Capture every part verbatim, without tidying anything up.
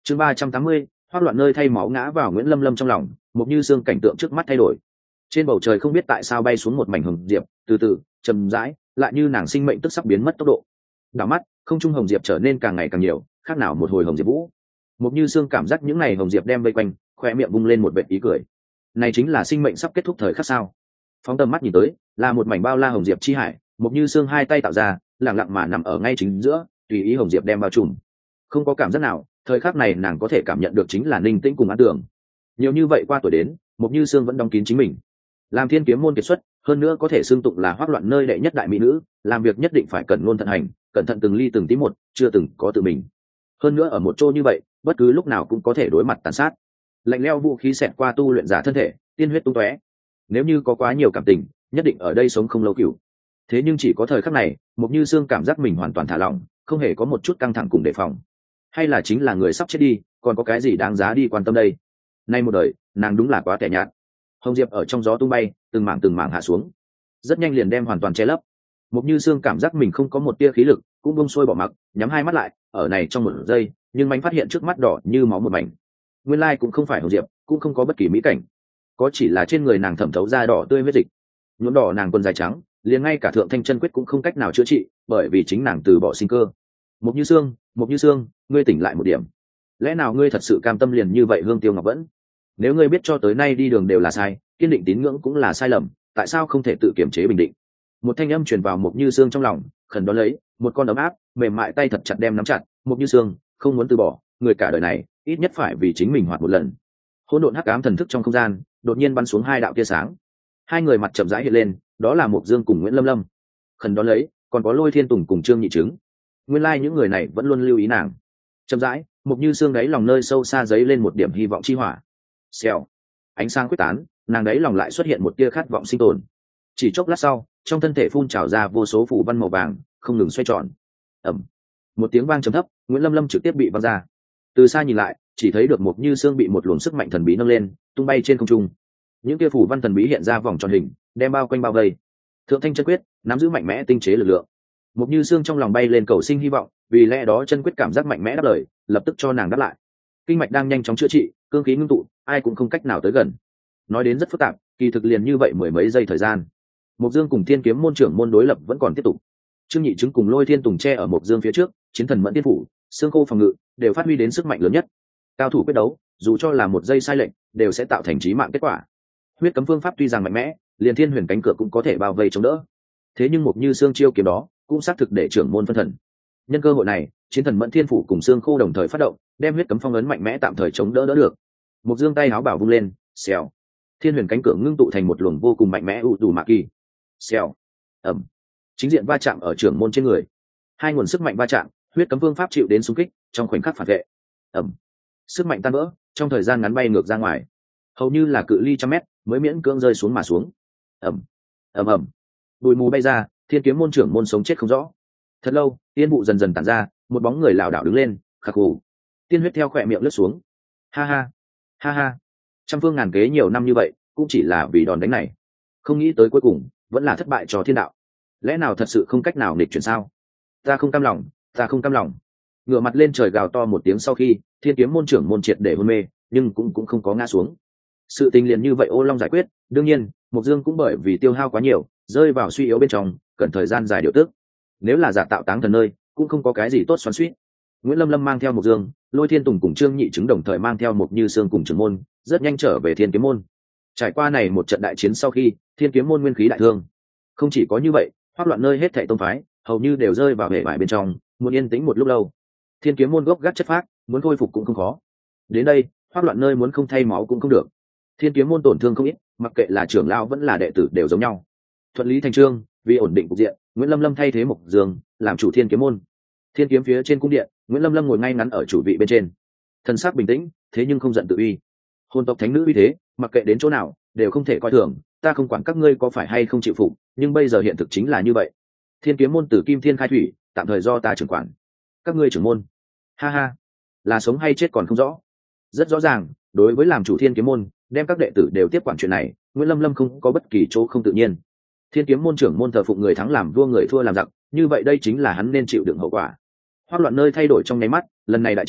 chương ba trăm tám mươi, hoác loạn nơi thay máu ngã vào Nguyễn Lâm Lâm trong lòng, một như xương cảnh tượng trước mắt thay đổi. Trên bầu trời không biết tại sao bay xuống một mảnh hồng diệp, từ từ chậm rãi, lại như nàng sinh mệnh tức sắp biến mất tốc độ. Đảo mắt, không trung hồng diệp trở nên càng ngày càng nhiều, khác nào một hồi hồng diệp vũ. Một như xương cảm giác những này hồng diệp đem vây quanh, khoe miệng bung lên một vệt ý cười. Này chính là sinh mệnh sắp kết thúc thời khắc sao? Phóng tầm mắt nhìn tới, là một mảnh bao la hồng diệp chi hải, một như xương hai tay tạo ra, lặng lặng mà nằm ở ngay chính giữa, tùy ý hồng diệp đem bao trùm. Không có cảm giác nào, thời khắc này nàng có thể cảm nhận được chính là ninh tĩnh cùng an tưởng. Nhiều như vậy qua tuổi đến, một như xương vẫn đóng kín chính mình. Làm thiên kiếm môn kiệt xuất, hơn nữa có thể xương tụng là hoác loạn nơi đệ nhất đại mỹ nữ, làm việc nhất định phải cẩn ngôn thận hành, cẩn thận từng ly từng tí một, chưa từng có tự mình. Hơn nữa ở một chỗ như vậy, bất cứ lúc nào cũng có thể đối mặt tàn sát. Lạnh lẽo vũ khí xẹt qua tu luyện giả thân thể, tiên huyết tung tóe. Nếu như có quá nhiều cảm tình, nhất định ở đây sống không lâu cửu. Thế nhưng chỉ có thời khắc này, một như xương cảm giác mình hoàn toàn thả lỏng, không hề có một chút căng thẳng cùng đề phòng. Hay là chính là người sắp chết đi, còn có cái gì đáng giá đi quan tâm đây? Nay một đời, nàng đúng là quá tẻ nhạt. Hồng diệp ở trong gió tung bay, từng mảng từng mảng hạ xuống, rất nhanh liền đem hoàn toàn che lấp. Một như xương cảm giác mình không có một tia khí lực, cũng bông xuôi bỏ mặc, nhắm hai mắt lại, ở này trong một giây, nhưng mánh phát hiện trước mắt đỏ như máu một mảnh. Nguyên lai cũng không phải hồng diệp, cũng không có bất kỳ mỹ cảnh, có chỉ là trên người nàng thẩm thấu ra đỏ tươi huyết dịch. Nhuộm đỏ nàng quần dài trắng, liền ngay cả thượng thanh chân quyết cũng không cách nào chữa trị, bởi vì chính nàng từ bỏ sinh cơ. Một như xương, một như xương, ngươi tỉnh lại một điểm. Lẽ nào ngươi thật sự cam tâm liền như vậy hương tiêu ngọc vẫn? Nếu ngươi biết cho tới nay đi đường đều là sai, kiên định tín ngưỡng cũng là sai lầm, tại sao không thể tự kiểm chế bình định? Một thanh âm truyền vào một như xương trong lòng, khẩn đón lấy, một con ấm áp, mềm mại tay thật chặt đem nắm chặt. Một như xương, không muốn từ bỏ, người cả đời này, ít nhất phải vì chính mình hoạt một lần. Hỗn độn hắc ám thần thức trong không gian, đột nhiên bắn xuống hai đạo tia sáng. Hai người mặt chậm rãi hiện lên, đó là Mộc Dương cùng Nguyễn Lâm Lâm. Khẩn đón lấy, còn có Lôi Thiên Tùng cùng Trương Nhị Trứng. Nguyên lai like những người này vẫn luôn lưu ý nàng. Chậm rãi, Mộc như xương đáy lòng nơi sâu xa giấy lên một điểm hy vọng chi hỏa. Xèo, ánh sáng quyết tán, nàng đáy lòng lại xuất hiện một tia khát vọng sinh tồn. Chỉ chốc lát sau, trong thân thể phun trào ra vô số phù văn màu vàng, không ngừng xoay tròn. Ầm, một tiếng vang trầm thấp, Nguyễn Lâm Lâm trực tiếp bị văng ra. Từ xa nhìn lại, chỉ thấy được Mộc như xương bị một luồng sức mạnh thần bí nâng lên, tung bay trên không trung. Những tia phù văn thần bí hiện ra vòng tròn hình, đem bao quanh bao vây. Thượng thanh chân quyết nắm giữ mạnh mẽ tinh chế lực lượng. Mộc như xương trong lòng bay lên cầu sinh hy vọng, vì lẽ đó chân quyết cảm giác mạnh mẽ đáp lời, lập tức cho nàng đáp lại. Kinh mạch đang nhanh chóng chữa trị, cương khí ngưng tụ, ai cũng không cách nào tới gần. Nói đến rất phức tạp, kỳ thực liền như vậy mười mấy giây thời gian. Mộc Dương cùng Thiên Kiếm môn trưởng môn đối lập vẫn còn tiếp tục. Trương Nhị Trứng cùng Lôi Thiên Tùng che ở Mộc Dương phía trước, chiến thần mẫn tiên phủ, xương khô phòng ngự, đều phát huy đến sức mạnh lớn nhất. Cao thủ quyết đấu, dù cho là một giây sai lệch, đều sẽ tạo thành chí mạng kết quả. Huyết cấm phương pháp tuy rằng mạnh mẽ, liền thiên huyền cánh cửa cũng có thể bao vây chống đỡ. Thế nhưng Mộc Như xương chiêu kiếm đó, cũng xác thực để trưởng môn phân thần. Nhân cơ hội này, chiến thần mẫn thiên phủ cùng xương khô đồng thời phát động, đem huyết cấm phong ấn mạnh mẽ tạm thời chống đỡ đỡ được. Mộc Dương tay áo bảo vung lên, xèo, thiên huyền cánh cửa ngưng tụ thành một luồng vô cùng mạnh mẽ u tù mạ kỳ. Xèo, ầm, chính diện va chạm ở trưởng môn trên người, hai nguồn sức mạnh va chạm, huyết cấm phương pháp chịu đến xung kích, trong khoảnh khắc phản vệ. Ầm, sức mạnh tan vỡ, trong thời gian ngắn bay ngược ra ngoài, hầu như là cự ly trăm mét mới miễn cưỡng rơi xuống mà xuống. Ầm, ầm ầm, bụi mù bay ra, thiên kiếm môn trưởng môn sống chết không rõ. Thật lâu, tiên vụ dần dần tản ra, một bóng người lảo đảo đứng lên, khạc khù, tiên huyết theo khỏe miệng lướt xuống. Ha ha, ha ha, trăm phương ngàn kế nhiều năm như vậy, cũng chỉ là vì đòn đánh này, không nghĩ tới cuối cùng vẫn là thất bại cho thiên đạo. Lẽ nào thật sự không cách nào nghịch chuyển sao? Ta không cam lòng, ta không cam lòng. Ngửa mặt lên trời gào to một tiếng sau khi, thiên kiếm môn trưởng môn triệt để hôn mê, nhưng cũng cũng không có ngã xuống. Sự tình liền như vậy ô long giải quyết, đương nhiên, Mộc Dương cũng bởi vì tiêu hao quá nhiều, rơi vào suy yếu bên trong, cần thời gian dài điều tức. Nếu là giả tạo táng thần nơi, cũng không có cái gì tốt xoắn xuýt. Nguyễn Lâm Lâm mang theo Mộc Dương, Lôi Thiên Tùng cùng Trương Nhị Trứng đồng thời mang theo Mộc Như Sương cùng trưởng môn, rất nhanh trở về Thiên Kiếm môn. Trải qua này một trận đại chiến sau khi, Thiên Kiếm môn nguyên khí đại thương. Không chỉ có như vậy, hoắc loạn nơi hết thảy tông phái, hầu như đều rơi vào hệ bại bên trong, muốn yên tĩnh một lúc lâu. Thiên Kiếm môn gốc gác chất phác, muốn khôi phục cũng không khó. Đến đây, hoắc loạn nơi muốn không thay máu cũng không được. Thiên Kiếm môn tổn thương không ít, mặc kệ là trưởng lão vẫn là đệ tử đều giống nhau. Thuận lý thành chương, vì ổn định cục diện, Nguyễn Lâm Lâm thay thế Mộc Dương làm chủ Thiên Kiếm môn. Thiên kiếm phía trên cung điện, Nguyễn Lâm Lâm ngồi ngay ngắn ở chủ vị bên trên, thân xác bình tĩnh, thế nhưng không giận tự uy. Hồn tộc thánh nữ uy thế, mặc kệ đến chỗ nào đều không thể coi thường. Ta không quản các ngươi có phải hay không chịu phục, nhưng bây giờ hiện thực chính là như vậy. Thiên kiếm môn từ kim thiên khai thủy, tạm thời do ta trưởng quản. Các ngươi trưởng môn, ha ha, là sống hay chết còn không rõ. Rất rõ ràng, đối với làm chủ Thiên kiếm môn, đem các đệ tử đều tiếp quản chuyện này, Nguyễn Lâm Lâm không có bất kỳ chỗ không tự nhiên. Thiên kiếm môn trưởng môn thờ phụng người thắng làm vua, người thua làm giặc, như vậy đây chính là hắn nên chịu đựng hậu quả. Hoắc loạn nơi thay đổi trong nháy mắt, lần này đại chiến,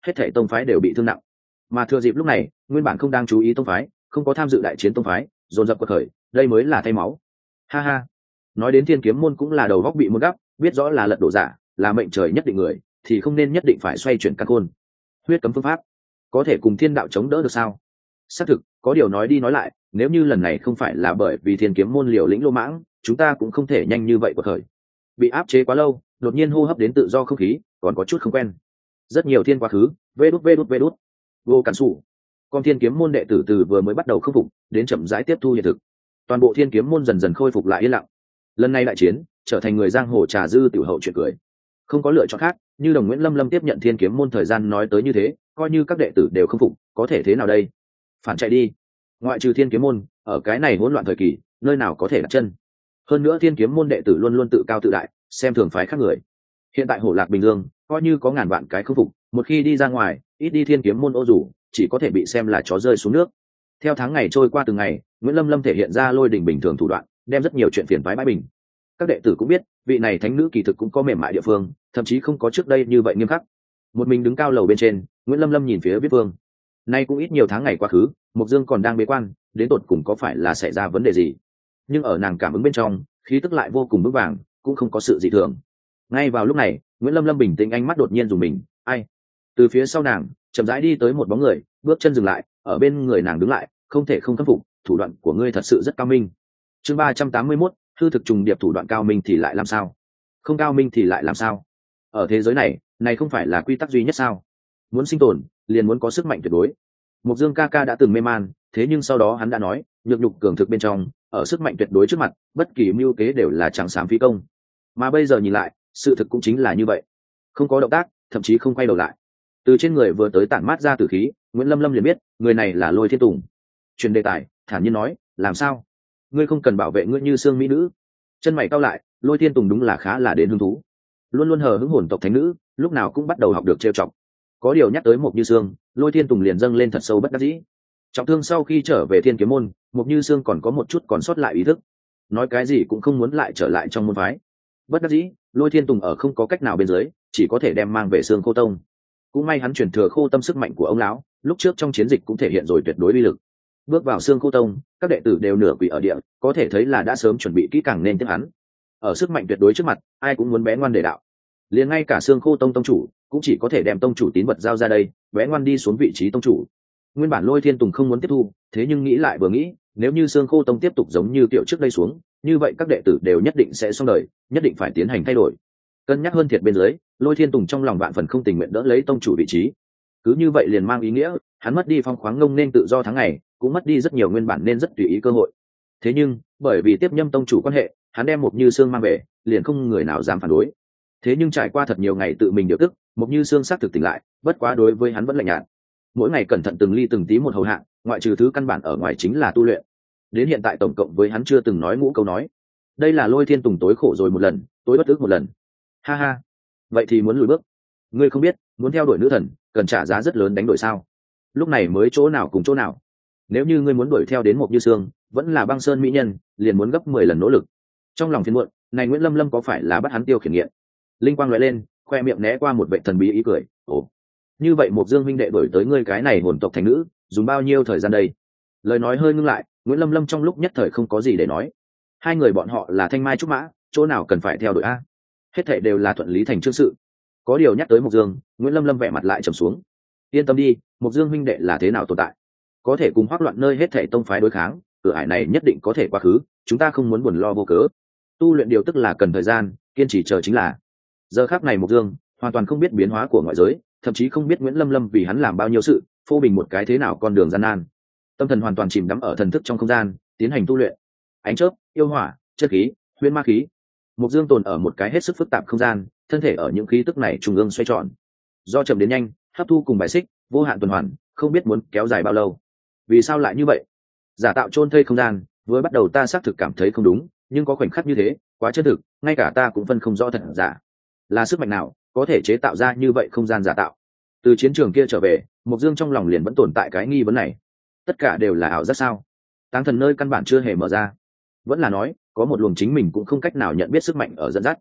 hết thảy tông phái đều bị thương nặng. Mà thừa dịp lúc này, nguyên bản không đang chú ý tông phái, không có tham dự đại chiến tông phái, dồn dập quật khởi, đây mới là thay máu. Ha ha. Nói đến Thiên Kiếm môn cũng là đầu góc bị muốn gấp, biết rõ là lật đổ giả, là mệnh trời nhất định người, thì không nên nhất định phải xoay chuyển căn khôn. Huyết cấm phương pháp, có thể cùng thiên đạo chống đỡ được sao? Xác thực, có điều nói đi nói lại, nếu như lần này không phải là bởi vì Thiên Kiếm môn liều lĩnh lô mãng, chúng ta cũng không thể nhanh như vậy quật khởi. Bị áp chế quá lâu, đột nhiên hô hấp đến tự do không khí, còn có chút không quen. Rất nhiều thiên quá khứ, vê đút vê đút vê đút. Vô cản sủ. Con Thiên Kiếm môn đệ tử từ vừa mới bắt đầu khắc phục, đến chậm rãi tiếp thu hiện thực. Toàn bộ Thiên Kiếm môn dần dần khôi phục lại yên lặng. Lần này đại chiến, trở thành người giang hồ trà dư tiểu hậu chuyện cười. Không có lựa chọn khác, như đồng Nguyễn Lâm Lâm tiếp nhận Thiên Kiếm môn thời gian nói tới như thế, coi như các đệ tử đều không phục, có thể thế nào đây? Phản chạy đi. Ngoại trừ Thiên Kiếm môn, ở cái này hỗn loạn thời kỳ, nơi nào có thể đặt chân? Hơn nữa Thiên Kiếm môn đệ tử luôn luôn tự cao tự đại, xem thường phái khác người. Hiện tại Hổ Lạc Bình Dương, coi như có ngàn vạn cái không phục, một khi đi ra ngoài, ít đi Thiên Kiếm môn ô dù, chỉ có thể bị xem là chó rơi xuống nước. Theo tháng ngày trôi qua từng ngày, Nguyễn Lâm Lâm thể hiện ra lôi đỉnh bình thường thủ đoạn, đem rất nhiều chuyện phiền phái bãi bình. Các đệ tử cũng biết, vị này thánh nữ kỳ thực cũng có mềm mại địa phương, thậm chí không có trước đây như vậy nghiêm khắc. Một mình đứng cao lầu bên trên, Nguyễn Lâm Lâm nhìn phía Viết Vương. Nay cũng ít nhiều tháng ngày quá khứ, Mộc Dương còn đang bế quan, đến tột cùng có phải là xảy ra vấn đề gì? Nhưng ở nàng cảm ứng bên trong, khí tức lại vô cùng vững vàng, cũng không có sự dị thường. Ngay vào lúc này, Nguyễn Lâm Lâm bình tĩnh ánh mắt đột nhiên dùng mình, ai? Từ phía sau nàng, chậm rãi đi tới một bóng người, bước chân dừng lại, ở bên người nàng đứng lại, không thể không khâm phục, thủ đoạn của ngươi thật sự rất cao minh. Chương ba trăm tám mươi mốt, hư thực trùng điệp thủ đoạn cao minh thì lại làm sao? Không cao minh thì lại làm sao? Ở thế giới này, này không phải là quy tắc duy nhất sao? Muốn sinh tồn, liền muốn có sức mạnh tuyệt đối. Mộc Dương ca ca đã từng mê man, thế nhưng sau đó hắn đã nói, nhược nhục cường thực bên trong, ở sức mạnh tuyệt đối trước mặt, bất kỳ mưu kế đều là chẳng xám phí công. Mà bây giờ nhìn lại, sự thực cũng chính là như vậy. Không có động tác, thậm chí không quay đầu lại. Từ trên người vừa tới tản mát ra tử khí, Nguyễn Lâm Lâm liền biết, người này là Lôi Thiên Tùng. Truyền đề tài, thản nhiên nói, làm sao? Ngươi không cần bảo vệ ngươi như xương mỹ nữ. Chân mày cau lại, Lôi Thiên Tùng đúng là khá là đến hứng thú. Luôn luôn hờ hững hồn tộc thánh nữ, lúc nào cũng bắt đầu học được trêu chọc. Có điều nhắc tới Mộc Như Sương, Lôi Thiên Tùng liền dâng lên thật sâu bất đắc dĩ. Trọng thương sau khi trở về Thiên Kiếm môn, Mộc Như Sương còn có một chút còn sót lại ý thức, nói cái gì cũng không muốn lại trở lại trong môn phái. Bất đắc dĩ, Lôi Thiên Tùng ở không có cách nào bên dưới, chỉ có thể đem mang về Xương Khô Tông. Cũng may hắn truyền thừa khô tâm sức mạnh của ông lão, lúc trước trong chiến dịch cũng thể hiện rồi tuyệt đối uy lực. Bước vào Xương Khô Tông, các đệ tử đều nửa quỳ ở địa, có thể thấy là đã sớm chuẩn bị kỹ càng nên tiếp hắn. Ở sức mạnh tuyệt đối trước mặt, ai cũng muốn bé ngoan để đạo. Liền ngay cả Xương Khô Tông tông chủ, cũng chỉ có thể đem tông chủ tín vật giao ra đây, bé ngoan đi xuống vị trí tông chủ. Nguyên bản Lôi Thiên Tùng không muốn tiếp thu, thế nhưng nghĩ lại vừa nghĩ, nếu như Xương Khô Tông tiếp tục giống như kiểu trước đây xuống, như vậy các đệ tử đều nhất định sẽ xong đời, nhất định phải tiến hành thay đổi. Cân nhắc hơn thiệt bên dưới, Lôi Thiên Tùng trong lòng vạn phần không tình nguyện đỡ lấy tông chủ vị trí. Cứ như vậy liền mang ý nghĩa, hắn mất đi phong khoáng ngông nên tự do tháng ngày, cũng mất đi rất nhiều nguyên bản nên rất tùy ý cơ hội. Thế nhưng, bởi vì tiếp nhâm tông chủ quan hệ, hắn đem Mộc Như Sương mang về, liền không người nào dám phản đối. Thế nhưng trải qua thật nhiều ngày tự mình điều tức, Mộc Như Sương xác thực tỉnh lại, bất quá đối với hắn vẫn lạnh nhạt. Mỗi ngày cẩn thận từng ly từng tí một hầu hạ, ngoại trừ thứ căn bản ở ngoài chính là tu luyện. Đến hiện tại tổng cộng với hắn chưa từng nói ngũ câu nói. Đây là Lôi Thiên Tùng tối khổ rồi một lần, tối bất ức một lần. Ha ha, vậy thì muốn lùi bước? Ngươi không biết, muốn theo đuổi nữ thần, cần trả giá rất lớn đánh đổi sao? Lúc này mới chỗ nào cùng chỗ nào. Nếu như ngươi muốn đuổi theo đến Mộc Như Sương, vẫn là băng sơn mỹ nhân, liền muốn gấp mười lần nỗ lực. Trong lòng phiền muộn, này Nguyễn Lâm Lâm có phải là bắt hắn tiêu khiển nghiện? Linh quang lóe lên, khoe miệng né qua một vệ thần bí ý cười. Ồ, như vậy Mộc Dương huynh đệ đuổi tới ngươi cái này hồn tộc thành nữ, dùng bao nhiêu thời gian đây? Lời nói hơi ngưng lại, Nguyễn Lâm Lâm trong lúc nhất thời không có gì để nói. Hai người bọn họ là thanh mai trúc mã, chỗ nào cần phải theo đuổi a? Hết thảy đều là thuận lý thành chương sự. Có điều nhắc tới Mộc Dương, Nguyễn Lâm Lâm vẻ mặt lại trầm xuống. Yên tâm đi, Mộc Dương huynh đệ là thế nào tồn tại, có thể cùng hoắc loạn nơi hết thảy tông phái đối kháng, cửa ải này nhất định có thể qua khứ, chúng ta không muốn buồn lo vô cớ. Tu luyện điều tức là cần thời gian, kiên trì chờ chính là. Giờ khắc này Mộc Dương hoàn toàn không biết biến hóa của ngoại giới, thậm chí không biết Nguyễn Lâm Lâm vì hắn làm bao nhiêu sự, phô bình một cái thế nào con đường gian nan. Tâm thần hoàn toàn chìm đắm ở thần thức trong không gian, tiến hành tu luyện. Ánh chớp, yêu hỏa, chất khí, huyễn ma khí. Mộc Dương tồn ở một cái hết sức phức tạp không gian, thân thể ở những khí tức này trung ương xoay tròn. Do chậm đến nhanh, hấp thu cùng bài xích, vô hạn tuần hoàn, không biết muốn kéo dài bao lâu. Vì sao lại như vậy? Giả tạo chôn thây không gian, với bắt đầu ta xác thực cảm thấy không đúng, nhưng có khoảnh khắc như thế, quá chân thực, ngay cả ta cũng phân không rõ thật giả. Là sức mạnh nào có thể chế tạo ra như vậy không gian giả tạo? Từ chiến trường kia trở về, Mộc Dương trong lòng liền vẫn tồn tại cái nghi vấn này. Tất cả đều là ảo giác sao? Táng thần nơi căn bản chưa hề mở ra, vẫn là nói có một luồng chính mình cũng không cách nào nhận biết sức mạnh ở dẫn dắt.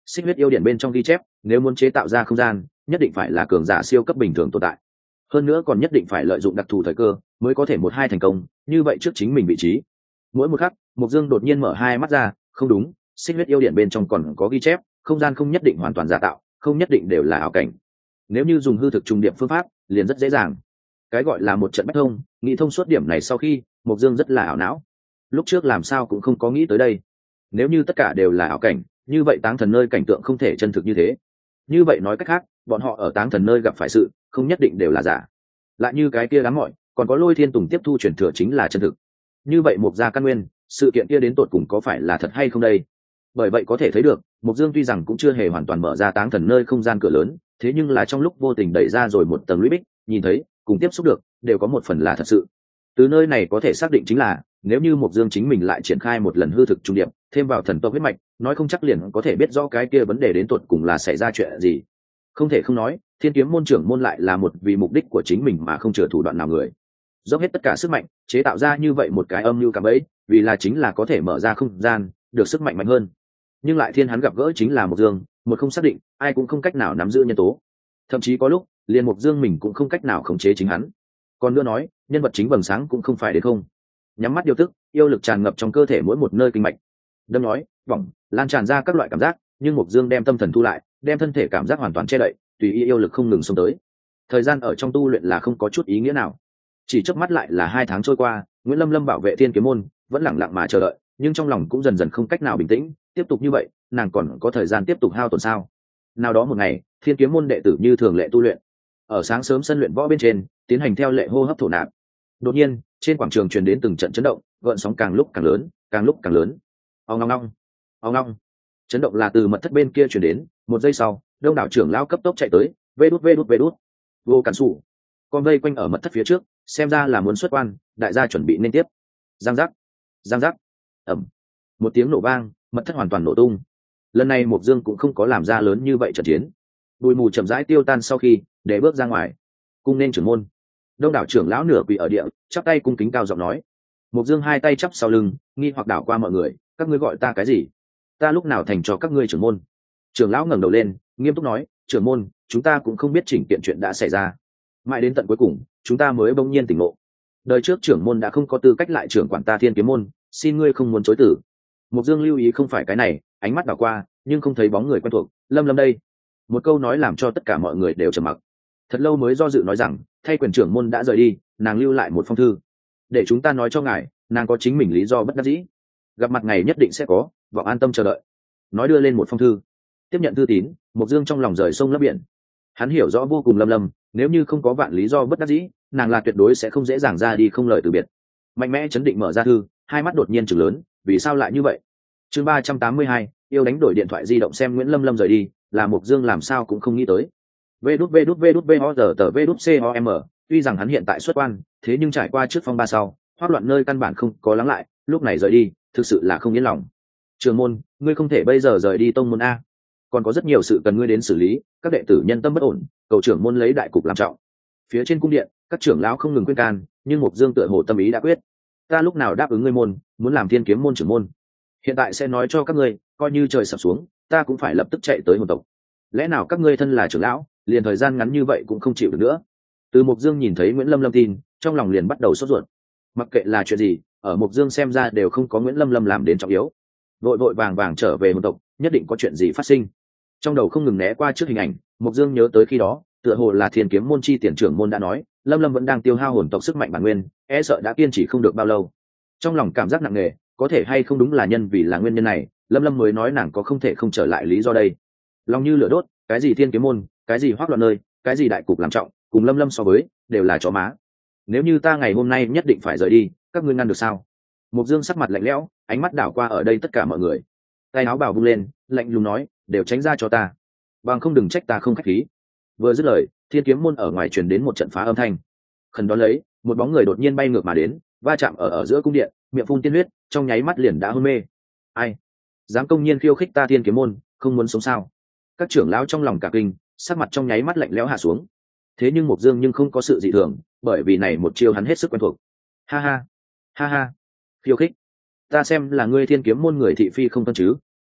Xích huyết yêu điển bên trong ghi chép, nếu muốn chế tạo ra không gian, nhất định phải là cường giả siêu cấp bình thường tồn tại. Hơn nữa còn nhất định phải lợi dụng đặc thù thời cơ, mới có thể một hai thành công, như vậy trước chính mình vị trí. Mỗi một khắc, Mộc Dương đột nhiên mở hai mắt ra, không đúng, xích huyết yêu điển bên trong còn có ghi chép, không gian không nhất định hoàn toàn giả tạo, không nhất định đều là ảo cảnh. Nếu như dùng hư thực trùng điểm phương pháp, liền rất dễ dàng. Cái gọi là một trận bách thông, nghĩ thông suốt điểm này sau khi, Mộc Dương rất là ảo não. Lúc trước làm sao cũng không có nghĩ tới đây. Nếu như tất cả đều là ảo cảnh, như vậy Táng Thần nơi cảnh tượng không thể chân thực như thế. Như vậy nói cách khác, bọn họ ở Táng Thần nơi gặp phải sự, không nhất định đều là giả. Lại như cái kia đám mọi, còn có Lôi Thiên Tùng tiếp thu truyền thừa chính là chân thực. Như vậy Mộc gia căn nguyên, sự kiện kia đến tột cùng có phải là thật hay không đây? Bởi vậy có thể thấy được, Mộc Dương tuy rằng cũng chưa hề hoàn toàn mở ra Táng Thần nơi không gian cửa lớn, thế nhưng là trong lúc vô tình đẩy ra rồi một tầng lũy bích, nhìn thấy, cùng tiếp xúc được, đều có một phần là thật sự. Từ nơi này có thể xác định chính là, nếu như Mộc Dương chính mình lại triển khai một lần hư thực trung điệp, thêm vào thần tộc huyết mạch, nói không chắc liền có thể biết rõ cái kia vấn đề đến tột cùng là xảy ra chuyện gì. Không thể không nói, Thiên Kiếm môn trưởng môn lại là một vì mục đích của chính mình mà không chừa thủ đoạn nào người. Dốc hết tất cả sức mạnh, chế tạo ra như vậy một cái âm mưu cạm bẫy, vì là chính là có thể mở ra không gian, được sức mạnh mạnh hơn. Nhưng lại thiên hắn gặp gỡ chính là Mộc Dương, một không xác định, ai cũng không cách nào nắm giữ nhân tố. Thậm chí có lúc, liền Mộc Dương mình cũng không cách nào khống chế chính hắn. Còn nữa nói, nhân vật chính vầng sáng cũng không phải đến không. Nhắm mắt điều tức, yêu lực tràn ngập trong cơ thể mỗi một nơi kinh mạch. Đâm nói, bỏng, lan tràn ra các loại cảm giác, nhưng Mộc Dương đem tâm thần thu lại, đem thân thể cảm giác hoàn toàn che đậy, tùy ý yêu lực không ngừng xông tới. Thời gian ở trong tu luyện là không có chút ý nghĩa nào. Chỉ chớp mắt lại là hai tháng trôi qua, Nguyễn Lâm Lâm bảo vệ Thiên Kiếm môn, vẫn lặng lặng mà chờ đợi, nhưng trong lòng cũng dần dần không cách nào bình tĩnh, tiếp tục như vậy, nàng còn có thời gian tiếp tục hao tổn sao? Nào đó một ngày, Thiên Kiếm môn đệ tử như thường lệ tu luyện. Ở sáng sớm sân luyện võ bên trên, tiến hành theo lệ hô hấp thổ nạp. Đột nhiên, trên quảng trường truyền đến từng trận chấn động, gợn sóng càng lúc càng lớn, càng lúc càng lớn. Ong ong ong, ong ong. Chấn động là từ mật thất bên kia truyền đến, một giây sau, đông đảo trưởng lão cấp tốc chạy tới, vê đút vê đút vê đút. Vô cản sủ. Con vây quanh ở mật thất phía trước, xem ra là muốn xuất quan, đại gia chuẩn bị nên tiếp. Giang giác, giang giác. Ầm. Một tiếng nổ vang, mật thất hoàn toàn nổ tung. Lần này Mộc Dương cũng không có làm ra lớn như vậy trận chiến. Bụi mù chậm rãi tiêu tan sau khi, để bước ra ngoài. Cung nên trưởng môn. Đông đảo trưởng lão nửa quỳ ở địa, chắp tay cung kính cao giọng nói. Mộc Dương hai tay chắp sau lưng, nghi hoặc đảo qua mọi người, các ngươi gọi ta cái gì? Ta lúc nào thành cho các ngươi trưởng môn? Trưởng lão ngẩng đầu lên, nghiêm túc nói, trưởng môn, chúng ta cũng không biết chỉnh kiện chuyện đã xảy ra. Mãi đến tận cuối cùng, chúng ta mới bỗng nhiên tỉnh ngộ. Đời trước trưởng môn đã không có tư cách lại trưởng quản ta Thiên Kiếm môn, xin ngươi không muốn chối từ. Mộc Dương lưu ý không phải cái này, ánh mắt đảo qua, nhưng không thấy bóng người quen thuộc. Lâm Lâm đây. Một câu nói làm cho tất cả mọi người đều trầm mặc. Thật lâu mới do dự nói rằng, thay quyền trưởng môn đã rời đi, nàng lưu lại một phong thư, để chúng ta nói cho ngài, nàng có chính mình lý do bất đắc dĩ. Gặp mặt ngày nhất định sẽ có, vọng an tâm chờ đợi. Nói đưa lên một phong thư. Tiếp nhận thư tín, Mộc Dương trong lòng rời sông lấp biển. Hắn hiểu rõ vô cùng Lâm Lâm, nếu như không có vạn lý do bất đắc dĩ, nàng là tuyệt đối sẽ không dễ dàng ra đi không lời từ biệt. Mạnh mẽ chấn định mở ra thư, hai mắt đột nhiên trừng lớn, vì sao lại như vậy? Chương ba trăm tám mươi hai, yêu đánh đổi điện thoại di động xem Nguyễn Lâm Lâm rời đi, là Mộc Dương làm sao cũng không nghĩ tới. Vê đút vê đút vê đút vê o giờ tờ vê đút com, tuy rằng hắn hiện tại xuất quan, thế nhưng trải qua trước phong ba sau, hoắc loạn nơi căn bản không có lắng lại, lúc này rời đi, thực sự là không yên lòng. Trường môn, ngươi không thể bây giờ rời đi tông môn a, còn có rất nhiều sự cần ngươi đến xử lý, các đệ tử nhân tâm bất ổn, cầu trưởng môn lấy đại cục làm trọng. Phía trên cung điện, các trưởng lão không ngừng khuyên can, nhưng Mộc Dương tựa hồ tâm ý đã quyết. Ta lúc nào đáp ứng ngươi môn, muốn làm Thiên Kiếm môn trưởng môn, hiện tại sẽ nói cho các ngươi, coi như trời sập xuống, ta cũng phải lập tức chạy tới hồn tộc. Lẽ nào các ngươi thân là trưởng lão, liền thời gian ngắn như vậy cũng không chịu được nữa? Từ Mộc Dương nhìn thấy Nguyễn Lâm Lâm tin, trong lòng liền bắt đầu sốt ruột. Mặc kệ là chuyện gì, ở Mộc Dương xem ra đều không có Nguyễn Lâm Lâm làm đến trọng yếu. Vội vội vàng vàng trở về hồn tộc, nhất định có chuyện gì phát sinh. Trong đầu không ngừng né qua trước hình ảnh, Mộc Dương nhớ tới khi đó, tựa hồ là Thiên Kiếm môn chi tiền trưởng môn đã nói, Lâm Lâm vẫn đang tiêu hao hồn tộc sức mạnh bản nguyên, e sợ đã kiên trì không được bao lâu. Trong lòng cảm giác nặng nề, có thể hay không đúng là nhân vì là nguyên nhân này, Lâm Lâm mới nói nàng có không thể không trở lại lý do đây. Lòng như lửa đốt, cái gì Thiên Kiếm môn, cái gì hoắc loạn nơi, cái gì đại cục làm trọng, cùng Lâm Lâm so với, đều là chó má. Nếu như ta ngày hôm nay nhất định phải rời đi, các ngươi ngăn được sao? Mộc Dương sắc mặt lạnh lẽo, ánh mắt đảo qua ở đây tất cả mọi người, tay áo bào vung lên, lạnh lùng nói, đều tránh ra cho ta, bằng không đừng trách ta không khách khí. Vừa dứt lời, Thiên Kiếm môn ở ngoài truyền đến một trận phá âm thanh. Khẩn đón lấy, một bóng người đột nhiên bay ngược mà đến, va chạm ở ở giữa cung điện, miệng phun tiên huyết, trong nháy mắt liền đã hôn mê. Ai dám công nhiên khiêu khích ta Thiên Kiếm môn, không muốn sống sao? Các trưởng lão trong lòng cả kinh, sắc mặt trong nháy mắt lạnh lẽo hạ xuống. Thế nhưng Mộc Dương nhưng không có sự dị thường, bởi vì này một chiêu hắn hết sức quen thuộc. Ha ha, ha ha, khiêu khích, ta xem là ngươi Thiên Kiếm môn người thị phi không phân chứ?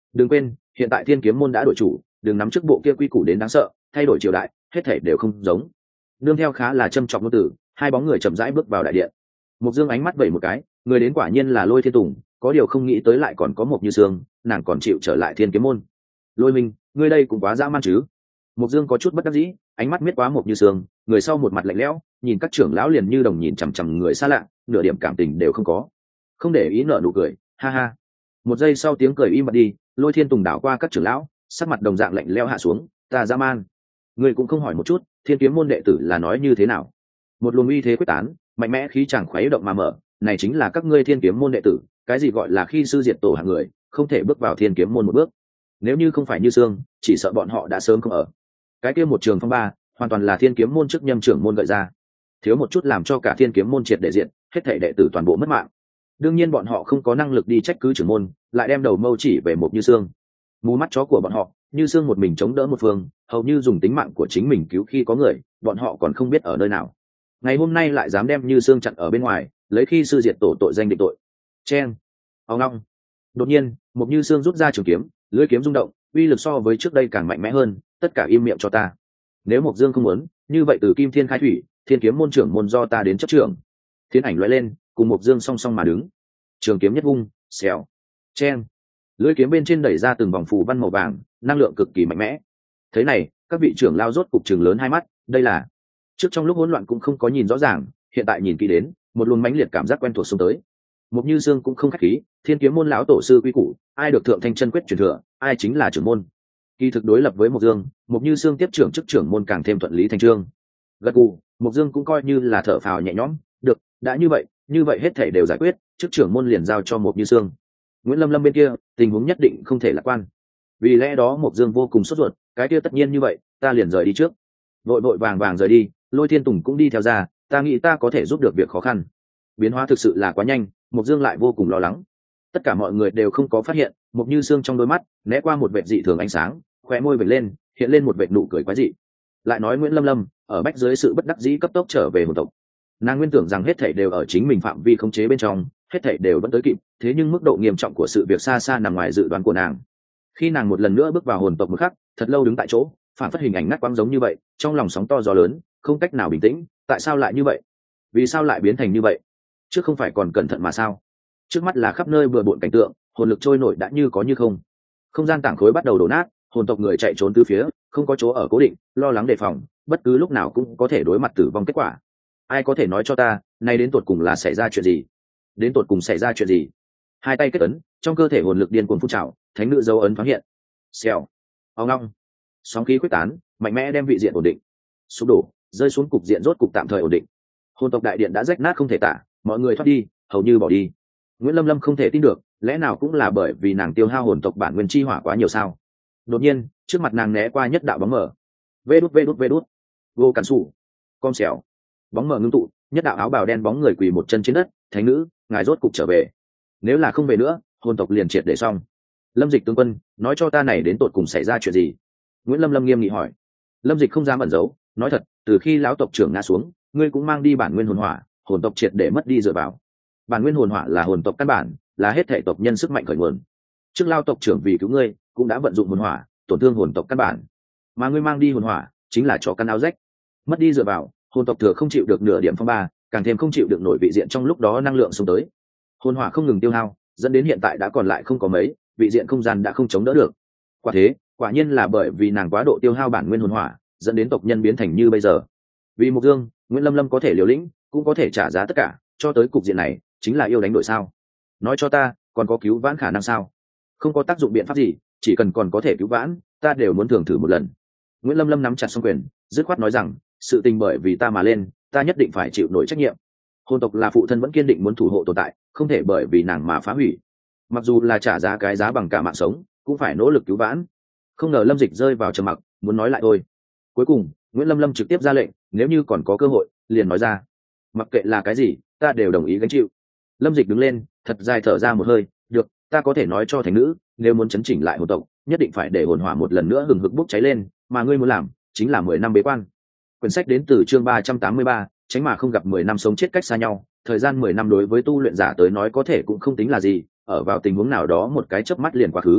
đừng quên hiện tại thiên kiếm môn đã đổi chủ, đừng nắm trước bộ kia quy củ đến đáng sợ, thay đổi triều đại hết thể đều không giống. Nương theo khá là châm trọng ngôn từ, hai bóng người chậm rãi bước vào đại điện. Mộc Dương ánh mắt vẩy một cái, người đến quả nhiên là Lôi Thiên Tùng, có điều không nghĩ tới lại còn có Mộc Như Sương, nàng còn chịu trở lại thiên kiếm môn. Lôi Minh, ngươi đây cũng quá dã man chứ? Mộc Dương có chút bất đắc dĩ, ánh mắt miết quá Mộc Như Sương, người sau một mặt lạnh lẽo, nhìn các trưởng lão liền như đồng nhìn chằm chằm người xa lạ, nửa điểm cảm tình đều không có. Không để ý nợ nụ cười, ha ha. Một giây sau tiếng cười im bặt đi, Lôi Thiên Tùng đảo qua các trưởng lão, sắc mặt đồng dạng lạnh lẽo hạ xuống, ta dã man. Ngươi cũng không hỏi một chút, thiên kiếm môn đệ tử là nói như thế nào? Một luồng uy thế quyết tán, mạnh mẽ khí chàng khuấy động mà mở, này chính là các ngươi thiên kiếm môn đệ tử, cái gì gọi là khi sư diệt tổ hạng người, không thể bước vào thiên kiếm môn một bước. Nếu như không phải Như Sương, chỉ sợ bọn họ đã sớm không ở. Cái kia một trường phong ba, hoàn toàn là thiên kiếm môn trước nhâm trưởng môn gợi ra, thiếu một chút làm cho cả thiên kiếm môn triệt để diện, hết thảy đệ tử toàn bộ mất mạng. Đương nhiên bọn họ không có năng lực đi trách cứ trưởng môn, lại đem đầu mâu chỉ về một Như Sương. Mù mắt chó của bọn họ, Như Sương một mình chống đỡ một phương, hầu như dùng tính mạng của chính mình cứu khi có người, bọn họ còn không biết ở nơi nào. Ngày hôm nay lại dám đem Như Sương chặn ở bên ngoài, lấy khi sư diệt tổ tội danh định tội. Chen, ong long. Đột nhiên, một Như Sương rút ra trường kiếm, lưỡi kiếm rung động, uy lực so với trước đây càng mạnh mẽ hơn, tất cả im miệng cho ta. Nếu Mộc Dương không muốn, như vậy từ Kim Thiên khai thủy, thiên kiếm môn trưởng môn do ta đến chấp trưởng. Thiên ảnh lóe lên, cùng Mộc Dương song song mà đứng. Trường kiếm nhất vung, xèo, chen. Lưỡi kiếm bên trên đẩy ra từng vòng phù văn màu vàng, năng lượng cực kỳ mạnh mẽ. Thế này, các vị trưởng lao rốt cục trường lớn hai mắt, đây là trước trong lúc hỗn loạn cũng không có nhìn rõ ràng, hiện tại nhìn kỹ đến, một luồng mãnh liệt cảm giác quen thuộc xông tới. Mộc Như Sương cũng không khách khí, thiên kiếm môn lão tổ sư quy củ, ai được thượng thanh chân quyết truyền thừa, ai chính là trưởng môn. Kỳ thực đối lập với Mộc Dương, Mộc Như Sương tiếp trưởng chức trưởng môn càng thêm thuận lý thành trương. Gật gù, Mộc Dương cũng coi như là thở phào nhẹ nhõm, được, đã như vậy, như vậy hết thảy đều giải quyết, chức trưởng môn liền giao cho Mộc Như Sương. Nguyễn Lâm Lâm bên kia, tình huống nhất định không thể lạc quan. Vì lẽ đó Mộc Dương vô cùng sốt ruột, cái kia tất nhiên như vậy, ta liền rời đi trước. Vội vội vàng vàng rời đi, Lôi Thiên Tùng cũng đi theo ra, ta nghĩ ta có thể giúp được việc khó khăn. Biến hóa thực sự là quá nhanh, Mộc Dương lại vô cùng lo lắng. Tất cả mọi người đều không có phát hiện, Mộc Như Sương trong đôi mắt né qua một vệt dị thường ánh sáng, khóe môi vểnh lên, hiện lên một vệt nụ cười quái dị. Lại nói Nguyễn Lâm Lâm, ở bách dưới sự bất đắc dĩ cấp tốc trở về hồn tộc. Nàng nguyên tưởng rằng hết thảy đều ở chính mình phạm vi khống chế bên trong, hết thảy đều vẫn tới kịp, thế nhưng mức độ nghiêm trọng của sự việc xa xa nằm ngoài dự đoán của nàng. Khi nàng một lần nữa bước vào hồn tộc một khắc, thật lâu đứng tại chỗ, phản phất hình ảnh ngắt quãng giống như vậy, trong lòng sóng to gió lớn, không cách nào bình tĩnh, tại sao lại như vậy? Vì sao lại biến thành như vậy? Trước không phải còn cẩn thận mà sao? Trước mắt là khắp nơi bừa bộn cảnh tượng, hồn lực trôi nổi đã như có như không. Không gian tảng khối bắt đầu đổ nát, hồn tộc người chạy trốn tứ phía, không có chỗ ở cố định, lo lắng đề phòng, bất cứ lúc nào cũng có thể đối mặt tử vong kết quả. Ai có thể nói cho ta, nay đến tột cùng là xảy ra chuyện gì? Đến tột cùng xảy ra chuyện gì? Hai tay kết ấn, trong cơ thể hồn lực điên cuồng phun trào, thánh nữ dấu ấn thoáng hiện. Xèo, ong long, sóng khí quyết tán, mạnh mẽ đem vị diện ổn định. Sụp đổ, rơi xuống cục diện rốt cục tạm thời ổn định. Hồn tộc đại điện đã rách nát không thể tả, mọi người thoát đi, hầu như bỏ đi. Nguyễn Lâm Lâm không thể tin được, lẽ nào cũng là bởi vì nàng tiêu hao hồn tộc bản nguyên chi hỏa quá nhiều sao? Đột nhiên, trước mặt nàng né qua nhất đạo bóng mờ. Vê đút vê đút vê đút. Vô cản sủ. Con xẻo. Bóng mờ ngưng tụ, nhất đạo áo bào đen bóng người quỳ một chân trên đất, thánh nữ, ngài rốt cục trở về. Nếu là không về nữa, hồn tộc liền triệt để xong. Lâm Dịch tướng quân, nói cho ta này đến tột cùng xảy ra chuyện gì? Nguyễn Lâm Lâm nghiêm nghị hỏi. Lâm Dịch không dám ẩn giấu, nói thật, từ khi lão tộc trưởng ngã xuống, ngươi cũng mang đi bản nguyên hồn hỏa, hồn tộc triệt để mất đi dựa vào. Bản nguyên hồn hỏa là hồn tộc căn bản, là hết thể tộc nhân sức mạnh khởi nguồn. Trước lao tộc trưởng vì cứu ngươi, cũng đã vận dụng hồn hỏa, tổn thương hồn tộc căn bản. Mà ngươi mang đi hồn hỏa, chính là chó căn áo rách. Mất đi dựa vào, hồn tộc thừa không chịu được nửa điểm phong ba, càng thêm không chịu được nổi vị diện trong lúc đó năng lượng xông tới. Hồn hỏa không ngừng tiêu hao, dẫn đến hiện tại đã còn lại không có mấy, vị diện không gian đã không chống đỡ được. Quả thế, quả nhiên là bởi vì nàng quá độ tiêu hao bản nguyên hồn hỏa, dẫn đến tộc nhân biến thành như bây giờ. Vì Mộc Dương, Nguyễn Lâm Lâm có thể liều lĩnh, cũng có thể trả giá tất cả, cho tới cục diện này, chính là yêu đánh đổi sao? Nói cho ta, còn có cứu vãn khả năng sao? Không có tác dụng biện pháp gì, chỉ cần còn có thể cứu vãn, ta đều muốn thường thử một lần. Nguyễn Lâm Lâm nắm chặt song quyền, dứt khoát nói rằng, sự tình bởi vì ta mà lên, ta nhất định phải chịu nổi trách nhiệm. Hồn tộc là phụ thân vẫn kiên định muốn thủ hộ tồn tại, không thể bởi vì nàng mà phá hủy. Mặc dù là trả giá cái giá bằng cả mạng sống, cũng phải nỗ lực cứu vãn. Không ngờ Lâm Dịch rơi vào trầm mặc, muốn nói lại thôi. Cuối cùng, Nguyễn Lâm Lâm trực tiếp ra lệnh, nếu như còn có cơ hội, liền nói ra. Mặc kệ là cái gì, ta đều đồng ý gánh chịu. Lâm Dịch đứng lên, thật dài thở ra một hơi, được, ta có thể nói cho thánh nữ, nếu muốn chấn chỉnh lại hồn tộc, nhất định phải để hồn hỏa một lần nữa hừng hực bốc cháy lên, mà ngươi muốn làm, chính là mười năm bế quan. Quyển sách đến từ chương ba trăm tám mươi ba, tránh mà không gặp mười năm sống chết cách xa nhau, thời gian mười năm đối với tu luyện giả tới nói có thể cũng không tính là gì, ở vào tình huống nào đó một cái chớp mắt liền quá khứ.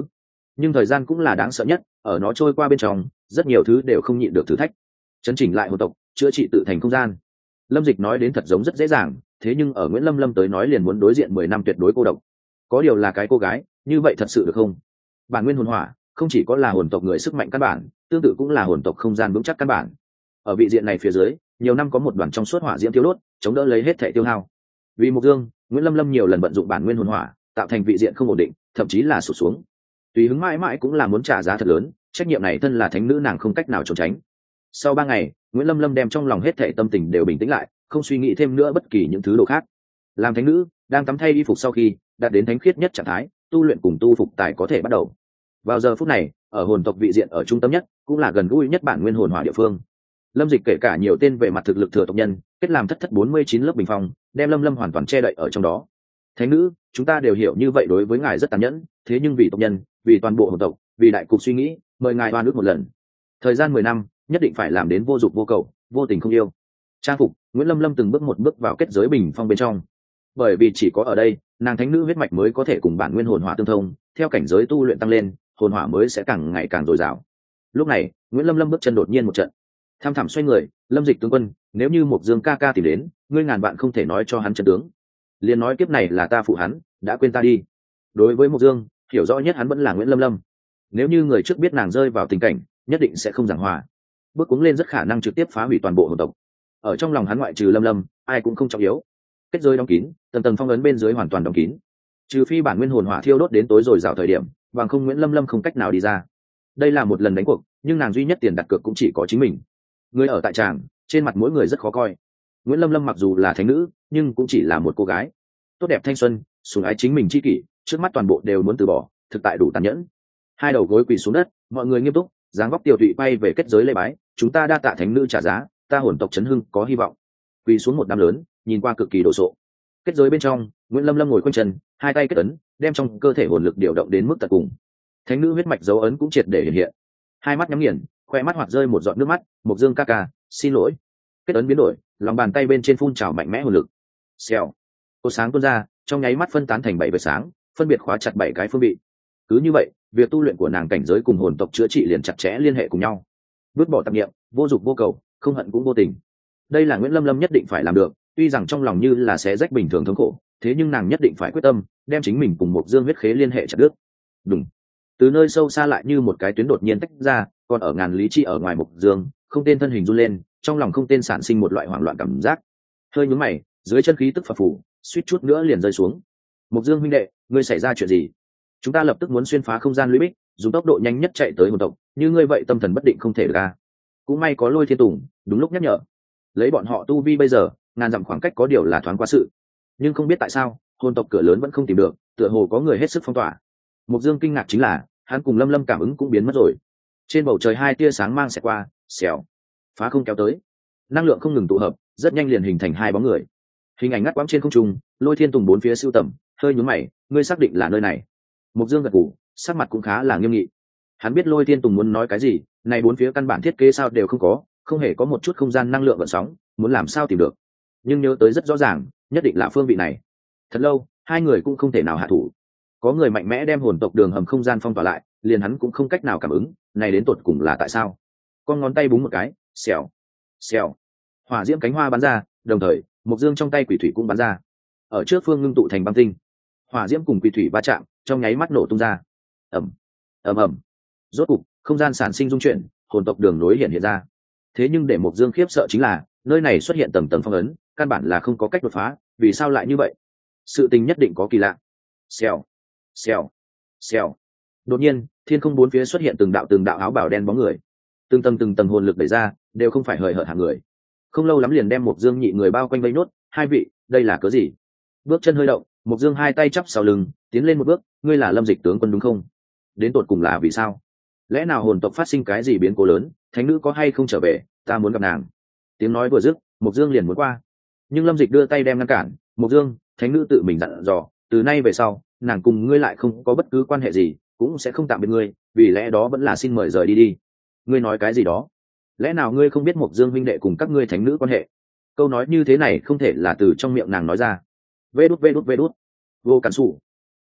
nhưng thời gian cũng là đáng sợ nhất, ở nó trôi qua bên trong rất nhiều thứ đều không nhịn được thử thách. Chấn chỉnh lại hồn tộc, chữa trị tự thành không gian. Lâm Dịch nói đến thật giống rất dễ dàng, thế nhưng ở Nguyễn Lâm Lâm tới nói liền muốn đối diện mười năm tuyệt đối cô độc. Có điều là cái cô gái, như vậy thật sự được không? Bản nguyên hồn hỏa không chỉ có là hồn tộc người sức mạnh căn bản, tương tự cũng là hồn tộc không gian vững chắc căn bản. Ở vị diện này phía dưới, nhiều năm có một đoàn trong suốt hỏa diễm tiêu đốt, chống đỡ lấy hết thể tiêu hao. Vì Mộc Dương, Nguyễn Lâm Lâm nhiều lần vận dụng bản nguyên hồn hỏa, tạo thành vị diện không ổn định, thậm chí là sụt xuống. Tùy hứng mãi mãi cũng là muốn trả giá thật lớn, trách nhiệm này thân là thánh nữ nàng không cách nào trốn tránh. Sau ba ngày, Nguyễn Lâm Lâm đem trong lòng hết thể tâm tình đều bình tĩnh lại, không suy nghĩ thêm nữa bất kỳ những thứ đồ khác. Làm thánh nữ, đang tắm thay y phục sau khi đạt đến thánh khiết nhất trạng thái, tu luyện cùng tu phục tài có thể bắt đầu. Vào giờ phút này, ở hồn tộc vị diện ở trung tâm nhất, cũng là gần gũi nhất bản nguyên hồn hỏa địa phương. Lâm Dịch kể cả nhiều tên về mặt thực lực thừa tộc nhân, kết làm thất thất bốn mươi chín lớp bình phong, đem Lâm Lâm hoàn toàn che đậy ở trong đó. Thánh nữ, chúng ta đều hiểu như vậy đối với ngài rất tàn nhẫn, thế nhưng vì tộc nhân, vì toàn bộ hồn tộc, vì đại cục suy nghĩ, mời ngài oan ước một lần. Thời gian mười năm, nhất định phải làm đến vô dụng vô cầu, vô tình không yêu. Trang phục, Nguyễn Lâm Lâm từng bước một bước vào kết giới bình phong bên trong. Bởi vì chỉ có ở đây, nàng thánh nữ huyết mạch mới có thể cùng bản nguyên hồn hỏa tương thông, theo cảnh giới tu luyện tăng lên, hồn hỏa mới sẽ càng ngày càng dồi dào. Lúc này, Nguyễn Lâm Lâm bước chân đột nhiên một trận, tham thẳm xoay người, Lâm Dịch tướng quân, nếu như Mộc Dương ca ca tìm đến, ngươi ngàn vạn không thể nói cho hắn chân tướng. Liền nói kiếp này là ta phụ hắn, đã quên ta đi. Đối với Mộc Dương, hiểu rõ nhất hắn vẫn là Nguyễn Lâm Lâm. Nếu như người trước biết nàng rơi vào tình cảnh, nhất định sẽ không giảng hòa. Bước cuống lên rất khả năng trực tiếp phá hủy toàn bộ hồn tộc. Ở trong lòng hắn ngoại trừ Lâm Lâm, ai cũng không trọng yếu. Kết giới đóng kín, tầng tầng phong ấn bên dưới hoàn toàn đóng kín. Trừ phi bản nguyên hồn hỏa thiêu đốt đến tối rồi rào thời điểm, bằng không Nguyễn Lâm Lâm không cách nào đi ra. Đây là một lần đánh cuộc, nhưng nàng duy nhất tiền đặt cược cũng chỉ có chính mình. Người ở tại tràng, trên mặt mỗi người rất khó coi. Nguyễn Lâm Lâm mặc dù là thánh nữ, nhưng cũng chỉ là một cô gái tốt đẹp thanh xuân, sủng ái chính mình chi kỷ, trước mắt toàn bộ đều muốn từ bỏ, thực tại đủ tàn nhẫn. Hai đầu gối quỳ xuống đất, mọi người nghiêm túc, dáng vóc tiểu tụy quay về kết giới lễ bái, chúng ta đa tạ thánh nữ trả giá, ta hồn tộc chấn hưng có hy vọng. Quỳ xuống một đám lớn, nhìn qua cực kỳ đồ sộ. Kết giới bên trong, Nguyễn Lâm Lâm ngồi quanh chân, hai tay kết ấn, đem trong cơ thể hồn lực điều động đến mức tận cùng. Thánh nữ huyết mạch dấu ấn cũng triệt để hiện hiện. Hai mắt nhắm nghiền, khoe mắt hoạt rơi một giọt nước mắt, Mộc Dương ca ca, xin lỗi. Kết ấn biến đổi, lòng bàn tay bên trên phun trào mạnh mẽ hồn lực. Xèo. Cô sáng tuôn ra, trong nháy mắt phân tán thành bảy vệt sáng, phân biệt khóa chặt bảy cái phương vị. Cứ như vậy, việc tu luyện của nàng cảnh giới cùng hồn tộc chữa trị liền chặt chẽ liên hệ cùng nhau. Vứt bỏ tạp niệm, vô dục vô cầu, không hận cũng vô tình. Đây là Nguyễn Lâm Lâm nhất định phải làm được, tuy rằng trong lòng như là xé rách bình thường thống khổ, thế nhưng nàng nhất định phải quyết tâm, đem chính mình cùng Mộc Dương huyết khế liên hệ chặt đứt. Đúng. Từ nơi sâu xa lại như một cái tuyến đột nhiên tách ra, còn ở ngàn lý chi ở ngoài Mộc Dương, không tên thân hình run lên, trong lòng không tên sản sinh một loại hoảng loạn cảm giác. Hơi nhướng mày, dưới chân khí tức phập phù, suýt chút nữa liền rơi xuống. Mộc Dương huynh đệ, ngươi xảy ra chuyện gì? Chúng ta lập tức muốn xuyên phá không gian lũy bích, dùng tốc độ nhanh nhất chạy tới hồn tộc, như ngươi vậy tâm thần bất định không thể được a. Cũng may có Lôi Thiên Tùng đúng lúc nhắc nhở. Lấy bọn họ tu vi bây giờ, ngàn dặm khoảng cách có điều là thoáng qua sự, nhưng không biết tại sao hồn tộc cửa lớn vẫn không tìm được, tựa hồ có người hết sức phong tỏa. Mộc Dương kinh ngạc chính là hắn cùng Lâm Lâm cảm ứng cũng biến mất rồi. Trên bầu trời hai tia sáng mang xẹt qua, xèo, phá không kéo tới, năng lượng không ngừng tụ hợp, rất nhanh liền hình thành hai bóng người. Hình ảnh ngắt quãng trên không trung, Lôi Thiên Tùng bốn phía siêu tầm, hơi nhún mày, ngươi xác định là nơi này? Mộc Dương gật gù, sắc mặt cũng khá là nghiêm nghị. Hắn biết Lôi Thiên Tùng muốn nói cái gì, này bốn phía căn bản thiết kế sao đều không có, không hề có một chút không gian năng lượng gợn sóng, muốn làm sao tìm được. Nhưng nhớ tới rất rõ ràng, nhất định là phương vị này. Thật lâu, hai người cũng không thể nào hạ thủ. Có người mạnh mẽ đem hồn tộc đường hầm không gian phong tỏa lại, liền hắn cũng không cách nào cảm ứng, này đến tột cùng là tại sao? Con ngón tay búng một cái, xèo, xèo, hỏa diễm cánh hoa bắn ra, đồng thời, Mộc Dương trong tay quỷ thủy cũng bắn ra. Ở trước phương ngưng tụ thành băng tinh, hỏa diễm cùng quỷ thủy va chạm, trong nháy mắt nổ tung ra. Ầm, ầm ầm. Rốt cục, không gian sản sinh dung chuyển, hồn tộc đường nối hiện hiện ra. Thế nhưng để Mộc Dương khiếp sợ chính là, nơi này xuất hiện tầng tầng phong ấn, căn bản là không có cách đột phá, vì sao lại như vậy? Sự tình nhất định có kỳ lạ. Xèo, xèo, xèo. Đột nhiên, thiên không bốn phía xuất hiện từng đạo từng đạo áo bào đen bóng người, từng tầng từng tầng hồn lực đẩy ra, đều không phải hời hợt hạng người. Không lâu lắm liền đem Mộc Dương nhị người bao quanh vây nốt. Hai vị, đây là cớ gì? Bước chân hơi động, Mộc Dương hai tay chắp sau lưng, tiến lên một bước, ngươi là Lâm Dịch tướng quân đúng không? Đến tột cùng là vì sao? Lẽ nào hồn tộc phát sinh cái gì biến cố lớn, thánh nữ có hay không trở về, ta muốn gặp nàng. Tiếng nói vừa dứt, Mộc Dương liền muốn qua, nhưng Lâm Dịch đưa tay đem ngăn cản. Mộc Dương, thánh nữ tự mình dặn dò, từ nay về sau, nàng cùng ngươi lại không có bất cứ quan hệ gì, cũng sẽ không tạm biệt ngươi, vì lẽ đó vẫn là xin mời rời đi đi. Ngươi nói cái gì đó? Lẽ nào ngươi không biết Mộc Dương huynh đệ cùng các ngươi thánh nữ quan hệ? Câu nói như thế này không thể là từ trong miệng nàng nói ra. Vê đút vê đút vê đút. Vô cản sủ.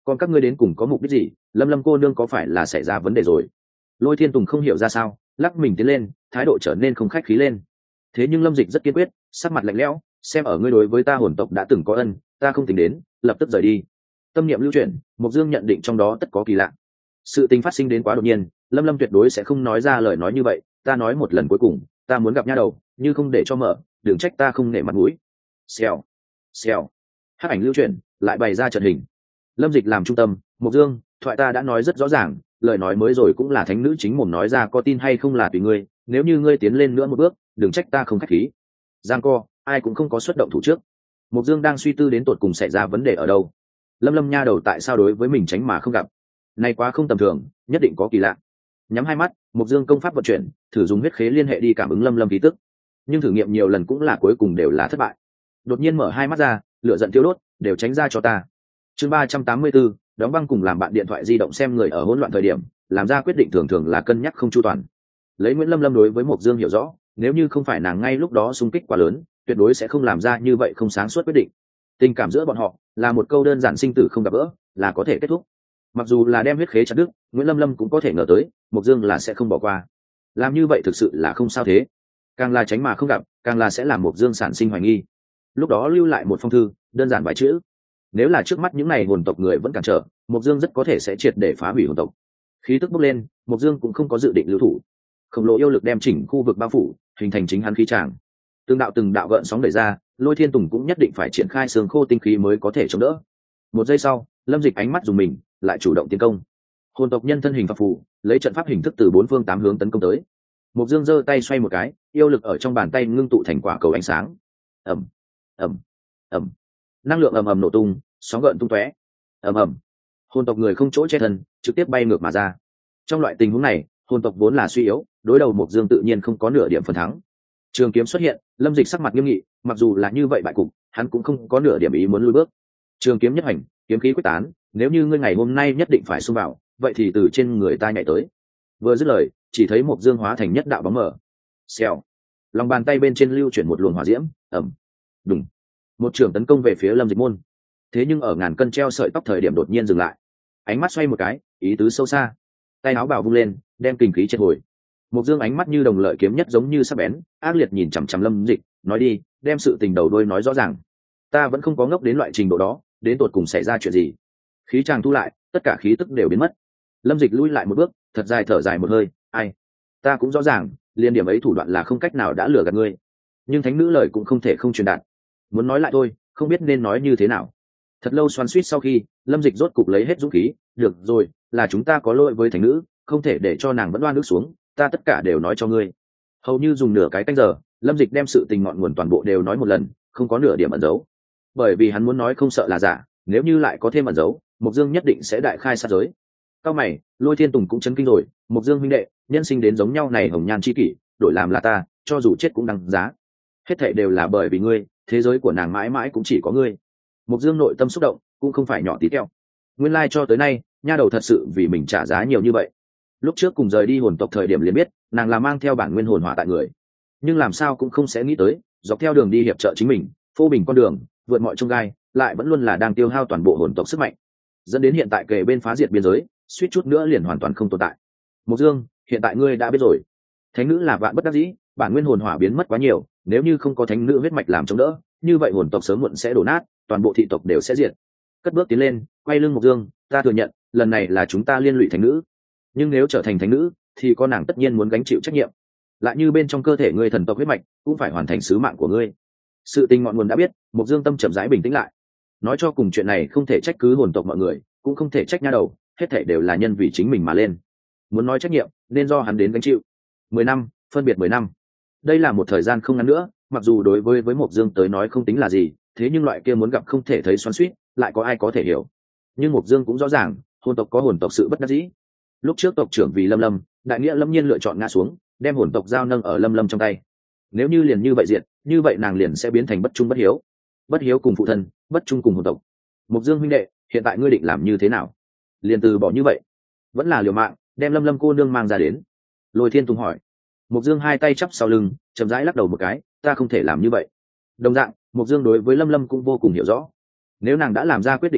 còn các ngươi đến cùng có mục đích gì? Lâm Lâm cô nương có phải là xảy ra vấn đề rồi? Lôi Thiên Tùng không hiểu ra sao, lắc mình tiến lên, thái độ trở nên không khách khí lên. Thế nhưng Lâm Dịch rất kiên quyết, sắc mặt lạnh lẽo, xem ở ngươi đối với ta hồn tộc đã từng có ân, ta không tính đến, lập tức rời đi. Tâm niệm lưu chuyển, Mộc Dương nhận định trong đó tất có kỳ lạ. Sự tình phát sinh đến quá đột nhiên, Lâm Lâm tuyệt đối sẽ không nói ra lời nói như vậy. Ta nói một lần cuối cùng, ta muốn gặp nha đầu, như không để cho mở, đừng trách ta không nể mặt mũi. Xèo, xèo, hắc ảnh lưu chuyển, lại bày ra trận hình. Lâm Dịch làm trung tâm, Mộc Dương, thoại ta đã nói rất rõ ràng, lời nói mới rồi cũng là thánh nữ chính mồm nói ra, có tin hay không là tùy ngươi, nếu như ngươi tiến lên nữa một bước, đừng trách ta không khách khí. Giang co, ai cũng không có xuất động thủ trước. Mộc Dương đang suy tư đến tột cùng xảy ra vấn đề ở đâu. Lâm Lâm nha đầu tại sao đối với mình tránh mà không gặp, này quá không tầm thường, nhất định có kỳ lạ. Nhắm hai mắt, Mộc Dương công pháp vận chuyển, thử dùng huyết khế liên hệ đi cảm ứng Lâm Lâm khí tức, nhưng thử nghiệm nhiều lần cũng là cuối cùng đều là thất bại. Đột nhiên mở hai mắt ra, lửa giận thiêu đốt, đều tránh ra cho ta. Chương ba trăm tám mươi tư, đóng băng cùng làm bạn điện thoại di động xem người ở hỗn loạn thời điểm, làm ra quyết định thường thường là cân nhắc không chu toàn. Lấy Nguyễn Lâm Lâm đối với Mộc Dương hiểu rõ, nếu như không phải nàng ngay lúc đó xung kích quá lớn, tuyệt đối sẽ không làm ra như vậy không sáng suốt quyết định. Tình cảm giữa bọn họ là một câu đơn giản sinh tử không gặp gỡ, là có thể kết thúc. Mặc dù là đem huyết khế chặt đứt, Nguyễn Lâm Lâm cũng có thể ngờ tới, Mộc Dương là sẽ không bỏ qua. Làm như vậy thực sự là không sao thế. Càng là tránh mà không gặp, càng là sẽ làm Mộc Dương sản sinh hoài nghi. Lúc đó lưu lại một phong thư, đơn giản vài chữ. Nếu là trước mắt những này hồn tộc người vẫn cản trở, Mộc Dương rất có thể sẽ triệt để phá hủy hồn tộc. Khí tức bốc lên, Mộc Dương cũng không có dự định lưu thủ. Khổng lồ yêu lực đem chỉnh khu vực bao phủ, hình thành chính hắn khí tràng. Từng đạo từng đạo gợn sóng đẩy ra, Lôi Thiên Tùng cũng nhất định phải triển khai xương khô tinh khí mới có thể chống đỡ. Một giây sau, Lâm Dịch ánh mắt dùng mình, lại chủ động tiến công. Hồn tộc nhân thân hình phập phù, lấy trận pháp hình thức từ bốn phương tám hướng tấn công tới. Mộc Dương giơ tay xoay một cái, yêu lực ở trong bàn tay ngưng tụ thành quả cầu ánh sáng. Ầm, ầm, ầm. Năng lượng ầm ầm nổ tung, sóng gợn tung tóe. Ầm ầm. Hồn tộc người không chỗ che thân, trực tiếp bay ngược mà ra. Trong loại tình huống này, hồn tộc vốn là suy yếu, đối đầu Mộc Dương tự nhiên không có nửa điểm phần thắng. Trường kiếm xuất hiện, Lâm Dịch sắc mặt nghiêm nghị, mặc dù là như vậy bại cục, hắn cũng không có nửa điểm ý muốn lùi bước. Trường kiếm nhất hành, kiếm khí quyết tán, nếu như ngươi ngày hôm nay nhất định phải xung vào, vậy thì từ trên người ta nhảy tới. Vừa dứt lời, chỉ thấy Mộc Dương hóa thành nhất đạo bóng mờ. Xèo. Lòng bàn tay bên trên lưu chuyển một luồng hỏa diễm, ầm. Đùng. Một trường tấn công về phía Lâm Dịch môn. Thế nhưng ở ngàn cân treo sợi tóc thời điểm đột nhiên dừng lại. Ánh mắt xoay một cái, ý tứ sâu xa. Tay áo bào vung lên, đem kinh khí triệt hồi. Mộc Dương ánh mắt như đồng lợi kiếm nhất giống như sắc bén, ác liệt nhìn chằm chằm Lâm Dịch, nói đi, đem sự tình đầu đuôi nói rõ ràng. Ta vẫn không có ngốc đến loại trình độ đó, đến tột cùng xảy ra chuyện gì? Khí chàng thu lại, tất cả khí tức đều biến mất. Lâm Dịch lui lại một bước, thật dài thở dài một hơi, ai? Ta cũng rõ ràng, liên điểm ấy thủ đoạn là không cách nào đã lừa gạt ngươi. Nhưng thánh nữ lời cũng không thể không truyền đạt. Muốn nói lại thôi, không biết nên nói như thế nào. Thật lâu xoắn xuýt sau khi, Lâm Dịch rốt cục lấy hết dũng khí, được rồi, là chúng ta có lỗi với thánh nữ, không thể để cho nàng vẫn đoan nước xuống, ta tất cả đều nói cho ngươi. Hầu như dùng nửa cái canh giờ, Lâm Dịch đem sự tình ngọn nguồn toàn bộ đều nói một lần, không có nửa điểm ẩn giấu. Bởi vì hắn muốn nói không sợ là giả, nếu như lại có thêm ẩn giấu, Mộc Dương nhất định sẽ đại khai sát giới. Cao mày, Lôi Thiên Tùng cũng chấn kinh rồi, Mộc Dương huynh đệ, nhân sinh đến giống nhau này hồng nhan chi kỷ, đổi làm là ta, cho dù chết cũng đăng giá. Hết thảy đều là bởi vì ngươi, thế giới của nàng mãi mãi cũng chỉ có ngươi. Mộc Dương nội tâm xúc động, cũng không phải nhỏ tí teo. Nguyên lai like cho tới nay, nha đầu thật sự vì mình trả giá nhiều như vậy. Lúc trước cùng rời đi hồn tộc thời điểm liền biết, nàng là mang theo bản nguyên hồn hỏa tại người, nhưng làm sao cũng không sẽ nghĩ tới, dọc theo đường đi hiệp trợ chính mình, phô bình con đường, vượt mọi chông gai, lại vẫn luôn là đang tiêu hao toàn bộ hồn tộc sức mạnh, dẫn đến hiện tại kề bên phá diệt biên giới, suýt chút nữa liền hoàn toàn không tồn tại. Mộc Dương, hiện tại ngươi đã biết rồi, thánh nữ là vạn bất đắc dĩ, bản nguyên hồn hỏa biến mất quá nhiều, nếu như không có thánh nữ huyết mạch làm chống đỡ, như vậy hồn tộc sớm muộn sẽ đổ nát, toàn bộ thị tộc đều sẽ diệt. Cất bước tiến lên, quay lưng Mộc Dương, ta thừa nhận, lần này là chúng ta liên lụy thánh nữ, nhưng nếu trở thành thánh nữ, thì con nàng tất nhiên muốn gánh chịu trách nhiệm, lại như bên trong cơ thể ngươi thần tộc huyết mạch cũng phải hoàn thành sứ mạng của ngươi. Sự tình ngọn nguồn đã biết, Mộc Dương tâm chậm rãi bình tĩnh lại, nói cho cùng chuyện này không thể trách cứ hồn tộc mọi người, cũng không thể trách nha đầu, hết thảy đều là nhân vì chính mình mà lên. Muốn nói trách nhiệm, nên do hắn đến gánh chịu. Mười năm, phân biệt mười năm, đây là một thời gian không ngắn nữa, mặc dù đối với với Mộc Dương tới nói không tính là gì, thế nhưng loại kia muốn gặp không thể thấy xoắn xuýt, lại có ai có thể hiểu. Nhưng Mộc Dương cũng rõ ràng, hồn tộc có hồn tộc sự bất đắc dĩ. Lúc trước tộc trưởng vì Lâm Lâm, đại nghĩa lâm nhiên lựa chọn ngã xuống, đem hồn tộc giao nâng ở Lâm Lâm trong tay. Nếu như liền như vậy diện, như vậy nàng liền sẽ biến thành bất trung bất hiếu, bất hiếu cùng phụ thân, bất trung cùng hồn tộc. Mộc Dương huynh đệ, hiện tại ngươi định làm như thế nào? Liền từ bỏ như vậy, vẫn là liều mạng đem Lâm Lâm cô nương mang ra đến? Lôi Thiên Tùng hỏi. Mộc Dương hai tay chắp sau lưng, chậm rãi lắc đầu một cái, ta không thể làm như vậy. Đồng dạng, Mộc Dương đối với Lâm Lâm cũng vô cùng hiểu rõ. Nếu nàng đã làm ra quyết định này,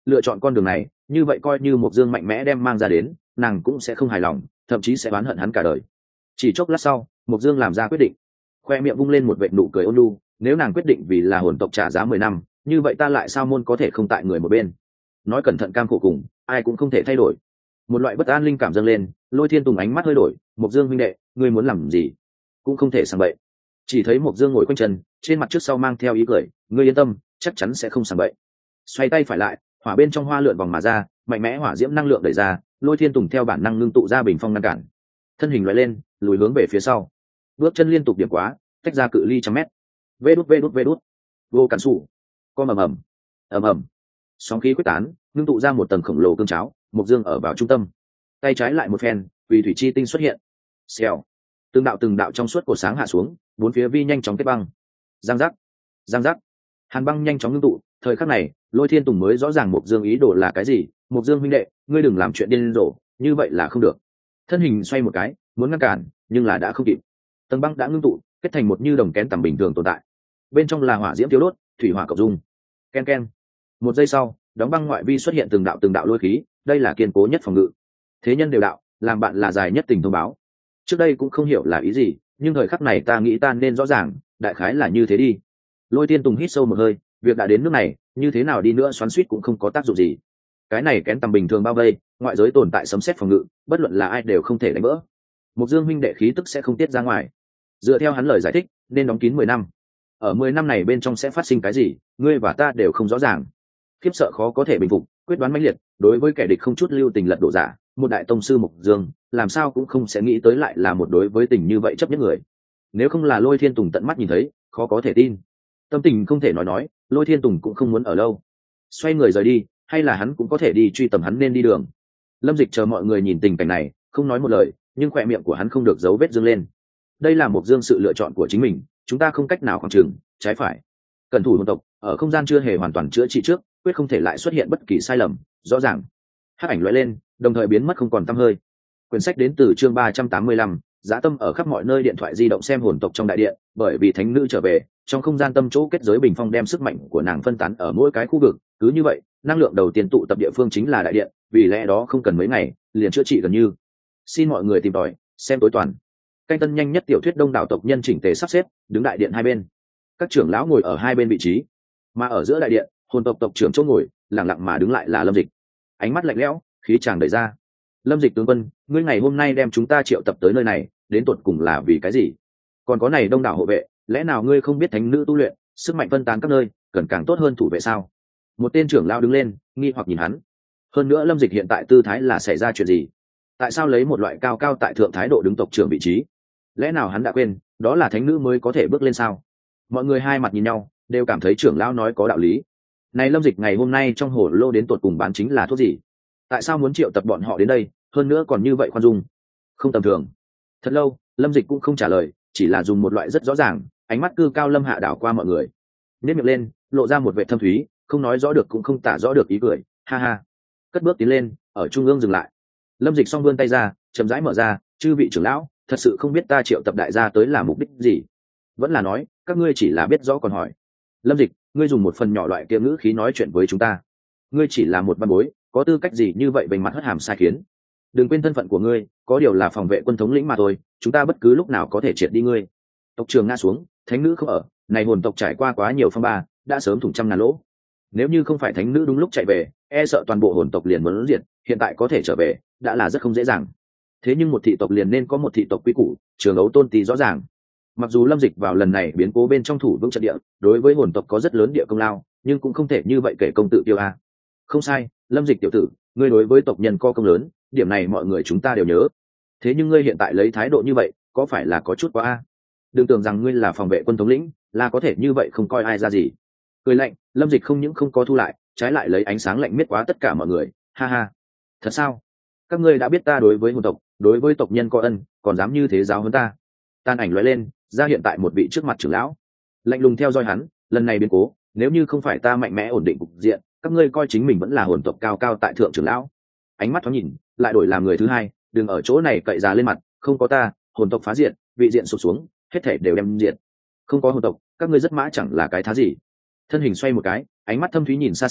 lựa chọn con đường này, như vậy coi như Mộc Dương mạnh mẽ đem mang ra đến, nàng cũng sẽ không hài lòng, thậm chí sẽ oán hận hắn cả đời. Chỉ chốc lát sau, Mộc Dương làm ra quyết định, khoe miệng vung lên một vệt nụ cười ôn nhu. Nếu nàng quyết định vì là hồn tộc trả giá mười năm, như vậy ta lại sao môn có thể không tại người một bên. Nói cẩn thận cam khổ cùng, ai cũng không thể thay đổi. Một loại bất an linh cảm dâng lên, Lôi Thiên Tùng ánh mắt hơi đổi. Mộc Dương huynh đệ, ngươi muốn làm gì? Cũng không thể sang bậy. Chỉ thấy Mộc Dương ngồi quanh chân, trên mặt trước sau mang theo ý cười. Ngươi yên tâm, chắc chắn sẽ không sang bậy. Xoay tay phải lại, hỏa bên trong hoa lượn vòng mà ra, mạnh mẽ hỏa diễm năng lượng đẩy ra. Lôi Thiên Tùng theo bản năng ngưng tụ ra bình phong ngăn cản, thân hình loại lên, lùi hướng về phía sau, bước chân liên tục điểm quá, tách ra cự ly trăm mét. Vê đút vê đút vê đút, vô cản sủ, co ầm ầm, ầm ầm, sóng khí quyết tán, ngưng tụ ra một tầng khổng lồ cương cháo. Mộc Dương ở vào trung tâm, tay trái lại một phen, vì thủy chi tinh xuất hiện. Xèo, từng đạo từng đạo trong suốt cột sáng hạ xuống, bốn phía vi nhanh chóng kết băng. Giang giác, giang giác, hàn băng nhanh chóng ngưng tụ. Thời khắc này, Lôi Thiên Tùng mới rõ ràng Mộc Dương ý đồ là cái gì. Mộc Dương huynh đệ, ngươi đừng làm chuyện điên rồ, như vậy là không được. Thân hình xoay một cái, muốn ngăn cản, nhưng là đã không kịp. Tầng băng đã ngưng tụ, kết thành một như đồng kén tầm bình thường tồn tại. Bên trong là hỏa diễm tiêu đốt, thủy hỏa cộng dung. Ken ken. Một giây sau, đóng băng ngoại vi xuất hiện từng đạo từng đạo lôi khí, đây là kiên cố nhất phòng ngự. Thế nhân đều đạo, làm bạn là dài nhất tình thông báo. Trước đây cũng không hiểu là ý gì, nhưng thời khắc này ta nghĩ ta nên rõ ràng, đại khái là như thế đi. Lôi Tiên Tùng hít sâu một hơi, việc đã đến nước này, như thế nào đi nữa xoắn xuýt cũng không có tác dụng gì. Cái này kén tầm bình thường bao vây, ngoại giới tồn tại sấm sét phòng ngự, bất luận là ai đều không thể đánh vỡ. Mộc Dương huynh đệ khí tức sẽ không tiết ra ngoài. Dựa theo hắn lời giải thích, nên đóng kín mười năm. Ở mười năm này bên trong sẽ phát sinh cái gì, ngươi và ta đều không rõ ràng. Khiếp sợ khó có thể bình phục, quyết đoán mãnh liệt, đối với kẻ địch không chút lưu tình lật đổ giả, một đại tông sư Mộc Dương, làm sao cũng không sẽ nghĩ tới lại là một đối với tình như vậy chấp nhất người. Nếu không là Lôi Thiên Tùng tận mắt nhìn thấy, khó có thể tin. Tâm tình không thể nói nói, Lôi Thiên Tùng cũng không muốn ở lâu. Xoay người rời đi, hay là hắn cũng có thể đi truy tầm hắn nên đi đường. Lâm Dịch chờ mọi người nhìn tình cảnh này, không nói một lời, nhưng khỏe miệng của hắn không được giấu vết dương lên. Đây là Mộc Dương sự lựa chọn của chính mình, chúng ta không cách nào khoảng chừng trái phải. Cẩn thủ hồn tộc ở không gian chưa hề hoàn toàn chữa trị trước, quyết không thể lại xuất hiện bất kỳ sai lầm. Rõ ràng, hắc ảnh lóe lên, đồng thời biến mất không còn tăm hơi. Quyển sách đến từ chương ba trăm tám mươi lăm, Dã Tâm ở khắp mọi nơi điện thoại di động xem hồn tộc trong đại điện, bởi vì thánh nữ trở về, trong không gian tâm chỗ kết giới bình phong đem sức mạnh của nàng phân tán ở mỗi cái khu vực, cứ như vậy, năng lượng đầu tiên tụ tập địa phương chính là đại điện, vì lẽ đó không cần mấy ngày, liền chữa trị gần như. Xin mọi người tìm tòi, xem tối toàn. Canh tân nhanh nhất tiểu thuyết đông đảo tộc nhân chỉnh tề sắp xếp, đứng đại điện hai bên. Các trưởng lão ngồi ở hai bên vị trí, mà ở giữa đại điện, hồn tộc tộc trưởng chỗ ngồi, lặng lặng mà đứng lại là Lâm Dịch. Ánh mắt lạnh lẽo, khí chàng đẩy ra. Lâm Dịch tướng quân, ngươi ngày hôm nay đem chúng ta triệu tập tới nơi này, đến tột cùng là vì cái gì? Còn có này đông đảo hộ vệ, lẽ nào ngươi không biết thánh nữ tu luyện, sức mạnh phân tán các nơi, cần càng tốt hơn thủ vệ sao? Một tên trưởng lão đứng lên, nghi hoặc nhìn hắn. Hơn nữa Lâm Dịch hiện tại tư thái là xảy ra chuyện gì? Tại sao lấy một loại cao cao tại thượng thái độ đứng tộc trưởng vị trí? Lẽ nào hắn đã quên, đó là thánh nữ mới có thể bước lên sao? Mọi người hai mặt nhìn nhau, đều cảm thấy trưởng lão nói có đạo lý. Này Lâm Dịch ngày hôm nay trong hồ lô đến tột cùng bán chính là thuốc gì? Tại sao muốn triệu tập bọn họ đến đây, hơn nữa còn như vậy khoan dung? Không tầm thường. Thật lâu, Lâm Dịch cũng không trả lời, chỉ là dùng một loại rất rõ ràng, ánh mắt cư cao lâm hạ đảo qua mọi người, nhếch miệng lên, lộ ra một vẻ thâm thúy, không nói rõ được cũng không tả rõ được ý cười, ha ha. Cất bước tiến lên, ở trung ương dừng lại. Lâm Dịch song vươn tay ra, chậm rãi mở ra, chư vị trưởng lão, thật sự không biết ta triệu tập đại gia tới là mục đích gì? Vẫn là nói, các ngươi chỉ là biết rõ còn hỏi. Lâm Dịch, ngươi dùng một phần nhỏ loại kia ngữ khí nói chuyện với chúng ta. Ngươi chỉ là một văn bối, có tư cách gì như vậy bềnh mặt hất hàm sai khiến? Đừng quên thân phận của ngươi, có điều là phòng vệ quân thống lĩnh mà thôi, chúng ta bất cứ lúc nào có thể triệt đi ngươi. Tộc trưởng ngã xuống, thánh nữ không ở, này hồn tộc trải qua quá nhiều phong ba, đã sớm thủng trăm ngàn lỗ. Nếu như không phải thánh nữ đúng lúc chạy về, e sợ toàn bộ hồn tộc liền muốn diệt, hiện tại có thể trở về, đã là rất không dễ dàng. Thế nhưng một thị tộc liền nên có một thị tộc quy củ, trường ấu tôn tí rõ ràng. Mặc dù Lâm Dịch vào lần này biến cố bên trong thủ vững trận địa, đối với hồn tộc có rất lớn địa công lao, nhưng cũng không thể như vậy kể công tự tiêu a. Không sai, Lâm Dịch tiểu tử, ngươi đối với tộc nhân có công lớn, điểm này mọi người chúng ta đều nhớ. Thế nhưng ngươi hiện tại lấy thái độ như vậy, có phải là có chút quá a? Đừng tưởng rằng ngươi là phòng vệ quân thống lĩnh, là có thể như vậy không coi ai ra gì. Cười lạnh, Lâm Dịch không những không có thu lại, trái lại lấy ánh sáng lạnh miết quá tất cả mọi người, ha ha. Thật sao? Các ngươi đã biết ta đối với hồn tộc, đối với tộc nhân có ân, còn dám như thế giáo hơn ta? Tan ảnh lóe lên, ra hiện tại một vị trước mặt trưởng lão, lạnh lùng theo dõi hắn. Lần này biến cố, nếu như không phải ta mạnh mẽ ổn định cục diện, các ngươi coi chính mình vẫn là hồn tộc cao cao tại thượng trưởng lão. Ánh mắt thoáng nhìn, lại đổi làm người thứ hai, đừng ở chỗ này cậy già lên mặt, không có ta, hồn tộc phá diện, vị diện sụp xuống, hết thể đều đem diện. Không có hồn tộc, các ngươi rất mã chẳng là cái thá gì. Thân hình xoay một cái, ánh mắt thâm thúy nhìn xa xa,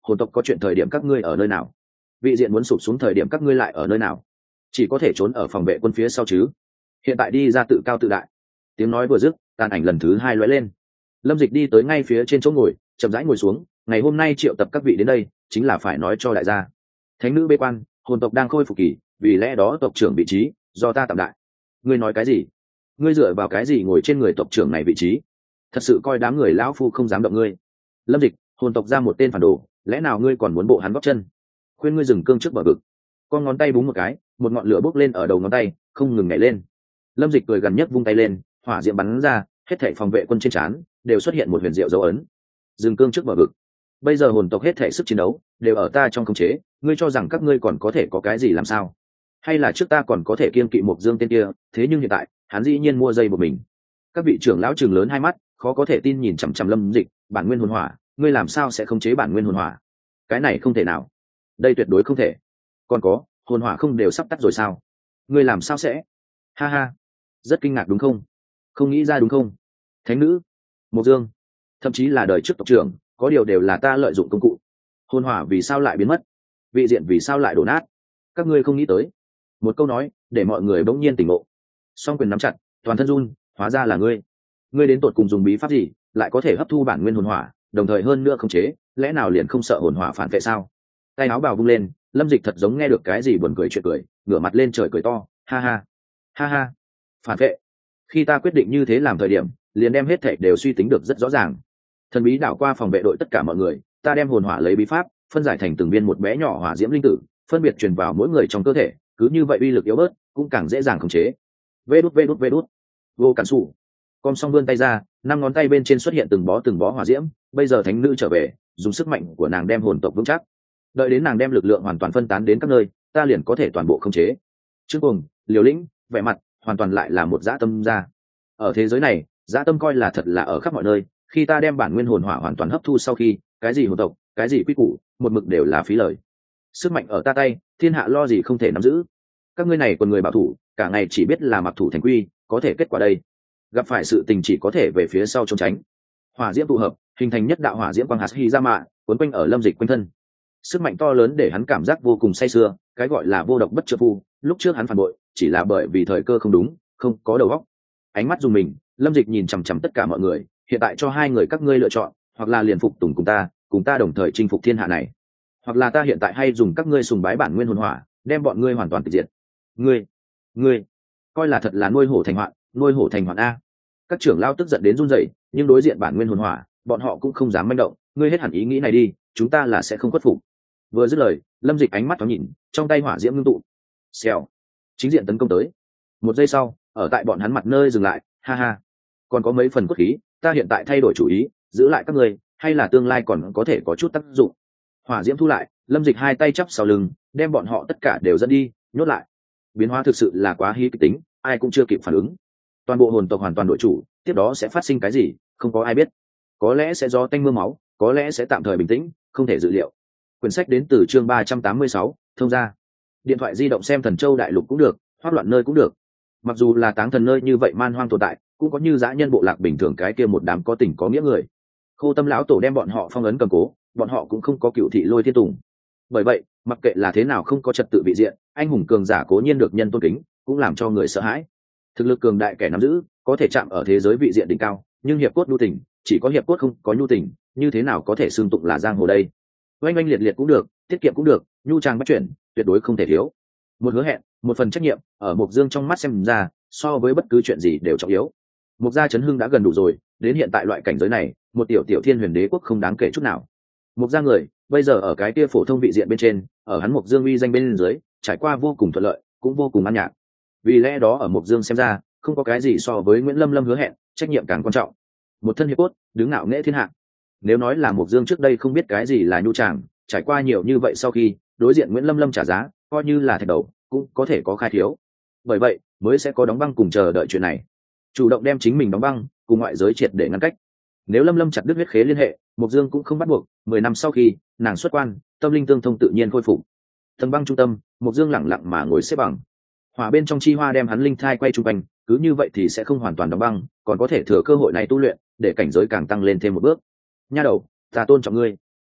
hồn tộc có chuyện thời điểm các ngươi ở nơi nào? Vị diện muốn sụp xuống thời điểm các ngươi lại ở nơi nào? Chỉ có thể trốn ở phòng vệ quân phía sau chứ. Hiện tại đi ra tự cao tự đại. Tiếng nói vừa dứt, tàn ảnh lần thứ hai lóe lên. Lâm Dịch đi tới ngay phía trên chỗ ngồi, chậm rãi ngồi xuống. Ngày hôm nay triệu tập các vị đến đây, chính là phải nói cho đại gia. Thánh nữ bế quan, hồn tộc đang khôi phục kỳ, vì lẽ đó tộc trưởng vị trí do ta tạm đại. Ngươi nói cái gì? Ngươi dựa vào cái gì ngồi trên người tộc trưởng này vị trí? Thật sự coi đám người lão phu không dám động ngươi. Lâm Dịch, hồn tộc ra một tên phản đồ, lẽ nào ngươi còn muốn bộ hắn góp chân? Khuyên ngươi dừng cương trước bờ vực. Con ngón tay búng một cái, một ngọn lửa bốc lên ở đầu ngón tay, không ngừng nhảy lên. Lâm Dịch cười gần nhất vung tay lên, hỏa diệm bắn ra, hết thảy phòng vệ quân trên trán đều xuất hiện một huyền diệu dấu ấn. Dừng cương trước bờ vực. Bây giờ hồn tộc hết thảy sức chiến đấu đều ở ta trong khống chế, ngươi cho rằng các ngươi còn có thể có cái gì làm sao? Hay là trước ta còn có thể kiên kỵ Mộc Dương tên kia, thế nhưng hiện tại, hắn dĩ nhiên mua dây của mình. Các vị trưởng lão trừng lớn hai mắt, khó có thể tin nhìn chằm chằm Lâm Dịch, bản nguyên hồn hỏa, ngươi làm sao sẽ khống chế bản nguyên hồn hỏa? Cái này không thể nào. Đây tuyệt đối không thể. Còn có, hồn hỏa không đều sắp tắt rồi sao? Ngươi làm sao sẽ? Ha ha, rất kinh ngạc đúng không? Không nghĩ ra đúng không? Thánh nữ, Mộc Dương, thậm chí là đời trước tộc trưởng, có điều đều là ta lợi dụng công cụ. Hồn hỏa vì sao lại biến mất? Vị diện vì sao lại đổ nát? Các ngươi không nghĩ tới. Một câu nói, để mọi người bỗng nhiên tỉnh ngộ. Song quyền nắm chặt, toàn thân run, hóa ra là ngươi. Ngươi đến tột cùng dùng bí pháp gì, lại có thể hấp thu bản nguyên hồn hỏa, đồng thời hơn nữa khống chế, lẽ nào liền không sợ hồn hỏa phản vệ sao? Tay áo bào vung lên, Lâm Dịch thật giống nghe được cái gì buồn cười chuyện cười, ngửa mặt lên trời cười to, ha ha, ha ha, phản vệ. Khi ta quyết định như thế làm thời điểm, liền đem hết thảy đều suy tính được rất rõ ràng. Thần bí đảo qua phòng vệ đội tất cả mọi người, ta đem hồn hỏa lấy bí pháp phân giải thành từng viên một bé nhỏ hỏa diễm linh tử, phân biệt truyền vào mỗi người trong cơ thể, cứ như vậy uy lực yếu bớt, cũng càng dễ dàng khống chế. Vê đút vê đút vê đút. Vô cản sủ. Com song vươn tay ra, năm ngón tay bên trên xuất hiện từng bó từng bó hỏa diễm, bây giờ thánh nữ trở về, dùng sức mạnh của nàng đem hồn tộc vững chắc. Đợi đến nàng đem lực lượng hoàn toàn phân tán đến các nơi, ta liền có thể toàn bộ khống chế. Trước cùng, Liều Lĩnh, vẻ mặt hoàn toàn lại là một dã tâm ra. Ở thế giới này, dã tâm coi là thật là ở khắp mọi nơi, khi ta đem bản nguyên hồn hỏa hoàn toàn hấp thu sau khi, cái gì hồn tộc, cái gì quy củ, một mực đều là phí lời. Sức mạnh ở ta tay, thiên hạ lo gì không thể nắm giữ. Các ngươi này còn người bảo thủ, cả ngày chỉ biết là mặc thủ thành quy, có thể kết quả đây. Gặp phải sự tình chỉ có thể về phía sau trốn tránh. Hỏa diễm tụ hợp, hình thành nhất đạo hỏa diễm quang hạt hy ra mạ, cuốn quanh ở Lâm Dịch quanh thân. Sức mạnh to lớn để hắn cảm giác vô cùng say sưa, cái gọi là vô độc bất trợ phu, lúc trước hắn phản bội, chỉ là bởi vì thời cơ không đúng, không có đầu óc. Ánh mắt dùng mình, Lâm Dịch nhìn chằm chằm tất cả mọi người, hiện tại cho hai người các ngươi lựa chọn, hoặc là liền phục tùng cùng ta, cùng ta đồng thời chinh phục thiên hạ này, hoặc là ta hiện tại hay dùng các ngươi sùng bái bản nguyên hồn hỏa, đem bọn ngươi hoàn toàn tịch diệt. Ngươi, ngươi, coi là thật là nuôi hổ thành hoạn, nuôi hổ thành hoạn a. Các trưởng lao tức giận đến run rẩy, nhưng đối diện bản nguyên hồn hỏa, bọn họ cũng không dám manh động. Ngươi hết hẳn ý nghĩ này đi, chúng ta là sẽ không khuất phục. Vừa dứt lời, Lâm Dịch ánh mắt thoáng nhìn, trong tay hỏa diễm ngưng tụ, xèo, chính diện tấn công tới. Một giây sau, ở tại bọn hắn mặt nơi dừng lại, ha ha, còn có mấy phần cốt khí, ta hiện tại thay đổi chủ ý, giữ lại các ngươi, hay là tương lai còn có thể có chút tác dụng. Hỏa diễm thu lại, Lâm Dịch hai tay chắp sau lưng, đem bọn họ tất cả đều dẫn đi, nhốt lại. Biến hóa thực sự là quá hí kịch tính, ai cũng chưa kịp phản ứng. Toàn bộ hồn tộc hoàn toàn đổi chủ, tiếp đó sẽ phát sinh cái gì, không có ai biết. Có lẽ sẽ do tanh mưa máu, có lẽ sẽ tạm thời bình tĩnh, không thể dự liệu. Quyển sách đến từ chương ba trăm tám mươi sáu, thông gia. Điện thoại di động xem Thần Châu đại lục cũng được, hoác loạn nơi cũng được. Mặc dù là táng thần nơi như vậy man hoang tồn tại, cũng có như dã nhân bộ lạc bình thường cái kia một đám có tình có nghĩa người. Khô Tâm lão tổ đem bọn họ phong ấn cầm cố, bọn họ cũng không có cựu thị lôi thiên tùng. Bởi vậy, mặc kệ là thế nào không có trật tự vị diện, anh hùng cường giả cố nhiên được nhân tôn kính, cũng làm cho người sợ hãi. Thực lực cường đại kẻ nắm giữ, có thể chạm ở thế giới vị diện đỉnh cao, nhưng hiệp cốt nhu tình, chỉ có hiệp cốt không có nhu tình, như thế nào có thể xưng tụng là giang hồ đây? Oanh oanh liệt liệt cũng được, tiết kiệm cũng được, nhu trang bắt chuyển, tuyệt đối không thể thiếu. Một hứa hẹn, một phần trách nhiệm, ở Mộc Dương trong mắt xem ra, so với bất cứ chuyện gì đều trọng yếu. Mộc gia chấn hưng đã gần đủ rồi, đến hiện tại loại cảnh giới này, một tiểu tiểu thiên huyền đế quốc không đáng kể chút nào. Mộc gia người, bây giờ ở cái kia phổ thông vị diện bên trên, ở hắn Mộc Dương uy danh bên dưới, trải qua vô cùng thuận lợi, cũng vô cùng an nhàn. Vì lẽ đó ở Mộc Dương xem ra, không có cái gì so với Nguyễn Lâm Lâm hứa hẹn, trách nhiệm càng quan trọng. Một thân hiệp cốt, đứng ngạo nghễ thiên hạ. Nếu nói là Mộc Dương trước đây không biết cái gì là nhu tràng, trải qua nhiều như vậy sau khi đối diện Nguyễn Lâm Lâm trả giá, coi như là thạch đầu, cũng có thể có khai thiếu. Bởi vậy, mới sẽ có đóng băng cùng chờ đợi chuyện này. Chủ động đem chính mình đóng băng, cùng ngoại giới triệt để ngăn cách. Nếu Lâm Lâm chặt đứt huyết khế liên hệ, Mộc Dương cũng không bắt buộc, mười năm sau khi nàng xuất quan, tâm linh tương thông tự nhiên khôi phục. Tầng băng trung tâm, Mộc Dương lặng lặng mà ngồi xếp bằng. Hỏa bên trong chi hoa đem hắn linh thai quay trung quanh, cứ như vậy thì sẽ không hoàn toàn đóng băng, còn có thể thừa cơ hội này tu luyện, để cảnh giới càng tăng lên thêm một bước. Nha đầu, ta tôn trọng ngươi.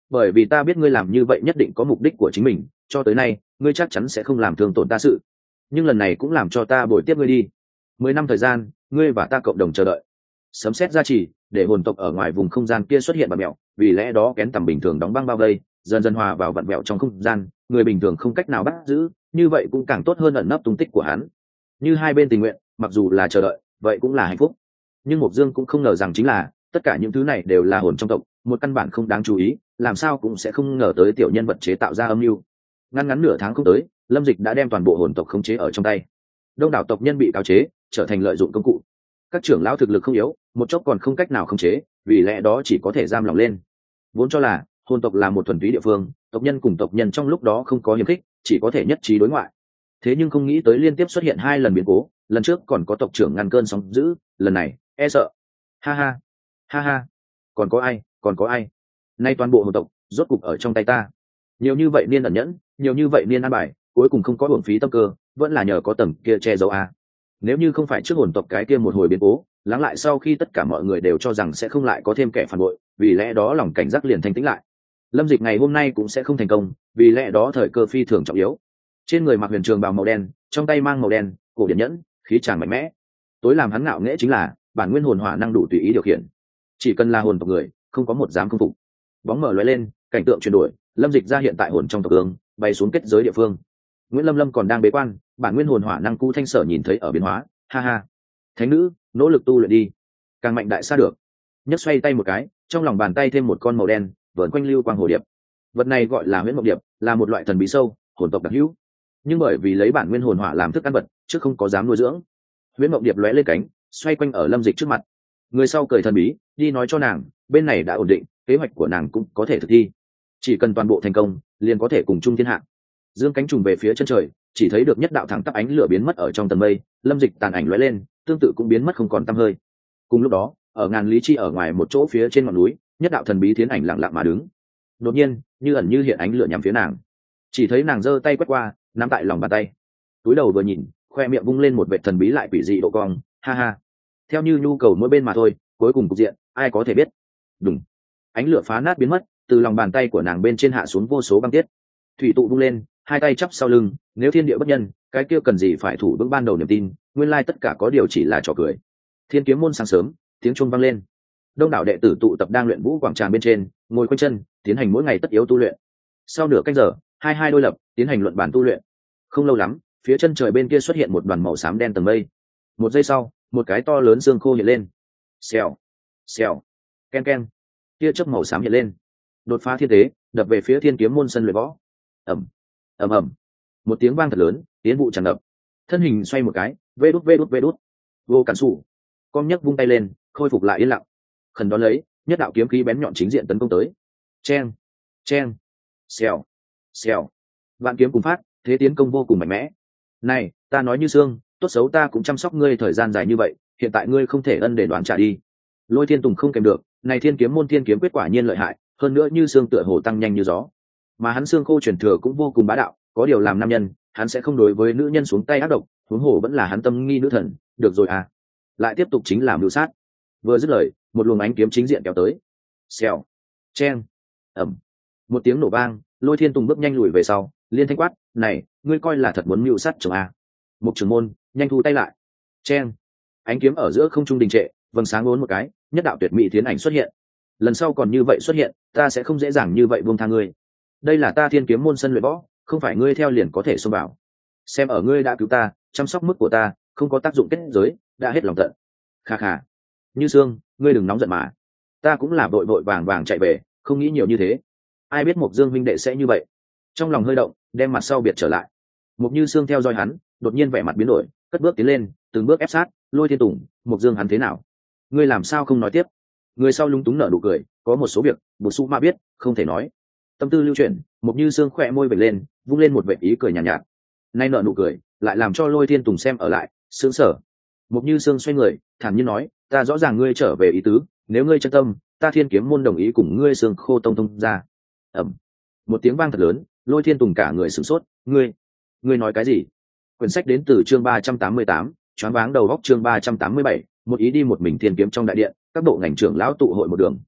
bởi vì ta biết ngươi làm như vậy nhất định có mục đích của chính mình, cho tới nay ngươi chắc chắn sẽ không làm thương tổn ta sự, nhưng lần này cũng làm cho ta bồi tiếp ngươi đi. Mười năm thời gian, ngươi và ta cộng đồng chờ đợi, sấm sét gia trì để hồn tộc ở ngoài vùng không gian kia xuất hiện vặn mẹo, vì lẽ đó kén tầm bình thường đóng băng bao vây dần dần hòa vào vặn mẹo trong không gian, người bình thường không cách nào bắt giữ, như vậy cũng càng tốt hơn ẩn nấp tung tích của hắn. Như hai bên tình nguyện, mặc dù là chờ đợi, vậy cũng là hạnh phúc. Nhưng Mộc Dương cũng không ngờ rằng chính là tất cả những thứ này đều là hồn trong tộc, một căn bản không đáng chú ý, làm sao cũng sẽ không ngờ tới tiểu nhân vật chế tạo ra âm mưu. Ngắn ngắn nửa tháng không tới, Lâm Dịch đã đem toàn bộ hồn tộc khống chế ở trong tay. Đông đảo tộc nhân bị cáo chế, trở thành lợi dụng công cụ. Các trưởng lão thực lực không yếu, một chốc còn không cách nào khống chế, vì lẽ đó chỉ có thể giam lỏng lên. Vốn cho là hồn tộc là một thuần túy địa phương, tộc nhân cùng tộc nhân trong lúc đó không có hiềm khích, chỉ có thể nhất trí đối ngoại. Thế nhưng không nghĩ tới liên tiếp xuất hiện hai lần biến cố, lần trước còn có tộc trưởng ngăn cơn sóng dữ, lần này e sợ. Ha ha, ha ha, còn có ai, còn có ai? Nay toàn bộ hồn tộc rốt cục ở trong tay ta. Nhiều như vậy niên ẩn nhẫn, nhiều như vậy niên an bài, cuối cùng không có uổng phí tâm cơ, vẫn là nhờ có tầng kia che giấu a. Nếu như không phải trước hồn tộc cái kia một hồi biến cố, lắng lại sau khi tất cả mọi người đều cho rằng sẽ không lại có thêm kẻ phản bội, vì lẽ đó lòng cảnh giác liền thanh tĩnh lại. Lâm Dịch ngày hôm nay cũng sẽ không thành công, vì lẽ đó thời cơ phi thường trọng yếu. Trên người mặc huyền trường bào màu đen, trong tay mang màu đen, cổ điển nhẫn, khí tràng mạnh mẽ. Tối làm hắn ngạo nghễ chính là bản nguyên hồn hỏa năng đủ tùy ý điều khiển, chỉ cần là hồn tộc người, không có một dám không phục. Bóng mở lóe lên, cảnh tượng chuyển đổi, Lâm Dịch ra hiện tại hồn trong tộc ương, bay xuống kết giới địa phương. Nguyễn Lâm Lâm còn đang bế quan, bản nguyên hồn hỏa năng cu thanh sở nhìn thấy ở biến hóa, ha ha. Thánh nữ, nỗ lực tu luyện đi, càng mạnh đại xa được. Nhấc xoay tay một cái, trong lòng bàn tay thêm một con màu đen, vờn quanh lưu quang hồ điệp. Vật này gọi là huyễn mộng điệp, là một loại thần bí sâu, hồn tộc đặc hữu. Nhưng bởi vì lấy bản nguyên hồn hỏa làm thức ăn vật, trước không có dám nuôi dưỡng. Huyễn mộng điệp lóe lên cánh, xoay quanh ở Lâm Dịch trước mặt. Người sau cười thần bí, đi nói cho nàng, bên này đã ổn định, kế hoạch của nàng cũng có thể thực thi. Chỉ cần toàn bộ thành công, liền có thể cùng chung thiên hạ. Dương cánh trùng về phía chân trời, chỉ thấy được nhất đạo thẳng tắp ánh lửa biến mất ở trong tầng mây, Lâm Dịch tàn ảnh lóe lên, tương tự cũng biến mất không còn tăm hơi. Cùng lúc đó, ở ngàn lý chi ở ngoài một chỗ phía trên ngọn núi, nhất đạo thần bí thiến ảnh lặng lặng mà đứng. Đột nhiên, như ẩn như hiện ánh lửa nhắm phía nàng. Chỉ thấy nàng giơ tay quét qua, nắm tại lòng bàn tay. Túi đầu vừa nhìn, khoe miệng vung lên một vệt thần bí lại quỷ dị độ cong, ha ha. Theo như nhu cầu mỗi bên mà thôi, cuối cùng cục diện, ai có thể biết. Đùng. Ánh lửa phá nát biến mất, từ lòng bàn tay của nàng bên trên hạ xuống vô số băng tiết. Thủy tụ vung lên, hai tay chắp sau lưng, nếu thiên địa bất nhân, cái kia cần gì phải thủ vững ban đầu niềm tin, nguyên lai tất cả có điều chỉ là trò cười. Thiên kiếm môn sáng sớm, tiếng chuông vang lên. Đông đảo đệ tử tụ tập đang luyện vũ quảng tràng bên trên, ngồi quanh chân, tiến hành mỗi ngày tất yếu tu luyện. Sau nửa canh giờ, hai hai đôi lập, tiến hành luận bản tu luyện. Không lâu lắm, phía chân trời bên kia xuất hiện một đoàn màu xám đen tầng mây. Một giây sau, một cái to lớn xương khô hiện lên. Xèo, xèo, ken ken. Tia chớp màu xám hiện lên, đột phá thiên tế, đập về phía thiên kiếm môn sân luyện võ. Ầm, ầm ầm. Một tiếng vang thật lớn, tiến vụ tràn ngập. Thân hình xoay một cái, vê đút vê đút vê đút. Vô cản sủ. Com nhấc vung tay lên, khôi phục lại yên lặng. Khẩn đón lấy, nhất đạo kiếm khí bén nhọn chính diện tấn công tới. Chen, chen, xèo, xèo. Vạn kiếm cùng phát, thế tiến công vô cùng mạnh mẽ. Này, ta nói như xương, tốt xấu ta cũng chăm sóc ngươi thời gian dài như vậy, hiện tại ngươi không thể ân để đoán trả đi. Lôi Thiên Tùng không kèm được, này thiên kiếm môn thiên kiếm quyết quả nhiên lợi hại, hơn nữa như xương tựa hồ tăng nhanh như gió. Mà hắn xương khô truyền thừa cũng vô cùng bá đạo, có điều làm nam nhân, hắn sẽ không đối với nữ nhân xuống tay ác độc, huống hồ vẫn là hắn tâm nghi nữ thần, được rồi à. Lại tiếp tục chính là mưu sát. Vừa dứt lời, một luồng ánh kiếm chính diện kéo tới. Xèo, chen, ầm. Một tiếng nổ vang, Lôi Thiên Tùng bước nhanh lùi về sau, liên thanh quát, "Này, ngươi coi là thật muốn mưu sát chồng à?" Mục Trưởng môn, nhanh thu tay lại. Chen. Ánh kiếm ở giữa không trung đình trệ, vầng sáng uốn một cái, nhất đạo tuyệt mỹ tiến ảnh xuất hiện. Lần sau còn như vậy xuất hiện, ta sẽ không dễ dàng như vậy buông tha ngươi. Đây là ta thiên kiếm môn sân luyện võ, không phải ngươi theo liền có thể xông vào. Xem ở ngươi đã cứu ta, chăm sóc mức của ta, không có tác dụng kết giới, đã hết lòng tận. Kha kha. Như Sương, ngươi đừng nóng giận mà. Ta cũng là vội vội vàng vàng chạy về, không nghĩ nhiều như thế. Ai biết Mộc Dương huynh đệ sẽ như vậy. Trong lòng hơi động, đem mặt sau biệt trở lại. Mộc Như Sương theo dõi hắn, đột nhiên vẻ mặt biến đổi, cất bước tiến lên, từng bước ép sát, Lôi Thiên Tùng, Mộc Dương hắn thế nào? Ngươi làm sao không nói tiếp? Người sau lúng túng nở nụ cười, có một số việc, Bụt Su Ma biết, không thể nói. Tâm tư lưu chuyển, Mộc Như Sương khỏe môi vểnh lên, vung lên một vệt ý cười nhàn nhạt, nhạt. Nay nở nụ cười, lại làm cho Lôi Thiên Tùng xem ở lại, sướng sở. Mộc Như Sương xoay người, thản nhiên nói, ta rõ ràng ngươi trở về ý tứ, nếu ngươi chân tâm, ta Thiên Kiếm môn đồng ý cùng ngươi Sương Khô Tông Tông ra. Ầm. Một tiếng vang thật lớn, Lôi Thiên Tùng cả người sửng sốt, ngươi, ngươi nói cái gì? Quyển sách đến từ chương ba trăm tám mươi tám, choáng váng đầu góc chương ba trăm tám mươi bảy, một ý đi một mình thiên kiếm trong đại điện, các bộ ngành trưởng lão tụ hội một đường.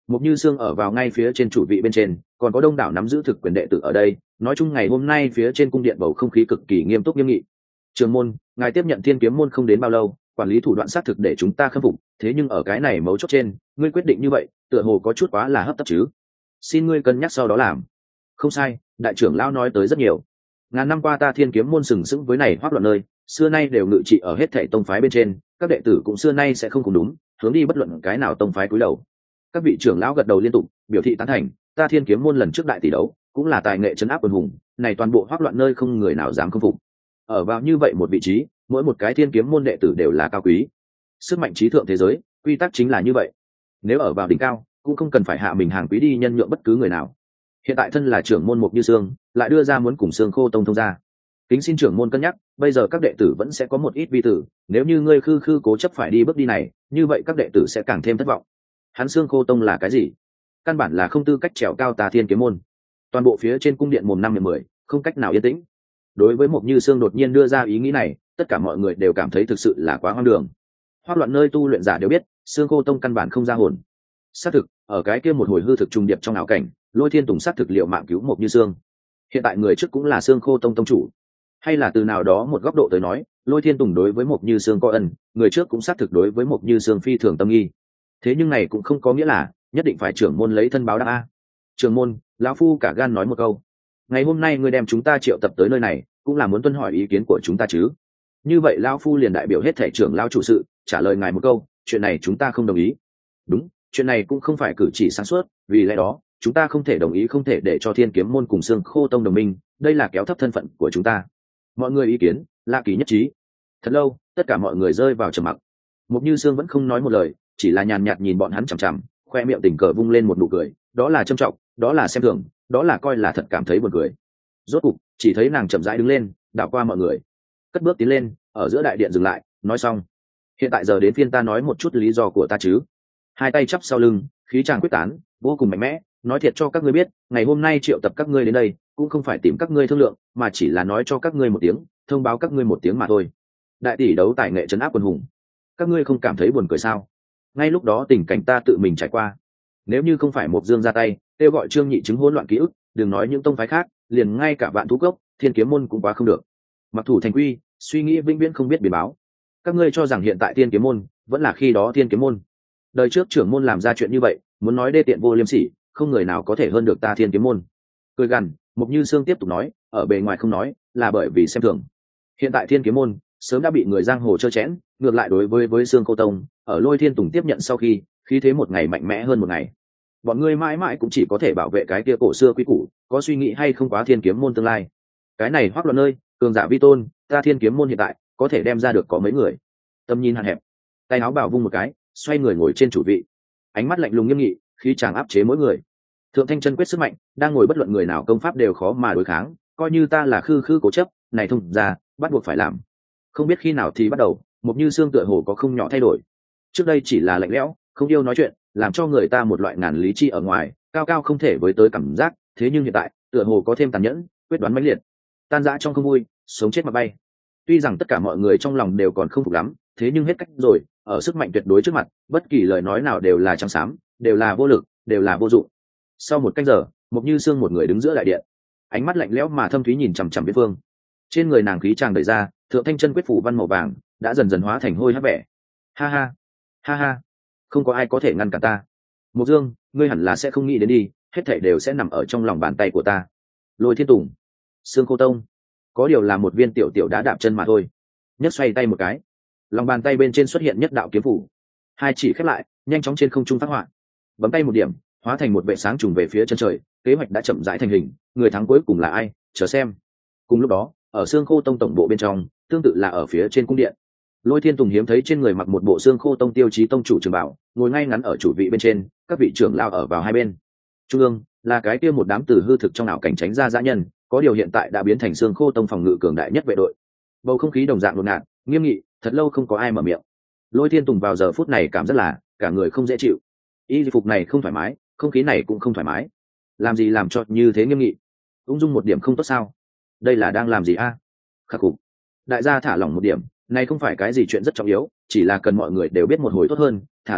Mục Như Sương ở vào ngay phía trên chủ vị bên trên, còn có đông đảo nắm giữ thực quyền đệ tử ở đây. Nói chung ngày hôm nay phía trên cung điện bầu không khí cực kỳ nghiêm túc nghiêm nghị. Trường môn, ngài tiếp nhận Thiên Kiếm môn không đến bao lâu, quản lý thủ đoạn xác thực để chúng ta khâm phục, thế nhưng ở cái này mấu chốt trên, ngươi quyết định như vậy, tựa hồ có chút quá là hấp tấp chứ. Xin ngươi cân nhắc sau đó làm. Không sai, đại trưởng lão nói tới rất nhiều. Ngàn năm qua ta Thiên Kiếm môn sừng sững với này hoắc loạn nơi, xưa nay đều ngự trị ở hết thảy tông phái bên trên, các đệ tử cũng xưa nay sẽ không cùng đúng, hướng đi bất luận cái nào tông phái cúi đầu. Các vị trưởng lão gật đầu liên tục, biểu thị tán thành, ta Thiên Kiếm môn lần trước đại tỷ đấu, cũng là tài nghệ trấn áp quần hùng, này toàn bộ hoắc loạn nơi không người nào dám khâm phục. Ở vào như vậy một vị trí, mỗi một cái Thiên Kiếm môn đệ tử đều là cao quý. Sức mạnh trí thượng thế giới, quy tắc chính là như vậy. Nếu ở vào đỉnh cao, cũng không cần phải hạ mình hàng quý đi nhân nhượng bất cứ người nào. Hiện tại thân là trưởng môn Mục Như Sương, lại đưa ra muốn cùng Sương Khô tông thông ra. Kính xin trưởng môn cân nhắc, bây giờ các đệ tử vẫn sẽ có một ít vi tử, nếu như ngươi khư khư cố chấp phải đi bước đi này, như vậy các đệ tử sẽ càng thêm thất vọng. Hắn Sương Khô tông là cái gì? Căn bản là không tư cách trèo cao ta Thiên Kiếm môn. Toàn bộ phía trên cung điện mồm năm miệng mười, không cách nào yên tĩnh. Đối với Mục Như Sương đột nhiên đưa ra ý nghĩ này, tất cả mọi người đều cảm thấy thực sự là quá hoang đường. Hoắc loạn nơi tu luyện giả đều biết, Sương Khô tông căn bản không ra hồn. Xác thực, ở cái kia một hồi hư thực trùng điệp trong ảo cảnh, Lôi Thiên Tùng xác thực liệu mạng cứu Mục Như Sương. Hiện tại người trước cũng là Sương Khô tông tông chủ, hay là từ nào đó một góc độ tới nói, Lôi Thiên Tùng đối với Mục Như Sương có ân, người trước cũng xác thực đối với Mục Như Sương phi thường tâm nghi. Thế nhưng này cũng không có nghĩa là nhất định phải trưởng môn lấy thân báo đáp a. Trưởng môn, lão phu cả gan nói một câu, ngày hôm nay ngươi đem chúng ta triệu tập tới nơi này, cũng là muốn tuân hỏi ý kiến của chúng ta chứ? Như vậy lão phu liền đại biểu hết thể trưởng lão chủ sự, trả lời ngài một câu, chuyện này chúng ta không đồng ý. Đúng, chuyện này cũng không phải cử chỉ sáng suốt, vì lẽ đó chúng ta không thể đồng ý, không thể để cho Thiên Kiếm môn cùng Sương Khô tông đồng minh, đây là kéo thấp thân phận của chúng ta. Mọi người ý kiến lạ kỳ nhất trí. Thật lâu, tất cả mọi người rơi vào trầm mặc. Mục Như Sương vẫn không nói một lời, chỉ là nhàn nhạt nhìn bọn hắn chằm chằm, khoe miệng tình cờ vung lên một nụ cười, đó là trâm trọng, đó là xem thường, đó là coi là thật cảm thấy buồn cười. Rốt cục, chỉ thấy nàng chậm rãi đứng lên, đảo qua mọi người, cất bước tiến lên, ở giữa đại điện dừng lại, nói xong, hiện tại giờ đến phiên ta nói một chút lý do của ta chứ. Hai tay chắp sau lưng, khí tràng quyết tán, vô cùng mạnh mẽ, nói thiệt cho các ngươi biết, ngày hôm nay triệu tập các ngươi đến đây, cũng không phải tìm các ngươi thương lượng, mà chỉ là nói cho các ngươi một tiếng, thông báo các ngươi một tiếng mà thôi. Đại tỷ đấu tài nghệ trấn áp quần hùng, các ngươi không cảm thấy buồn cười sao? Ngay lúc đó tình cảnh ta tự mình trải qua, nếu như không phải Mộc Dương ra tay kêu gọi Trương Nhị chứng hỗn loạn ký ức, đừng nói những tông phái khác, liền ngay cả Vạn Thú Cốc, Thiên Kiếm môn cũng quá không được. Mặc thủ thành quy, suy nghĩ vĩnh viễn không biết biến báo. Các ngươi cho rằng hiện tại Thiên Kiếm môn vẫn là khi đó Thiên Kiếm môn? Đời trước trưởng môn làm ra chuyện như vậy, muốn nói đê tiện vô liêm sỉ, không người nào có thể hơn được ta Thiên Kiếm môn. Cười gằn, Mục Như Sương tiếp tục nói, ở bề ngoài không nói, là bởi vì xem thường. Hiện tại Thiên Kiếm môn sớm đã bị người giang hồ trơ chẽn, ngược lại đối với với Sương Khô tông, ở Lôi Thiên Tùng tiếp nhận sau khi, khí thế một ngày mạnh mẽ hơn một ngày. Bọn ngươi mãi mãi cũng chỉ có thể bảo vệ cái kia cổ xưa quý củ, có suy nghĩ hay không quá Thiên Kiếm môn tương lai. Cái này hoắc loạn nơi, cường giả vi tôn, ta Thiên Kiếm môn hiện tại có thể đem ra được có mấy người? Tâm nhìn hạn hẹp, tay áo bảo vung một cái, xoay người ngồi trên chủ vị, ánh mắt lạnh lùng nghiêm nghị, khí chàng áp chế mỗi người. Thượng Thanh chân quyết sức mạnh, đang ngồi bất luận người nào công pháp đều khó mà đối kháng, coi như ta là khư khư cố chấp, này thông ra, bắt buộc phải làm. Không biết khi nào thì bắt đầu, Mục Như Sương tựa hồ có không nhỏ thay đổi. Trước đây chỉ là lạnh lẽo, không yêu nói chuyện, làm cho người ta một loại ngàn lý chi ở ngoài, cao cao không thể với tới cảm giác, thế nhưng hiện tại, tựa hồ có thêm tàn nhẫn, quyết đoán mãnh liệt. Tan rã trong không vui, sống chết mà bay. Tuy rằng tất cả mọi người trong lòng đều còn không phục lắm, thế nhưng hết cách rồi, ở sức mạnh tuyệt đối trước mặt, bất kỳ lời nói nào đều là trắng xám, đều là vô lực, đều là vô dụng. Sau một canh giờ, Mục Như Sương một người đứng giữa đại điện, ánh mắt lạnh lẽo mà thâm thúy nhìn chằm chằm Viễn Phương. Trên người nàng khí tràng đẩy ra, Thượng Thanh chân quyết phủ văn màu vàng đã dần dần hóa thành hôi hắc vẻ. Ha ha, ha ha, không có ai có thể ngăn cản ta. Mục Dương, ngươi hẳn là sẽ không nghĩ đến đi, hết thảy đều sẽ nằm ở trong lòng bàn tay của ta. Lôi Thiên Tùng, Sương Khô tông, có điều là một viên tiểu tiểu đá đạp chân mà thôi. Nhấc xoay tay một cái, lòng bàn tay bên trên xuất hiện nhất đạo kiếm phủ, hai chỉ khép lại, nhanh chóng trên không trung phát họa. Bấm tay một điểm, hóa thành một vệ sáng trùng về phía chân trời. Kế hoạch đã chậm rãi thành hình, người thắng cuối cùng là ai, chờ xem. Cùng lúc đó, ở Sương Khô tông tổng bộ bên trong, tương tự là ở phía trên cung điện, Lôi Thiên Tùng hiếm thấy trên người mặc một bộ Sương Khô tông tiêu chí tông chủ trường bảo, ngồi ngay ngắn ở chủ vị bên trên, các vị trưởng lao ở vào hai bên. Trung ương là cái kia một đám từ hư thực trong ảo cảnh tránh ra dã nhân, có điều hiện tại đã biến thành Sương Khô tông phòng ngự cường đại nhất vệ đội. Bầu không khí đồng dạng đột ngột, nghiêm nghị, thật lâu không có ai mở miệng. Lôi Thiên Tùng vào giờ phút này cảm rất là cả người không dễ chịu. Y phục này không thoải mái, không khí này cũng không thoải mái. Làm gì làm cho như thế nghiêm nghị? Ung dung một điểm không tốt sao? Đây là đang làm gì a? À? Khắc phục. Đại gia thả lỏng một điểm, này không phải cái gì chuyện rất trọng yếu, chỉ là cần mọi người đều biết một hồi tốt hơn, thả lỏng,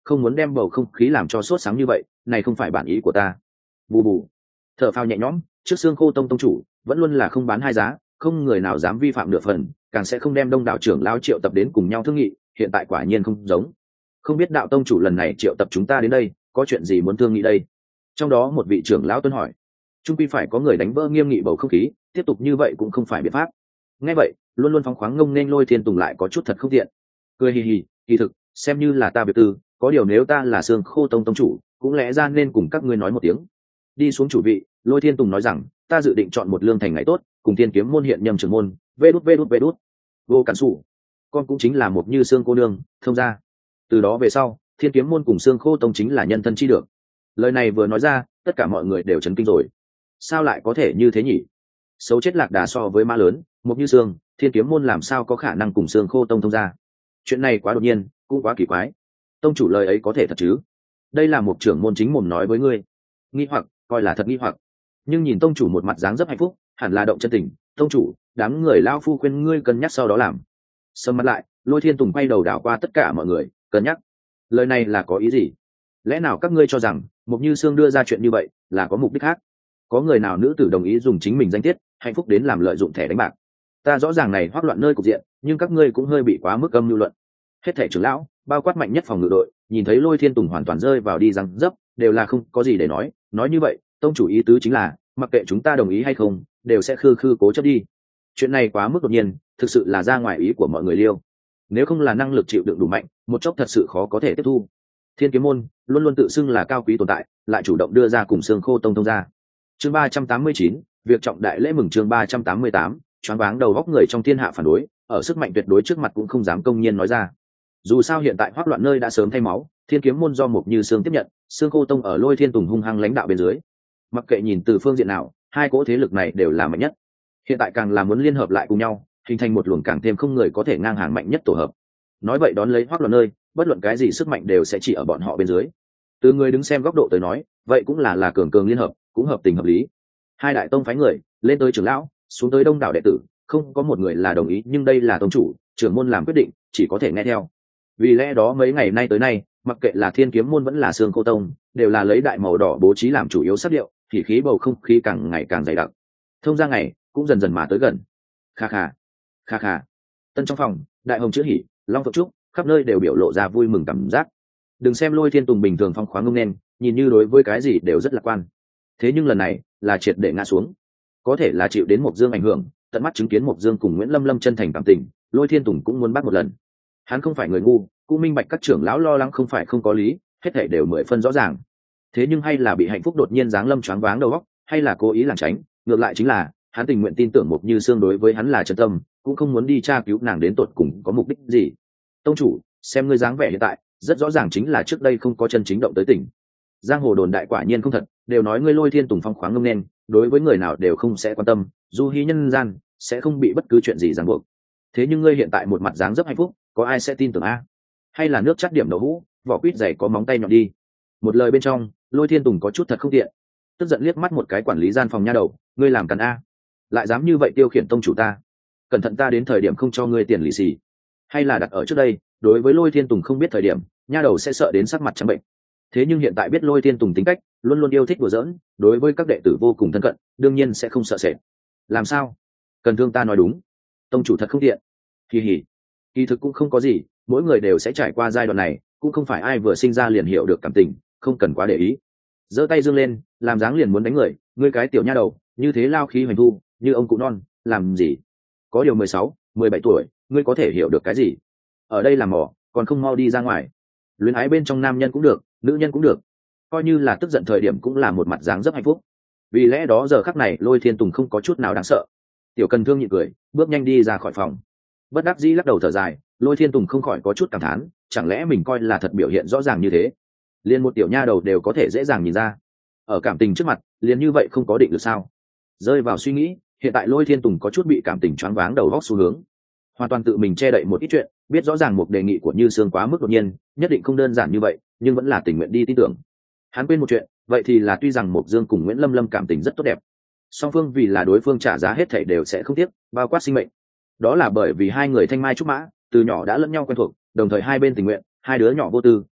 không muốn đem bầu không khí làm cho sốt sáng như vậy, này không phải bản ý của ta. Bù bù. Thở phào nhẹ nhõm, trước xương khô tông tông chủ vẫn luôn là không bán hai giá, không người nào dám vi phạm nửa phần, càng sẽ không đem đông đảo trưởng lao triệu tập đến cùng nhau thương nghị, hiện tại quả nhiên không giống. Không biết đạo tông chủ lần này triệu tập chúng ta đến đây có chuyện gì muốn thương nghị đây? Trong đó một vị trưởng lão tuân hỏi. Trung quy phải có người đánh vỡ nghiêm nghị bầu không khí, tiếp tục như vậy cũng không phải biện pháp. Nghe vậy, luôn luôn phóng khoáng ngông nên Lôi Thiên Tùng lại có chút thật không tiện, cười hì hì, kỳ thực xem như là ta biệt tư, có điều nếu ta là xương khô tông tông chủ cũng lẽ ra nên cùng các ngươi nói một tiếng. Đi xuống chủ vị, Lôi Thiên Tùng nói rằng ta dự định chọn một lương thành ngày tốt cùng thiên kiếm môn hiện nhầm trưởng môn vê đút vê đút vê đút vô cản sủ con cũng chính là một như xương cô nương thông ra. Từ đó về sau thiên kiếm môn cùng xương khô tông chính là nhân thân chi được. Lời này vừa nói ra tất cả mọi người đều chấn kinh rồi. Sao lại có thể như thế nhỉ? Xấu chết lạc đà so với mã lớn, một như xương thiên kiếm môn làm sao có khả năng cùng xương khô tông thông ra? Chuyện này quá đột nhiên, cũng quá kỳ quái. Tông chủ lời ấy có thể thật chứ? Đây là một trưởng môn chính mồm nói với ngươi. Nghi hoặc coi là thật nghi hoặc, nhưng nhìn tông chủ một mặt dáng rất hạnh phúc, hẳn là động chân tình. Tông chủ, đám người lao phu khuyên ngươi cân nhắc sau đó làm. Sầm mặt lại, Lôi Thiên Tùng quay đầu đảo qua tất cả mọi người, cân nhắc. Lời này là có ý gì? Lẽ nào các ngươi cho rằng Mục Như Sương đưa ra chuyện như vậy là có mục đích khác? Có người nào nữ tử đồng ý dùng chính mình danh tiết hạnh phúc đến làm lợi dụng thẻ đánh bạc? Ta rõ ràng này hoắc loạn nơi cục diện, nhưng các ngươi cũng hơi bị quá mức âm lưu luận. Hết thẻ trưởng lão, bao quát mạnh nhất phòng ngự đội, nhìn thấy Lôi Thiên Tùng hoàn toàn rơi vào đi răng dấp, đều là không có gì để nói. Nói như vậy, tông chủ ý tứ chính là mặc kệ chúng ta đồng ý hay không, đều sẽ khư khư cố chấp đi. Chuyện này quá mức đột nhiên, thực sự là ra ngoài ý của mọi người liêu. Nếu không là năng lực chịu đựng đủ mạnh, một chốc thật sự khó có thể tiếp thu. Thiên kiếm môn luôn luôn tự xưng là cao quý tồn tại, lại chủ động đưa ra cùng xương khô tông thông ra. Chương ba trăm tám mươi chín, việc trọng đại lễ mừng. Chương ba trăm tám mươi tám, choáng váng đầu góc người trong thiên hạ phản đối, ở sức mạnh tuyệt đối trước mặt cũng không dám công nhiên nói ra. Dù sao hiện tại hoắc loạn nơi đã sớm thay máu, thiên kiếm môn do một như xương tiếp nhận, xương khô tông ở Lôi Thiên Tùng hung hăng lãnh đạo bên dưới. Mặc kệ nhìn từ phương diện nào, hai cỗ thế lực này đều là mạnh nhất. Hiện tại càng là muốn liên hợp lại cùng nhau, hình thành một luồng càng thêm không người có thể ngang hàng mạnh nhất tổ hợp. Nói vậy đón lấy hoắc loạn nơi, bất luận cái gì sức mạnh đều sẽ chỉ ở bọn họ bên dưới. Từ người đứng xem góc độ tới nói, vậy cũng là là cường cường liên hợp, cũng hợp tình hợp lý. Hai đại tông phái người lên tới trưởng lão, xuống tới đông đảo đệ tử, không có một người là đồng ý, nhưng đây là tông chủ trưởng môn làm quyết định, chỉ có thể nghe theo. Vì lẽ đó mấy ngày nay tới nay, mặc kệ là thiên kiếm môn vẫn là xương khô tông, đều là lấy đại màu đỏ bố trí làm chủ yếu sắc điệu, thì khí bầu không khí càng ngày càng dày đặc. Thông ra ngày cũng dần dần mà tới gần. Kha kha, kha kha. Tân trong phòng, đại hồng chữ hỉ, long phượng trúc, khắp nơi đều biểu lộ ra vui mừng cảm giác. Đừng xem Lôi Thiên Tùng bình thường phong khoáng ngông nên, nhìn như đối với cái gì đều rất lạc quan. Thế nhưng lần này là triệt để ngã xuống. Có thể là chịu đến Mộc Dương ảnh hưởng, tận mắt chứng kiến Mộc Dương cùng Nguyễn Lâm Lâm chân thành cảm tình, Lôi Thiên Tùng cũng muốn bắt một lần. Hắn không phải người ngu, cũng minh bạch các trưởng lão lo lắng không phải không có lý, hết thảy đều mười phân rõ ràng. Thế nhưng hay là bị hạnh phúc đột nhiên giáng lâm choáng váng đầu óc, hay là cố ý lảng tránh, ngược lại chính là hắn tình nguyện tin tưởng Mộc Như Sương đối với hắn là chân tâm, cũng không muốn đi tra cứu nàng đến tột cùng có mục đích gì. Tông chủ, xem ngươi dáng vẻ hiện tại, rất rõ ràng chính là trước đây không có chân chính động tới tỉnh. Giang hồ đồn đại quả nhiên không thật, đều nói ngươi Lôi Thiên Tùng phong khoáng ngông nên, đối với người nào đều không sẽ quan tâm, du hí nhân gian, sẽ không bị bất cứ chuyện gì ràng buộc. Thế nhưng ngươi hiện tại một mặt dáng dấp hạnh phúc, có ai sẽ tin tưởng a? Hay là nước chắt điểm đậu hũ, vỏ quýt dày có móng tay nhọn đi. Một lời bên trong, Lôi Thiên Tùng có chút thật không tiện, tức giận liếc mắt một cái quản lý gian phòng nha đầu, ngươi làm cằn a, lại dám như vậy tiêu khiển tông chủ ta, cẩn thận ta đến thời điểm không cho ngươi tiền lì xì. Hay là đặt ở trước đây, đối với Lôi Thiên Tùng không biết thời điểm, nha đầu sẽ sợ đến sắc mặt trắng bệnh. Thế nhưng hiện tại biết Lôi Thiên Tùng tính cách, luôn luôn yêu thích đùa giỡn, đối với các đệ tử vô cùng thân cận, đương nhiên sẽ không sợ sệt. Làm sao? Cần thương ta nói đúng. Tông chủ thật không tiện. Kỳ hỉ. Kỳ thực cũng không có gì, mỗi người đều sẽ trải qua giai đoạn này, cũng không phải ai vừa sinh ra liền hiểu được cảm tình, không cần quá để ý. Giơ tay dương lên, làm dáng liền muốn đánh người, ngươi cái tiểu nha đầu, như thế lao khí hoành thu, như ông cụ non, làm gì? Có điều mười sáu, mười bảy tuổi, ngươi có thể hiểu được cái gì? Ở đây làm mỏ, còn không mau đi ra ngoài. Luyến ái bên trong nam nhân cũng được, nữ nhân cũng được, coi như là tức giận thời điểm cũng là một mặt dáng rất hạnh phúc. Vì lẽ đó giờ khắc này Lôi Thiên Tùng không có chút nào đáng sợ. Tiểu Cần Thương nhịn cười, bước nhanh đi ra khỏi phòng. Bất đắc dĩ lắc đầu thở dài, Lôi Thiên Tùng không khỏi có chút cảm thán, chẳng lẽ mình coi là thật biểu hiện rõ ràng như thế, liền một tiểu nha đầu đều có thể dễ dàng nhìn ra. Ở cảm tình trước mặt, liền như vậy không có định được sao? Rơi vào suy nghĩ, hiện tại Lôi Thiên Tùng có chút bị cảm tình choáng váng đầu óc xu hướng, hoàn toàn tự mình che đậy một ít chuyện, biết rõ ràng một đề nghị của Như Sương quá mức đột nhiên, nhất định không đơn giản như vậy, nhưng vẫn là tình nguyện đi tin tưởng. Hắn quên một chuyện, vậy thì là tuy rằng Mộc Dương cùng Nguyễn Lâm Lâm cảm tình rất tốt đẹp, song phương vì là đối phương trả giá hết thảy đều sẽ không tiếc, bao quát sinh mệnh. Đó là bởi vì hai người thanh mai trúc mã, từ nhỏ đã lẫn nhau quen thuộc, đồng thời hai bên tình nguyện, hai đứa nhỏ vô tư,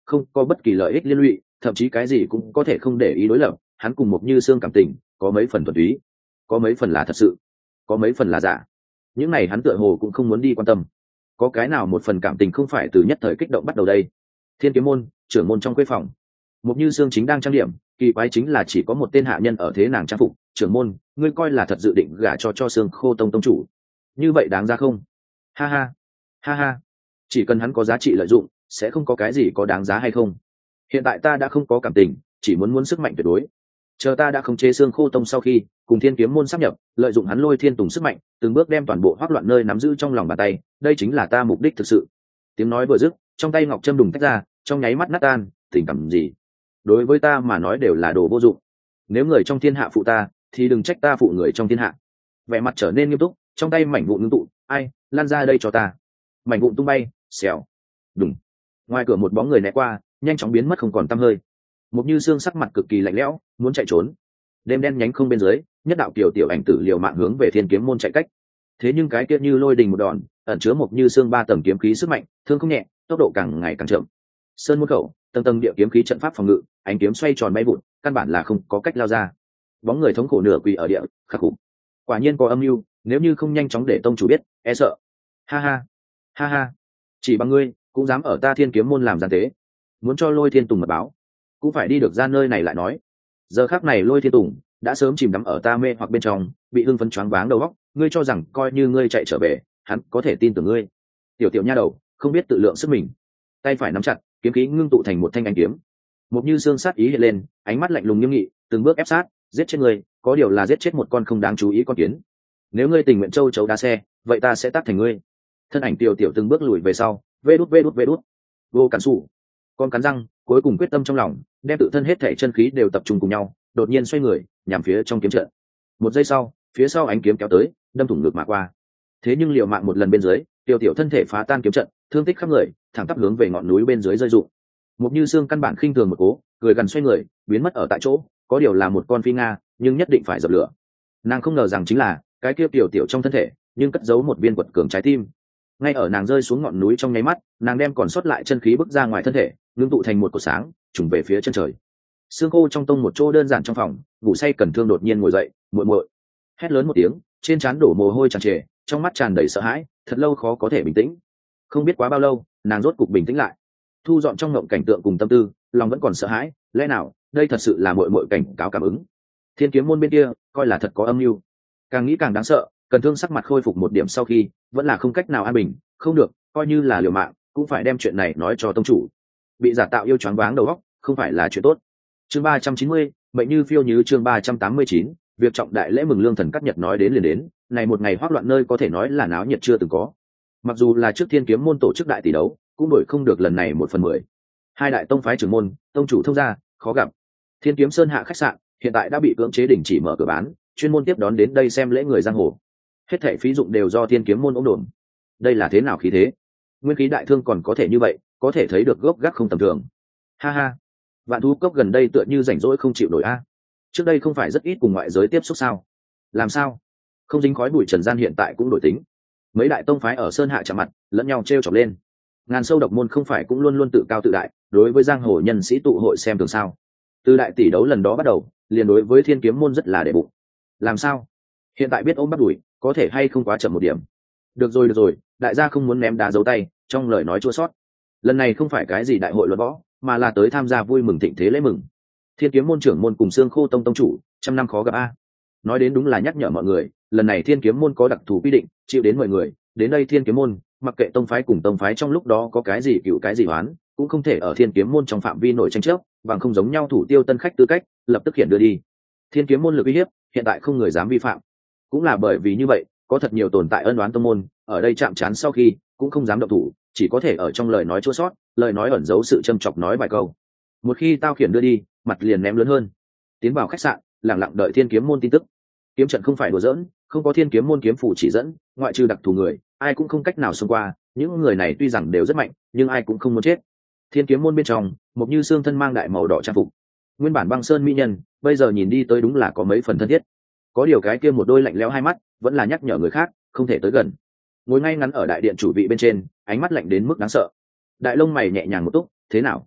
không có bất kỳ lợi ích liên lụy, thậm chí cái gì cũng có thể không để ý đối lập. Hắn cùng Mộc Như Sương cảm tình có mấy phần thuần túy, có mấy phần là thật sự, có mấy phần là giả. Những này hắn tựa hồ cũng không muốn đi quan tâm. Có cái nào một phần cảm tình không phải từ nhất thời kích động bắt đầu đây? Thiên Kiếm môn trưởng môn trong khuê phòng, Mộc Như Sương chính đang trang điểm, kỳ quái chính là chỉ có một tên hạ nhân ở thế nàng trang phục. Trưởng môn, ngươi coi là thật dự định gả cho cho Sương Khô tông tông chủ, như vậy đáng ra không? Ha ha, ha ha, chỉ cần hắn có giá trị lợi dụng, sẽ không có cái gì có đáng giá hay không. Hiện tại ta đã không có cảm tình, chỉ muốn muốn sức mạnh tuyệt đối. Chờ ta đã khống chế Sương Khô tông sau khi cùng Thiên Kiếm môn sáp nhập, lợi dụng hắn Lôi Thiên Tùng sức mạnh, từng bước đem toàn bộ Hoắc Loạn nơi nắm giữ trong lòng bàn tay, đây chính là ta mục đích thực sự. Tiếng nói vừa dứt, trong tay ngọc châm đùng tách ra, trong nháy mắt nát tan. Tình cảm gì đối với ta mà nói đều là đồ vô dụng. Nếu người trong thiên hạ phụ ta, thì đừng trách ta phụ người trong thiên hạ. Vẻ mặt trở nên nghiêm túc, trong tay mảnh vụn ngưng tụ. Ai, lan ra đây cho ta. Mảnh vụn tung bay, xèo, đùng. Ngoài cửa một bóng người né qua, nhanh chóng biến mất không còn tăm hơi. Mộc Như Sương sắc mặt cực kỳ lạnh lẽo, muốn chạy trốn. Đêm đen nhánh không bên dưới, nhất đạo kiều tiểu ảnh tử liều mạng hướng về Thiên Kiếm môn chạy cách. Thế nhưng cái kia như lôi đình một đòn, ẩn chứa Mộc Như Sương ba tầng kiếm khí sức mạnh, thương không nhẹ, tốc độ càng ngày càng chậm. Sơn môn khẩu, tầng tầng địa kiếm khí trận pháp phòng ngự, ánh kiếm xoay tròn bay vụn, căn bản là không có cách lao ra. Bóng người thống khổ nửa quỳ ở địa, khắc phục. Quả nhiên có âm mưu, nếu như không nhanh chóng để tông chủ biết, e sợ. Ha ha, ha ha, chỉ bằng ngươi cũng dám ở ta Thiên Kiếm môn làm gian tế, muốn cho Lôi Thiên Tùng mật báo, cũng phải đi được ra nơi này lại nói. Giờ khắc này Lôi Thiên Tùng đã sớm chìm đắm ở ta mê hoặc bên trong, bị hưng phấn choáng váng đầu óc. Ngươi cho rằng coi như ngươi chạy trở về, hắn có thể tin tưởng ngươi? Tiểu tiểu nha đầu, không biết tự lượng sức mình. Tay phải nắm chặt, kiếm khí ngưng tụ thành một thanh ánh kiếm. Mộc Như Sương sát ý hiện lên, ánh mắt lạnh lùng nghiêm nghị, từng bước ép sát, giết chết ngươi, có điều là giết chết một con không đáng chú ý con kiến. Nếu ngươi tình nguyện châu chấu đá xe, vậy ta sẽ tác thành ngươi. Thân ảnh tiểu tiểu từng bước lùi về sau, vê đút vê đút vê đút. Vô cản sủ. Con cắn răng, cuối cùng quyết tâm trong lòng, đem tự thân hết thể chân khí đều tập trung cùng nhau, đột nhiên xoay người, nhằm phía trong kiếm trận. Một giây sau, phía sau ánh kiếm kéo tới, đâm thủng ngực mà qua. Thế nhưng liều mạng một lần bên dưới, tiểu tiểu thân thể phá tan kiếm trận, thương tích khắp người, thẳng tắp hướng về ngọn núi bên dưới rơi rụng. Mộc Như Sương căn bản khinh thường một cố, cười gần xoay người, biến mất ở tại chỗ. Có điều là một con phi nga, nhưng nhất định phải dập lửa. Nàng không ngờ rằng chính là cái kia tiểu tiểu trong thân thể, nhưng cất giấu một viên quật cường trái tim. Ngay ở nàng rơi xuống ngọn núi trong nháy mắt, nàng đem còn sót lại chân khí bức ra ngoài thân thể, ngưng tụ thành một cột sáng, trùng về phía chân trời. Sương Khô trong tông một chỗ đơn giản trong phòng, ngủ say Cẩn Thương đột nhiên ngồi dậy, muội muội, hét lớn một tiếng, trên trán đổ mồ hôi tràn trề, trong mắt tràn đầy sợ hãi, thật lâu khó có thể bình tĩnh. Không biết quá bao lâu, nàng rốt cục bình tĩnh lại, thu dọn trong ngộng cảnh tượng cùng tâm tư, lòng vẫn còn sợ hãi. Lẽ nào đây thật sự là muội muội cảnh cáo cảm ứng? Thiên Kiếm môn bên kia coi là thật có âm mưu. Càng nghĩ càng đáng sợ, Cẩn Thương sắc mặt khôi phục một điểm sau khi, vẫn là không cách nào an bình. Không được, coi như là liều mạng, cũng phải đem chuyện này nói cho tông chủ. Bị giả tạo yêu choáng váng đầu óc, không phải là chuyện tốt. Chương ba trăm chín mươi, mệnh như phiêu như. Chương ba trăm tám mươi chín, việc trọng đại lễ mừng lương thần cắt nhật nói đến liền đến. Này một ngày hoắc loạn nơi có thể nói là náo nhiệt chưa từng có. Mặc dù là trước Thiên Kiếm môn tổ chức đại tỷ đấu, cũng đổi không được lần này một phần mười. Hai đại tông phái trưởng môn, tông chủ thông gia, khó gặp. Thiên Kiếm Sơn hạ khách sạn hiện tại đã bị cưỡng chế đình chỉ mở cửa bán, chuyên môn tiếp đón đến đây xem lễ người giang hồ. Hết thảy phí dụng đều do Thiên Kiếm môn ôm đồn. Đây là thế nào khí thế? Nguyên khí đại thương còn có thể như vậy, có thể thấy được gốc gác không tầm thường. Ha ha, Vạn Thú Cốc gần đây tựa như rảnh rỗi không chịu nổi a. Trước đây không phải rất ít cùng ngoại giới tiếp xúc sao? Làm sao? Không dính khói bụi trần gian hiện tại cũng đổi tính. Mấy đại tông phái ở sơn hạ chạm mặt, lẫn nhau trêu chọc lên. Ngàn sâu độc môn không phải cũng luôn luôn tự cao tự đại, đối với giang hồ nhân sĩ tụ hội xem thường sao? Từ đại tỷ đấu lần đó bắt đầu, liền đối với Thiên Kiếm môn rất là đệ bụng. Làm sao? Hiện tại biết ôm bắt đuổi, có thể hay không quá chậm một điểm? Được rồi được rồi, đại gia không muốn ném đá giấu tay, trong lời nói chua sót. Lần này không phải cái gì đại hội luận võ, mà là tới tham gia vui mừng thịnh thế lễ mừng. Thiên Kiếm môn trưởng môn cùng Sương Khô tông tông chủ, trăm năm khó gặp a. Nói đến đúng là nhắc nhở mọi người, lần này Thiên Kiếm môn có đặc thù quy định, chịu đến mười người, đến đây Thiên Kiếm môn, mặc kệ tông phái cùng tông phái trong lúc đó có cái gì cựu cái gì oán, cũng không thể ở Thiên Kiếm môn trong phạm vi nội tranh chấp, bằng không giống nhau thủ tiêu tân khách tư cách, lập tức hiện đưa đi. Thiên Kiếm môn lực uy hiếp, hiện tại không người dám vi phạm. Cũng là bởi vì như vậy, có thật nhiều tồn tại ân oán tông môn, ở đây chạm trán sau khi, cũng không dám động thủ, chỉ có thể ở trong lời nói chua sót, lời nói ẩn giấu sự châm chọc nói vài câu. Một khi tao khiển đưa đi, mặt liền ném lớn hơn. Tiến vào khách sạn, lặng lặng đợi Thiên Kiếm môn tin tức. Kiếm trận không phải đùa giỡn, không có Thiên Kiếm môn kiếm phủ chỉ dẫn, ngoại trừ đặc thù người, ai cũng không cách nào xông qua. Những người này tuy rằng đều rất mạnh, nhưng ai cũng không muốn chết. Thiên Kiếm môn bên trong, Mộc Như Sương thân mang đại màu đỏ trang phục, nguyên bản băng sơn mỹ nhân, bây giờ nhìn đi tới đúng là có mấy phần thân thiết. Có điều cái kia một đôi lạnh lẽo hai mắt, vẫn là nhắc nhở người khác không thể tới gần. Ngồi ngay ngắn ở đại điện chủ vị bên trên, ánh mắt lạnh đến mức đáng sợ. Đại lông mày nhẹ nhàng một túc, thế nào?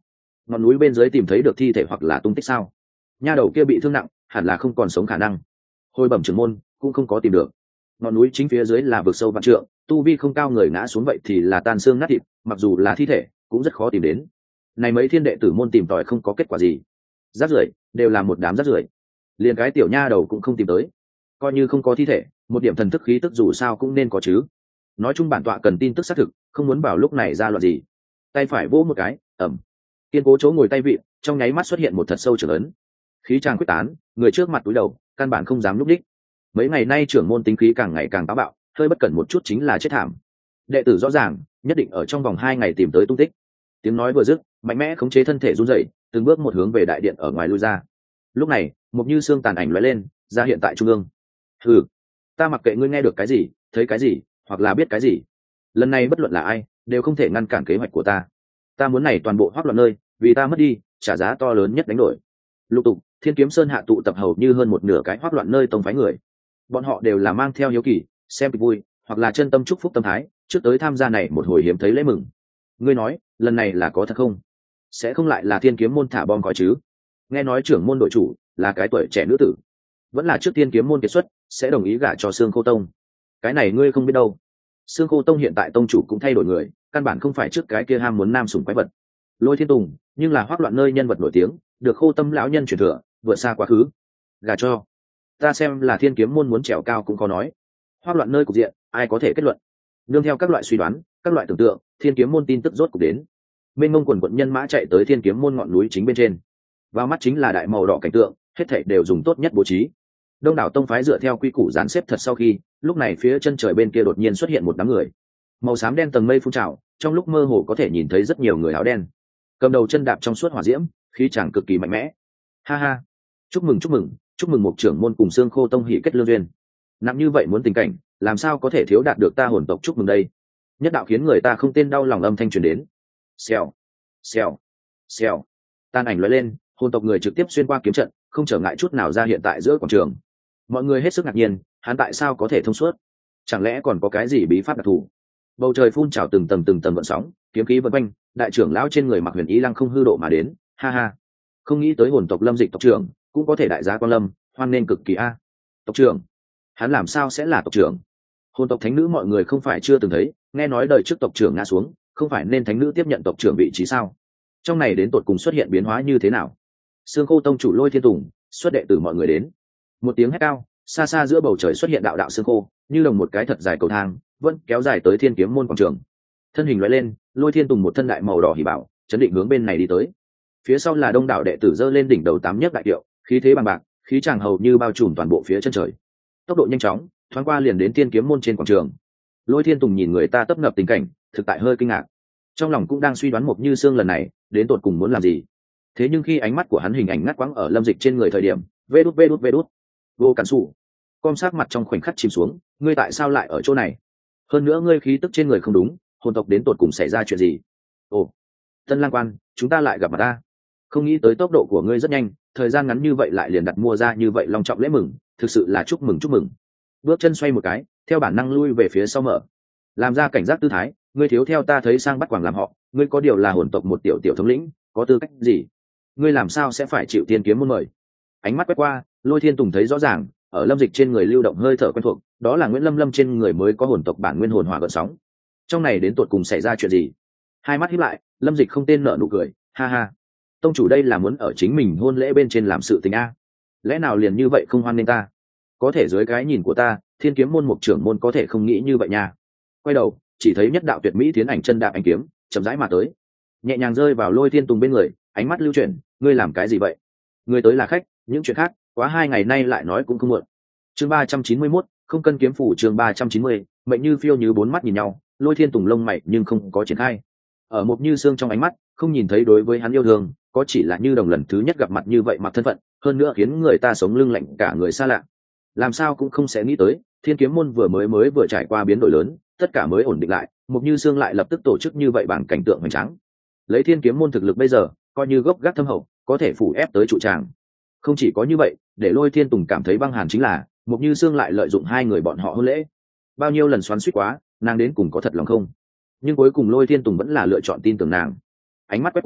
ngọn núi bên dưới tìm thấy được thi thể hoặc là tung tích sao? Nha đầu kia bị thương nặng, hẳn là không còn sống khả năng. Hồi bẩm trưởng môn, cũng không có tìm được. Ngọn núi chính phía dưới là vực sâu vạn trượng, tu vi không cao người ngã xuống vậy thì là tan xương nát thịt, mặc dù là thi thể cũng rất khó tìm đến. Này mấy thiên đệ tử môn tìm tòi không có kết quả gì. Rác rưởi, đều là một đám rác rưởi. Liền cái tiểu nha đầu cũng không tìm tới. Coi như không có thi thể, một điểm thần thức khí tức dù sao cũng nên có chứ. Nói chung bản tọa cần tin tức xác thực, không muốn vào lúc này ra loạn gì. Tay phải vỗ một cái, ẩm. Kiên cố chỗ ngồi tay vị, trong nháy mắt xuất hiện một thật sâu trưởng ấn. Khí tràng quyết tán, người trước mặt túi đầu, căn bản không dám lúc đích. Mấy ngày nay trưởng môn tính khí càng ngày càng táo bạo, hơi bất cẩn một chút chính là chết thảm. Đệ tử rõ ràng, nhất định ở trong vòng hai ngày tìm tới tung tích. Tiếng nói vừa dứt, mạnh mẽ khống chế thân thể run rẩy, từng bước một hướng về đại điện ở ngoài lui ra. Lúc này, một như xương tàn ảnh lóe lên, ra hiện tại trung ương. Hừ, ta mặc kệ ngươi nghe được cái gì, thấy cái gì, hoặc là biết cái gì. Lần này bất luận là ai, đều không thể ngăn cản kế hoạch của ta. Ta muốn này toàn bộ hoắc loạn nơi, vì ta mất đi, trả giá to lớn nhất đánh đổi. Lục tục, Thiên Kiếm Sơn hạ tụ tập hầu như hơn một nửa cái hoắc loạn nơi tông phái người. Bọn họ đều là mang theo hiếu kỳ, xem kịch vui, hoặc là chân tâm chúc phúc tâm thái, trước tới tham gia này một hồi hiếm thấy lễ mừng. Ngươi nói, lần này là có thật không? Sẽ không lại là Thiên Kiếm môn thả bom có chứ? Nghe nói trưởng môn đội chủ là cái tuổi trẻ nữ tử, vẫn là trước Thiên Kiếm môn kiệt xuất, sẽ đồng ý gả cho Sương Khô Tông. Cái này ngươi không biết đâu. Sương Khô Tông hiện tại tông chủ cũng thay đổi người, căn bản không phải trước cái kia ham muốn nam sủng quái vật. Lôi Thiên Tùng, nhưng là hoắc loạn nơi nhân vật nổi tiếng, được Khô Tâm lão nhân truyền thừa, vượt xa quá khứ. Gả cho ta xem là Thiên Kiếm môn muốn trèo cao cũng có nói. Hoắc loạn nơi cục diện, ai có thể kết luận? Nương theo các loại suy đoán, các loại tưởng tượng, Thiên Kiếm môn tin tức rốt cục đến. Mênh mông quần quận nhân mã chạy tới Thiên Kiếm môn ngọn núi chính bên trên. Vào mắt chính là đại màu đỏ cảnh tượng, hết thảy đều dùng tốt nhất bố trí. Đông đảo tông phái dựa theo quy củ dàn xếp thật sau khi, lúc này phía chân trời bên kia đột nhiên xuất hiện một đám người. Màu xám đen tầng mây phun trào, trong lúc mơ hồ có thể nhìn thấy rất nhiều người áo đen. Cầm đầu chân đạp trong suốt hỏa diễm, khí chàng cực kỳ mạnh mẽ. Ha ha, chúc mừng chúc mừng, chúc mừng một trưởng môn cùng Sương Khô Tông hỷ kết lương duyên. Nặng như vậy muốn tình cảnh, làm sao có thể thiếu đạt được ta hồn tộc chúc mừng đây? Nhất đạo khiến người ta không tên đau lòng âm thanh truyền đến. Xèo, xèo, xèo. Tan ảnh lóe lên, hồn tộc người trực tiếp xuyên qua kiếm trận, không trở ngại chút nào ra hiện tại giữa quảng trường. Mọi người hết sức ngạc nhiên, hắn tại sao có thể thông suốt? Chẳng lẽ còn có cái gì bí pháp đặc thù? Bầu trời phun trào từng tầng từng tầng gợn sóng, kiếm khí vần quanh, đại trưởng lão trên người mặc huyền ý lăng không hư độ mà đến. Ha ha, không nghĩ tới hồn tộc Lâm Dịch tộc trưởng cũng có thể đại giá quan lâm, hoan nên cực kỳ a. Tộc trưởng, hắn làm sao sẽ là tộc trưởng? Hồn tộc thánh nữ mọi người không phải chưa từng thấy, nghe nói đời trước tộc trưởng ngã xuống, không phải nên thánh nữ tiếp nhận tộc trưởng vị trí sao? Trong này đến tột cùng xuất hiện biến hóa như thế nào? Sương Khô Tông chủ Lôi Thiên Tùng xuất đệ tử mọi người đến. Một tiếng hét cao, xa xa giữa bầu trời xuất hiện đạo đạo xương khô, như đồng một cái thật dài cầu thang, vẫn kéo dài tới Thiên Kiếm môn quảng trường. Thân hình lóe lên, Lôi Thiên Tùng một thân đại màu đỏ hỉ bảo, chấn định hướng bên này đi tới. Phía sau là đông đảo đệ tử giơ lên đỉnh đầu tám nhất đại kiệu, khí thế bằng bạc, khí tràng hầu như bao trùm toàn bộ phía chân trời. Tốc độ nhanh chóng, thoáng qua liền đến Thiên Kiếm môn trên quảng trường. Lôi Thiên Tùng nhìn người ta tấp nập tình cảnh, thực tại hơi kinh ngạc. Trong lòng cũng đang suy đoán Mộc Như Sương lần này đến tột cùng muốn làm gì. Thế nhưng khi ánh mắt của hắn hình ảnh ngắt quãng ở Lâm Dịch trên người thời điểm, vê đút vê đút vê đút, vô cản sụ, com sát mặt trong khoảnh khắc chìm xuống. Ngươi tại sao lại ở chỗ này? Hơn nữa ngươi khí tức trên người không đúng, hồn tộc đến tột cùng xảy ra chuyện gì? Ồ, Tân Lang Quan, chúng ta lại gặp mặt ta. Không nghĩ tới tốc độ của ngươi rất nhanh, thời gian ngắn như vậy lại liền đặt mua ra như vậy long trọng lễ mừng, thực sự là chúc mừng chúc mừng. Bước chân xoay một cái, theo bản năng lui về phía sau mở, làm ra cảnh giác tư thái. Ngươi thiếu theo ta thấy sang bắt quàng làm họ, ngươi có điều là hồn tộc một tiểu tiểu thống lĩnh, có tư cách gì? Ngươi làm sao sẽ phải chịu Thiên Kiếm môn mời? Ánh mắt quét qua, Lôi Thiên Tùng thấy rõ ràng, ở Lâm Dịch trên người lưu động hơi thở quen thuộc, đó là Nguyễn Lâm Lâm trên người mới có hồn tộc bản nguyên hồn hỏa gợn sóng. Trong này đến tột cùng xảy ra chuyện gì? Hai mắt híp lại, Lâm Dịch không tên nở nụ cười, ha ha. Tông chủ đây là muốn ở chính mình hôn lễ bên trên làm sự tình a? Lẽ nào liền như vậy không hoan nghênh ta? Có thể dưới cái nhìn của ta, Thiên Kiếm môn một trưởng môn có thể không nghĩ như vậy nha. Quay đầu, chỉ thấy nhất đạo tuyệt mỹ tiến ảnh chân đạp ảnh kiếm, chậm rãi mà tới, nhẹ nhàng rơi vào Lôi Thiên Tùng bên người, ánh mắt lưu chuyển. Ngươi làm cái gì vậy? Ngươi tới là khách, những chuyện khác quá hai ngày nay lại nói cũng không muộn. Chương ba trăm chín mươi mốt, không cân kiếm phủ. Chương ba trăm chín mươi, mệnh như phiêu như bốn mắt nhìn nhau, Lôi Thiên Tùng lông mày nhưng không có triển khai. Ở Mộc Như Sương trong ánh mắt, không nhìn thấy đối với hắn yêu thương, có chỉ là như đồng lần thứ nhất gặp mặt như vậy mặt thân phận, hơn nữa khiến người ta sống lưng lạnh cả người xa lạ. Làm sao cũng không sẽ nghĩ tới, Thiên Kiếm môn vừa mới mới vừa trải qua biến đổi lớn, tất cả mới ổn định lại, Mộc Như Sương lại lập tức tổ chức như vậy bằng cảnh tượng hoành tráng. Lấy Thiên Kiếm môn thực lực bây giờ, coi như gốc gác thâm hậu, có thể phủ ép tới trụ tràng. Không chỉ có như vậy, để Lôi Thiên Tùng cảm thấy băng hàn chính là Mộc Như Sương lại lợi dụng hai người bọn họ hôn lễ. Bao nhiêu lần xoắn xuýt quá, nàng đến cùng có thật lòng không? Nhưng cuối cùng Lôi Thiên Tùng vẫn là lựa chọn tin tưởng nàng. Ánh mắt quét qua,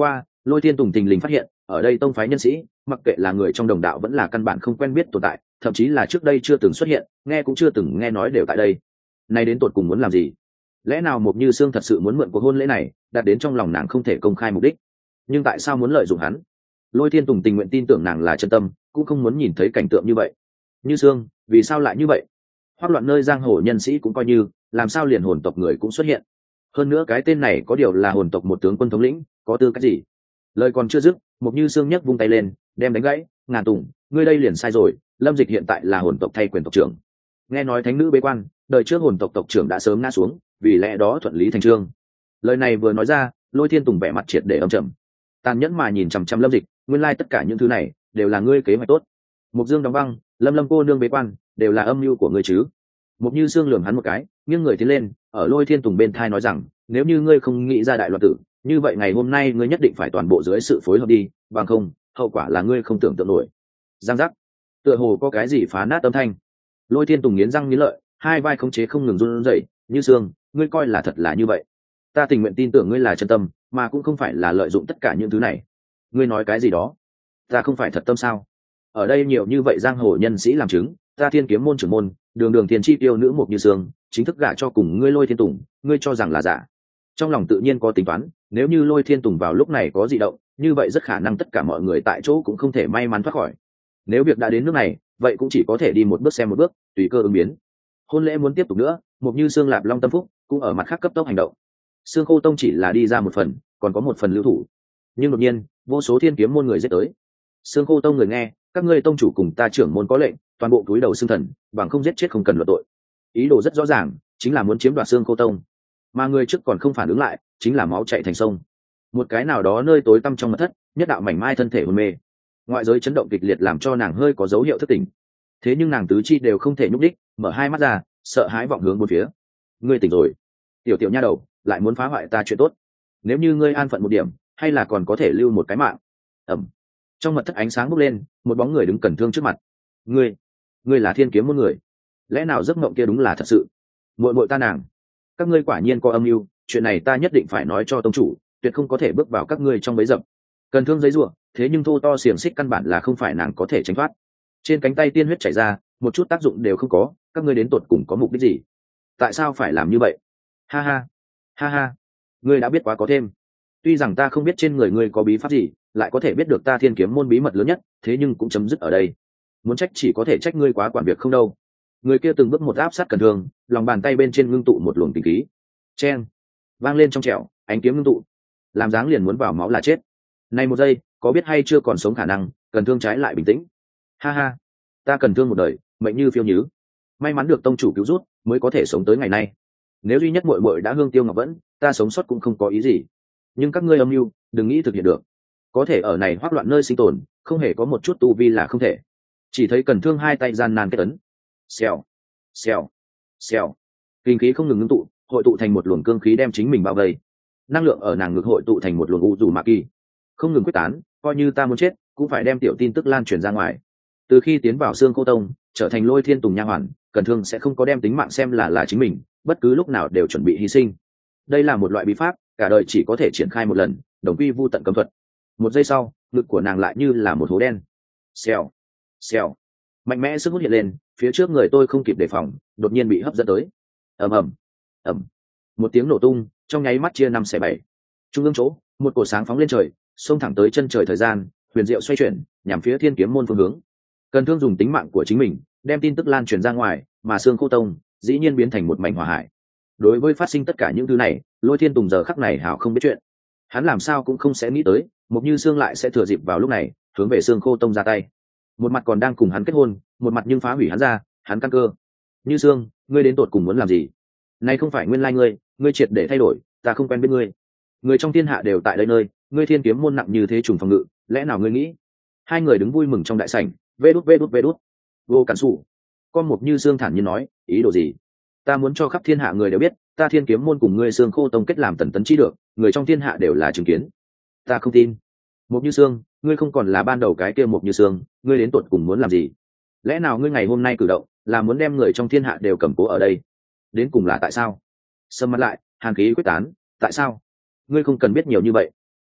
Lôi Thiên Tùng thình lình phát hiện ở đây tông phái nhân sĩ, mặc kệ là người trong đồng đạo vẫn là căn bản không quen biết tồn tại, thậm chí là trước đây chưa từng xuất hiện, nghe cũng chưa từng nghe nói đều tại đây. Nay đến tột cùng muốn làm gì? Lẽ nào Mộc Như Sương thật sự muốn mượn cuộc hôn lễ này đạt đến trong lòng nàng không thể công khai mục đích? Nhưng tại sao muốn lợi dụng hắn? Lôi Thiên Tùng tình nguyện tin tưởng nàng là chân tâm, cũng không muốn nhìn thấy cảnh tượng như vậy. Như Sương, vì sao lại như vậy? Hoắc loạn nơi giang hồ nhân sĩ cũng coi như, làm sao liền hồn tộc người cũng xuất hiện? Hơn nữa cái tên này có điều là hồn tộc một tướng quân thống lĩnh, có tư cách gì? Lời còn chưa dứt, Mộc Như Sương nhấc vung tay lên, đem đánh gãy. Ngàn Tùng, ngươi đây liền sai rồi, Lâm Dịch hiện tại là hồn tộc thay quyền tộc trưởng. Nghe nói thánh nữ bế quan, đời trước hồn tộc tộc trưởng đã sớm ngã xuống, vì lẽ đó thuận lý thành trương. Lời này vừa nói ra, Lôi Thiên Tùng vẻ mặt triệt để âm trầm, tàn nhẫn mà nhìn chằm chằm Lâm Dịch. Nguyên lai tất cả những thứ này đều là ngươi kế hoạch tốt. Mục Dương đóng băng, Lâm Lâm cô nương bế quan, đều là âm mưu của ngươi chứ? Mộc Như Sương lườm hắn một cái, nghiêng người tiến lên, ở Lôi Thiên Tùng bên thai nói rằng, nếu như ngươi không nghĩ ra đại loạn tử, như vậy ngày hôm nay ngươi nhất định phải toàn bộ dưới sự phối hợp đi, bằng không, hậu quả là ngươi không tưởng tượng nổi. Giang giác, tựa hồ có cái gì phá nát âm thanh. Lôi Thiên Tùng nghiến răng nghiến lợi, hai vai khống chế không ngừng run rẩy. Như Sương, ngươi coi là thật là như vậy? Ta tình nguyện tin tưởng ngươi là chân tâm, mà cũng không phải là lợi dụng tất cả những thứ này. Ngươi nói cái gì đó? Ta không phải thật tâm sao? Ở đây nhiều như vậy giang hồ nhân sĩ làm chứng, ta Thiên Kiếm môn trưởng môn, đường đường tiền chi tiêu nữ Mộc Như Sương, chính thức gả cho cùng ngươi Lôi Thiên Tùng, ngươi cho rằng là giả? Trong lòng tự nhiên có tính toán, nếu như Lôi Thiên Tùng vào lúc này có dị động, như vậy rất khả năng tất cả mọi người tại chỗ cũng không thể may mắn thoát khỏi. Nếu việc đã đến nước này, vậy cũng chỉ có thể đi một bước xem một bước, tùy cơ ứng biến. Hôn lễ muốn tiếp tục nữa, Mộc Như Sương lạp long tâm phúc cũng ở mặt khác cấp tốc hành động. Sương Khô Tông chỉ là đi ra một phần, còn có một phần lưu thủ. Nhưng đột nhiên, vô số Thiên Kiếm môn người giết tới. Sương Khô Tông người nghe, các ngươi tông chủ cùng ta trưởng môn có lệnh, toàn bộ túi đầu xương thần, bằng không giết chết không cần luận tội. Ý đồ rất rõ ràng, chính là muốn chiếm đoạt Sương Khô Tông. Mà người trước còn không phản ứng lại, chính là máu chảy thành sông. Một cái nào đó nơi tối tăm trong mật thất, nhất đạo mảnh mai thân thể hôn mê. Ngoại giới chấn động kịch liệt làm cho nàng hơi có dấu hiệu thức tỉnh. Thế nhưng nàng tứ chi đều không thể nhúc đích, mở hai mắt ra, sợ hãi vọng hướng bốn phía. Ngươi tỉnh rồi, tiểu tiểu nha đầu, lại muốn phá hoại ta chuyện tốt. Nếu như ngươi an phận một điểm, hay là còn có thể lưu một cái mạng. Ẩm. Trong mật thất ánh sáng bốc lên, một bóng người đứng cẩn thương trước mặt. Ngươi, ngươi là Thiên Kiếm môn người? Lẽ nào giấc mộng kia đúng là thật sự? Muội muội ta nàng, các ngươi quả nhiên có âm mưu, chuyện này ta nhất định phải nói cho tông chủ, tuyệt không có thể bước vào các ngươi trong bẫy dập. Cần thương giấy rủa, thế nhưng thô to xiềng xích căn bản là không phải nàng có thể tránh thoát. Trên cánh tay tiên huyết chảy ra, một chút tác dụng đều không có, các ngươi đến tột cùng có mục đích gì? Tại sao phải làm như vậy? Ha ha, ha ha, ngươi đã biết quá có thêm. Tuy rằng ta không biết trên người ngươi có bí pháp gì, lại có thể biết được ta Thiên Kiếm môn bí mật lớn nhất, thế nhưng cũng chấm dứt ở đây. Muốn trách chỉ có thể trách ngươi quá quản việc không đâu. Người kia từng bước một áp sát Cần Thương, lòng bàn tay bên trên ngưng tụ một luồng tinh khí. Chen, vang lên trong trẻo, ánh kiếm ngưng tụ, làm dáng liền muốn vào máu là chết. Này một giây, có biết hay chưa còn sống khả năng, Cần Thương trái lại bình tĩnh. Ha ha, ta Cần Thương một đời, mệnh như phiêu nhứ, may mắn được tông chủ cứu rút, mới có thể sống tới ngày nay. Nếu duy nhất muội muội đã hương tiêu ngọc vẫn, ta sống sót cũng không có ý gì. Nhưng các ngươi âm mưu, đừng nghĩ thực hiện được. Có thể ở này hoắc loạn nơi sinh tồn, không hề có một chút tu vi là không thể. Chỉ thấy Cần Thương hai tay gian nan kết ấn, xèo, xèo, xèo, kinh khí không ngừng ngưng tụ, hội tụ thành một luồng cương khí đem chính mình bao vây. Năng lượng ở nàng ngực hội tụ thành một luồng u dù mạ kỳ, không ngừng quyết tán, coi như ta muốn chết, cũng phải đem tiểu tin tức lan truyền ra ngoài. Từ khi tiến vào Sương Khô Tông, trở thành Lôi Thiên Tùng nha hoàn, Cần Thương sẽ không có đem tính mạng xem là là chính mình, bất cứ lúc nào đều chuẩn bị hy sinh. Đây là một loại bí pháp, cả đời chỉ có thể triển khai một lần, đồng quy vu tận cấm thuật. Một giây sau, ngực của nàng lại như là một hố đen. Xèo, xèo, mạnh mẽ sức hút hiện lên, phía trước người tôi không kịp đề phòng, đột nhiên bị hấp dẫn tới. Ầm ầm, ầm, một tiếng nổ tung, trong nháy mắt chia năm xẻ bảy. Trung ương chỗ, một cột sáng phóng lên trời, xông thẳng tới chân trời thời gian, huyền diệu xoay chuyển, nhằm phía Thiên Kiếm môn phương hướng. Cần Thương dùng tính mạng của chính mình, đem tin tức lan truyền ra ngoài, mà Sương Khô Tông dĩ nhiên biến thành một mảnh hỏa hải. Đối với phát sinh tất cả những thứ này, Lôi Thiên Tùng giờ khắc này hảo không biết chuyện. Hắn làm sao cũng không sẽ nghĩ tới, Mộc Như Sương lại sẽ thừa dịp vào lúc này, hướng về Sương Khô Tông ra tay. Một mặt còn đang cùng hắn kết hôn, một mặt nhưng phá hủy hắn ra, hắn căn cơ. Như Sương, ngươi đến tột cùng muốn làm gì? Nay không phải nguyên lai ngươi, ngươi triệt để thay đổi, ta không quen biết ngươi. Người trong thiên hạ đều tại đây nơi, ngươi Thiên Kiếm môn nặng như thế trùng phòng ngự, lẽ nào ngươi nghĩ? Hai người đứng vui mừng trong đại sảnh, vê đút vê đút vê đút. Vô Cản Sủ, con Mộc Như Sương thản nhiên nói, ý đồ gì? Ta muốn cho khắp thiên hạ người đều biết, ta Thiên Kiếm môn cùng ngươi Sương Khô Tông kết làm tần tấn chi được, người trong thiên hạ đều là chứng kiến. Ta không tin. Mộc Như Sương, ngươi không còn là ban đầu cái kia Mộc Như Sương, ngươi đến tột cùng muốn làm gì? Lẽ nào ngươi ngày hôm nay cử động là muốn đem người trong thiên hạ đều cầm cố ở đây? Đến cùng là tại sao? Sầm mặt lại, hàn khí quyết tán, tại sao? Ngươi không cần biết nhiều như vậy.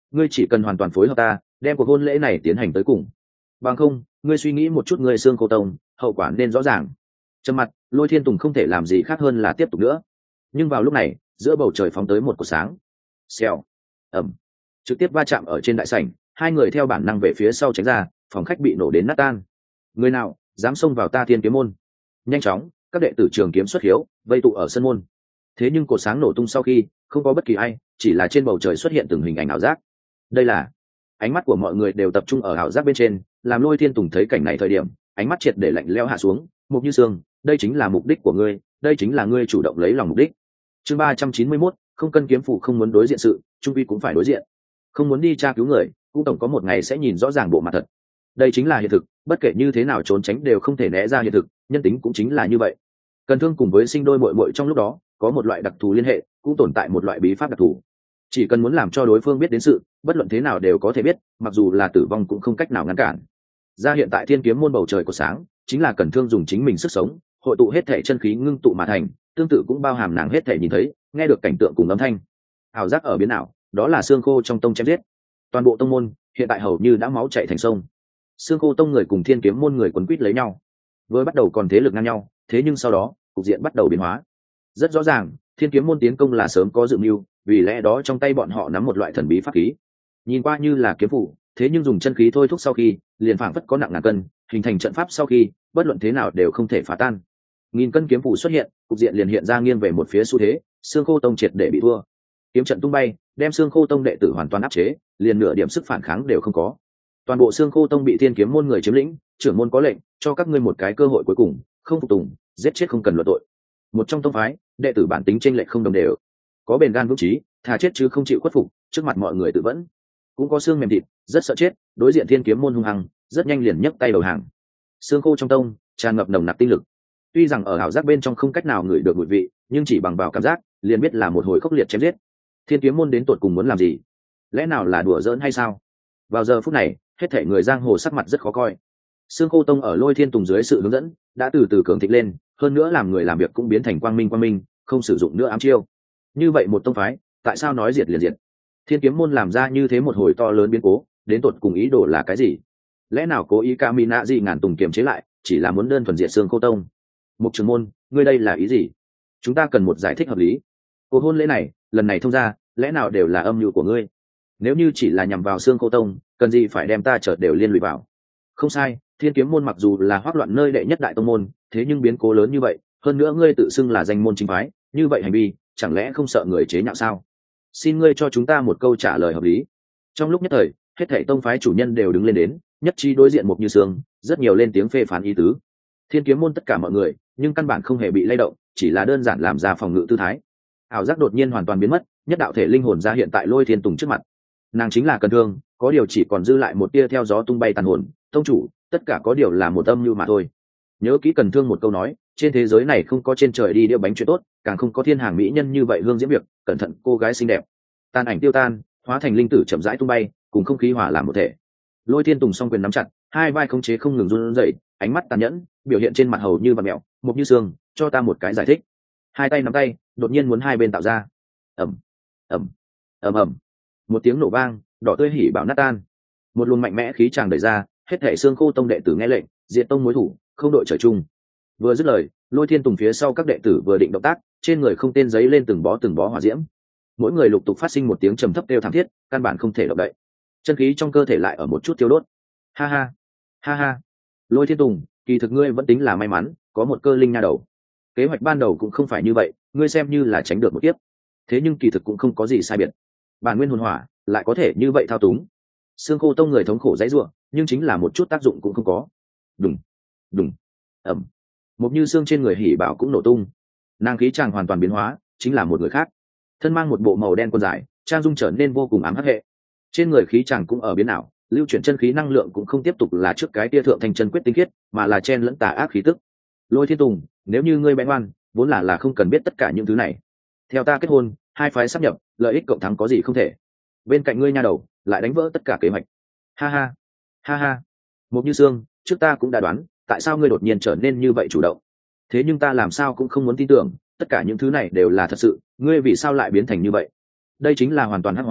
ngươi chỉ cần hoàn toàn phối hợp ta, đem cuộc hôn lễ này tiến hành tới cùng. Bằng không, ngươi suy nghĩ một chút, ngươi xương cô tông hậu quả nên rõ ràng. Trầm mặt, Lôi Thiên Tùng không thể làm gì khác hơn là tiếp tục nữa. Nhưng vào lúc này, giữa bầu trời phóng tới một cột sáng. Xèo, ầm, trực tiếp va chạm ở trên đại sảnh, hai người theo bản năng về phía sau tránh ra, phòng khách bị nổ đến nát tan. Người nào dám xông vào ta Thiên Kiếm môn? Nhanh chóng, các đệ tử trường kiếm xuất hiếu, vây tụ ở sân môn. Thế nhưng cột sáng nổ tung sau khi, không có bất kỳ ai, chỉ là trên bầu trời xuất hiện từng hình ảnh ảo giác. Đây là ánh mắt của mọi người đều tập trung ở ảo giác bên trên, làm Lôi Thiên Tùng thấy cảnh này thời điểm, ánh mắt triệt để lạnh lẽo hạ xuống. Mục Như Sương, đây chính là mục đích của ngươi, đây chính là ngươi chủ động lấy lòng mục đích. Chương ba trăm chín mươi mốt, không cân kiếm phủ không muốn đối diện sự, trung quy cũng phải đối diện. Không muốn đi tra cứu người, cũng tổng có một ngày sẽ nhìn rõ ràng bộ mặt thật. Đây chính là hiện thực, bất kể như thế nào trốn tránh đều không thể né ra hiện thực, nhân tính cũng chính là như vậy. Cần Thương cùng với Sinh đôi muội muội trong lúc đó, có một loại đặc thù liên hệ, cũng tồn tại một loại bí pháp đặc thù. Chỉ cần muốn làm cho đối phương biết đến sự, bất luận thế nào đều có thể biết, mặc dù là tử vong cũng không cách nào ngăn cản. Ra hiện tại Thiên Kiếm môn bầu trời của sáng, chính là Cần Thương dùng chính mình sức sống, hội tụ hết thể chân khí ngưng tụ mà thành, tương tự cũng bao hàm nàng hết thể nhìn thấy, nghe được cảnh tượng cùng âm thanh. Ảo giác ở biến ảo, đó là xương khô trong tông chém giết. Toàn bộ tông môn hiện tại hầu như đã máu chảy thành sông. Xương khô tông người cùng Thiên Kiếm môn người quấn quýt lấy nhau. Với bắt đầu còn thế lực ngang nhau, thế nhưng sau đó, cục diện bắt đầu biến hóa. Rất rõ ràng, Thiên Kiếm môn tiến công là sớm có dự mưu, vì lẽ đó trong tay bọn họ nắm một loại thần bí pháp khí. Nhìn qua như là kiếm phủ, thế nhưng dùng chân khí thôi thúc sau khi, liền phảng phất có nặng ngàn cân, hình thành trận pháp sau khi, bất luận thế nào đều không thể phá tan. Nghìn cân kiếm phủ xuất hiện, cục diện liền hiện ra nghiêng về một phía xu thế, xương khô tông triệt để bị thua. Kiếm trận tung bay, đem xương khô tông đệ tử hoàn toàn áp chế, liền nửa điểm sức phản kháng đều không có. Toàn bộ xương khô tông bị Thiên Kiếm môn người chiếm lĩnh, trưởng môn có lệnh cho các ngươi một cái cơ hội cuối cùng, không phục tùng, giết chết không cần luận tội. Một trong tông phái, đệ tử bản tính chênh lệch không đồng đều, có bền gan vững chí, thà chết chứ không chịu khuất phục, trước mặt mọi người tự vẫn. Cũng có xương mềm thịt, rất sợ chết, đối diện Thiên Kiếm môn hung hăng, rất nhanh liền nhấc tay đầu hàng. Xương khô trong tông tràn ngập nồng nặc tinh lực. Tuy rằng ở ảo giác bên trong không cách nào ngửi được mùi vị, nhưng chỉ bằng vào cảm giác, liền biết là một hồi khốc liệt chém giết. Thiên Kiếm môn đến tột cùng muốn làm gì? Lẽ nào là đùa giỡn hay sao? Vào giờ phút này, hết thảy người giang hồ sắc mặt rất khó coi. Xương khô tông ở Lôi Thiên Tùng dưới sự hướng dẫn, đã từ từ cường thịnh lên, hơn nữa làm người làm việc cũng biến thành quang minh quang minh, không sử dụng nữa ám chiêu. Như vậy một tông phái, tại sao nói diệt liền diệt? Thiên Kiếm môn làm ra như thế một hồi to lớn biến cố, đến tột cùng ý đồ là cái gì? Lẽ nào cố ý Kamina gì ngàn tùng kiềm chế lại, chỉ là muốn đơn thuần diệt xương khô tông? Mục trưởng môn, ngươi đây là ý gì? Chúng ta cần một giải thích hợp lý. Cuộc hôn lễ này, lần này thông ra, lẽ nào đều là âm mưu của ngươi? Nếu như chỉ là nhằm vào xương khô tông, cần gì phải đem ta chợt đều liên lụy vào? Không sai, Thiên Kiếm môn mặc dù là hoắc loạn nơi đệ nhất đại tông môn, thế nhưng biến cố lớn như vậy, hơn nữa ngươi tự xưng là danh môn chính phái, như vậy hành vi, chẳng lẽ không sợ người chế nhạo sao? Xin ngươi cho chúng ta một câu trả lời hợp lý. Trong lúc nhất thời, hết thảy tông phái chủ nhân đều đứng lên đến, nhất trí đối diện Mục Như Sương, rất nhiều lên tiếng phê phán ý tứ. Thiên Kiếm môn tất cả mọi người, nhưng căn bản không hề bị lay động, chỉ là đơn giản làm ra phòng ngự tư thái. Ảo giác đột nhiên hoàn toàn biến mất, nhất đạo thể linh hồn ra hiện tại Lôi Thiên Tùng trước mặt. Nàng chính là Cần Thương, có điều chỉ còn dư lại một tia theo gió tung bay tàn hồn, tông chủ, tất cả có điều là một âm mưu mà thôi. Nhớ kỹ Cần Thương một câu nói, trên thế giới này không có trên trời đi đĩa bánh chuyện tốt, càng không có thiên hàng mỹ nhân như vậy hương diễm việc, cẩn thận cô gái xinh đẹp. Tàn ảnh tiêu tan, hóa thành linh tử chậm rãi tung bay, cùng không khí hòa làm một thể. Lôi Thiên Tùng song quyền nắm chặt, hai vai khống chế không ngừng run rẩy, ánh mắt tàn nhẫn, biểu hiện trên mặt hầu như vặn mèo. Mục Như Sương, cho ta một cái giải thích. Hai tay nắm tay, đột nhiên muốn hai bên tạo ra. Ầm, ầm, ầm ầm. Một tiếng nổ vang, đỏ tươi hỉ bảo nát tan. Một luồng mạnh mẽ khí tràng đẩy ra, hết thảy xương khô tông đệ tử nghe lệnh, diệt tông mối thủ, không đội trời chung. Vừa dứt lời, Lôi Thiên Tùng phía sau các đệ tử vừa định động tác, trên người không tên giấy lên từng bó từng bó hỏa diễm. Mỗi người lục tục phát sinh một tiếng trầm thấp kêu thảm thiết, căn bản không thể động đậy. Chân khí trong cơ thể lại ở một chút tiêu đốt. Ha ha, ha ha. Lôi Thiên Tùng, kỳ thực ngươi vẫn tính là may mắn, có một cơ linh nha đầu. Kế hoạch ban đầu cũng không phải như vậy, ngươi xem như là tránh được một kiếp. Thế nhưng kỳ thực cũng không có gì sai biệt. Bản nguyên hồn hỏa lại có thể như vậy thao túng. Xương khô tông người thống khổ dãy rủa, nhưng chính là một chút tác dụng cũng không có. Đùng, đùng, ầm. Một Như Xương trên người hỉ bảo cũng nổ tung. Nàng khí chàng hoàn toàn biến hóa, chính là một người khác. Thân mang một bộ màu đen quần dài, trang dung trở nên vô cùng ám hắc hệ. Trên người khí chàng cũng ở biến ảo, lưu chuyển chân khí năng lượng cũng không tiếp tục là trước cái tia thượng thành chân quyết tinh khiết, mà là chen lẫn tà ác khí tức. Lôi Thiên Tùng, nếu như ngươi bén ngoan, vốn là là không cần biết tất cả những thứ này. Theo ta kết hôn, hai phái sáp nhập, lợi ích cộng thắng có gì không thể. Bên cạnh ngươi nha đầu, lại đánh vỡ tất cả kế hoạch. Ha ha, ha ha. Mục Như Sương, trước ta cũng đã đoán, tại sao ngươi đột nhiên trở nên như vậy chủ động. Thế nhưng ta làm sao cũng không muốn tin tưởng, tất cả những thứ này đều là thật sự, ngươi vì sao lại biến thành như vậy? Đây chính là hoàn toàn hắc hóa,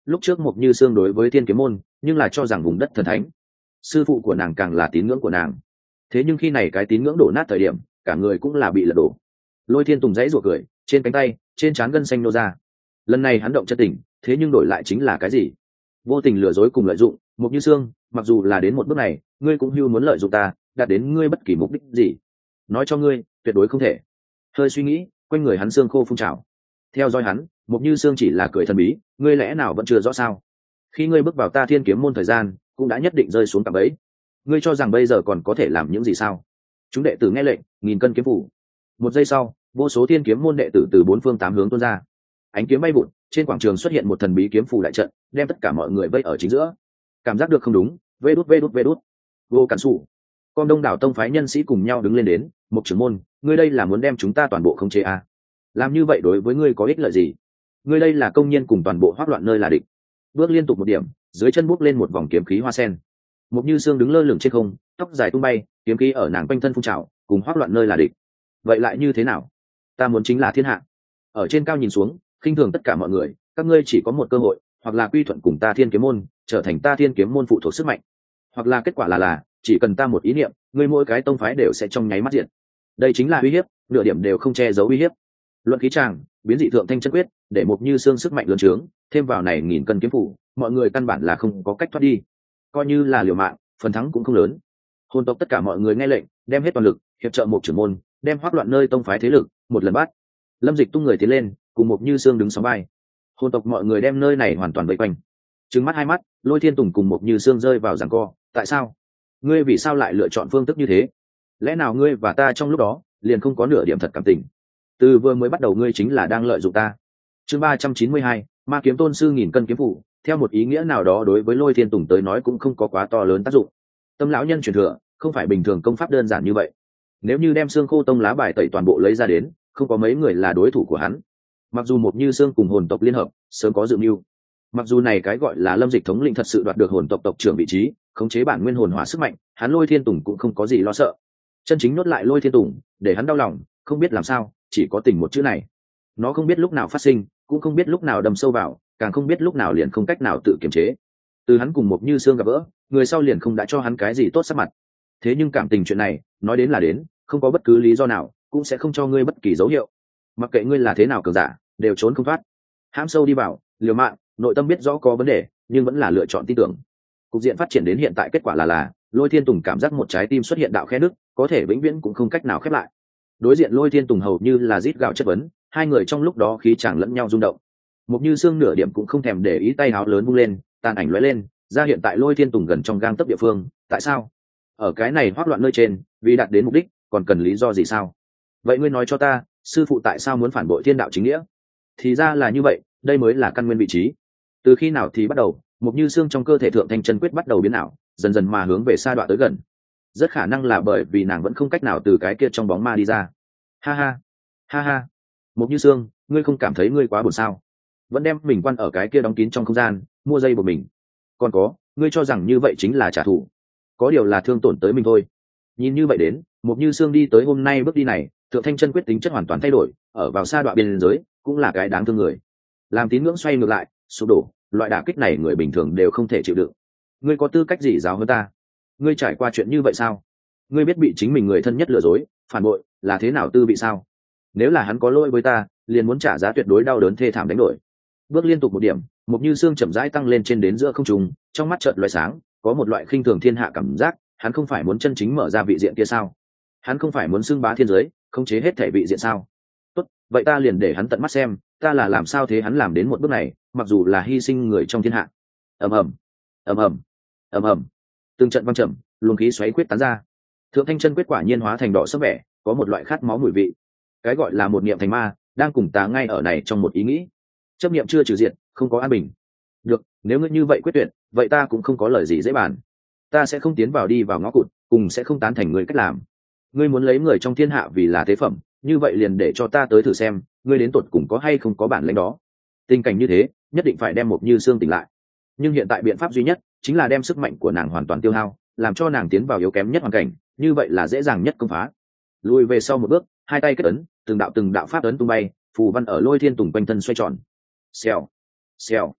lúc trước Mộc Như Sương đối với Thiên Kiếm môn nhưng là cho rằng vùng đất thần thánh, sư phụ của nàng càng là tín ngưỡng của nàng. Thế nhưng khi này cái tín ngưỡng đổ nát thời điểm, cả người cũng là bị lật đổ. Lôi Thiên Tùng dãy ruột cười, trên cánh tay, trên trán gân xanh nô ra. Lần này hắn động chân tình, thế nhưng đổi lại chính là cái gì? Vô tình lừa dối cùng lợi dụng. Mộc Như Sương, mặc dù là đến một bước này, ngươi cũng hưu muốn lợi dụng ta, đạt đến ngươi bất kỳ mục đích gì. Nói cho ngươi, tuyệt đối không thể. Hơi suy nghĩ, quanh người hắn xương khô phun trào. Theo dõi hắn, Mộc Như Sương chỉ là cười thần bí, ngươi lẽ nào vẫn chưa rõ sao? Khi ngươi bước vào ta Thiên Kiếm môn thời gian, cũng đã nhất định rơi xuống cạm bẫy. Ngươi cho rằng bây giờ còn có thể làm những gì sao? Chúng đệ tử nghe lệnh, nghìn cân kiếm phủ. Một giây sau, vô số Thiên Kiếm môn đệ tử từ bốn phương tám hướng tuôn ra. Ánh kiếm bay vụt, trên quảng trường xuất hiện một thần bí kiếm phủ đại trận, đem tất cả mọi người vây ở chính giữa. Cảm giác được không đúng, vê đút vê đút vê đút. Vô Cản Sủ, con đông đảo tông phái nhân sĩ cùng nhau đứng lên đến, Mộc trưởng môn, ngươi đây là muốn đem chúng ta toàn bộ khống chế à? Làm như vậy đối với ngươi có ích lợi gì? Ngươi đây là công nhân cùng toàn bộ hoắc loạn nơi là địch. Bước liên tục một điểm, dưới chân bước lên một vòng kiếm khí hoa sen. Mộc Như Sương đứng lơ lửng trên không, tóc dài tung bay, kiếm khí ở nàng quanh thân phun trào, cùng hoắc loạn nơi là địch. Vậy lại như thế nào? Ta muốn chính là thiên hạ. Ở trên cao nhìn xuống, khinh thường tất cả mọi người, các ngươi chỉ có một cơ hội, hoặc là quy thuận cùng ta Thiên Kiếm môn, trở thành ta Thiên Kiếm môn phụ thuộc sức mạnh, hoặc là kết quả là là chỉ cần ta một ý niệm, ngươi mỗi cái tông phái đều sẽ trong nháy mắt diện. Đây chính là uy hiếp, nửa điểm đều không che giấu uy hiếp. Luận khí tràng, biến dị thượng thanh chân quyết, để Mộc Như Sương sức mạnh lớn trướng, thêm vào này nghìn cân kiếm phủ, mọi người căn bản là không có cách thoát đi. Coi như là liều mạng, phần thắng cũng không lớn. Hồn tộc tất cả mọi người nghe lệnh, đem hết toàn lực, hiệp trợ Mộc trưởng môn, đem hoắc loạn nơi tông phái thế lực một lần bắt. Lâm Dịch tung người tiến lên, cùng Mộc Như Sương đứng sóng vai. Hồn tộc mọi người đem nơi này hoàn toàn vây quanh. Trừng mắt hai mắt, Lôi Thiên Tùng cùng Mộc Như Sương rơi vào giằng co. Tại sao? Ngươi vì sao lại lựa chọn phương thức như thế? Lẽ nào ngươi và ta trong lúc đó liền không có nửa điểm thật cảm tình? Từ vừa mới bắt đầu ngươi chính là đang lợi dụng ta. Chương ba trăm chín mươi hai, Ma kiếm tôn sư nghìn cân kiếm phủ, theo một ý nghĩa nào đó đối với Lôi Thiên Tùng tới nói cũng không có quá to lớn tác dụng. Tâm lão nhân truyền thừa, không phải bình thường công pháp đơn giản như vậy. Nếu như đem xương khô tông lá bài tẩy toàn bộ lấy ra đến, không có mấy người là đối thủ của hắn. Mặc dù Mộc Như Sương cùng hồn tộc liên hợp, sớm có dự mưu. Mặc dù này cái gọi là Lâm Dịch thống lĩnh thật sự đoạt được hồn tộc tộc trưởng vị trí, khống chế bản nguyên hồn hỏa sức mạnh, hắn Lôi Thiên Tùng cũng không có gì lo sợ. Chân chính nuốt lại Lôi Thiên Tùng, để hắn đau lòng, không biết làm sao, chỉ có tình một chữ này. Nó không biết lúc nào phát sinh, cũng không biết lúc nào đâm sâu vào, càng không biết lúc nào liền không cách nào tự kiềm chế. Từ hắn cùng Mộc Như Sương gặp gỡ, người sau liền không đã cho hắn cái gì tốt sắc mặt. Thế nhưng cảm tình chuyện này, nói đến là đến, không có bất cứ lý do nào, cũng sẽ không cho ngươi bất kỳ dấu hiệu. Mặc kệ ngươi là thế nào cường giả, đều trốn không thoát. Hãm sâu đi vào, liều mạng, nội tâm biết rõ có vấn đề, nhưng vẫn là lựa chọn tin tưởng. Cục diện phát triển đến hiện tại kết quả là là, Lôi Thiên Tùng cảm giác một trái tim xuất hiện đạo khe nứt, có thể vĩnh viễn cũng không cách nào khép lại. Đối diện Lôi Thiên Tùng hầu như là rít gạo chất vấn, hai người trong lúc đó khí chàng lẫn nhau rung động. Mộc Như Sương nửa điểm cũng không thèm để ý, tay áo lớn vung lên, tàn ảnh lóe lên, ra hiện tại Lôi Thiên Tùng gần trong gang tấc địa phương. Tại sao? Ở cái này hoắc loạn nơi trên, vì đạt đến mục đích, còn cần lý do gì sao? Vậy ngươi nói cho ta, sư phụ tại sao muốn phản bội thiên đạo chính nghĩa? Thì ra là như vậy, đây mới là căn nguyên vị trí. Từ khi nào thì bắt đầu, Mộc Như Sương trong cơ thể thượng thanh chân quyết bắt đầu biến ảo, dần dần mà hướng về xa đoạn tới gần. Rất khả năng là bởi vì nàng vẫn không cách nào từ cái kia trong bóng ma đi ra. Ha ha, ha ha. Mộc Như Sương, ngươi không cảm thấy ngươi quá buồn sao? Vẫn đem mình quan ở cái kia đóng kín trong không gian, mua dây của mình. Còn có, ngươi cho rằng như vậy chính là trả thù? Có điều là thương tổn tới mình thôi. Nhìn như vậy đến, Mộc Như Sương đi tới hôm nay bước đi này, thượng thanh chân quyết tính chất hoàn toàn thay đổi, ở vào xa đoạn biên giới, cũng là cái đáng thương người. Làm tín ngưỡng xoay ngược lại, sụp đổ, loại đả kích này người bình thường đều không thể chịu đựng. Ngươi có tư cách gì giáo hơn ta? Ngươi trải qua chuyện như vậy sao? Ngươi biết bị chính mình người thân nhất lừa dối, phản bội, là thế nào tư vị sao? Nếu là hắn có lỗi với ta, liền muốn trả giá tuyệt đối đau đớn thê thảm đánh đổi. Bước liên tục một điểm, Mộc Như Sương chậm rãi tăng lên trên đến giữa không trung, trong mắt chợt lóe sáng, có một loại khinh thường thiên hạ cảm giác. Hắn không phải muốn chân chính mở ra vị diện kia sao? Hắn không phải muốn xưng bá thiên giới, khống chế hết thể vị diện sao? Tốt, vậy ta liền để hắn tận mắt xem, ta là làm sao thế hắn làm đến một bước này, mặc dù là hy sinh người trong thiên hạ. Ầm ầm, ầm ầm, ầm ầm. Từng trận vang trầm, luồng khí xoáy quyết tán ra. Thượng thanh chân quyết quả nhiên hóa thành đỏ sẫm vẻ, có một loại khát máu mùi vị. Cái gọi là một niệm thành ma, đang cùng ta ngay ở này trong một ý nghĩ. Chấp niệm chưa trừ diệt, không có an bình. Được, nếu ngươi như vậy quyết tuyệt, vậy ta cũng không có lời gì dễ bàn. Ta sẽ không tiến vào đi vào ngõ cụt, cùng sẽ không tán thành ngươi cách làm. Ngươi muốn lấy người trong thiên hạ vì là tế phẩm, như vậy liền để cho ta tới thử xem, ngươi đến tột cùng có hay không có bản lĩnh đó. Tình cảnh như thế, nhất định phải đem Mộc Như Sương tỉnh lại. Nhưng hiện tại biện pháp duy nhất chính là đem sức mạnh của nàng hoàn toàn tiêu hao, làm cho nàng tiến vào yếu kém nhất hoàn cảnh, như vậy là dễ dàng nhất công phá. Lùi về sau một bước, hai tay kết ấn, từng đạo từng đạo pháp ấn tung bay, phù văn ở Lôi Thiên Tùng quanh thân xoay tròn. Xèo, xèo,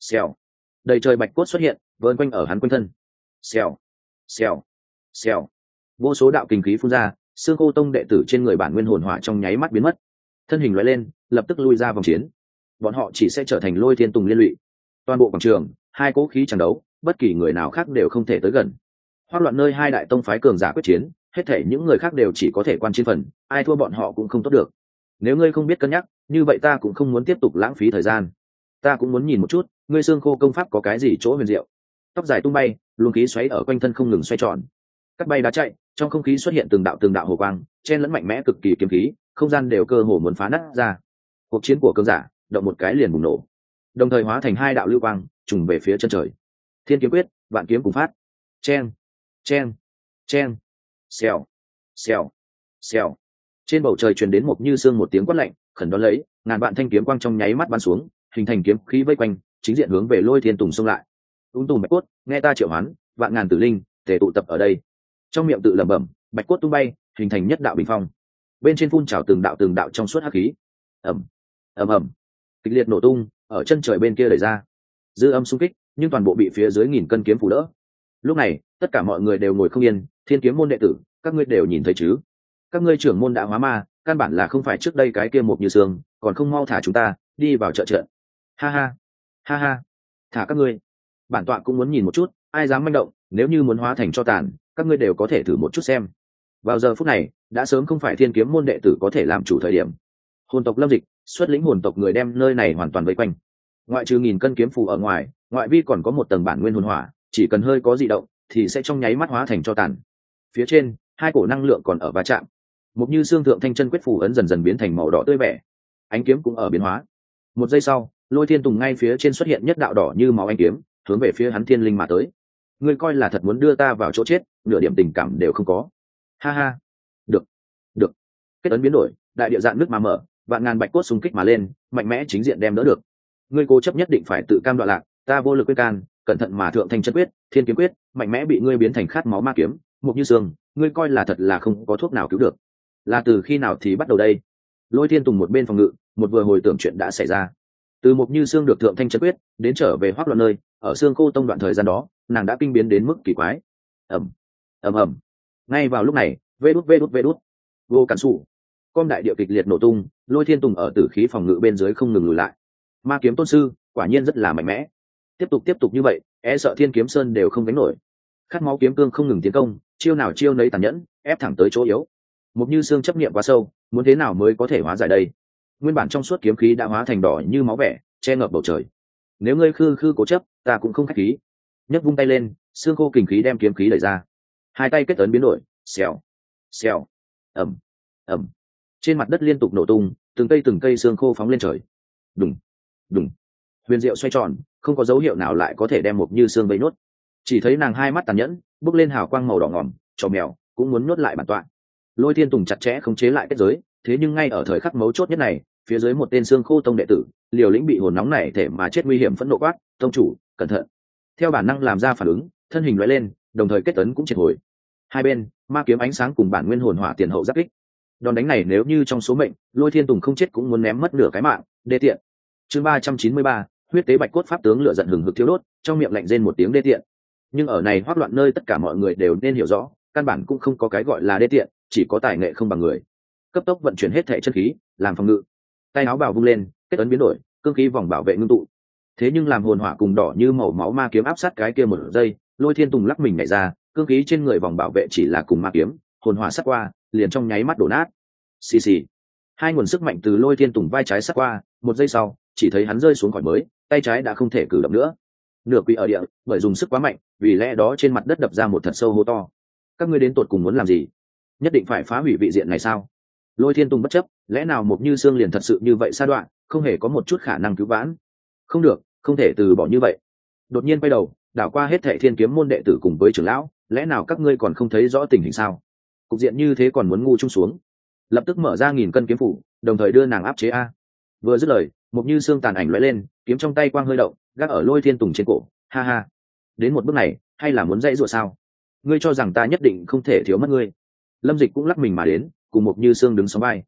xèo, đầy trời bạch cốt xuất hiện vơn quanh ở hắn quanh thân. Xèo, xèo, xèo, vô số đạo kinh khí phun ra, xương khô tông đệ tử trên người bản nguyên hồn hỏa trong nháy mắt biến mất, thân hình lóe lên lập tức lui ra vòng chiến. Bọn họ chỉ sẽ trở thành Lôi Thiên Tùng liên lụy. Toàn bộ quảng trường hai cố khí chẳng đấu, bất kỳ người nào khác đều không thể tới gần. Hoắc Loạn nơi hai đại tông phái cường giả quyết chiến, hết thể những người khác đều chỉ có thể quan chiến phần, ai thua bọn họ cũng không tốt được. Nếu ngươi không biết cân nhắc, như vậy ta cũng không muốn tiếp tục lãng phí thời gian. Ta cũng muốn nhìn một chút, ngươi xương khô công pháp có cái gì chỗ huyền diệu. Tóc dài tung bay, luồng khí xoáy ở quanh thân không ngừng xoay tròn. Cắt bay đá chạy, trong không khí xuất hiện từng đạo từng đạo hồ quang, chen lẫn mạnh mẽ cực kỳ kiếm khí, không gian đều cơ hồ muốn phá nát ra. Cuộc chiến của cường giả, động một cái liền bùng nổ, đồng thời hóa thành hai đạo lưu quang, trùng về phía chân trời. Thiên kiếm quyết, vạn kiếm cùng phát. Chen, chen, chen. Xèo, xèo, xèo. Trên bầu trời truyền đến một như xương một tiếng quát lạnh, khẩn đón lấy, ngàn vạn thanh kiếm quang trong nháy mắt bắn xuống, hình thành kiếm khí vây quanh, chính diện hướng về Lôi Thiên Tùng xông lại. Ung tùng bạch cốt, nghe ta triệu hoán, vạn ngàn tử linh tề tụ tập ở đây. Trong miệng tự lẩm bẩm, bạch cốt tung bay, hình thành nhất đạo bình phong. Bên trên phun trào từng đạo từng đạo trong suốt hắc khí. Ầm, ầm ầm, kịch liệt nổ tung, ở chân trời bên kia đẩy ra. Dư âm xung kích, nhưng toàn bộ bị phía dưới nghìn cân kiếm phủ đỡ. Lúc này, tất cả mọi người đều ngồi không yên, Thiên Kiếm môn đệ tử, các ngươi đều nhìn thấy chứ? Các ngươi trưởng môn đã hóa ma, căn bản là không phải trước đây cái kia một như xương, còn không mau thả chúng ta đi vào trợ trận. Ha ha, ha ha, thả các ngươi. Bản tọa cũng muốn nhìn một chút, ai dám manh động, nếu như muốn hóa thành cho tàn, các ngươi đều có thể thử một chút xem. Vào giờ phút này, đã sớm không phải Thiên Kiếm môn đệ tử có thể làm chủ thời điểm. Hồn tộc Lâm Dịch xuất lĩnh hồn tộc người đem nơi này hoàn toàn vây quanh. Ngoại trừ nghìn cân kiếm phù ở ngoài, ngoại vi còn có một tầng bản nguyên hồn hỏa, chỉ cần hơi có dị động thì sẽ trong nháy mắt hóa thành cho tàn. Phía trên, hai cổ năng lượng còn ở va chạm. Một như xương thượng thanh chân quyết phù ấn dần dần biến thành màu đỏ tươi vẻ, ánh kiếm cũng ở biến hóa. Một giây sau, Lôi Thiên Tùng ngay phía trên xuất hiện nhất đạo đỏ như máu ánh kiếm, hướng về phía hắn thiên linh mà tới. Ngươi coi là thật muốn đưa ta vào chỗ chết, nửa điểm tình cảm đều không có. Ha ha. Được, được. Kết ấn biến đổi, đại địa dạn nước mà mở, vạn ngàn bạch cốt xung kích mà lên, mạnh mẽ chính diện đem đỡ được. Ngươi cố chấp nhất định phải tự cam đoạn lạc, ta vô lực quyết can, cẩn thận mà thượng thanh chân quyết, thiên kiếm quyết, mạnh mẽ bị ngươi biến thành khát máu ma kiếm, mục như xương, ngươi coi là thật là không có thuốc nào cứu được. Là từ khi nào thì bắt đầu đây? Lôi Thiên Tùng một bên phòng ngự, một vừa hồi tưởng chuyện đã xảy ra. Từ mục như xương được thượng thanh chân quyết, đến trở về Hoắc Loạn nơi, ở xương cô tông đoạn thời gian đó, nàng đã kinh biến đến mức kỳ quái. Ầm, ầm ầm. Ngay vào lúc này, vê đút vê đút vê đút, vô cản sụ, com đại địa kịch liệt nổ tung, Lôi Thiên Tùng ở tử khí phòng ngự bên dưới không ngừng lùi lại. Ma kiếm tôn sư, quả nhiên rất là mạnh mẽ. Tiếp tục tiếp tục như vậy, e sợ Thiên Kiếm Sơn đều không gánh nổi. Khát máu kiếm cương không ngừng tiến công, chiêu nào chiêu nấy tàn nhẫn, ép thẳng tới chỗ yếu. Một như xương chấp niệm quá sâu, muốn thế nào mới có thể hóa giải đây? Nguyên bản trong suốt kiếm khí đã hóa thành đỏ như máu vẻ, che ngập bầu trời. Nếu ngươi khư khư cố chấp, ta cũng không khách khí. Nhấc vung tay lên, xương khô kình khí đem kiếm khí đẩy ra. Hai tay kết ấn biến đổi, xèo, xèo, ầm, ầm. Trên mặt đất liên tục nổ tung, từng cây từng cây xương khô phóng lên trời. Đùng, đùng. Huyền diệu xoay tròn, không có dấu hiệu nào lại có thể đem một như xương vây nốt. Chỉ thấy nàng hai mắt tàn nhẫn, bốc lên hào quang màu đỏ ngòm, trò mèo cũng muốn nuốt lại bản tọa. Lôi Thiên Tùng chặt chẽ khống chế lại kết giới, thế nhưng ngay ở thời khắc mấu chốt nhất này, phía dưới một tên xương khô tông đệ tử, liều lĩnh bị hồn nóng này thể mà chết nguy hiểm phẫn nộ quát, "Tông chủ, cẩn thận!" Theo bản năng làm ra phản ứng, thân hình lóe lên, đồng thời kết ấn cũng triệt hồi. Hai bên, ma kiếm ánh sáng cùng bản nguyên hồn hỏa tiền hậu giáp kích. Đòn đánh này nếu như trong số mệnh, Lôi Thiên Tùng không chết cũng muốn ném mất nửa cái mạng, đê tiện. Chương ba trăm chín mươi ba, huyết tế bạch cốt pháp tướng lửa giận hừng hực thiêu đốt, trong miệng lạnh rên một tiếng đê tiện. Nhưng ở này Hoắc Loạn nơi tất cả mọi người đều nên hiểu rõ, căn bản cũng không có cái gọi là đê tiện, chỉ có tài nghệ không bằng người. Cấp tốc vận chuyển hết thể chân khí, làm phòng ngự. Tay áo bào vung lên, kết ấn biến đổi, cương khí vòng bảo vệ ngưng tụ. Thế nhưng làm hồn hỏa cùng đỏ như màu máu ma kiếm áp sát cái kia một giây, Lôi Thiên Tùng lắc mình nhảy ra, cương khí trên người vòng bảo vệ chỉ là cùng ma kiếm, hồn hỏa sát qua, liền trong nháy mắt đổ nát. Xì xì. Hai nguồn sức mạnh từ Lôi Thiên Tùng vai trái sát qua, một giây sau, chỉ thấy hắn rơi xuống khỏi mới, tay trái đã không thể cử động nữa. Nửa quỳ ở địa, bởi dùng sức quá mạnh, vì lẽ đó trên mặt đất đập ra một thật sâu hố to. Các ngươi đến tột cùng muốn làm gì? Nhất định phải phá hủy vị diện này sao? Lôi Thiên Tùng bất chấp, lẽ nào một như xương liền thật sự như vậy sa đoạn, không hề có một chút khả năng cứu vãn. Không được, không thể từ bỏ như vậy. Đột nhiên quay đầu, đảo qua hết thệ Thiên Kiếm môn đệ tử cùng với trưởng lão, lẽ nào các ngươi còn không thấy rõ tình hình sao? Cục diện như thế còn muốn ngu chung xuống. Lập tức mở ra nghìn cân kiếm phủ, đồng thời đưa nàng áp chế a. Vừa dứt lời, một như xương tàn ảnh lóe lên, kiếm trong tay quang hơi động, gác ở Lôi Thiên Tùng trên cổ. Ha ha, đến một bước này, hay là muốn dãy rủa sao? Ngươi cho rằng ta nhất định không thể thiếu mất ngươi? Lâm Dịch cũng lắc mình mà đến, cùng một như xương đứng sóng vai.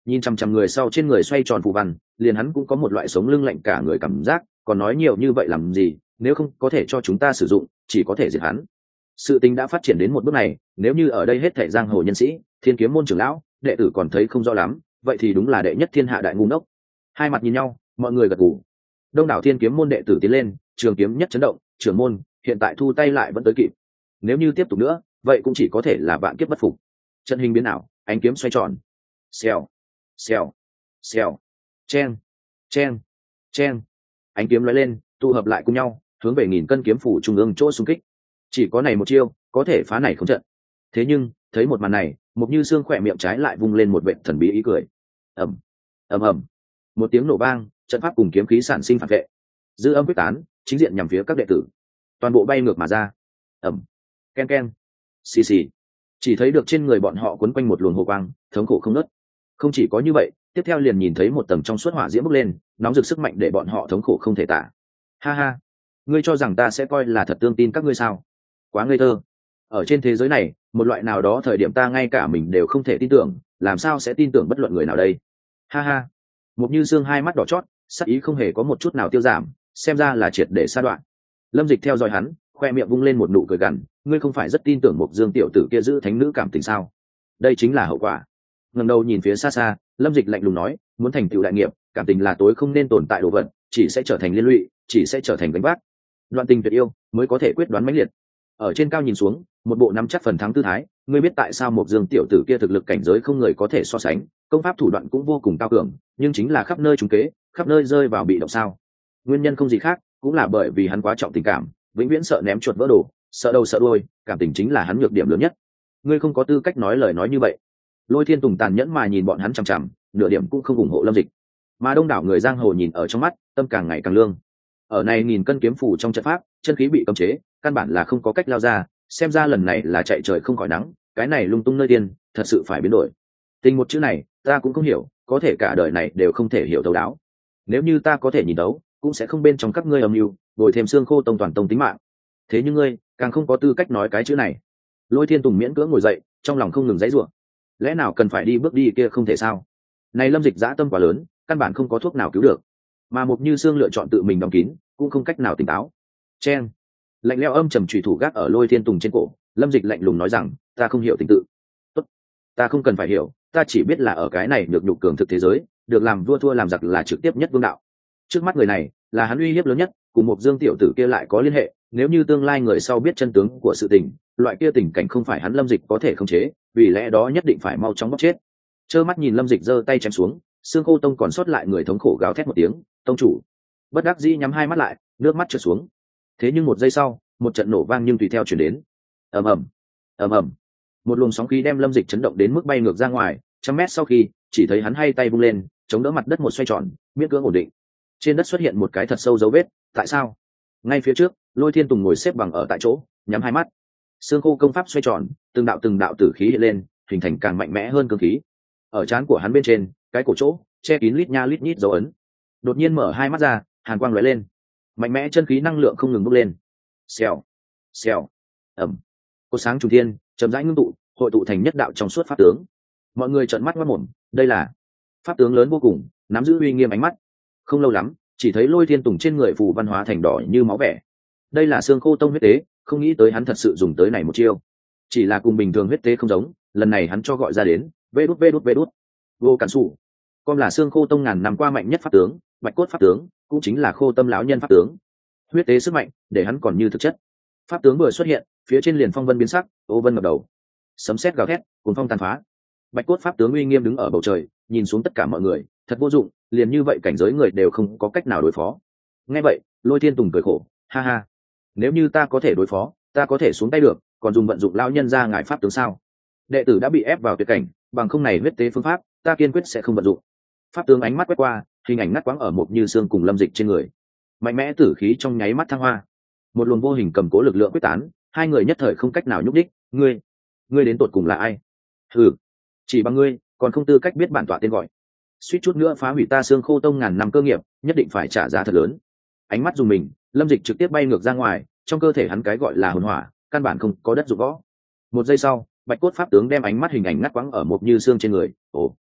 nhìn chằm chằm người sau trên người xoay tròn phù văn, liền hắn cũng có một loại sống lưng lạnh cả người cảm giác, còn nói nhiều như vậy làm gì, nếu không có thể cho chúng ta sử dụng chỉ có thể diệt hắn. Sự tình đã phát triển đến một bước này, nếu như ở đây hết thảy giang hồ nhân sĩ, thiên kiếm môn trưởng lão, đệ tử còn thấy không rõ lắm, vậy thì đúng là đệ nhất thiên hạ đại ngu ngốc. Hai mặt nhìn nhau, mọi người gật gù. Đông đảo thiên kiếm môn đệ tử tiến lên, trường kiếm nhất chấn động, trưởng môn hiện tại thu tay lại vẫn tới kịp, nếu như tiếp tục nữa vậy cũng chỉ có thể là vạn kiếp bất phục. Trận hình biến ảo, ánh kiếm xoay tròn, xèo xèo xèo, chen chen chen, ánh kiếm lóe lên tụ hợp lại cùng nhau hướng về nghìn cân kiếm phủ trung ương chỗ xung kích. Chỉ có này một chiêu có thể phá này không trận. Thế nhưng thấy một màn này, Mục Như Xương khỏe miệng trái lại vung lên một vệt thần bí ý cười. ầm ầm ầm, một tiếng nổ vang, trận pháp cùng kiếm khí sản sinh phản vệ, dư âm quyết tán, chính diện nhằm phía các đệ tử, toàn bộ bay ngược mà ra. ầm, ken ken, xì xì, chỉ thấy được trên người bọn họ quấn quanh một luồng hồ quang, thống khổ không nớt. Không chỉ có như vậy, tiếp theo liền nhìn thấy một tầng trong suốt hỏa diễm bốc lên, nóng rực sức mạnh để bọn họ thống khổ không thể tả. Ha ha, ngươi cho rằng ta sẽ coi là thật tương tin các ngươi sao? Quá ngây thơ. Ở trên thế giới này, một loại nào đó thời điểm ta ngay cả mình đều không thể tin tưởng, làm sao sẽ tin tưởng bất luận người nào đây? Ha ha. Mục Như Xương hai mắt đỏ chót, sắc ý không hề có một chút nào tiêu giảm, xem ra là triệt để sa đoạn. Lâm Dịch theo dõi hắn, khoe miệng vung lên một nụ cười gằn, ngươi không phải rất tin tưởng Mục Dương tiểu tử kia giữ thánh nữ cảm tình sao? Đây chính là hậu quả. Ngẩng đầu nhìn phía xa xa, Lâm Dịch lạnh lùng nói, muốn thành tựu đại nghiệp, cảm tình là tối không nên tồn tại đồ vật, chỉ sẽ trở thành liên lụy, chỉ sẽ trở thành gánh vác. Đoạn tình tuyệt yêu mới có thể quyết đoán mãnh liệt. Ở trên cao nhìn xuống, một bộ nắm chắc phần thắng tư thái, ngươi biết tại sao Mục Dương tiểu tử kia thực lực cảnh giới không người có thể so sánh, công pháp thủ đoạn cũng vô cùng cao cường, nhưng chính là khắp nơi trúng kế, khắp nơi rơi vào bị động sao? Nguyên nhân không gì khác, cũng là bởi vì hắn quá trọng tình cảm, vĩnh viễn sợ ném chuột vỡ đồ, sợ đầu sợ đuôi, cảm tình chính là hắn nhược điểm lớn nhất. Ngươi không có tư cách nói lời nói như vậy. Lôi Thiên Tùng tàn nhẫn mà nhìn bọn hắn chằm chằm, nửa điểm cũng không ủng hộ Lâm Dịch. Mà đông đảo người giang hồ nhìn ở trong mắt, tâm càng ngày càng lương. Ở này nghìn cân kiếm phủ trong trận pháp, chân khí bị cấm chế, căn bản là không có cách lao ra, xem ra lần này là chạy trời không khỏi nắng, cái này lung tung nơi tiên, thật sự phải biến đổi. Tình một chữ này, ta cũng không hiểu, có thể cả đời này đều không thể hiểu thấu đáo. Nếu như ta có thể nhìn đấu, cũng sẽ không bên trong các ngươi âm mưu, bồi thêm xương khô tông toàn tông tính mạng. Thế nhưng ngươi, càng không có tư cách nói cái chữ này. Lôi Thiên Tùng miễn cưỡng ngồi dậy, trong lòng không ngừng giãy giụa. Lẽ nào cần phải đi bước đi kia không thể sao? Này Lâm Dịch dã tâm quá lớn, căn bản không có thuốc nào cứu được. Mà Mục Như Xương lựa chọn tự mình đóng kín, cũng không cách nào tỉnh táo. Chen, lạnh lẽo âm trầm chủy thủ gác ở Lôi Thiên Tùng trên cổ, Lâm Dịch lạnh lùng nói rằng, ta không hiểu tình tự. Tốt, ta không cần phải hiểu, ta chỉ biết là ở cái này được nhục cường thực thế giới, được làm vua thua làm giặc là trực tiếp nhất vương đạo. Trước mắt người này, là hắn uy hiếp lớn nhất, cùng Mục Dương tiểu tử kia lại có liên hệ, nếu như tương lai người sau biết chân tướng của sự tình, loại kia tình cảnh không phải hắn Lâm Dịch có thể khống chế, vì lẽ đó nhất định phải mau chóng bóc chết. Trơ mắt nhìn Lâm Dịch giơ tay chém xuống, xương khô tông còn sót lại người thống khổ gào thét một tiếng, tông chủ. Bất đắc dĩ nhắm hai mắt lại, nước mắt trượt xuống. Thế nhưng một giây sau, một trận nổ vang nhưng tùy theo truyền đến. Ầm ầm, ầm ầm. Một luồng sóng khí đem Lâm Dịch chấn động đến mức bay ngược ra ngoài, trăm mét sau khi, chỉ thấy hắn hai tay vung lên, chống đỡ mặt đất một xoay tròn, miễn cưỡng ổn định. Trên đất xuất hiện một cái thật sâu dấu vết, tại sao? Ngay phía trước, Lôi Thiên Tùng ngồi xếp bằng ở tại chỗ, nhắm hai mắt. Xương khô công pháp xoay tròn, từng đạo từng đạo tử khí hiện lên, hình thành càng mạnh mẽ hơn cương khí. Ở trán của hắn bên trên, cái cổ chỗ, che kín lít nha lít nhít dấu ấn. Đột nhiên mở hai mắt ra, hàn quang lóe lên. Mạnh mẽ chân khí năng lượng không ngừng bốc lên. Xèo, xèo, ầm. Cột sáng trùng thiên, chậm rãi ngưng tụ, hội tụ thành nhất đạo trong suốt pháp tướng. Mọi người trợn mắt ngoác mồm, đây là pháp tướng lớn vô cùng, nắm giữ uy nghiêm ánh mắt. Không lâu lắm, chỉ thấy Lôi Thiên Tùng trên người phù văn hóa thành đỏ như máu vẻ. Đây là xương khô tông huyết tế, không nghĩ tới hắn thật sự dùng tới này một chiêu. Chỉ là cùng bình thường huyết tế không giống, lần này hắn cho gọi ra đến, vê đút vê đút vê đút. Vô cản sủ. Con là xương khô tông ngàn năm qua mạnh nhất pháp tướng, bạch cốt pháp tướng, cũng chính là khô tâm lão nhân pháp tướng. Huyết tế sức mạnh, để hắn còn như thực chất. Pháp tướng vừa xuất hiện, phía trên liền phong vân biến sắc, ô vân ngập đầu. Sấm sét gào thét, cuồng phong tàn phá. Bạch cốt pháp tướng uy nghiêm đứng ở bầu trời, nhìn xuống tất cả mọi người, thật vô dụng, liền như vậy cảnh giới người đều không có cách nào đối phó. Nghe vậy, Lôi Thiên Tùng cười khổ, ha ha, nếu như ta có thể đối phó, ta có thể xuống tay được, còn dùng vận dụng lão nhân ra ngài pháp tướng sao? Đệ tử đã bị ép vào tuyệt cảnh, bằng không này huyết tế phương pháp, ta kiên quyết sẽ không vận dụng. Pháp tướng ánh mắt quét qua, hình ảnh ngắt quãng ở Mục Như Xương cùng Lâm Dịch trên người. Mạnh mẽ tử khí trong nháy mắt thăng hoa. Một luồng vô hình cầm cố lực lượng quyết tán, hai người nhất thời không cách nào nhúc đích, ngươi, ngươi đến tột cùng là ai? Hừ, chỉ bằng ngươi, còn không tư cách biết bản tọa tên gọi. Suýt chút nữa phá hủy ta xương khô tông ngàn năm cơ nghiệp, nhất định phải trả giá thật lớn. Ánh mắt dùng mình, Lâm Dịch trực tiếp bay ngược ra ngoài, trong cơ thể hắn cái gọi là hồn hỏa, căn bản không có đất dụng võ. Một giây sau, bạch cốt pháp tướng đem ánh mắt hình ảnh ngắt quãng ở Mục Như Xương trên người. Ồ,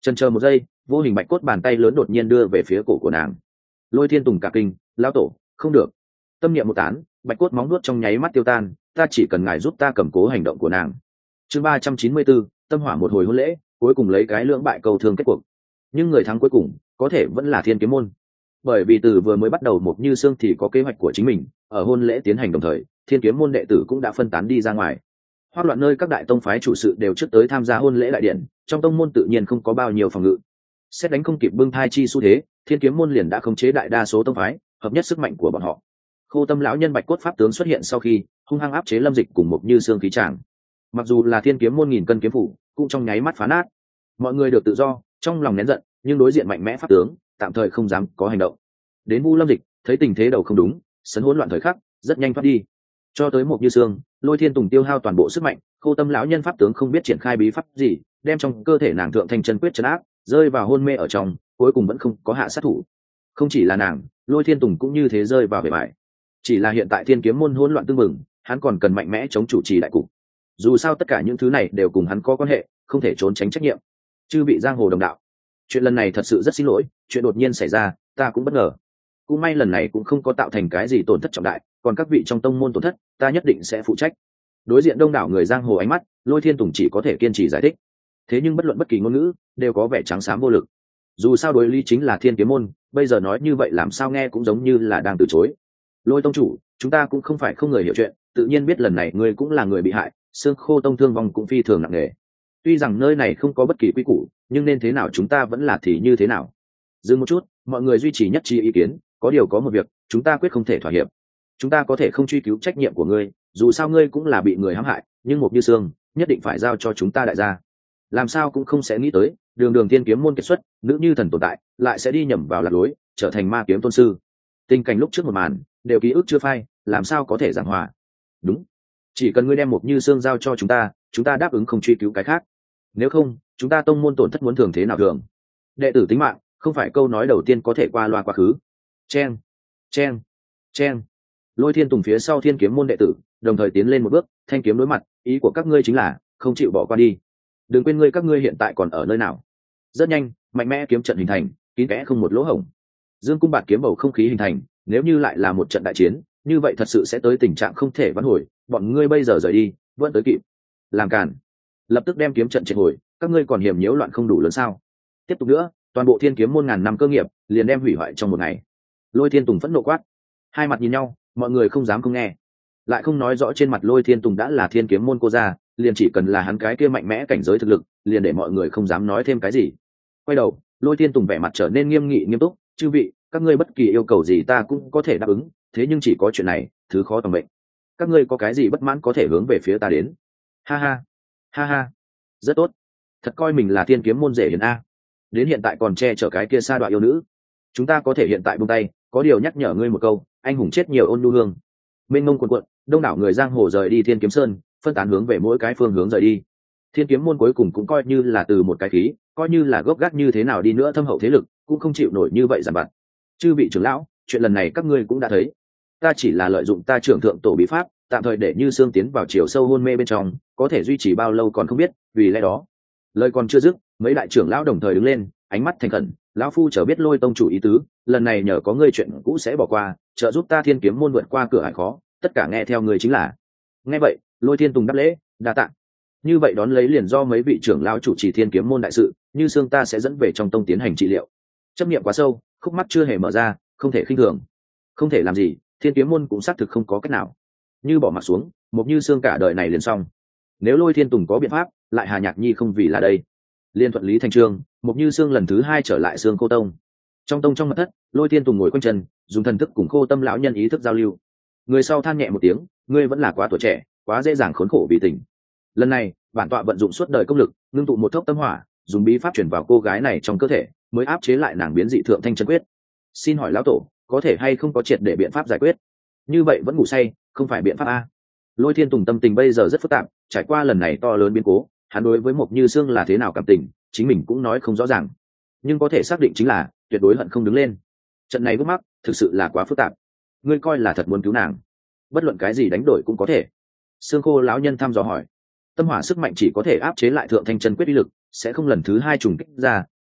Chần chờ một giây, vô hình bạch cốt bàn tay lớn đột nhiên đưa về phía cổ của nàng. Lôi Thiên Tùng cả kinh, lão tổ, không được. Tâm niệm một tán, bạch cốt móng nuốt trong nháy mắt tiêu tan, ta chỉ cần ngài giúp ta cầm cố hành động của nàng. Chương ba trăm chín mươi bốn, tâm hỏa một hồi hôn lễ, cuối cùng lấy cái lưỡng bại cầu thương kết cuộc. Nhưng người thắng cuối cùng có thể vẫn là Thiên Kiếm môn. Bởi vì từ vừa mới bắt đầu Mộc Như Sương thì có kế hoạch của chính mình, ở hôn lễ tiến hành đồng thời, Thiên Kiếm môn đệ tử cũng đã phân tán đi ra ngoài. Hoắc loạn nơi các đại tông phái chủ sự đều trước tới tham gia hôn lễ đại điện, trong tông môn tự nhiên không có bao nhiêu phòng ngự. Xét đánh không kịp bưng thai chi xu thế, Thiên Kiếm môn liền đã khống chế đại đa số tông phái, hợp nhất sức mạnh của bọn họ. Khô Tâm lão nhân bạch cốt pháp tướng xuất hiện sau khi hung hăng áp chế Lâm Dịch cùng Mộc Như Sương khí tràng. Mặc dù là Thiên Kiếm môn nghìn cân kiếm phủ, cũng trong nháy mắt phá nát. Mọi người được tự do, trong lòng nén giận, nhưng đối diện mạnh mẽ pháp tướng, tạm thời không dám có hành động. Đến Vu Lâm Dịch, thấy tình thế đầu không đúng, sấn hỗn loạn thời khắc, rất nhanh thoát đi. Cho tới Mộc Như Sương, Lôi Thiên Tùng tiêu hao toàn bộ sức mạnh, Khô Tâm lão nhân pháp tướng không biết triển khai bí pháp gì, đem trong cơ thể nàng thượng thanh chân quyết trấn áp, rơi vào hôn mê ở trong, cuối cùng vẫn không có hạ sát thủ. Không chỉ là nàng, Lôi Thiên Tùng cũng như thế rơi vào bể bại. Chỉ là hiện tại Thiên Kiếm môn hỗn loạn tương mừng, hắn còn cần mạnh mẽ chống chủ trì đại cục. Dù sao tất cả những thứ này đều cùng hắn có quan hệ, không thể trốn tránh trách nhiệm. Chư bị giang hồ đồng đạo, chuyện lần này thật sự rất xin lỗi, chuyện đột nhiên xảy ra, ta cũng bất ngờ. Cũng may lần này cũng không có tạo thành cái gì tổn thất trọng đại, còn các vị trong tông môn tổn thất, ta nhất định sẽ phụ trách. Đối diện đông đảo người giang hồ ánh mắt, Lôi Thiên Tùng chỉ có thể kiên trì giải thích. Thế nhưng bất luận bất kỳ ngôn ngữ, đều có vẻ trắng xám vô lực. Dù sao đối lý chính là Thiên Kiếm môn, bây giờ nói như vậy làm sao nghe cũng giống như là đang từ chối. Lôi tông chủ, chúng ta cũng không phải không người hiểu chuyện, tự nhiên biết lần này ngươi cũng là người bị hại, xương khô tông thương vong cũng phi thường nặng nề. Tuy rằng nơi này không có bất kỳ quy củ, nhưng nên thế nào chúng ta vẫn là thì như thế nào. Dừng một chút, mọi người duy trì nhất trí ý kiến, có điều có một việc, chúng ta quyết không thể thỏa hiệp. Chúng ta có thể không truy cứu trách nhiệm của ngươi, dù sao ngươi cũng là bị người hãm hại, nhưng Mộc Như Sương nhất định phải giao cho chúng ta đại gia. Làm sao cũng không sẽ nghĩ tới, đường đường Thiên Kiếm môn kết xuất, nữ như thần tồn tại, lại sẽ đi nhầm vào lạc lối, trở thành ma kiếm tôn sư. Tình cảnh lúc trước một màn, đều ký ức chưa phai, làm sao có thể giảng hòa. Đúng, chỉ cần ngươi đem Mộc Như Sương giao cho chúng ta, chúng ta đáp ứng không truy cứu cái khác. Nếu không, chúng ta tông môn tổn thất muốn thường thế nào thường. Đệ tử tính mạng, không phải câu nói đầu tiên có thể qua loa quá khứ. Chen, chen, chen. Lôi Thiên Tùng phía sau Thiên Kiếm môn đệ tử, đồng thời tiến lên một bước, thanh kiếm đối mặt, ý của các ngươi chính là không chịu bỏ qua đi. Đừng quên ngươi các ngươi hiện tại còn ở nơi nào. Rất nhanh, mạnh mẽ kiếm trận hình thành, kín kẽ không một lỗ hổng. Dương cung bạt kiếm bầu không khí hình thành, nếu như lại là một trận đại chiến, như vậy thật sự sẽ tới tình trạng không thể vãn hồi, bọn ngươi bây giờ rời đi, vẫn tới kịp. Làm cản, lập tức đem kiếm trận triệt hồi, các ngươi còn hiểm nhiễu loạn không đủ lớn sao? Tiếp tục nữa, toàn bộ Thiên Kiếm môn ngàn năm cơ nghiệp, liền đem hủy hoại trong một ngày. Lôi Thiên Tùng phẫn nộ quát. Hai mặt nhìn nhau, mọi người không dám không nghe. Lại không nói rõ trên mặt Lôi Thiên Tùng đã là Thiên Kiếm môn cô gia, liền chỉ cần là hắn cái kia mạnh mẽ cảnh giới thực lực, liền để mọi người không dám nói thêm cái gì. Quay đầu, Lôi Thiên Tùng vẻ mặt trở nên nghiêm nghị nghiêm túc, chư vị, các ngươi bất kỳ yêu cầu gì ta cũng có thể đáp ứng, thế nhưng chỉ có chuyện này, thứ khó tầm bệnh. Các ngươi có cái gì bất mãn có thể hướng về phía ta đến. Ha ha, ha ha, rất tốt. Thật coi mình là Thiên Kiếm môn rể hiền a. Đến hiện tại còn che chở cái kia sa đoạn yêu nữ. Chúng ta có thể hiện tại buông tay, có điều nhắc nhở ngươi một câu, anh hùng chết nhiều ôn nhu hương. Mênh mông cuồn cuộn, đông đảo người giang hồ rời đi Thiên Kiếm sơn, phân tán hướng về mỗi cái phương hướng rời đi. Thiên Kiếm môn cuối cùng cũng coi như là từ một cái khí, coi như là gốc gác như thế nào đi nữa thâm hậu thế lực, cũng không chịu nổi như vậy giàn vặt. Chư vị trưởng lão, chuyện lần này các ngươi cũng đã thấy, ta chỉ là lợi dụng ta trưởng thượng tổ bí pháp, tạm thời để Như Sương tiến vào chiều sâu hôn mê bên trong, có thể duy trì bao lâu còn không biết, vì lẽ đó, lời còn chưa dứt, mấy đại trưởng lão đồng thời đứng lên, ánh mắt thành khẩn, lão phu chờ biết Lôi tông chủ ý tứ, lần này nhờ có ngươi chuyện cũ sẽ bỏ qua, trợ giúp ta Thiên Kiếm môn vượt qua cửa ải khó, tất cả nghe theo ngươi chính là. Nghe vậy, Lôi Thiên Tùng đáp lễ, đa tạ. Như vậy đón lấy liền do mấy vị trưởng lão chủ trì Thiên Kiếm môn đại sự, Như Sương ta sẽ dẫn về trong tông tiến hành trị liệu. Chấp niệm quá sâu, khúc mắt chưa hề mở ra, không thể khinh thường. Không thể làm gì, Thiên Kiếm môn cũng xác thực không có cách nào. Như bỏ mặc xuống, một Như Sương cả đời này liền xong. Nếu Lôi Thiên Tùng có biện pháp, lại Hà Nhạc Nhi không vì là đây. Liên thuận lý thành trương, một Như Sương lần thứ hai trở lại Sương Cô tông. Trong tông trong mật thất, Lôi Thiên Tùng ngồi quanh chân, dùng thần thức cùng Khô Tâm lão nhân ý thức giao lưu. Người sau than nhẹ một tiếng, ngươi vẫn là quá tuổi trẻ, quá dễ dàng khốn khổ vì tình. Lần này, bản tọa vận dụng suốt đời công lực, ngưng tụ một thốc tâm hỏa, dùng bí pháp chuyển vào cô gái này trong cơ thể, mới áp chế lại nàng biến dị thượng thanh chân quyết. Xin hỏi lão tổ, có thể hay không có triệt để biện pháp giải quyết? Như vậy vẫn ngủ say, không phải biện pháp a. Lôi Thiên Tùng tâm tình bây giờ rất phức tạp, trải qua lần này to lớn biến cố, hắn đối với Mộc Như Sương là thế nào cảm tình, chính mình cũng nói không rõ ràng. Nhưng có thể xác định chính là, tuyệt đối hận không đứng lên. Trận này bước mắc, thực sự là quá phức tạp. Ngươi coi là thật muốn cứu nàng? Bất luận cái gì đánh đổi cũng có thể. Sương Khô lão nhân thăm dò hỏi. Tâm hỏa sức mạnh chỉ có thể áp chế lại thượng thanh chân quyết uy lực, sẽ không lần thứ hai trùng kích ra,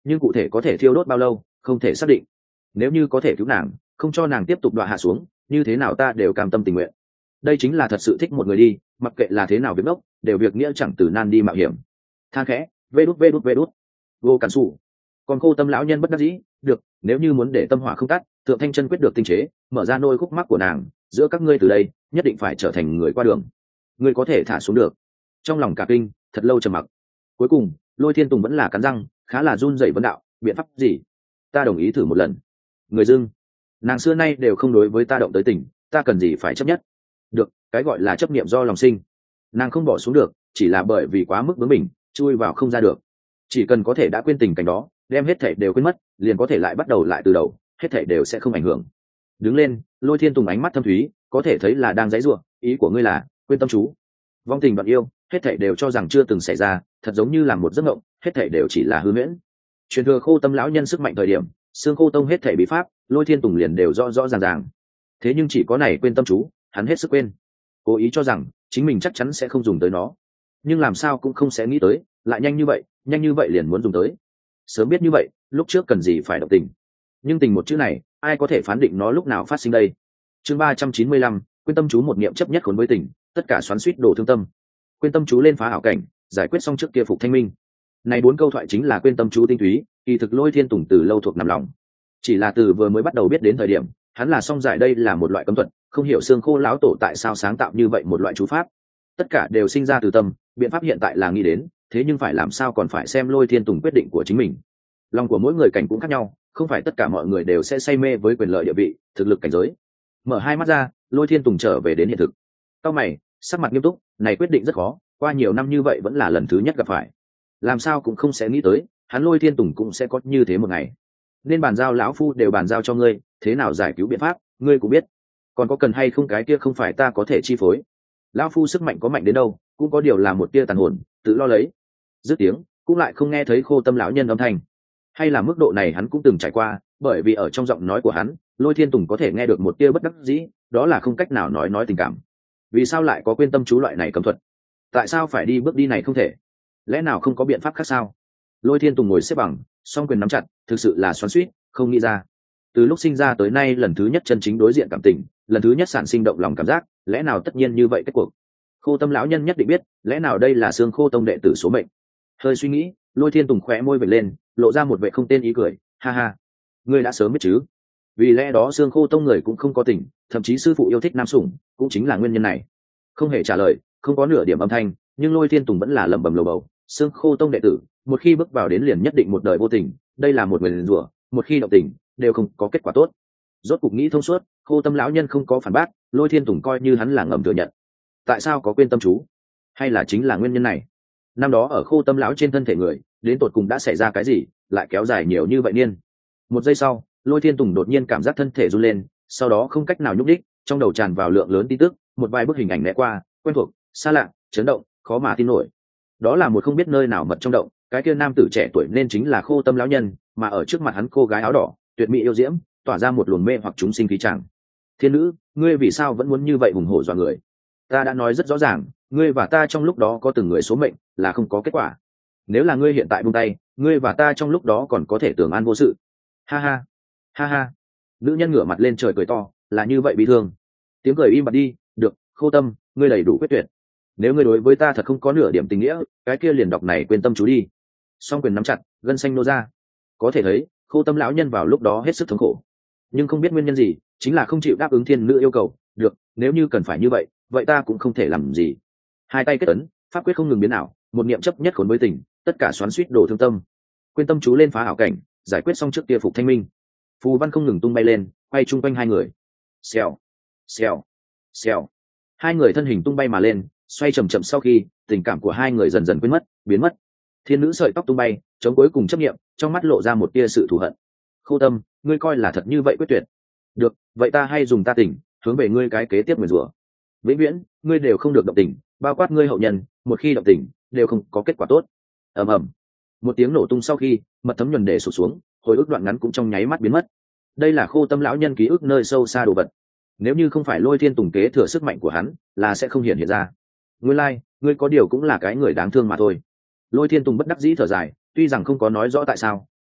nhưng cụ thể có thể thiêu đốt bao lâu không thể xác định. Nếu như có thể cứu nàng, không cho nàng tiếp tục đọa hạ xuống, như thế nào ta đều cam tâm tình nguyện. Đây chính là thật sự thích một người đi, mặc kệ là thế nào việc ngốc đều việc nghĩa chẳng từ nan đi mạo hiểm. Than khẽ, vê đút vê đút vê đút vô cản xù. Còn Khô Tâm lão nhân bất đắc dĩ, được, nếu như muốn để tâm hỏa không tắt, Thượng Thanh Chân quyết được tinh chế, mở ra nôi khúc mắc của nàng, giữa các ngươi từ đây nhất định phải trở thành người qua đường. Ngươi có thể thả xuống được. Trong lòng cả kinh, thật lâu trầm mặc. Cuối cùng, Lôi Thiên Tùng vẫn là cắn răng, khá là run rẩy vấn đạo, biện pháp gì? Ta đồng ý thử một lần. Người dưng, nàng xưa nay đều không đối với ta động tới tình, ta cần gì phải chấp nhất? Được, cái gọi là chấp niệm do lòng sinh. Nàng không bỏ xuống được, chỉ là bởi vì quá mức bướng bỉnh, chui vào không ra được. Chỉ cần có thể đã quên tình cảnh đó, đem hết thể đều quên mất, liền có thể lại bắt đầu lại từ đầu, hết thể đều sẽ không ảnh hưởng. Đứng lên, Lôi Thiên Tùng ánh mắt thâm thúy, có thể thấy là đang giãy giụa, ý của ngươi là quên tâm chú. Vong tình đoạn yêu, hết thể đều cho rằng chưa từng xảy ra, thật giống như là một giấc mộng, hết thể đều chỉ là hư huyễn. Truyền thừa Khô Tâm lão nhân sức mạnh thời điểm, xương khô tông hết thể bí pháp, Lôi Thiên Tùng liền đều rõ rõ ràng ràng. Thế nhưng chỉ có này quên tâm chú, hắn hết sức quên. Cố ý cho rằng chính mình chắc chắn sẽ không dùng tới nó, nhưng làm sao cũng không sẽ nghĩ tới, lại nhanh như vậy, nhanh như vậy liền muốn dùng tới. Sớm biết như vậy, lúc trước cần gì phải động tình. Nhưng tình một chữ này, ai có thể phán định nó lúc nào phát sinh đây? Chương ba trăm chín mươi lăm, quên tâm chú một niệm chấp nhất khốn với tình, tất cả xoắn xuýt đổ thương tâm. Quên tâm chú lên phá ảo cảnh, giải quyết xong trước kia phục thanh minh. Này bốn câu thoại chính là quên tâm chú tinh túy, kỳ thực Lôi Thiên Tùng từ lâu thuộc nằm lòng. Chỉ là từ vừa mới bắt đầu biết đến thời điểm, hắn là song giải đây là một loại cấm thuật, không hiểu xương khô lão tổ tại sao sáng tạo như vậy một loại chú pháp. Tất cả đều sinh ra từ tâm, biện pháp hiện tại là nghĩ đến, thế nhưng phải làm sao còn phải xem Lôi Thiên Tùng quyết định của chính mình. Lòng của mỗi người cảnh cũng khác nhau, không phải tất cả mọi người đều sẽ say mê với quyền lợi địa vị, thực lực cảnh giới. Mở hai mắt ra, Lôi Thiên Tùng trở về đến hiện thực. Cao mày, sắc mặt nghiêm túc, này quyết định rất khó, qua nhiều năm như vậy vẫn là lần thứ nhất gặp phải. Làm sao cũng không sẽ nghĩ tới, hắn Lôi Thiên Tùng cũng sẽ có như thế một ngày. Nên bàn giao lão phu đều bàn giao cho ngươi, thế nào giải cứu biện pháp, ngươi cũng biết. Còn có cần hay không cái kia không phải ta có thể chi phối. Lão phu sức mạnh có mạnh đến đâu, cũng có điều là một tia tàn hồn, tự lo lấy. Dứt tiếng, cũng lại không nghe thấy Khô Tâm lão nhân âm thanh. Hay là mức độ này hắn cũng từng trải qua, bởi vì ở trong giọng nói của hắn, Lôi Thiên Tùng có thể nghe được một tia bất đắc dĩ, đó là không cách nào nói nói tình cảm. Vì sao lại có quên tâm chú loại này cấm thuật? Tại sao phải đi bước đi này không thể? Lẽ nào không có biện pháp khác sao? Lôi Thiên Tùng ngồi xếp bằng, song quyền nắm chặt, thực sự là xoắn xuýt, không nghĩ ra. Từ lúc sinh ra tới nay lần thứ nhất chân chính đối diện cảm tình, lần thứ nhất sản sinh động lòng cảm giác, lẽ nào tất nhiên như vậy kết cuộc? Khô Tâm lão nhân nhất định biết, lẽ nào đây là xương khô tông đệ tử số mệnh? Hơi suy nghĩ, Lôi Thiên Tùng khẽ môi vểnh lên, lộ ra một vẻ không tên ý cười, ha ha, ngươi đã sớm biết chứ? Vì lẽ đó xương khô tông người cũng không có tình, thậm chí sư phụ yêu thích nam sủng, cũng chính là nguyên nhân này. Không hề trả lời, không có nửa điểm âm thanh, nhưng Lôi Thiên Tùng vẫn là lẩm bẩm lầu bầu, xương khô tông đệ tử, một khi bước vào đến liền nhất định một đời vô tình, đây là một người nguyền rủa, một khi động tình, đều không có kết quả tốt. Rốt cục nghĩ thông suốt, Khô Tâm lão nhân không có phản bác, Lôi Thiên Tùng coi như hắn là ngầm thừa nhận. Tại sao có quên tâm chú? Hay là chính là nguyên nhân này? Năm đó ở Khô Tâm lão trên thân thể người, đến tột cùng đã xảy ra cái gì, lại kéo dài nhiều như vậy niên? Một giây sau, Lôi Thiên Tùng đột nhiên cảm giác thân thể run lên, sau đó không cách nào nhúc nhích, trong đầu tràn vào lượng lớn tin tức, một vài bức hình ảnh lẻ qua, quen thuộc, xa lạ, chấn động, khó mà tin nổi. Đó là một không biết nơi nào mật trong động, cái kia nam tử trẻ tuổi nên chính là Khô Tâm lão nhân, mà ở trước mặt hắn cô gái áo đỏ, tuyệt mỹ yêu diễm, tỏa ra một luồng mê hoặc chúng sinh khí chẳng. Thiên nữ, ngươi vì sao vẫn muốn như vậy hùng hổ dọa người? Ta đã nói rất rõ ràng, ngươi và ta trong lúc đó có từng người số mệnh, là không có kết quả. Nếu là ngươi hiện tại buông tay, ngươi và ta trong lúc đó còn có thể tưởng an vô sự. Ha ha, ha ha. Nữ nhân ngửa mặt lên trời cười to, là như vậy bị thương. Tiếng cười im bặt đi, được, Khô Tâm, ngươi đầy đủ quyết tuyệt. Nếu ngươi đối với ta thật không có nửa điểm tình nghĩa, cái kia liền đọc này quên tâm chú đi. Song quyền nắm chặt, gân xanh nô ra. Có thể thấy, Khô Tâm lão nhân vào lúc đó hết sức thống khổ, nhưng không biết nguyên nhân gì, chính là không chịu đáp ứng thiên nữ yêu cầu. Được, nếu như cần phải như vậy, vậy ta cũng không thể làm gì. Hai tay kết ấn, pháp quyết không ngừng biến ảo, một niệm chấp nhất khốn với tình, tất cả xoắn xuýt đổ thương tâm. Quên tâm chú lên phá ảo cảnh, giải quyết xong trước kia phục thanh minh. Phù văn không ngừng tung bay lên, quay chung quanh hai người. Xèo, xèo, xèo. Hai người thân hình tung bay mà lên, xoay chậm chậm sau khi, tình cảm của hai người dần dần quên mất, biến mất. Thiên nữ sợi tóc tung bay, chống cuối cùng chấp niệm, trong mắt lộ ra một tia sự thù hận. Khô Tâm, ngươi coi là thật như vậy quyết tuyệt. Được, vậy ta hay dùng ta tình, hướng về ngươi cái kế tiếp nguyền rủa. Vĩnh viễn, ngươi đều không được động tình, bao quát ngươi hậu nhân, một khi động tình, đều không có kết quả tốt. Ầm ầm. Một tiếng nổ tung sau khi, mật thấm nhuần để sụt xuống, hồi ức đoạn ngắn cũng trong nháy mắt biến mất. Đây là Khô Tâm lão nhân ký ức nơi sâu xa đồ vật. Nếu như không phải Lôi Thiên Tùng kế thừa sức mạnh của hắn, là sẽ không hiện hiện ra. Ngươi lai, like, ngươi có điều cũng là cái người đáng thương mà thôi. Lôi Thiên Tùng bất đắc dĩ thở dài, tuy rằng không có nói rõ tại sao,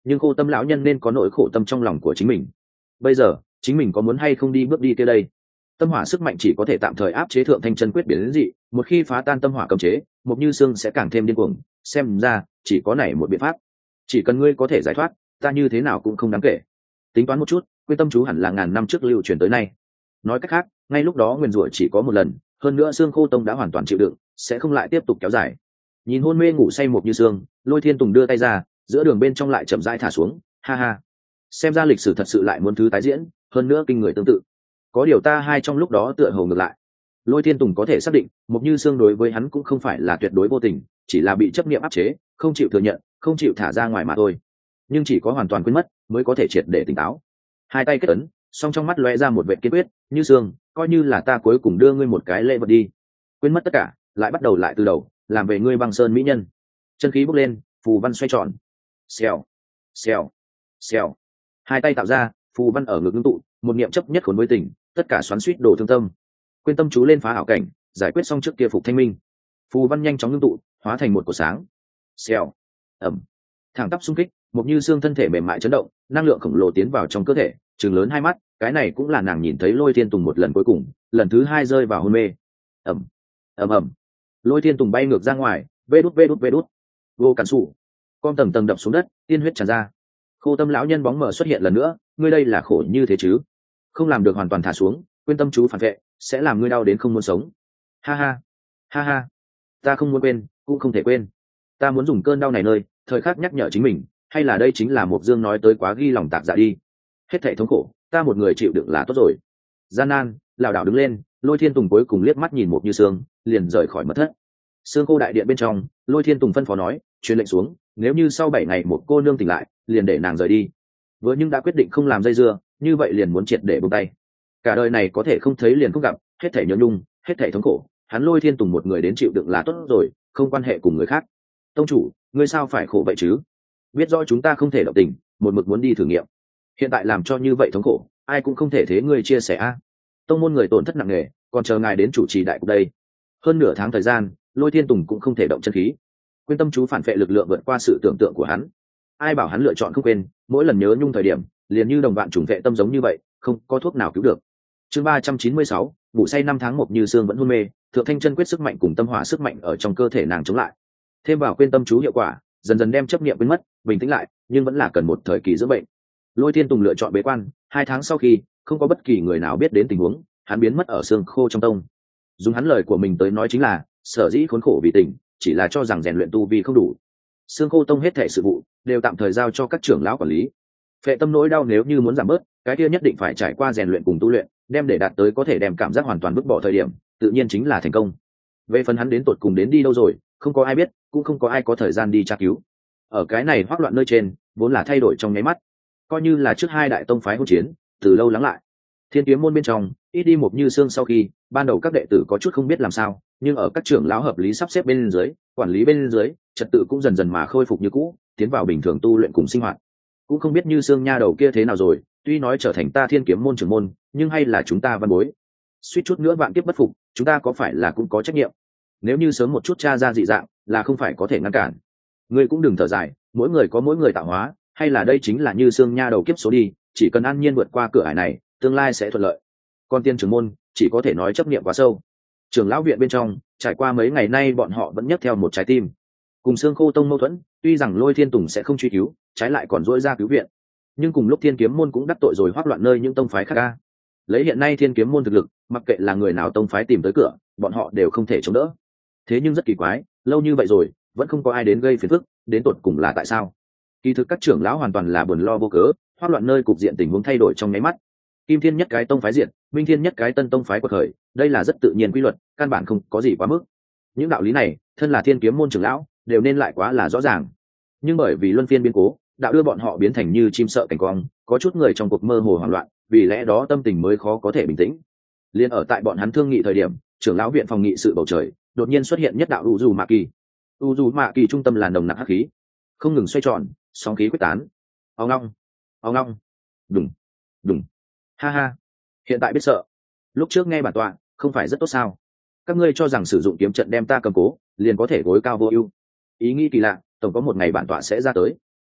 nhưng khô tâm lão nhân nên có nỗi khổ tâm trong lòng của chính mình. Bây giờ chính mình có muốn hay không đi bước đi kia đây? Tâm hỏa sức mạnh chỉ có thể tạm thời áp chế thượng thanh chân quyết biến đến dị, một khi phá tan tâm hỏa cấm chế, Mộc Như Sương sẽ càng thêm điên cuồng. Xem ra chỉ có này một biện pháp, chỉ cần ngươi có thể giải thoát, ta như thế nào cũng không đáng kể. Tính toán một chút, quyên tâm chú hẳn là ngàn năm trước lưu truyền tới nay. Nói cách khác, ngay lúc đó nguyên rủa chỉ có một lần, hơn nữa Sương Khô Tông đã hoàn toàn chịu đựng, sẽ không lại tiếp tục kéo dài. Nhìn hôn mê ngủ say Mộc Như Sương, Lôi Thiên Tùng đưa tay ra, giữa đường bên trong lại chậm rãi thả xuống. Ha ha, xem ra lịch sử thật sự lại muốn thứ tái diễn, hơn nữa kinh người tương tự. Có điều ta hai trong lúc đó tựa hồ ngược lại. Lôi Thiên Tùng có thể xác định, Mộc Như Sương đối với hắn cũng không phải là tuyệt đối vô tình, chỉ là bị chấp niệm áp chế, không chịu thừa nhận, không chịu thả ra ngoài mà thôi. Nhưng chỉ có hoàn toàn quên mất, mới có thể triệt để tỉnh táo. Hai tay kết ấn, song trong mắt lóe ra một vẻ kiên quyết. Như Sương, coi như là ta cuối cùng đưa ngươi một cái lễ vật đi. Quên mất tất cả, lại bắt đầu lại từ đầu, làm về ngươi băng sơn mỹ nhân. Chân khí bốc lên, phù văn xoay tròn. Xèo, xèo, xèo. Hai tay tạo ra, phù văn ở ngực ngưng tụ, một niệm chấp nhất khốn với tình, tất cả xoắn xuýt đổ thương tâm. Quên tâm chú lên phá ảo cảnh, giải quyết xong trước kia phục thanh minh. Phù văn nhanh chóng ngưng tụ, hóa thành một cột sáng. Xèo, ầm, thẳng tắp xung kích, Mộc Như Sương thân thể mềm mại chấn động, năng lượng khổng lồ tiến vào trong cơ thể, trừng lớn hai mắt, cái này cũng là nàng nhìn thấy Lôi Thiên Tùng một lần cuối cùng, lần thứ hai rơi vào hôn mê. Ầm, ầm ầm, Lôi Thiên Tùng bay ngược ra ngoài, vê đút vê đút vê đút, vô cản sụ, con tầng tầng đập xuống đất, tiên huyết tràn ra. Khô tâm lão nhân bóng mờ xuất hiện lần nữa, ngươi đây là khổ như thế chứ? Không làm được hoàn toàn thả xuống, quên tâm chú phản vệ, sẽ làm ngươi đau đến không muốn sống. Ha ha, ha ha, ta không muốn quên, cũng không thể quên. Ta muốn dùng cơn đau này nơi, thời khắc nhắc nhở chính mình, hay là đây chính là Mộc Dương nói tới quá ghi lòng tạc dạ đi. Hết thảy thống khổ, ta một người chịu đựng là tốt rồi. Gian nan, lảo đảo đứng lên, Lôi Thiên Tùng cuối cùng liếc mắt nhìn Mộc Như Sương, liền rời khỏi mật thất. Sương Khô đại điện bên trong, Lôi Thiên Tùng phân phó nói, truyền lệnh xuống, nếu như sau bảy ngày một cô nương tỉnh lại, liền để nàng rời đi. Vừa nhưng đã quyết định không làm dây dưa, như vậy liền muốn triệt để buông tay. Cả đời này có thể không thấy liền không gặp, hết thảy nhớ nhung, hết thảy thống khổ, hắn Lôi Thiên Tùng một người đến chịu đựng là tốt rồi, không quan hệ cùng người khác. Tông chủ, ngươi sao phải khổ vậy chứ? Biết rõ chúng ta không thể động tình, một mực muốn đi thử nghiệm. Hiện tại làm cho như vậy thống khổ, ai cũng không thể thế ngươi chia sẻ a. Tông môn người tổn thất nặng nề, còn chờ ngài đến chủ trì đại cục đây. Hơn nửa tháng thời gian, Lôi Thiên Tùng cũng không thể động chân khí. Quên tâm chú phản phệ lực lượng vượt qua sự tưởng tượng của hắn. Ai bảo hắn lựa chọn không quên, mỗi lần nhớ nhung thời điểm, liền như đồng bạn trùng vệ tâm giống như vậy, không có thuốc nào cứu được. Chương ba trăm chín mươi sáu, ngủ say năm tháng Mộc Như Sương vẫn hôn mê, thượng thanh chân quyết sức mạnh cùng tâm hỏa sức mạnh ở trong cơ thể nàng chống lại. Thêm vào quên tâm chú hiệu quả, dần dần đem chấp niệm quên mất, bình tĩnh lại, nhưng vẫn là cần một thời kỳ dưỡng bệnh. Lôi Thiên Tùng lựa chọn bế quan, hai tháng sau khi, không có bất kỳ người nào biết đến tình huống, hắn biến mất ở xương khô trong tông. Dùng hắn lời của mình tới nói chính là, sở dĩ khốn khổ vì tình, chỉ là cho rằng rèn luyện tu vi không đủ. Xương khô tông hết thảy sự vụ đều tạm thời giao cho các trưởng lão quản lý. Phệ tâm nỗi đau nếu như muốn giảm bớt, cái kia nhất định phải trải qua rèn luyện cùng tu luyện, đem để đạt tới có thể đem cảm giác hoàn toàn vứt bỏ thời điểm, tự nhiên chính là thành công. Về phần hắn đến tột cùng đến đi đâu rồi, không có ai biết, cũng không có ai có thời gian đi tra cứu. Ở cái này hoắc loạn nơi trên, vốn là thay đổi trong nháy mắt, coi như là trước hai đại tông phái hỗn chiến, từ lâu lắng lại. Thiên Kiếm môn bên trong, ít đi Mộc Như Sương sau khi, ban đầu các đệ tử có chút không biết làm sao, nhưng ở các trưởng lão hợp lý sắp xếp bên dưới, quản lý bên dưới, trật tự cũng dần dần mà khôi phục như cũ, tiến vào bình thường tu luyện cùng sinh hoạt. Cũng không biết Như Sương nha đầu kia thế nào rồi, tuy nói trở thành ta Thiên Kiếm môn trưởng môn, nhưng hay là chúng ta văn bối. Suýt chút nữa vạn kiếp bất phục, chúng ta có phải là cũng có trách nhiệm? Nếu như sớm một chút tra ra dị dạng, là không phải có thể ngăn cản. Ngươi cũng đừng thở dài, mỗi người có mỗi người tạo hóa, hay là đây chính là Như Sương nha đầu kiếp số đi, chỉ cần an nhiên vượt qua cửa ải này, tương lai sẽ thuận lợi. Con tiên trưởng môn chỉ có thể nói chấp niệm quá sâu. Trưởng lão viện bên trong, trải qua mấy ngày nay bọn họ vẫn nhấc theo một trái tim. Cùng Xương Khô tông mâu thuẫn, tuy rằng Lôi Thiên Tùng sẽ không truy cứu, trái lại còn dỗi ra cứu viện, nhưng cùng lúc Thiên Kiếm môn cũng đắc tội rồi hoắc loạn nơi những tông phái khác a. Lấy hiện nay Thiên Kiếm môn thực lực, mặc kệ là người nào tông phái tìm tới cửa, bọn họ đều không thể chống đỡ. Thế nhưng rất kỳ quái, lâu như vậy rồi, vẫn không có ai đến gây phiền phức, đến tột cùng là tại sao? Kỳ thực các trưởng lão hoàn toàn là buồn lo vô cớ, hoắc loạn nơi cục diện tình huống thay đổi trong nháy mắt. Kim Thiên nhất cái tông phái diện, Minh Thiên nhất cái tân tông phái quật khởi, đây là rất tự nhiên quy luật, căn bản không có gì quá mức. Những đạo lý này, thân là Thiên Kiếm môn trưởng lão, đều nên lại quá là rõ ràng. Nhưng bởi vì luân phiên biến cố, đạo đưa bọn họ biến thành như chim sợ cảnh quang, có chút người trong cuộc mơ hồ hoảng loạn, vì lẽ đó tâm tình mới khó có thể bình tĩnh. Liên ở tại bọn hắn thương nghị thời điểm, trưởng lão viện phòng nghị sự bầu trời, đột nhiên xuất hiện nhất đạo u dù mạ kỳ. U dù mạ kỳ trung tâm là nồng nặc hắc khí, không ngừng xoay tròn, sóng khí quyết tán. Ong ong, ong ong, đùng, đùng. Ha ha, hiện tại biết sợ. Lúc trước nghe bản tọa, không phải rất tốt sao? Các ngươi cho rằng sử dụng kiếm trận đem ta cầm cố, liền có thể gối cao vô ưu. Ý nghĩ kỳ lạ, tổng có một ngày bản tọa sẽ ra tới.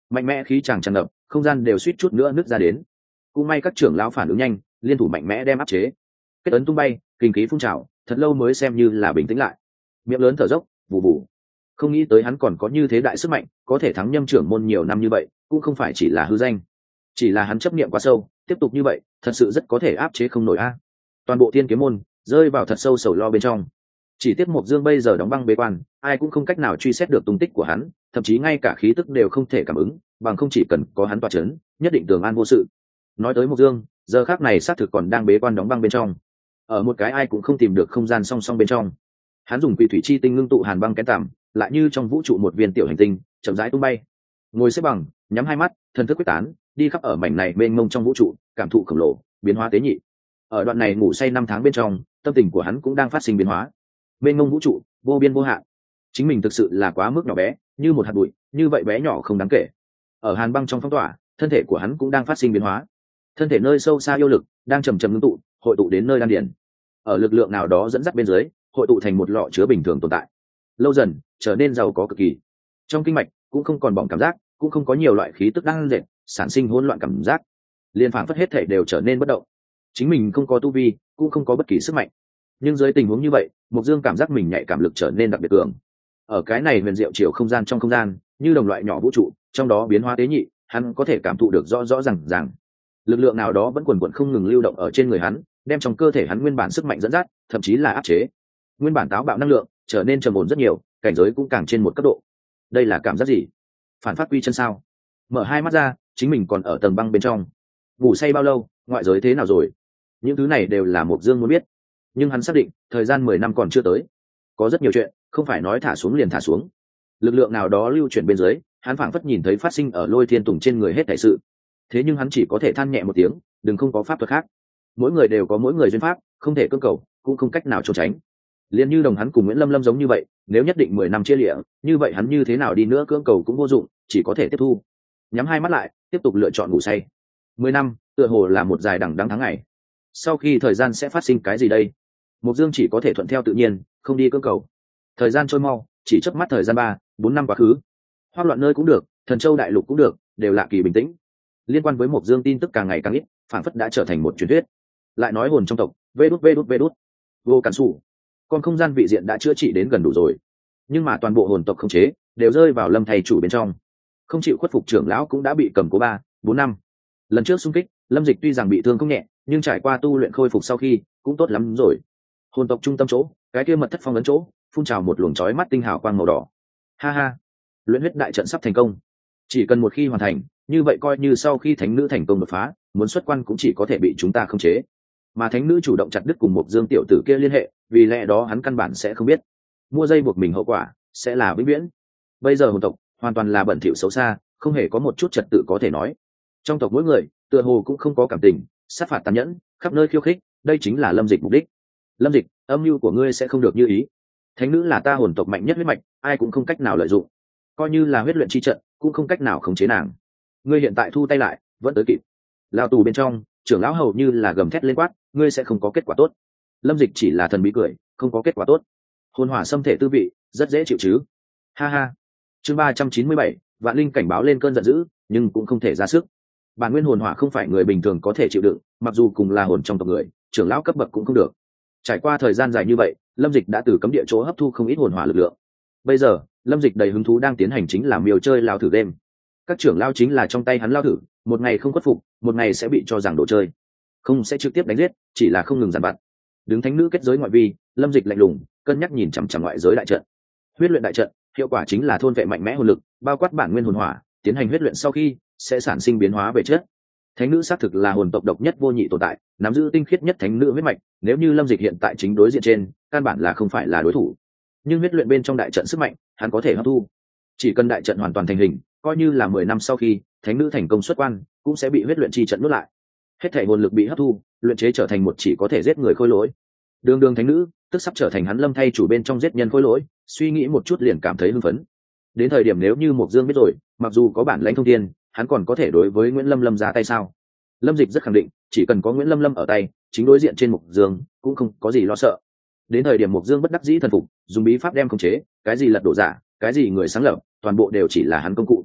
mạnh mẽ khí chàng tràn ngập, không gian đều suýt chút nữa nứt ra đến. Cũng may các trưởng lão phản ứng nhanh, liên thủ mạnh mẽ đem áp chế. Kết ấn tung bay, kinh khí phun trào, thật lâu mới xem như là bình tĩnh lại. Miệng lớn thở dốc, vụ vụ. Không nghĩ tới hắn còn có như thế đại sức mạnh, có thể thắng Nhâm trưởng môn nhiều năm như vậy, cũng không phải chỉ là hư danh, chỉ là hắn chấp niệm quá sâu, tiếp tục như vậy, thật sự rất có thể áp chế không nổi a. Toàn bộ Thiên Kiếm môn rơi vào thật sâu sầu lo bên trong. Chỉ tiếc Mộc Dương bây giờ đóng băng bế quan, ai cũng không cách nào truy xét được tung tích của hắn, thậm chí ngay cả khí tức đều không thể cảm ứng, bằng không chỉ cần có hắn tọa chấn, nhất định tường an vô sự. Nói tới Mộc Dương, giờ khắc này xác thực còn đang bế quan đóng băng bên trong, ở một cái ai cũng không tìm được không gian song song bên trong. Hắn dùng quỷ thủy chi tinh ngưng tụ hàn băng kén tạm, lại như trong vũ trụ một viên tiểu hành tinh, chậm rãi tung bay. Ngồi xếp bằng, nhắm hai mắt, thần thức quyết tán, đi khắp ở mảnh này mênh mông trong vũ trụ, cảm thụ khổng lồ, biến hóa tế nhị. Ở đoạn này ngủ say năm tháng bên trong, tâm tình của hắn cũng đang phát sinh biến hóa. Mênh mông vũ trụ, vô biên vô hạn. Chính mình thực sự là quá mức nhỏ bé, như một hạt bụi, như vậy bé nhỏ không đáng kể. Ở hàn băng trong phong tỏa, thân thể của hắn cũng đang phát sinh biến hóa. Thân thể nơi sâu xa yêu lực đang chầm chậm ngưng tụ, hội tụ đến nơi đan điền. Ở lực lượng nào đó dẫn dắt bên dưới, hội tụ thành một lọ chứa bình thường tồn tại. Lâu dần, trở nên giàu có cực kỳ. Trong kinh mạch cũng không còn bỏng cảm giác, cũng không có nhiều loại khí tức đang dệt, sản sinh hỗn loạn cảm giác. Liên phảng phất hết thể đều trở nên bất động. Chính mình không có tu vi, cũng không có bất kỳ sức mạnh. Nhưng dưới tình huống như vậy, Mộc Dương cảm giác mình nhạy cảm lực trở nên đặc biệt cường. Ở cái này huyền diệu chiều không gian trong không gian, như đồng loại nhỏ vũ trụ, trong đó biến hóa tế nhị, hắn có thể cảm thụ được rõ rõ ràng ràng. Lực lượng nào đó vẫn quần quần không ngừng lưu động ở trên người hắn, đem trong cơ thể hắn nguyên bản sức mạnh dẫn dắt, thậm chí là áp chế. Nguyên bản táo bạo năng lượng trở nên trầm ổn rất nhiều, cảnh giới cũng càng trên một cấp độ. Đây là cảm giác gì? Phản phát quy chân sao? Mở hai mắt ra, chính mình còn ở tầng băng bên trong. Ngủ say bao lâu, ngoại giới thế nào rồi? Những thứ này đều là Mộc Dương muốn biết. Nhưng hắn xác định, thời gian mười năm còn chưa tới. Có rất nhiều chuyện, không phải nói thả xuống liền thả xuống. Lực lượng nào đó lưu chuyển bên dưới, hắn phảng phất nhìn thấy phát sinh ở Lôi Thiên Tùng trên người hết thảy sự. Thế nhưng hắn chỉ có thể than nhẹ một tiếng, đừng không có pháp thuật khác. Mỗi người đều có mỗi người duyên pháp, không thể cưỡng cầu, cũng không cách nào trốn tránh. Liên như đồng hắn cùng Nguyễn Lâm Lâm giống như vậy, nếu nhất định mười năm chia liễu, như vậy hắn như thế nào đi nữa cưỡng cầu cũng vô dụng, chỉ có thể tiếp thu. Nhắm hai mắt lại, tiếp tục lựa chọn ngủ say. Mười năm, tựa hồ là một dài đằng đẵng tháng ngày. Sau khi thời gian sẽ phát sinh cái gì đây? Mộc Dương chỉ có thể thuận theo tự nhiên, không đi cưỡng cầu. Thời gian trôi mau, chỉ chớp mắt thời gian ba, bốn năm quá khứ. Hoắc loạn nơi cũng được, Thần Châu đại lục cũng được, đều lạ kỳ bình tĩnh. Liên quan với Mộc Dương tin tức càng ngày càng ít, phản phất đã trở thành một truyền thuyết. Lại nói hồn trong tộc, vê đút vê đút vê đút. Vô Cản Sủ. Còn không gian vị diện đã chữa trị đến gần đủ rồi, nhưng mà toàn bộ hồn tộc không chế đều rơi vào Lâm thầy chủ bên trong. Không chịu khuất phục trưởng lão cũng đã bị cầm cố ba, bốn năm. Lần trước xung kích, Lâm Dịch tuy rằng bị thương không nhẹ, nhưng trải qua tu luyện khôi phục sau khi, cũng tốt lắm rồi. Hồn tộc trung tâm chỗ, cái kia mật thất phong ấn chỗ, phun trào một luồng chói mắt tinh hào quang màu đỏ. Ha ha, luyện huyết đại trận sắp thành công. Chỉ cần một khi hoàn thành, như vậy coi như sau khi thánh nữ thành công đột phá, muốn xuất quan cũng chỉ có thể bị chúng ta khống chế. Mà thánh nữ chủ động chặt đứt cùng Mộc Dương tiểu tử kia liên hệ, vì lẽ đó hắn căn bản sẽ không biết. Mua dây buộc mình hậu quả sẽ là vĩnh viễn. Bây giờ hồn tộc hoàn toàn là bẩn thỉu xấu xa, không hề có một chút trật tự có thể nói. Trong tộc mỗi người, tựa hồ cũng không có cảm tình, sát phạt tàn nhẫn, khắp nơi khiêu khích, đây chính là Lâm Dịch mục đích. Lâm Dịch, âm mưu của ngươi sẽ không được như ý. Thánh nữ là ta hồn tộc mạnh nhất huyết mạch, ai cũng không cách nào lợi dụng. Coi như là huyết luyện chi trận, cũng không cách nào khống chế nàng. Ngươi hiện tại thu tay lại, vẫn tới kịp. Lao tù bên trong, trưởng lão hầu như là gầm thét lên quát, ngươi sẽ không có kết quả tốt. Lâm Dịch chỉ là thần bí cười, không có kết quả tốt. Hồn hỏa xâm thể tư vị, rất dễ chịu chứ. Ha ha. Chương ba trăm chín mươi bảy, Vạn Linh cảnh báo lên cơn giận dữ, nhưng cũng không thể ra sức. Bản nguyên hồn hỏa không phải người bình thường có thể chịu đựng, mặc dù cùng là hồn trong tộc người, trưởng lão cấp bậc cũng không được. Trải qua thời gian dài như vậy, Lâm Dịch đã từ cấm địa chỗ hấp thu không ít hồn hỏa lực lượng. Bây giờ, Lâm Dịch đầy hứng thú đang tiến hành chính là miêu chơi lao thử đêm. Các trưởng lao chính là trong tay hắn lao thử, một ngày không khuất phục, một ngày sẽ bị cho rằng đồ chơi. Không sẽ trực tiếp đánh giết, chỉ là không ngừng giàn vặt. Đứng thánh nữ kết giới ngoại vi, Lâm Dịch lạnh lùng, cân nhắc nhìn chằm chằm ngoại giới đại trận. Huyết luyện đại trận, hiệu quả chính là thôn vệ mạnh mẽ hồn lực, bao quát bản nguyên hồn hỏa, tiến hành huyết luyện sau khi sẽ sản sinh biến hóa về chất. Thánh nữ xác thực là hồn tộc độc nhất vô nhị tồn tại, nắm giữ tinh khiết nhất thánh nữ huyết mạch, nếu như Lâm Dịch hiện tại chính đối diện trên, căn bản là không phải là đối thủ. Nhưng huyết luyện bên trong đại trận sức mạnh, hắn có thể hấp thu. Chỉ cần đại trận hoàn toàn thành hình, coi như là mười năm sau khi thánh nữ thành công xuất quan, cũng sẽ bị huyết luyện chi trận nuốt lại. Hết thảy hồn lực bị hấp thu, luyện chế trở thành một chỉ có thể giết người khôi lỗi. Đường đường thánh nữ, tức sắp trở thành hắn Lâm thay chủ bên trong giết nhân khôi lỗi, suy nghĩ một chút liền cảm thấy hưng phấn. Đến thời điểm nếu như Mộc Dương biết rồi, mặc dù có bản lãnh thông thiên, hắn còn có thể đối với Nguyễn Lâm Lâm ra tay sao? Lâm Dịch rất khẳng định, chỉ cần có Nguyễn Lâm Lâm ở tay, chính đối diện trên Mộc Dương cũng không có gì lo sợ. Đến thời điểm Mộc Dương bất đắc dĩ thần phục, dùng bí pháp đem khống chế, cái gì lật đổ giả, cái gì người sáng lập, toàn bộ đều chỉ là hắn công cụ.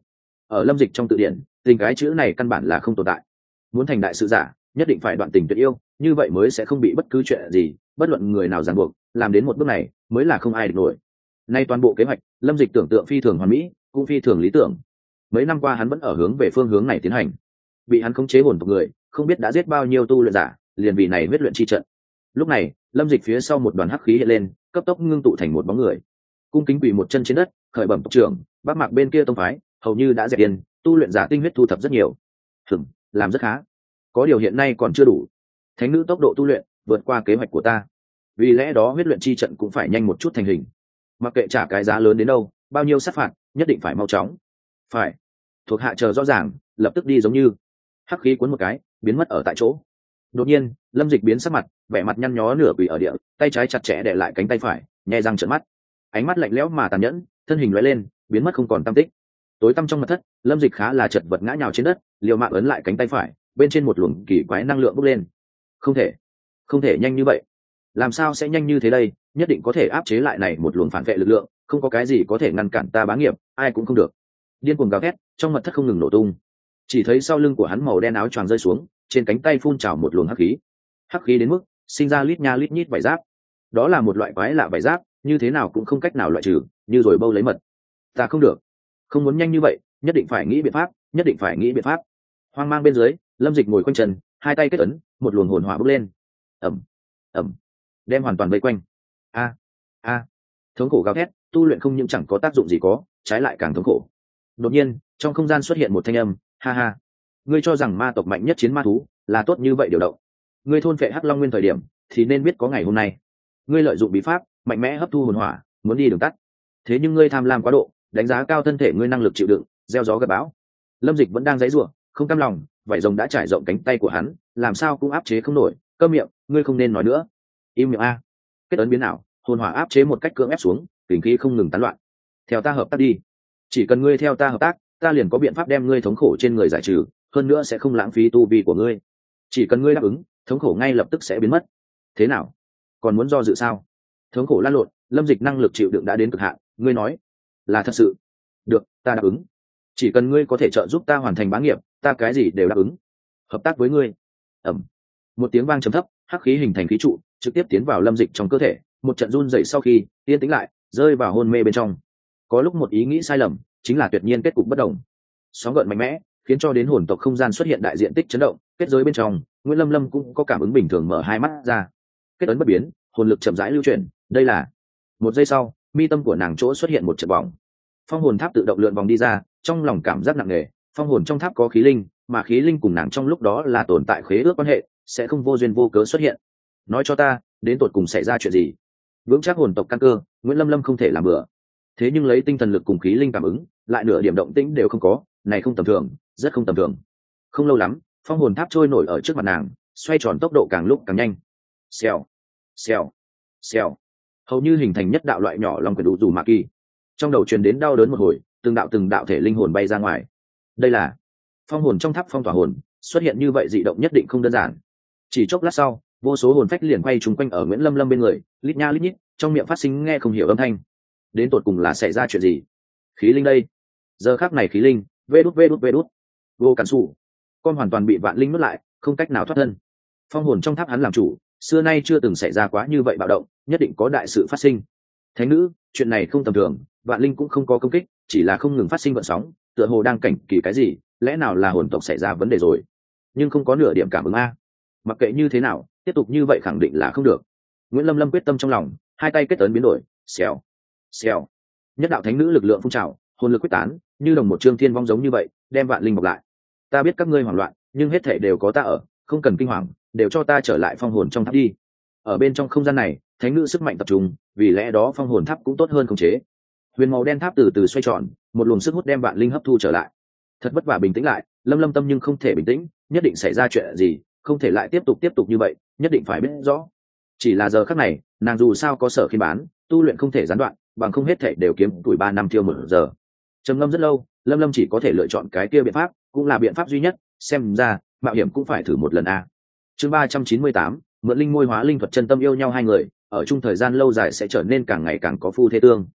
ở lâm dịch trong tự điển tình cái chữ này căn bản là không tồn tại. Muốn thành đại sự giả nhất định phải đoạn tình tuyệt yêu, như vậy mới sẽ không bị bất cứ chuyện gì bất luận người nào ràng buộc, làm đến một bước này mới là không ai địch nổi. Nay toàn bộ kế hoạch lâm dịch tưởng tượng phi thường hoàn mỹ, cũng phi thường lý tưởng. Mấy năm qua hắn vẫn ở hướng về phương hướng này tiến hành. Bị hắn khống chế hồn tộc người không biết đã giết bao nhiêu tu luyện giả, liền vì này huyết luyện chi trận. Lúc này lâm dịch phía sau một đoàn hắc khí hiện lên, cấp tốc ngưng tụ thành một bóng người, cung kính quỳ một chân trên đất, khởi bẩm tộc trưởng, Bắc Mạc bên kia tông phái hầu như đã dẹp yên, tu luyện giả tinh huyết thu thập rất nhiều. Hừm, làm rất khá. Có điều hiện nay còn chưa đủ. Thánh nữ tốc độ tu luyện vượt qua kế hoạch của ta, vì lẽ đó huyết luyện chi trận cũng phải nhanh một chút thành hình. Mặc kệ trả cái giá lớn đến đâu, bao nhiêu sát phạt, nhất định phải mau chóng. Phải. Thuộc hạ chờ rõ ràng, lập tức đi. Giống như hắc khí cuốn một cái, biến mất ở tại chỗ. Đột nhiên lâm dịch biến sắc mặt, vẻ mặt nhăn nhó nửa quỳ ở địa, tay trái chặt chẽ để lại cánh tay phải, nhẹ răng trợn mắt, ánh mắt lạnh lẽo mà tàn nhẫn, thân hình lóe lên biến mất không còn tăm tích. Tối tăm trong mật thất, lâm dịch khá là chật vật ngã nhào trên đất, liều mạng ấn lại cánh tay phải, bên trên một luồng kỳ quái năng lượng bốc lên. Không thể, không thể nhanh như vậy. Làm sao sẽ nhanh như thế đây? Nhất định có thể áp chế lại này một luồng phản vệ lực lượng, không có cái gì có thể ngăn cản ta bá nghiệp, ai cũng không được. Điên cuồng gào thét, trong mật thất không ngừng nổ tung. Chỉ thấy sau lưng của hắn màu đen áo choàng rơi xuống, trên cánh tay phun trào một luồng hắc khí. Hắc khí đến mức sinh ra lít nha lít nhít vảy giáp. Đó là một loại quái lạ vảy giáp, như thế nào cũng không cách nào loại trừ, như rồi bâu lấy mật. Ta không được, không muốn nhanh như vậy, nhất định phải nghĩ biện pháp, nhất định phải nghĩ biện pháp. Hoang mang bên dưới, lâm dịch ngồi quanh chân, hai tay kết ấn, một luồng hồn hỏa bốc lên. Ẩm, ẩm, đem hoàn toàn vây quanh. A, a, thống khổ gào thét, tu luyện không những chẳng có tác dụng gì có, trái lại càng thống khổ. Đột nhiên trong không gian xuất hiện một thanh âm, ha ha, ngươi cho rằng ma tộc mạnh nhất chiến ma thú là tốt như vậy điều động? Ngươi thôn phệ hắc long nguyên thời điểm thì nên biết có ngày hôm nay. Ngươi lợi dụng bí pháp mạnh mẽ hấp thu hồn hỏa, muốn đi đường tắt. Thế nhưng ngươi tham lam quá độ, đánh giá cao thân thể ngươi năng lực chịu đựng, gieo gió gặt bão. Lâm dịch vẫn đang giãy giụa, không cam lòng, vảy rồng đã trải rộng cánh tay của hắn, làm sao cũng áp chế không nổi. Câm miệng, ngươi không nên nói nữa. Im miệng a. Kết ấn biến ảo, hồn hỏa áp chế một cách cưỡng ép xuống, kình khí không ngừng tán loạn. Theo ta hợp tác đi. Chỉ cần ngươi theo ta hợp tác, ta liền có biện pháp đem ngươi thống khổ trên người giải trừ, hơn nữa sẽ không lãng phí tu vi của ngươi. Chỉ cần ngươi đáp ứng, thống khổ ngay lập tức sẽ biến mất. Thế nào, còn muốn do dự sao? Thống khổ lăn lộn, lâm dịch năng lực chịu đựng đã đến cực hạn, ngươi nói là thật sự? Được, ta đáp ứng. Chỉ cần ngươi có thể trợ giúp ta hoàn thành bá nghiệp, ta cái gì đều đáp ứng. Hợp tác với ngươi. Ẩm. Một tiếng vang trầm thấp, hắc khí hình thành khí trụ, trực tiếp tiến vào lâm dịch trong cơ thể, một trận run rẩy sau khi yên tĩnh lại, rơi vào hôn mê bên trong. Có lúc một ý nghĩ sai lầm chính là tuyệt nhiên kết cục bất đồng. Sóng gợn mạnh mẽ khiến cho đến hồn tộc không gian xuất hiện đại diện tích chấn động, kết giới bên trong Nguyễn Lâm Lâm cũng có cảm ứng bình thường, mở hai mắt ra. Kết ấn bất biến, hồn lực chậm rãi lưu chuyển. Đây là một giây sau, mi tâm của nàng chỗ xuất hiện một trận bỏng, phong hồn tháp tự động lượn vòng đi ra, trong lòng cảm giác nặng nề. Phong hồn trong tháp có khí linh, mà khí linh cùng nàng trong lúc đó là tồn tại khế ước quan hệ, sẽ không vô duyên vô cớ xuất hiện. Nói cho ta, đến tột cùng xảy ra chuyện gì? Vững chắc hồn tộc căn cơ, Nguyễn Lâm Lâm không thể làm bừa. Thế nhưng lấy tinh thần lực cùng khí linh cảm ứng, lại nửa điểm động tĩnh đều không có, này không tầm thường, rất không tầm thường. Không lâu lắm, phong hồn tháp trôi nổi ở trước mặt nàng, xoay tròn tốc độ càng lúc càng nhanh. Xèo, xèo, xèo, hầu như hình thành nhất đạo loại nhỏ long quyền đủ dù mạ kỳ. Trong đầu truyền đến đau đớn một hồi, từng đạo từng đạo thể linh hồn bay ra ngoài. Đây là phong hồn trong tháp phong tỏa hồn, xuất hiện như vậy dị động nhất định không đơn giản. Chỉ chốc lát sau, vô số hồn phách liền quay trúng quanh ở Nguyễn Lâm Lâm bên người, lít nha lít nhít, trong miệng phát sinh nghe không hiểu âm thanh. Đến tột cùng là xảy ra chuyện gì? Khí linh đây? Giờ khắc này khí linh, vê đút vê đút vê đút, vô cản sủ, con hoàn toàn bị vạn linh nuốt lại, không cách nào thoát thân. Phong hồn trong tháp hắn làm chủ, xưa nay chưa từng xảy ra quá như vậy bạo động, nhất định có đại sự phát sinh. Thánh nữ, chuyện này không tầm thường, vạn linh cũng không có công kích, chỉ là không ngừng phát sinh gợn sóng, tựa hồ đang cảnh kỳ cái gì, lẽ nào là hồn tộc xảy ra vấn đề rồi? Nhưng không có nửa điểm cảm ứng a. Mặc kệ như thế nào, tiếp tục như vậy khẳng định là không được. Nguyễn Lâm Lâm quyết tâm trong lòng, hai tay kết ấn biến đổi, xèo, xèo, nhất đạo thánh nữ lực lượng phun trào, hồn lực quyết tán, như đồng một trương thiên vong giống như vậy, đem vạn linh bọc lại. Ta biết các ngươi hoảng loạn, nhưng hết thể đều có ta ở, không cần kinh hoàng, đều cho ta trở lại phong hồn trong tháp đi. Ở bên trong không gian này, thánh nữ sức mạnh tập trung, vì lẽ đó phong hồn tháp cũng tốt hơn khống chế. Huyền màu đen tháp từ từ xoay tròn, một luồng sức hút đem vạn linh hấp thu trở lại. Thật vất vả bình tĩnh lại, Lâm Lâm tâm nhưng không thể bình tĩnh, nhất định xảy ra chuyện gì, không thể lại tiếp tục tiếp tục như vậy, nhất định phải biết rõ. Chỉ là giờ khắc này, nàng dù sao có sở khiên bán, tu luyện không thể gián đoạn, bằng không hết thể đều kiếm tuổi ba năm tiêu một giờ. Trầm ngâm rất lâu, Lâm Lâm chỉ có thể lựa chọn cái kia biện pháp, cũng là biện pháp duy nhất, xem ra mạo hiểm cũng phải thử một lần a. Chương ba trăm chín mươi tám, mượn linh môi hóa linh thuật, chân tâm yêu nhau hai người, ở chung thời gian lâu dài sẽ trở nên càng ngày càng có phu thế tương.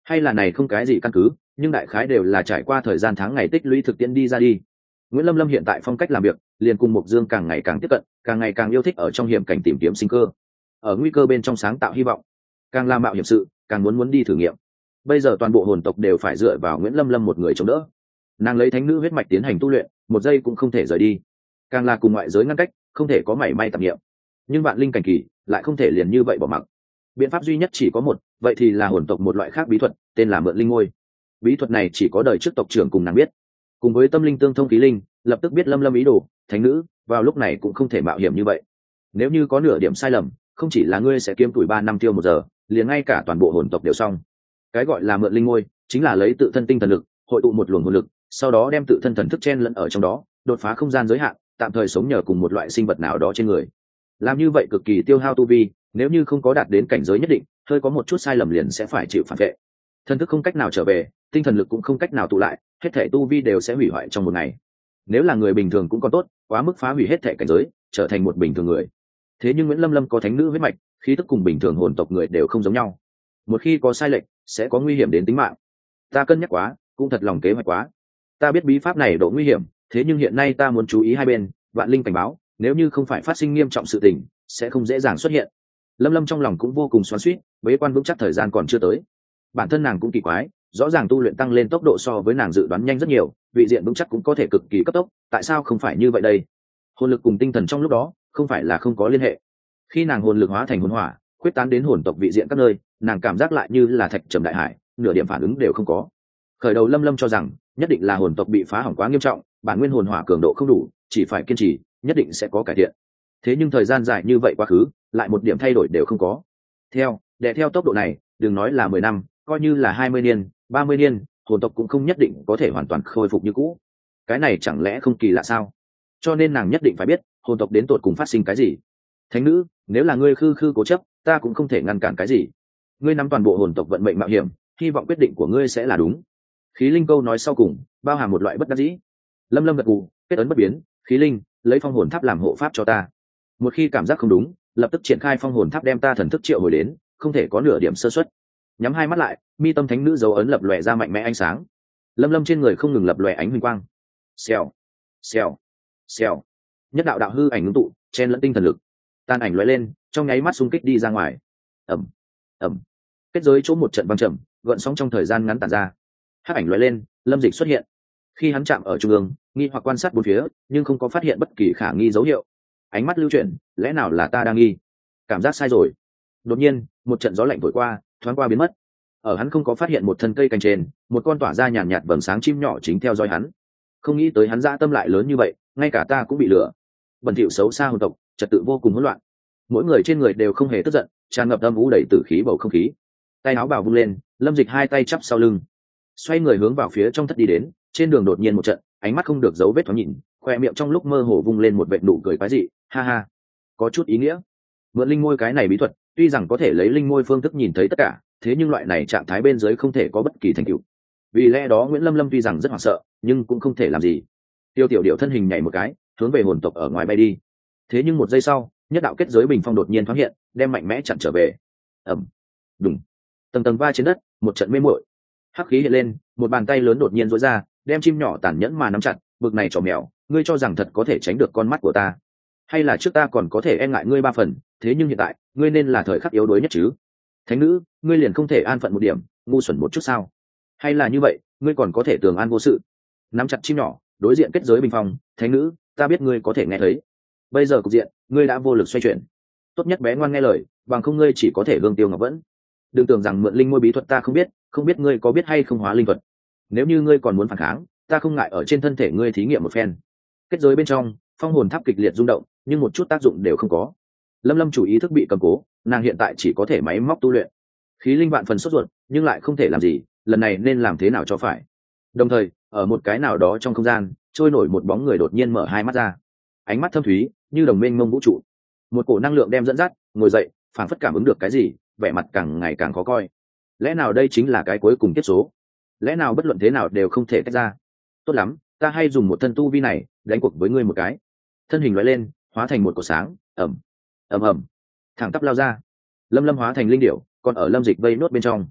hay là này không cái gì căn cứ, nhưng đại khái đều là trải qua thời gian tháng ngày tích lũy thực tiễn đi ra đi. Nguyễn Lâm Lâm hiện tại phong cách làm việc liền cùng Mộc Dương càng ngày càng tiếp cận, càng ngày càng yêu thích ở trong hiểm cảnh tìm kiếm sinh cơ, ở nguy cơ bên trong sáng tạo hy vọng, càng làm mạo hiểm sự càng muốn muốn đi thử nghiệm. Bây giờ toàn bộ hồn tộc đều phải dựa vào Nguyễn Lâm Lâm một người chống đỡ. Nàng lấy thánh nữ huyết mạch tiến hành tu luyện, một giây cũng không thể rời đi, càng là cùng ngoại giới ngăn cách, không thể có mảy may tạp niệm. Nhưng vạn linh cảnh kỳ lại không thể liền như vậy bỏ mặc. Biện pháp duy nhất chỉ có một, vậy thì là hồn tộc một loại khác bí thuật, tên là mượn linh ngôi. Bí thuật này chỉ có đời trước tộc trưởng cùng nàng biết, cùng với tâm linh tương thông khí linh lập tức biết Lâm Lâm ý đồ. Thánh nữ vào lúc này cũng không thể mạo hiểm như vậy, nếu như có nửa điểm sai lầm, không chỉ là ngươi sẽ kiếm tuổi ba năm tiêu một giờ, liền ngay cả toàn bộ hồn tộc đều xong. Cái gọi là mượn linh ngôi chính là lấy tự thân tinh thần lực hội tụ một luồng hồn lực, sau đó đem tự thân thần thức chen lẫn ở trong đó, đột phá không gian giới hạn, tạm thời sống nhờ cùng một loại sinh vật nào đó trên người. Làm như vậy cực kỳ tiêu hao tu vi, nếu như không có đạt đến cảnh giới nhất định, hơi có một chút sai lầm liền sẽ phải chịu phản vệ. Thần thức không cách nào trở về, tinh thần lực cũng không cách nào tụ lại, hết thể tu vi đều sẽ hủy hoại trong một ngày. Nếu là người bình thường cũng còn tốt, quá mức phá hủy hết thể cảnh giới, trở thành một bình thường người. Thế nhưng Nguyễn Lâm Lâm có thánh nữ huyết mạch, khí tức cùng bình thường hồn tộc người đều không giống nhau. Một khi có sai lệch, sẽ có nguy hiểm đến tính mạng. Ta cân nhắc quá, cũng thật lòng kế hoạch quá. Ta biết bí pháp này độ nguy hiểm, thế nhưng hiện nay ta muốn chú ý hai bên, vạn linh cảnh báo, nếu như không phải phát sinh nghiêm trọng sự tình, sẽ không dễ dàng xuất hiện. Lâm Lâm trong lòng cũng vô cùng xoắn xuýt, bế quan vững chắc thời gian còn chưa tới. Bản thân nàng cũng kỳ quái, rõ ràng tu luyện tăng lên tốc độ so với nàng dự đoán nhanh rất nhiều, vị diện vững chắc cũng có thể cực kỳ cấp tốc, tại sao không phải như vậy đây? Hồn lực cùng tinh thần trong lúc đó không phải là không có liên hệ. Khi nàng hồn lực hóa thành hồn hỏa, quyết tán đến hồn tộc vị diện các nơi, nàng cảm giác lại như là thạch trầm đại hải, nửa điểm phản ứng đều không có. Khởi đầu Lâm Lâm cho rằng nhất định là hồn tộc bị phá hỏng quá nghiêm trọng, bản nguyên hồn hỏa cường độ không đủ, chỉ phải kiên trì, nhất định sẽ có cải thiện. Thế nhưng thời gian dài như vậy quá khứ, lại một điểm thay đổi đều không có. Theo, để theo tốc độ này, đừng nói là mười năm, coi như là hai mươi niên, ba mươi niên, hồn tộc cũng không nhất định có thể hoàn toàn khôi phục như cũ. Cái này chẳng lẽ không kỳ lạ sao? Cho nên nàng nhất định phải biết, hồn tộc đến tột cùng phát sinh cái gì. Thánh nữ, nếu là ngươi khư khư cố chấp, ta cũng không thể ngăn cản cái gì. Ngươi nắm toàn bộ hồn tộc vận mệnh mạo hiểm, hy vọng quyết định của ngươi sẽ là đúng. Khí linh câu nói sau cùng bao hàm một loại bất đắc dĩ. Lâm Lâm gật gù, kết ấn bất biến. Khí linh, lấy phong hồn tháp làm hộ pháp cho ta. Một khi cảm giác không đúng, lập tức triển khai phong hồn tháp đem ta thần thức triệu hồi đến, không thể có nửa điểm sơ suất. Nhắm hai mắt lại, mi tâm thánh nữ dấu ấn lập lòe ra mạnh mẽ ánh sáng. Lâm Lâm trên người không ngừng lập lòe ánh huỳnh quang. Xèo, xèo, xèo. Nhất đạo đạo hư ảnh ngưng tụ, chen lẫn tinh thần lực. Tan ảnh lóe lên, trong nháy mắt xung kích đi ra ngoài. Ầm, ầm. Kết giới chỗ một trận băng trầm, gợn sóng trong thời gian ngắn tản ra. Hắc ảnh lóe lên, Lâm Dịch xuất hiện. Khi hắn chạm ở trung ương, nghi hoặc quan sát bốn phía, nhưng không có phát hiện bất kỳ khả nghi dấu hiệu. Ánh mắt lưu chuyển, lẽ nào là ta đang nghi? Cảm giác sai rồi. Đột nhiên, một trận gió lạnh thổi qua, thoáng qua biến mất. Ở hắn không có phát hiện một thân cây cành trên, một con tỏa ra nhàn nhạt vầng sáng chim nhỏ chính theo dõi hắn. Không nghĩ tới hắn dã tâm lại lớn như vậy, ngay cả ta cũng bị lừa. Bẩn thỉu xấu xa hồn tộc, trật tự vô cùng hỗn loạn. Mỗi người trên người đều không hề tức giận, tràn ngập âm u đầy tử khí bầu không khí. Tay áo bào vung lên, Lâm Dịch hai tay chắp sau lưng, xoay người hướng vào phía trong thất đi đến. Trên đường đột nhiên một trận, ánh mắt không được giấu vết thoáng nhìn, khoe miệng trong lúc mơ hồ vung lên một vệt nụ cười quái dị, ha ha, có chút ý nghĩa. Mượn linh ngôi cái này bí thuật, tuy rằng có thể lấy linh ngôi phương thức nhìn thấy tất cả, thế nhưng loại này trạng thái bên dưới không thể có bất kỳ thành tựu. Vì lẽ đó Nguyễn Lâm Lâm tuy rằng rất hoảng sợ, nhưng cũng không thể làm gì. Tiêu Tiểu Điểu thân hình nhảy một cái, hướng về hồn tộc ở ngoài bay đi. Thế nhưng một giây sau, nhất đạo kết giới bình phong đột nhiên thoáng hiện, đem mạnh mẽ chặn trở về. Ầm, đùng, tầng tầng va trên đất, một trận mê muội. Hắc khí hiện lên, một bàn tay lớn đột nhiên duỗi ra, đem chim nhỏ tàn nhẫn mà nắm chặt. Bực này trò mèo, ngươi cho rằng thật có thể tránh được con mắt của ta? Hay là trước ta còn có thể e ngại ngươi ba phần, thế nhưng hiện tại, ngươi nên là thời khắc yếu đuối nhất chứ? Thánh nữ, ngươi liền không thể an phận một điểm, ngu xuẩn một chút sao? Hay là như vậy, ngươi còn có thể tường an vô sự? Nắm chặt chim nhỏ, đối diện kết giới bình phong. Thánh nữ, ta biết ngươi có thể nghe thấy. Bây giờ cục diện, ngươi đã vô lực xoay chuyển. Tốt nhất bé ngoan nghe lời, bằng không ngươi chỉ có thể hương tiêu ngọc vẫn. Đừng tưởng rằng mượn linh ngôi bí thuật ta không biết, không biết ngươi có biết hay không hóa linh thuật. Nếu như ngươi còn muốn phản kháng, ta không ngại ở trên thân thể ngươi thí nghiệm một phen. Kết giới bên trong, phong hồn tháp kịch liệt rung động, nhưng một chút tác dụng đều không có. Lâm Lâm chủ ý thức bị cầm cố, nàng hiện tại chỉ có thể máy móc tu luyện. Khí linh vạn phần sốt ruột, nhưng lại không thể làm gì, lần này nên làm thế nào cho phải. Đồng thời, ở một cái nào đó trong không gian, trôi nổi một bóng người đột nhiên mở hai mắt ra. Ánh mắt thâm thúy, như đồng mênh mông vũ trụ. Một cổ năng lượng đem dẫn dắt, ngồi dậy, phảng phất cảm ứng được cái gì, vẻ mặt càng ngày càng khó coi. Lẽ nào đây chính là cái cuối cùng kết số? Lẽ nào bất luận thế nào đều không thể tách ra? Tốt lắm, ta hay dùng một thân tu vi này đánh cuộc với ngươi một cái. Thân hình lóe lên, hóa thành một cột sáng, ầm ầm ầm, thẳng tắp lao ra. Lâm Lâm hóa thành linh điểu, còn ở Lâm Dịch vây nốt bên trong.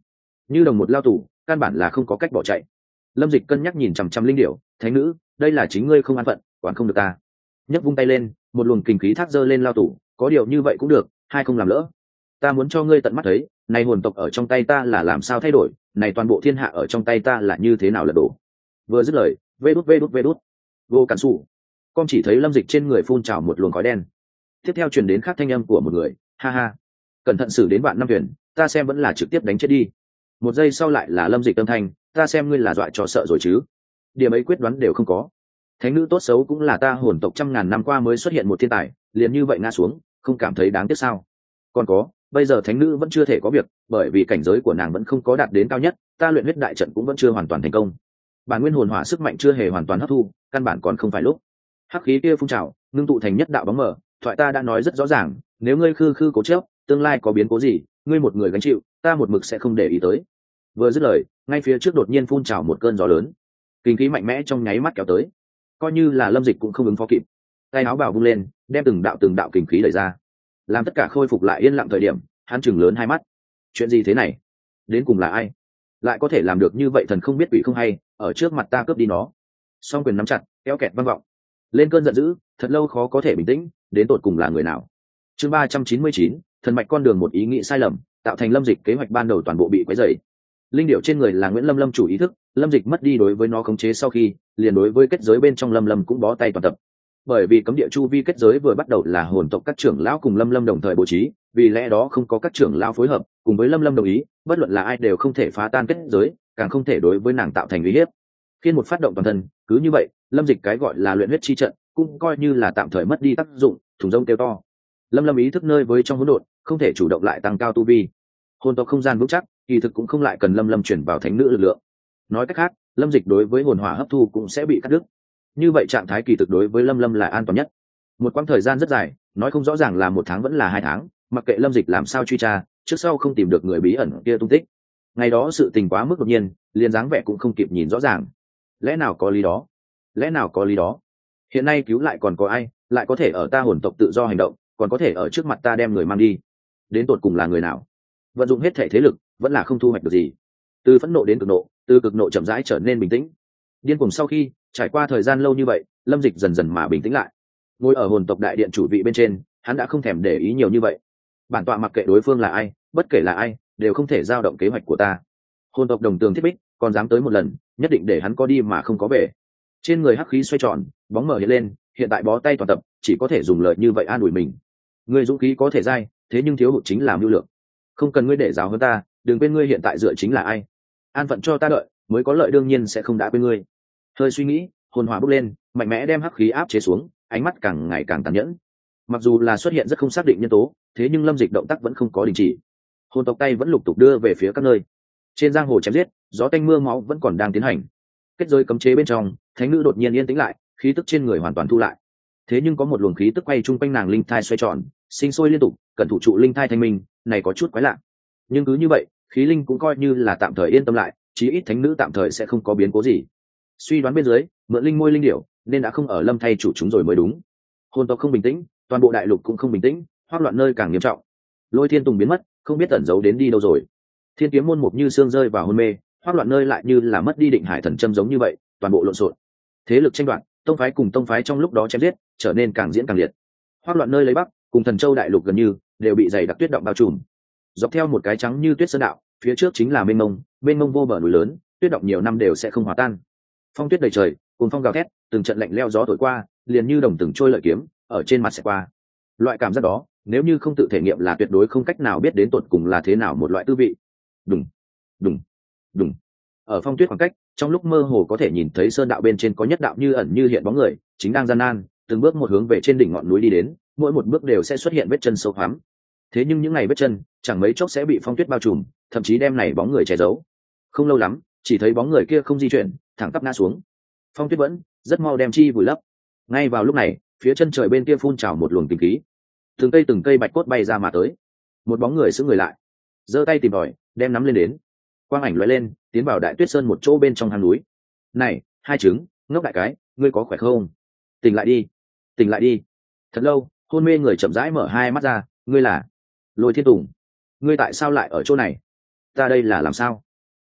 như đồng một lao tù, căn bản là không có cách bỏ chạy. Lâm Dịch cân nhắc nhìn chằm chằm linh điểu, thánh nữ, đây là chính ngươi không an phận, quản không được ta. Nhấc vung tay lên, một luồng kinh khí thác dơ lên lao tù, có điều như vậy cũng được, hai không làm lỡ. Ta muốn cho ngươi tận mắt thấy, này hồn tộc ở trong tay ta là làm sao thay đổi, này toàn bộ thiên hạ ở trong tay ta là như thế nào lật đổ. Vừa dứt lời, vê đút vê đút vê đút, vô cản sủ. Con chỉ thấy Lâm Dịch trên người phun trào một luồng khói đen. Tiếp theo truyền đến khác thanh âm của một người, ha ha, cẩn thận xử đến bạn năm thuyền, ta xem vẫn là trực tiếp đánh chết đi. Một giây sau lại là Lâm Dịch âm thanh, ta xem ngươi là dọa cho sợ rồi chứ. Điểm ấy quyết đoán đều không có. Thánh nữ tốt xấu cũng là ta hồn tộc trăm ngàn năm qua mới xuất hiện một thiên tài, liền như vậy ngã xuống, không cảm thấy đáng tiếc sao? Còn có, bây giờ thánh nữ vẫn chưa thể có việc, bởi vì cảnh giới của nàng vẫn không có đạt đến cao nhất, ta luyện huyết đại trận cũng vẫn chưa hoàn toàn thành công. Bản nguyên hồn hỏa sức mạnh chưa hề hoàn toàn hấp thu, căn bản còn không phải lúc. Hắc khí kia phun trào, ngưng tụ thành nhất đạo bóng mờ, thoại ta đã nói rất rõ ràng, nếu ngươi khư khư cố chấp, tương lai có biến cố gì, ngươi một người gánh chịu, ta một mực sẽ không để ý tới. Vừa dứt lời, ngay phía trước đột nhiên phun trào một cơn gió lớn, kinh khí mạnh mẽ trong nháy mắt kéo tới, coi như là Lâm Dịch cũng không ứng phó kịp, tay áo bào vung lên, đem từng đạo từng đạo kinh khí đẩy ra, làm tất cả khôi phục lại yên lặng thời điểm, hắn chừng lớn hai mắt, chuyện gì thế này, đến cùng là ai, lại có thể làm được như vậy, thần không biết quỷ không hay, ở trước mặt ta cướp đi nó. Song quyền nắm chặt, kéo kẹt vang vọng, lên cơn giận dữ, thật lâu khó có thể bình tĩnh, đến tột cùng là người nào. Chương ba trăm chín mươi chín, thần mạch con đường, một ý nghĩ sai lầm tạo thành Lâm Dịch kế hoạch ban đầu toàn bộ bị quấy rầy. Linh điệu trên người là Nguyễn Lâm Lâm chủ ý thức, Lâm Dịch mất đi đối với nó khống chế sau khi, liền đối với kết giới bên trong Lâm Lâm cũng bó tay toàn tập. Bởi vì cấm địa chu vi kết giới vừa bắt đầu là hồn tộc các trưởng lão cùng Lâm Lâm đồng thời bố trí, vì lẽ đó không có các trưởng lão phối hợp, cùng với Lâm Lâm đồng ý, bất luận là ai đều không thể phá tan kết giới, càng không thể đối với nàng tạo thành uy hiếp. Khiên một phát động toàn thân, cứ như vậy, Lâm Dịch cái gọi là luyện huyết chi trận, cũng coi như là tạm thời mất đi tác dụng, thùng rông kêu to. Lâm Lâm ý thức nơi với trong hỗn độn, không thể chủ động lại tăng cao tu vi. Hồn tộc không gian vững chắc, kỳ thực cũng không lại cần Lâm Lâm chuyển vào thánh nữ lực lượng. Nói cách khác, Lâm Dịch đối với hồn hỏa hấp thu cũng sẽ bị cắt đứt. Như vậy trạng thái kỳ thực đối với Lâm Lâm là an toàn nhất. Một quãng thời gian rất dài, nói không rõ ràng là một tháng vẫn là hai tháng, mặc kệ Lâm Dịch làm sao truy tra, trước sau không tìm được người bí ẩn kia tung tích. Ngày đó sự tình quá mức đột nhiên, liền dáng vẻ cũng không kịp nhìn rõ ràng. Lẽ nào có lý đó? Lẽ nào có lý đó? Hiện nay cứu lại còn có ai, lại có thể ở ta hồn tộc tự do hành động, còn có thể ở trước mặt ta đem người mang đi? Đến tột cùng là người nào? Vận dụng hết thể thế lực, vẫn là không thu hoạch được gì. Từ phẫn nộ đến cực nộ, từ cực nộ chậm rãi trở nên bình tĩnh. Điên cuồng sau khi trải qua thời gian lâu như vậy, Lâm Dịch dần dần mà bình tĩnh lại. Ngồi ở hồn tộc đại điện chủ vị bên trên, hắn đã không thèm để ý nhiều như vậy. Bản tọa mặc kệ đối phương là ai, bất kể là ai, đều không thể dao động kế hoạch của ta. Hồn tộc đồng tường thiết bích, còn dám tới một lần, nhất định để hắn có đi mà không có về. Trên người hắc khí xoay tròn, bóng mở hiện lên, hiện tại bó tay toàn tập, chỉ có thể dùng lời như vậy an ủi mình. Ngươi dũng khí có thể dai, thế nhưng thiếu hụt chính là mưu lược. Không cần ngươi để giáo hơn ta, đừng quên ngươi hiện tại dựa chính là ai. An phận cho ta đợi, mới có lợi, đương nhiên sẽ không đã quên ngươi. Hơi suy nghĩ, hồn hỏa bốc lên, mạnh mẽ đem hắc khí áp chế xuống, ánh mắt càng ngày càng tàn nhẫn. Mặc dù là xuất hiện rất không xác định nhân tố, thế nhưng Lâm Dịch động tác vẫn không có đình chỉ. Hồn tộc tay vẫn lục tục đưa về phía các nơi. Trên giang hồ chém giết, gió tanh mưa máu vẫn còn đang tiến hành. Kết giới cấm chế bên trong, thánh nữ đột nhiên yên tĩnh lại, khí tức trên người hoàn toàn thu lại. Thế nhưng có một luồng khí tức quay chung quanh nàng linh thai xoay tròn, sinh sôi liên tục, cẩn thủ trụ linh thai thanh minh, này có chút quái lạ. Nhưng cứ như vậy, khí linh cũng coi như là tạm thời yên tâm lại, chí ít thánh nữ tạm thời sẽ không có biến cố gì. Suy đoán bên dưới, mượn linh môi linh điểu, nên đã không ở Lâm thay chủ chúng rồi mới đúng. Hồn tộc không bình tĩnh, toàn bộ đại lục cũng không bình tĩnh, hoắc loạn nơi càng nghiêm trọng. Lôi Thiên Tùng biến mất, không biết tẩn giấu đến đi đâu rồi. Thiên Kiếm môn mục như xương rơi vào hôn mê, hoắc loạn nơi lại như là mất đi định hải thần châm giống như vậy, toàn bộ lộn xộn. Thế lực tranh đoạt, tông phái cùng tông phái trong lúc đó chém giết, trở nên càng diễn càng liệt. Hoắc loạn nơi lấy bắc, cùng Thần Châu đại lục gần như đều bị dày đặc tuyết động bao trùm. Dọc theo một cái trắng như tuyết sơn đạo, phía trước chính là mênh mông, mênh mông vô bờ núi lớn, tuyết động nhiều năm đều sẽ không hòa tan. Phong tuyết đầy trời, cùng phong gào thét, từng trận lạnh leo gió thổi qua, liền như đồng từng trôi lợi kiếm ở trên mặt sẽ qua. Loại cảm giác đó, nếu như không tự thể nghiệm là tuyệt đối không cách nào biết đến tột cùng là thế nào một loại tư vị. Đùng, đùng, đùng. Ở phong tuyết khoảng cách, trong lúc mơ hồ có thể nhìn thấy sơn đạo bên trên có nhất đạo như ẩn như hiện bóng người, chính đang gian nan, từng bước một hướng về trên đỉnh ngọn núi đi đến, mỗi một bước đều sẽ xuất hiện vết chân sâu hoắm. Thế nhưng những ngày vết chân, chẳng mấy chốc sẽ bị phong tuyết bao trùm, thậm chí đem này bóng người che giấu. Không lâu lắm, chỉ thấy bóng người kia không di chuyển, thẳng tắp ngã xuống. Phong tuyết vẫn rất mau đem chi vùi lấp. Ngay vào lúc này, phía chân trời bên kia phun trào một luồng kinh khí, từng cây từng cây bạch cốt bay ra mà tới. Một bóng người sững người lại, giơ tay tìm tòi, đem nắm lên đến. Quang ảnh lóe lên, tiến vào đại tuyết sơn một chỗ bên trong hang núi. Này, hai trứng, ngốc đại cái, ngươi có khỏe không? Tỉnh lại đi, tỉnh lại đi. Thật lâu, hôn mê người chậm rãi mở hai mắt ra. Ngươi là Lôi Thiên Tùng? Ngươi tại sao lại ở chỗ này? Ta đây là làm sao?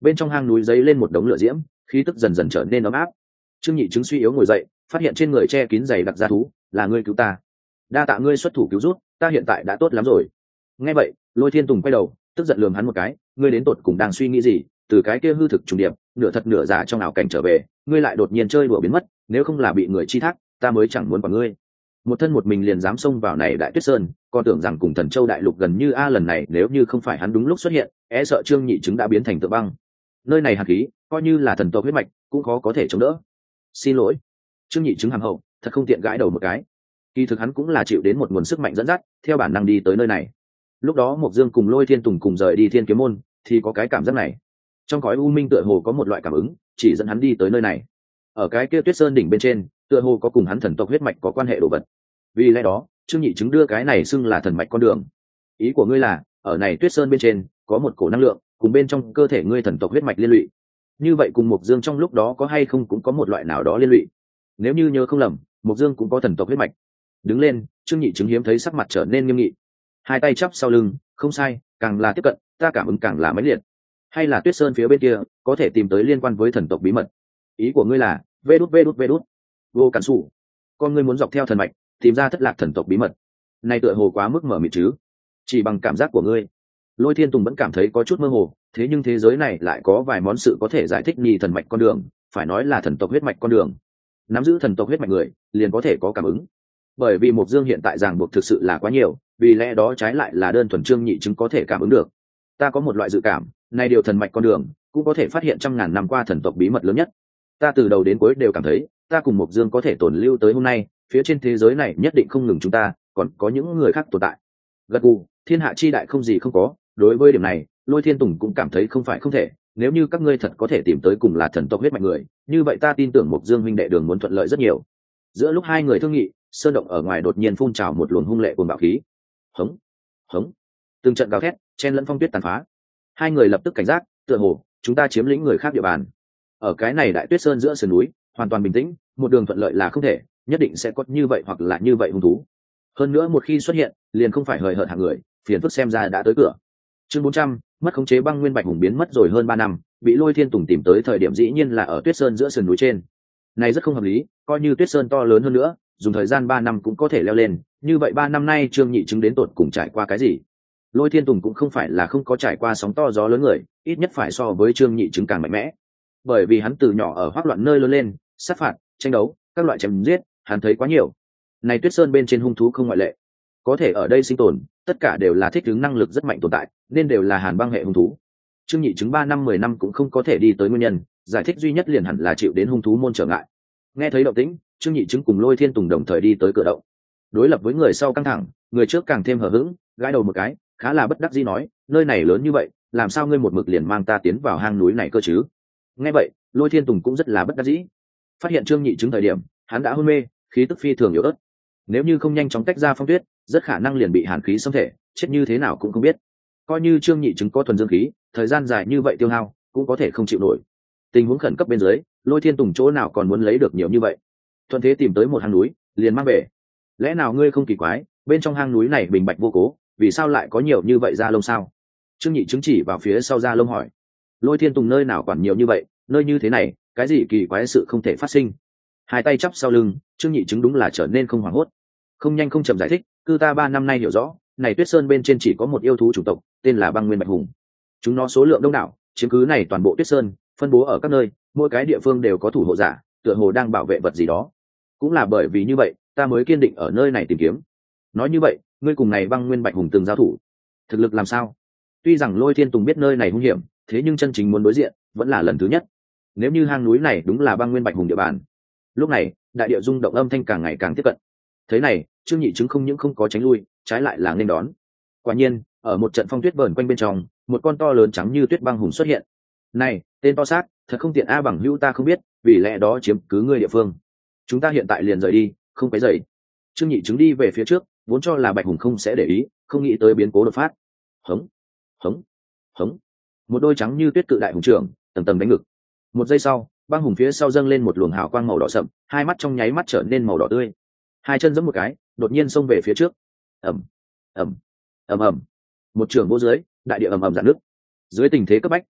bên trong hang núi dấy lên một đống lửa diễm, khí tức dần dần trở nên ấm áp. Trương Nhị Chứng suy yếu ngồi dậy, phát hiện trên người che kín dày đặc da thú. Là ngươi cứu ta, đa tạ ngươi xuất thủ cứu rút, ta hiện tại đã tốt lắm rồi. Nghe vậy, Lôi Thiên Tùng quay đầu, tức giận lườm hắn một cái, ngươi đến tột cùng đang suy nghĩ gì? Từ cái kia hư thực trùng điệp, nửa thật nửa giả trong ảo cảnh trở về, ngươi lại đột nhiên chơi đùa biến mất, nếu không là bị người chi thác, ta mới chẳng muốn quản ngươi. Một thân một mình liền dám xông vào này Đại Tuyết Sơn, còn tưởng rằng cùng Thần Châu đại lục gần như a lần này nếu như không phải hắn đúng lúc xuất hiện, e sợ Trương Nhị Chứng đã biến thành tượng băng. Nơi này hàn khí, coi như là thần tộc huyết mạch, cũng khó có thể chống đỡ. Xin lỗi. Trương Nhị Chứng hàm hậu, thật không tiện gãi đầu một cái. Kỳ thực hắn cũng là chịu đến một nguồn sức mạnh dẫn dắt, theo bản năng đi tới nơi này. Lúc đó Mộc Dương cùng Lôi Thiên Tùng cùng rời đi Thiên Kiếm môn, thì có cái cảm giác này. Trong cõi u minh tựa hồ có một loại cảm ứng, chỉ dẫn hắn đi tới nơi này. Ở cái kia Tuyết Sơn đỉnh bên trên, tựa hồ có cùng hắn thần tộc huyết mạch có quan hệ đồ vật. Vì lẽ đó, Trương Nhị Chứng đưa cái này xưng là thần mạch con đường. Ý của ngươi là, ở này Tuyết Sơn bên trên, có một cổ năng lượng, cùng bên trong cơ thể ngươi thần tộc huyết mạch liên lụy. Như vậy cùng Mộc Dương trong lúc đó có hay không cũng có một loại nào đó liên lụy. Nếu như nhớ không lầm, Mộc Dương cũng có thần tộc huyết mạch. Đứng lên, Trương Nhị Chứng hiếm thấy sắc mặt trở nên nghiêm nghị, hai tay chắp sau lưng, không sai, càng là tiếp cận, ta cảm ứng càng là mãnh liệt. Hay là Tuyết Sơn phía bên kia có thể tìm tới liên quan với thần tộc bí mật? Ý của ngươi là vê đút vê đút vê đút vô cản sủ, con ngươi muốn dọc theo thần mạch tìm ra thất lạc thần tộc bí mật? Này tựa hồ quá mức mở mịt chứ? Chỉ bằng cảm giác của ngươi. Lôi Thiên Tùng vẫn cảm thấy có chút mơ hồ, thế nhưng thế giới này lại có vài món sự có thể giải thích nhì thần mạch con đường, phải nói là thần tộc huyết mạch con đường. Nắm giữ thần tộc huyết mạch người, liền có thể có cảm ứng. Bởi vì Mộc Dương hiện tại ràng buộc thực sự là quá nhiều, vì lẽ đó trái lại là đơn thuần Trương Nhị Chứng có thể cảm ứng được. Ta có một loại dự cảm, này điều thần mạch con đường cũng có thể phát hiện trăm ngàn năm qua thần tộc bí mật lớn nhất. Ta từ đầu đến cuối đều cảm thấy, ta cùng Mộc Dương có thể tồn lưu tới hôm nay, phía trên thế giới này nhất định không ngừng chúng ta, còn có những người khác tồn tại. Gật gù, thiên hạ chi đại không gì không có, đối với điểm này, Lôi Thiên Tùng cũng cảm thấy không phải không thể, nếu như các ngươi thật có thể tìm tới cùng là thần tộc huyết mạch người, như vậy ta tin tưởng Mộc Dương huynh đệ đường muốn thuận lợi rất nhiều. Giữa lúc hai người thương nghị, sơn động ở ngoài đột nhiên phun trào một luồng hung lệ cuồng bạo khí. Hống, hống, từng trận gào thét, chen lẫn phong tuyết tàn phá. Hai người lập tức cảnh giác, tựa hồ chúng ta chiếm lĩnh người khác địa bàn. Ở cái này Đại Tuyết Sơn giữa sườn núi, hoàn toàn bình tĩnh, một đường thuận lợi là không thể, nhất định sẽ có như vậy hoặc là như vậy hung thú. Hơn nữa một khi xuất hiện, liền không phải hời hợt hạng người, phiền phức xem ra đã tới cửa. Chương bốn trăm, mất khống chế băng nguyên bạch hùng biến mất rồi hơn ba năm, bị Lôi Thiên Tùng tìm tới thời điểm dĩ nhiên là ở Tuyết Sơn giữa sườn núi trên. Này rất không hợp lý, coi như Tuyết Sơn to lớn hơn nữa, dùng thời gian ba năm cũng có thể leo lên, như vậy ba năm nay Trương Nhị Chứng đến tột cùng trải qua cái gì? Lôi Thiên Tùng cũng không phải là không có trải qua sóng to gió lớn người, ít nhất phải so với Trương Nhị Chứng càng mạnh mẽ. Bởi vì hắn từ nhỏ ở hoắc loạn nơi lớn lên, sát phạt, tranh đấu, các loại chém giết, hắn thấy quá nhiều. Này Tuyết Sơn bên trên hung thú không ngoại lệ. Có thể ở đây sinh tồn, tất cả đều là thích ứng năng lực rất mạnh tồn tại, nên đều là hàn băng hệ hung thú. Trương Nhị Chứng ba năm mười năm cũng không có thể đi tới nguyên nhân, giải thích duy nhất liền hẳn là chịu đến hung thú môn trở ngại. Nghe thấy động tĩnh, Trương Nhị Chứng cùng Lôi Thiên Tùng đồng thời đi tới cửa động. Đối lập với người sau căng thẳng, người trước càng thêm hờ hững, gãi đầu một cái, khá là bất đắc dĩ nói, nơi này lớn như vậy, làm sao ngươi một mực liền mang ta tiến vào hang núi này cơ chứ? Nghe vậy, Lôi Thiên Tùng cũng rất là bất đắc dĩ. Phát hiện Trương Nhị Chứng thời điểm, hắn đã hôn mê, khí tức phi thường yếu ớt. Nếu như không nhanh chóng tách ra phong tuyết, rất khả năng liền bị hàn khí xâm thể, chết như thế nào cũng không biết. Coi như Trương Nhị Chứng có thuần dương khí, thời gian dài như vậy tiêu hao, cũng có thể không chịu nổi. Tình huống khẩn cấp bên dưới, Lôi Thiên Tùng chỗ nào còn muốn lấy được nhiều như vậy? Thuận thế tìm tới một hang núi, liền mang về. Lẽ nào ngươi không kỳ quái, bên trong hang núi này bình bạch vô cố, vì sao lại có nhiều như vậy da lông sao? Trương Nhị Chứng chỉ vào phía sau da lông hỏi. Lôi Thiên Tùng nơi nào quản nhiều như vậy, nơi như thế này, cái gì kỳ quái sự không thể phát sinh. Hai tay chắp sau lưng, Trương Nhị Chứng đúng là trở nên không hoảng hốt, không nhanh không chậm giải thích, cư ta ba năm nay hiểu rõ, này Tuyết Sơn bên trên chỉ có một yêu thú chủng tộc, tên là băng nguyên bạch hùng. Chúng nó số lượng đông đảo, chiếm cứ này toàn bộ Tuyết Sơn, phân bố ở các nơi, mỗi cái địa phương đều có thủ hộ giả, tựa hồ đang bảo vệ vật gì đó. Cũng là bởi vì như vậy, ta mới kiên định ở nơi này tìm kiếm. Nói như vậy, ngươi cùng này băng nguyên bạch hùng từng giao thủ, thực lực làm sao? Tuy rằng Lôi Thiên Tùng biết nơi này hung hiểm, thế nhưng chân chính muốn đối diện, vẫn là lần thứ nhất. Nếu như hang núi này đúng là băng nguyên bạch hùng địa bàn. Lúc này, đại địa rung động âm thanh càng ngày càng tiếp cận. Thế này, Trương Nhị Chứng không những không có tránh lui, trái lại là nghênh đón. Quả nhiên, ở một trận phong tuyết vờn quanh bên trong, một con to lớn trắng như tuyết băng hùng xuất hiện. Này, tên to xác, thật không tiện a bằng hữu ta không biết, vì lẽ đó chiếm cứ ngươi địa phương. Chúng ta hiện tại liền rời đi, không quấy rầy. Trương Nhị Chứng đi về phía trước, vốn cho là bạch hùng không sẽ để ý, không nghĩ tới biến cố đột phát. Hống, hống, hống. Một đôi trắng như tuyết cự đại hùng trưởng, tầng tầng đánh ngực. Một giây sau, băng hùng phía sau dâng lên một luồng hào quang màu đỏ sậm, hai mắt trong nháy mắt trở nên màu đỏ tươi. Hai chân giẫm một cái, đột nhiên xông về phía trước. Ầm, ầm, ầm ầm. Một trường vô dưới, đại địa ầm ầm rạn nứt. Dưới tình thế cấp bách,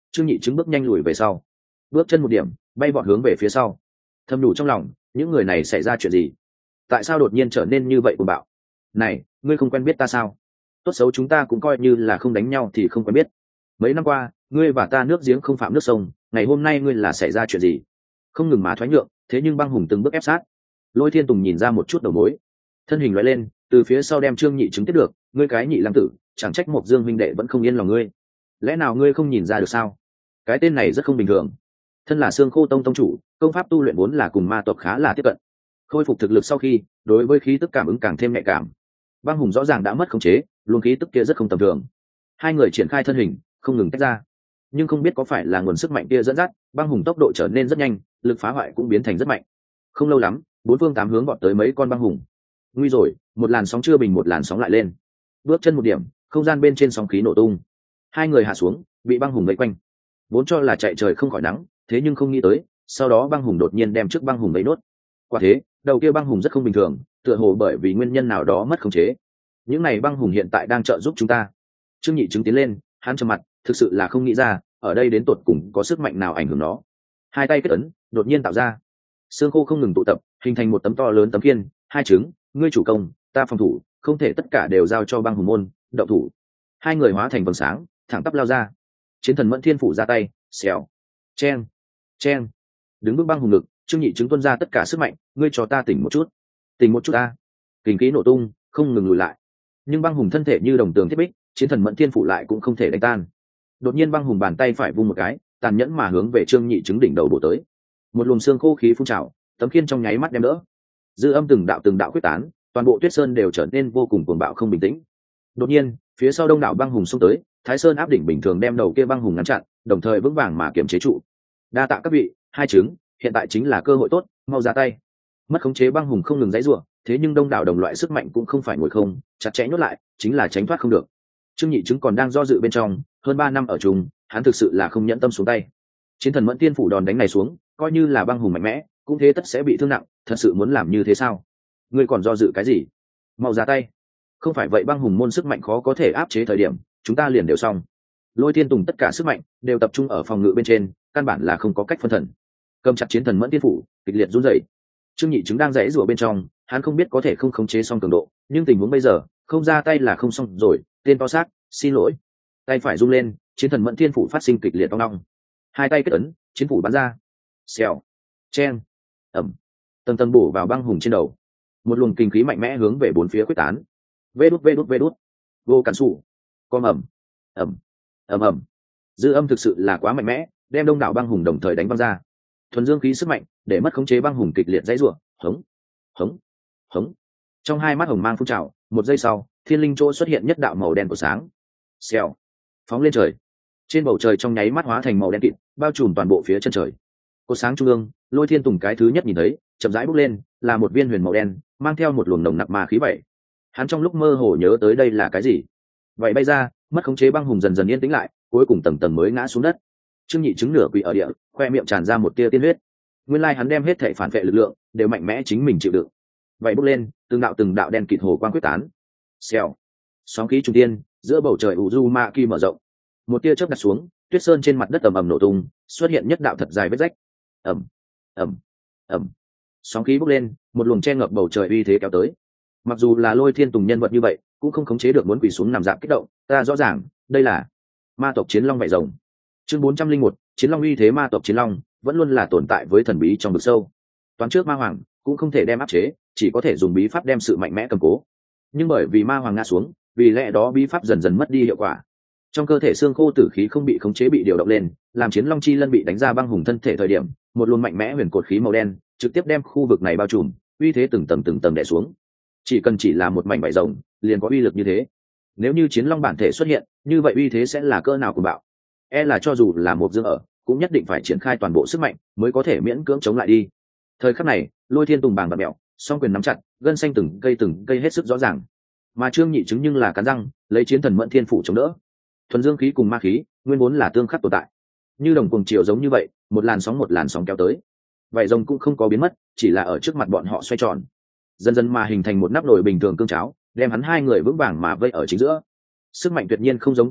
trương nhị chứng bước nhanh lùi về sau, bước chân một điểm bay vọt hướng về phía sau, thầm đủ trong lòng những người này xảy ra chuyện gì, tại sao đột nhiên trở nên như vậy cuồng bạo. Này, ngươi không quen biết ta sao? Tốt xấu chúng ta cũng coi như là không đánh nhau thì không quen biết. Mấy năm qua ngươi và ta nước giếng không phạm nước sông, ngày hôm nay ngươi là xảy ra chuyện gì? Không ngừng má thoái nhượng, thế nhưng băng hùng từng bước ép sát. Lôi Thiên Tùng nhìn ra một chút đầu mối, thân hình loại lên từ phía sau đem trương nhị chứng tiếp được. Ngươi cái nhị lăng tử, chẳng trách Mộc Dương huynh đệ vẫn không yên lòng ngươi, lẽ nào ngươi không nhìn ra được sao? Cái tên này rất không bình thường. Thân là Xương Khô Tông tông chủ, công pháp tu luyện vốn là cùng ma tộc khá là tiếp cận, khôi phục thực lực sau khi đối với khí tức cảm ứng càng thêm nhạy cảm. Băng hùng rõ ràng đã mất khống chế, luồng khí tức kia rất không tầm thường. Hai người triển khai thân hình không ngừng tách ra, nhưng không biết có phải là nguồn sức mạnh kia dẫn dắt, băng hùng tốc độ trở nên rất nhanh, lực phá hoại cũng biến thành rất mạnh. Không lâu lắm, bốn phương tám hướng bọn tới mấy con băng hùng. Nguy rồi, một làn sóng chưa bình một làn sóng lại lên. Bước chân một điểm, không gian bên trên sóng khí nổ tung. Hai người hạ xuống, bị băng hùng vây quanh. Vốn cho là chạy trời không khỏi nắng, thế nhưng không nghĩ tới, sau đó băng hùng đột nhiên đem trước băng hùng vây nốt. Quả thế, đầu kia băng hùng rất không bình thường, tựa hồ bởi vì nguyên nhân nào đó mất khống chế. Những này băng hùng hiện tại đang trợ giúp chúng ta. Trương Nhị chứng tiến lên, hắn trầm mặt, thực sự là không nghĩ ra, ở đây đến tột cùng có sức mạnh nào ảnh hưởng nó. Hai tay kết ấn, đột nhiên tạo ra xương khô không ngừng tụ tập, hình thành một tấm to lớn tấm khiên. Hai chứng, ngươi chủ công, ta phòng thủ, không thể tất cả đều giao cho băng hùng môn động thủ. Hai người hóa thành vầng sáng, thẳng tắp lao ra. Chiến thần Mẫn Thiên phủ ra tay, xèo, chen, chen, đứng bước băng hùng lực. Trương Nhị chứng tuôn ra tất cả sức mạnh, ngươi cho ta tỉnh một chút, tỉnh một chút ta. Kình khí nổ tung, không ngừng lùi lại, nhưng băng hùng thân thể như đồng tường thiết bích, chiến thần Mẫn Thiên phủ lại cũng không thể đánh tan. Đột nhiên băng hùng bàn tay phải vung một cái, tàn nhẫn mà hướng về Trương Nhị chứng đỉnh đầu bổ tới. Một luồng xương khô khí phun trào, tấm khiên trong nháy mắt đem đỡ. Dư âm từng đạo từng đạo quyết tán, toàn bộ Tuyết Sơn đều trở nên vô cùng cuồng bạo không bình tĩnh. Đột nhiên, phía sau đông đảo băng hùng xông tới, Thái Sơn áp đỉnh bình thường đem đầu kia băng hùng ngăn chặn, đồng thời vững vàng mà kiềm chế trụ. Đa tạ các vị, hai chứng, hiện tại chính là cơ hội tốt, mau ra tay. Mất khống chế băng hùng không ngừng giãy giụa, thế nhưng đông đảo đồng loại sức mạnh cũng không phải ngồi không, chặt chẽ nhốt lại, chính là tránh thoát không được. Trương Nhị chứng còn đang do dự bên trong, hơn ba năm ở chung, hắn thực sự là không nhẫn tâm xuống tay. Chiến thần Mẫn Tiên phủ đòn đánh này xuống, coi như là băng hùng mạnh mẽ, cũng thế tất sẽ bị thương nặng, thật sự muốn làm như thế sao? Ngươi còn do dự cái gì? Mau ra tay. Không phải vậy băng hùng môn sức mạnh khó có thể áp chế thời điểm, chúng ta liền đều xong. Lôi Thiên Tùng tất cả sức mạnh đều tập trung ở phòng ngự bên trên, căn bản là không có cách phân thần. Cầm chặt chiến thần Mẫn Tiên phủ, kịch liệt run rẩy. Trương Nhị chứng đang rẽ rủa bên trong, hắn không biết có thể không khống chế xong cường độ, nhưng tình huống bây giờ, không ra tay là không xong rồi, tên to xác, xin lỗi. Tay phải rung lên, chiến thần Mẫn Thiên phủ phát sinh kịch liệt ong ong. Hai tay kết ấn, chiến phủ bắn ra. Xèo, chen, ầm, tầng tầng bổ vào băng hùng trên đầu. Một luồng kinh khí mạnh mẽ hướng về bốn phía quyết tán. Vê đút vê đút vê đút. Vô cản sụ. Com ầm, ầm, ầm ầm. Dư âm thực sự là quá mạnh mẽ, đem đông đảo băng hùng đồng thời đánh văng ra. Thuần dương khí sức mạnh, để mất khống chế băng hùng kịch liệt dãy rủa, hống, hống, hống. Trong hai mắt hồng mang phun trào, một giây sau, thiên linh chỗ xuất hiện nhất đạo màu đen của sáng. Xèo, phóng lên trời. Trên bầu trời trong nháy mắt hóa thành màu đen kịt, bao trùm toàn bộ phía chân trời. Cột sáng trung ương, Lôi Thiên Tùng cái thứ nhất nhìn thấy, chậm rãi bốc lên, là một viên huyền màu đen, mang theo một luồng nồng nặc ma khí vậy. Hắn trong lúc mơ hồ nhớ tới đây là cái gì, vậy bay ra, mất khống chế băng hùng dần dần yên tĩnh lại, cuối cùng tầng tầng mới ngã xuống đất. Trương Nhị chứng nửa quỳ ở địa, khoe miệng tràn ra một tia tiên huyết. Nguyên lai hắn đem hết thể phản vệ lực lượng đều mạnh mẽ chính mình chịu đựng. Vậy bốc lên, từng đạo từng đạo đen kịt hồ quang quyết tán. Xèo, sóng khí trung tiên, giữa bầu trời Uzumaki mở rộng. Một tia chớp đặt xuống, Tuyết Sơn trên mặt đất ầm ầm nổ tung, xuất hiện nhất đạo thật dài vết rách. Ầm, ầm, ầm. Sóng khí bốc lên, một luồng che ngập bầu trời uy thế kéo tới. Mặc dù là Lôi Thiên Tùng nhân vật như vậy, cũng không khống chế được muốn quỳ xuống nằm dạp kích động. Ta rõ ràng, đây là ma tộc Chiến Long vảy rồng. Chương bốn trăm linh một, Chiến Long uy thế. Ma tộc Chiến Long vẫn luôn là tồn tại với thần bí trong vực sâu. Toán trước ma hoàng cũng không thể đem áp chế, chỉ có thể dùng bí pháp đem sự mạnh mẽ cầm cố. Nhưng bởi vì ma hoàng ngã xuống, vì lẽ đó bí pháp dần dần mất đi hiệu quả. Trong cơ thể xương khô tử khí không bị khống chế bị điều động lên, làm Chiến Long chi lân bị đánh ra băng hùng thân thể thời điểm, một luồng mạnh mẽ huyền cột khí màu đen trực tiếp đem khu vực này bao trùm, uy thế từng tầng từng tầng đè xuống. Chỉ cần chỉ là một mảnh vảy rồng, liền có uy lực như thế. Nếu như Chiến Long bản thể xuất hiện, như vậy uy thế sẽ là cỡ nào của bạo? E là cho dù là một dương ở, cũng nhất định phải triển khai toàn bộ sức mạnh mới có thể miễn cưỡng chống lại đi. Thời khắc này, Lôi Thiên Tùng bàng bạc mèo, song quyền nắm chặt, gân xanh từng cây từng cây hết sức rõ ràng. Mà Trương Nhị chứng nhưng là cắn răng, lấy chiến thần Mẫn Thiên phủ chống đỡ. Thuần dương khí cùng ma khí, nguyên vốn là tương khắc tồn tại. Như đồng cuồng chiều giống như vậy, một làn sóng một làn sóng kéo tới. Vảy rồng cũng không có biến mất, chỉ là ở trước mặt bọn họ xoay tròn. Dần dần mà hình thành một nắp nồi bình thường cương cháo, đem hắn hai người vững vàng mà vây ở chính giữa. Sức mạnh tuyệt nhiên không giống quan hệ,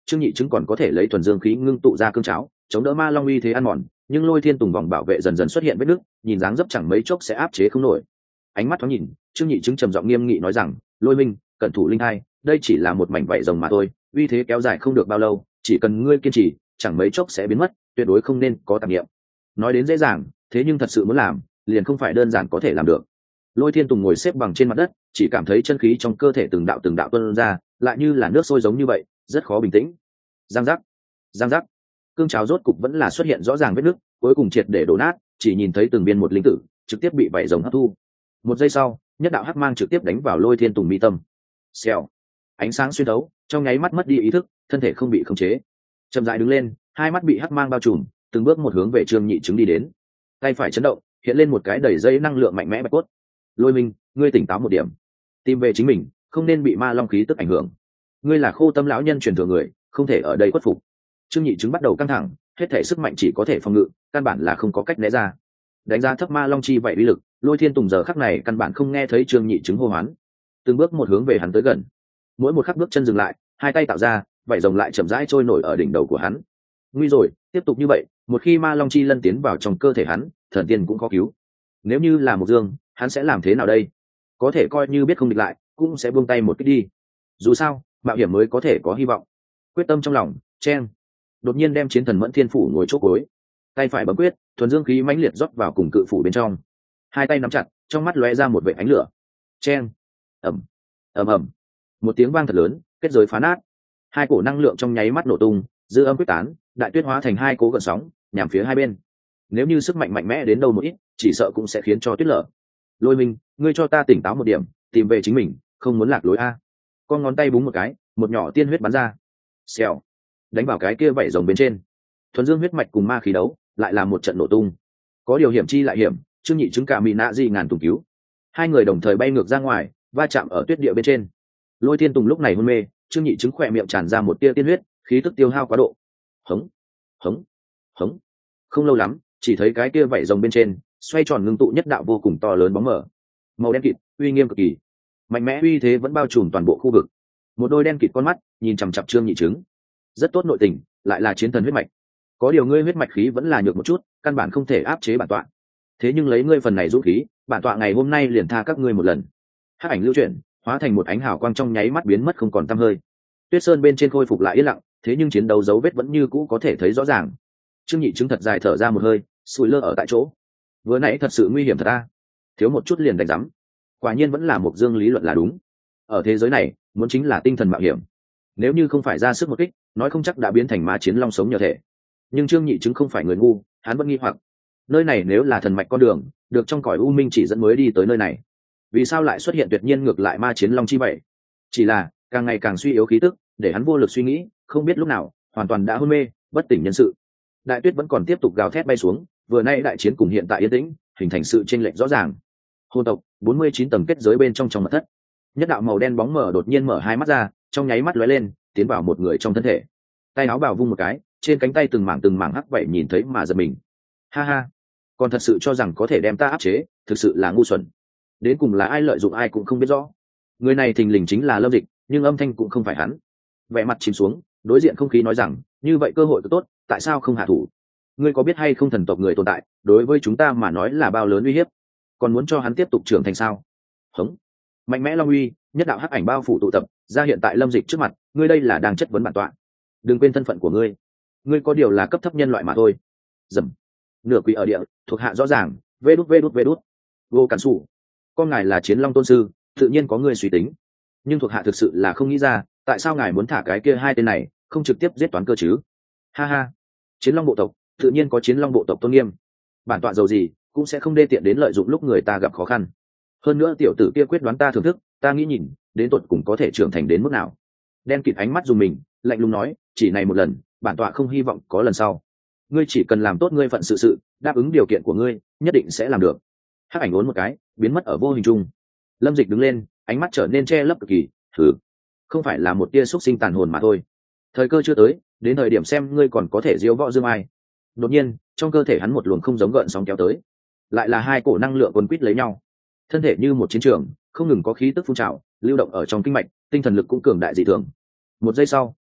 Trương Nhị Chứng còn có thể lấy thuần dương khí ngưng tụ ra cương cháo chống đỡ ma long uy thế ăn mòn, nhưng Lôi Thiên Tùng vòng bảo vệ dần dần xuất hiện vết nứt, nhìn dáng dấp chẳng mấy chốc sẽ áp chế không nổi. Ánh mắt thoáng nhìn, Trương Nhị Chứng trầm giọng nghiêm nghị nói rằng, Lôi Minh, cẩn thủ linh hai, đây chỉ là một mảnh vảy rồng mà thôi, uy thế kéo dài không được bao lâu, chỉ cần ngươi kiên trì, chẳng mấy chốc sẽ biến mất, tuyệt đối không nên có tạp niệm. Nói đến dễ dàng, thế nhưng thật sự muốn làm, liền không phải đơn giản có thể làm được. Lôi Thiên Tùng ngồi xếp bằng trên mặt đất, chỉ cảm thấy chân khí trong cơ thể từng đạo từng đạo tuôn ra, lại như là nước sôi giống như vậy, rất khó bình tĩnh. Giang giác, giang giác, cương cháo rốt cục vẫn là xuất hiện rõ ràng vết nứt, cuối cùng triệt để đổ nát, chỉ nhìn thấy từng viên một linh tử trực tiếp bị vảy rồng hấp thu. Một giây sau, nhất đạo hắc mang trực tiếp đánh vào Lôi Thiên Tùng mi tâm. Xèo, ánh sáng xuyên thấu, trong nháy mắt mất đi ý thức, thân thể không bị khống chế, chậm rãi đứng lên, hai mắt bị hắc mang bao trùm, từng bước một hướng về Trương Nhị Chứng đi đến. Tay phải chấn động, hiện lên một cái đầy dây năng lượng mạnh mẽ bạch cốt. Lôi Minh, ngươi tỉnh táo một điểm, tìm về chính mình, không nên bị ma long khí tức ảnh hưởng. Ngươi là Khô Tâm lão nhân truyền thừa người, không thể ở đây khuất phục. Trương Nhị Chứng bắt đầu căng thẳng, hết thể sức mạnh chỉ có thể phòng ngự, căn bản là không có cách né ra. Đánh giá thấp ma long chi vậy uy lực, Lôi Thiên Tùng giờ khắc này căn bản không nghe thấy Trương Nhị Chứng hô hoán, từng bước một hướng về hắn tới gần. Mỗi một khắc bước chân dừng lại, hai tay tạo ra, vảy rồng lại chậm rãi trôi nổi ở đỉnh đầu của hắn. Nguy rồi, tiếp tục như vậy, một khi ma long chi lân tiến vào trong cơ thể hắn, thần tiên cũng khó cứu. Nếu như là một dương, hắn sẽ làm thế nào đây? Có thể coi như biết không địch lại, cũng sẽ buông tay một cái đi. Dù sao, mạo hiểm mới có thể có hy vọng. Quyết tâm trong lòng, chen. Đột nhiên đem chiến thần Mẫn Thiên phủ ngồi chỗ cối, tay phải bấm quyết, thuần dương khí mãnh liệt rót vào cùng cự phủ bên trong. Hai tay nắm chặt, trong mắt lóe ra một vệt ánh lửa. Chen, ầm, ầm ầm, một tiếng vang thật lớn, kết giới phá nát. Hai cổ năng lượng trong nháy mắt nổ tung, dư âm quyết tán, đại tuyết hóa thành hai cố gợn sóng, nhằm phía hai bên. Nếu như sức mạnh mạnh mẽ đến đâu một ít, chỉ sợ cũng sẽ khiến cho tuyết lở. Lôi Minh, ngươi cho ta tỉnh táo một điểm, tìm về chính mình, không muốn lạc lối a. Con ngón tay búng một cái, một nhỏ tiên huyết bắn ra. Xèo, đánh vào cái kia vảy rồng bên trên. Thuần dương huyết mạch cùng ma khí đấu, lại là một trận nổ tung. Có điều hiểm chi lại hiểm, Trương Nhị Chứng cả mị nạ gì ngàn tùng cứu. Hai người đồng thời bay ngược ra ngoài, va chạm ở tuyết địa bên trên. Lôi Thiên Tùng lúc này hôn mê, Trương Nhị Chứng khỏe miệng tràn ra một tia tiên huyết, khí tức tiêu hao quá độ. Hống, hống, hống. Không lâu lắm, chỉ thấy cái kia vảy rồng bên trên xoay tròn ngưng tụ nhất đạo vô cùng to lớn bóng mờ, màu đen kịt, uy nghiêm cực kỳ, mạnh mẽ uy thế vẫn bao trùm toàn bộ khu vực. Một đôi đen kịt con mắt nhìn chằm chằm Trương Nhị Chứng. Rất tốt nội tình, lại là chiến thần huyết mạch. Có điều ngươi huyết mạch khí vẫn là nhược một chút, căn bản không thể áp chế bản tọa. Thế nhưng lấy ngươi phần này dũng khí, bản tọa ngày hôm nay liền tha các ngươi một lần. Hắc ảnh lưu chuyển, hóa thành một ánh hào quang trong nháy mắt biến mất không còn tăm hơi. Tuyết sơn bên trên khôi phục lại yên lặng, thế nhưng chiến đấu dấu vết vẫn như cũ có thể thấy rõ ràng. Trương Nhị Chứng thật dài thở ra một hơi, sùi lơ ở tại chỗ. Vừa nãy thật sự nguy hiểm thật a, thiếu một chút liền đánh rắm. Quả nhiên vẫn là một dương lý luận là đúng. Ở thế giới này, muốn chính là tinh thần mạo hiểm. Nếu như không phải ra sức một kích, nói không chắc đã biến thành ma chiến long sống nhờ thể. Nhưng Trương Nhị Chứng không phải người ngu, hắn vẫn nghi hoặc, nơi này nếu là thần mạch con đường, được trong cõi u minh chỉ dẫn mới đi tới nơi này, vì sao lại xuất hiện tuyệt nhiên ngược lại ma chiến long chi vậy? Chỉ là càng ngày càng suy yếu khí tức, để hắn vô lực suy nghĩ, không biết lúc nào hoàn toàn đã hôn mê, bất tỉnh nhân sự. Đại tuyết vẫn còn tiếp tục gào thét bay xuống, vừa nay đại chiến cùng hiện tại yên tĩnh, hình thành sự chênh lệch rõ ràng. Hồn tộc bốn mươi chín tầng kết giới bên trong trong mật thất, nhất đạo màu đen bóng mờ đột nhiên mở hai mắt ra, trong nháy mắt lóe lên, tiến vào một người trong thân thể. Tay áo bào vung một cái, trên cánh tay từng mảng từng mảng hắc vậy nhìn thấy mà giật mình. Ha ha, còn thật sự cho rằng có thể đem ta áp chế, thực sự là ngu xuẩn. Đến cùng là ai lợi dụng ai cũng không biết rõ. Người này thình lình chính là Lâm Dịch, nhưng âm thanh cũng không phải hắn. Vẻ mặt chìm xuống, đối diện không khí nói rằng, như vậy cơ hội cứ tốt, tại sao không hạ thủ? Ngươi có biết hay không thần tộc người tồn tại, đối với chúng ta mà nói là bao lớn uy hiếp, còn muốn cho hắn tiếp tục trưởng thành sao? Hống, mạnh mẽ long uy, nhất đạo hắc ảnh bao phủ tụ tập ra hiện tại Lâm Dịch trước mặt. Ngươi đây là đang chất vấn bản tọa. Đừng quên thân phận của ngươi, ngươi có điều là cấp thấp nhân loại mà thôi. Dầm, nửa quỷ ở địa, thuộc hạ rõ ràng. Vê đút vê đút vê đút. Vô cản sủ, con ngài là chiến long tôn sư, tự nhiên có ngươi suy tính, nhưng thuộc hạ thực sự là không nghĩ ra, tại sao ngài muốn thả cái kia hai tên này, không trực tiếp giết toán cơ chứ? Ha ha, chiến long bộ tộc tự nhiên có chiến long bộ tộc tôn nghiêm, bản tọa giàu gì cũng sẽ không đê tiện đến lợi dụng lúc người ta gặp khó khăn. Hơn nữa tiểu tử kia quyết đoán ta thưởng thức, ta nghĩ nhìn đến tột cùng có thể trưởng thành đến mức nào. Đen kịt ánh mắt dùng mình, lạnh lùng nói, chỉ này một lần, bản tọa không hy vọng có lần sau. Ngươi chỉ cần làm tốt ngươi phận sự sự, đáp ứng điều kiện của ngươi, nhất định sẽ làm được. Hắc ảnh uốn một cái, biến mất ở vô hình trung. Lâm Dịch đứng lên, ánh mắt trở nên che lấp cực kỳ. Thử, không phải là một tia xúc sinh tàn hồn mà thôi. Thời cơ chưa tới, đến thời điểm xem ngươi còn có thể diếu võ dương ai. Đột nhiên, trong cơ thể hắn một luồng không giống gợn sóng kéo tới, lại là hai cổ năng lượng quấn quýt lấy nhau, thân thể như một chiến trường, không ngừng có khí tức phun trào lưu động ở trong kinh mạch, tinh thần lực cũng cường đại dị thường. Một giây sau,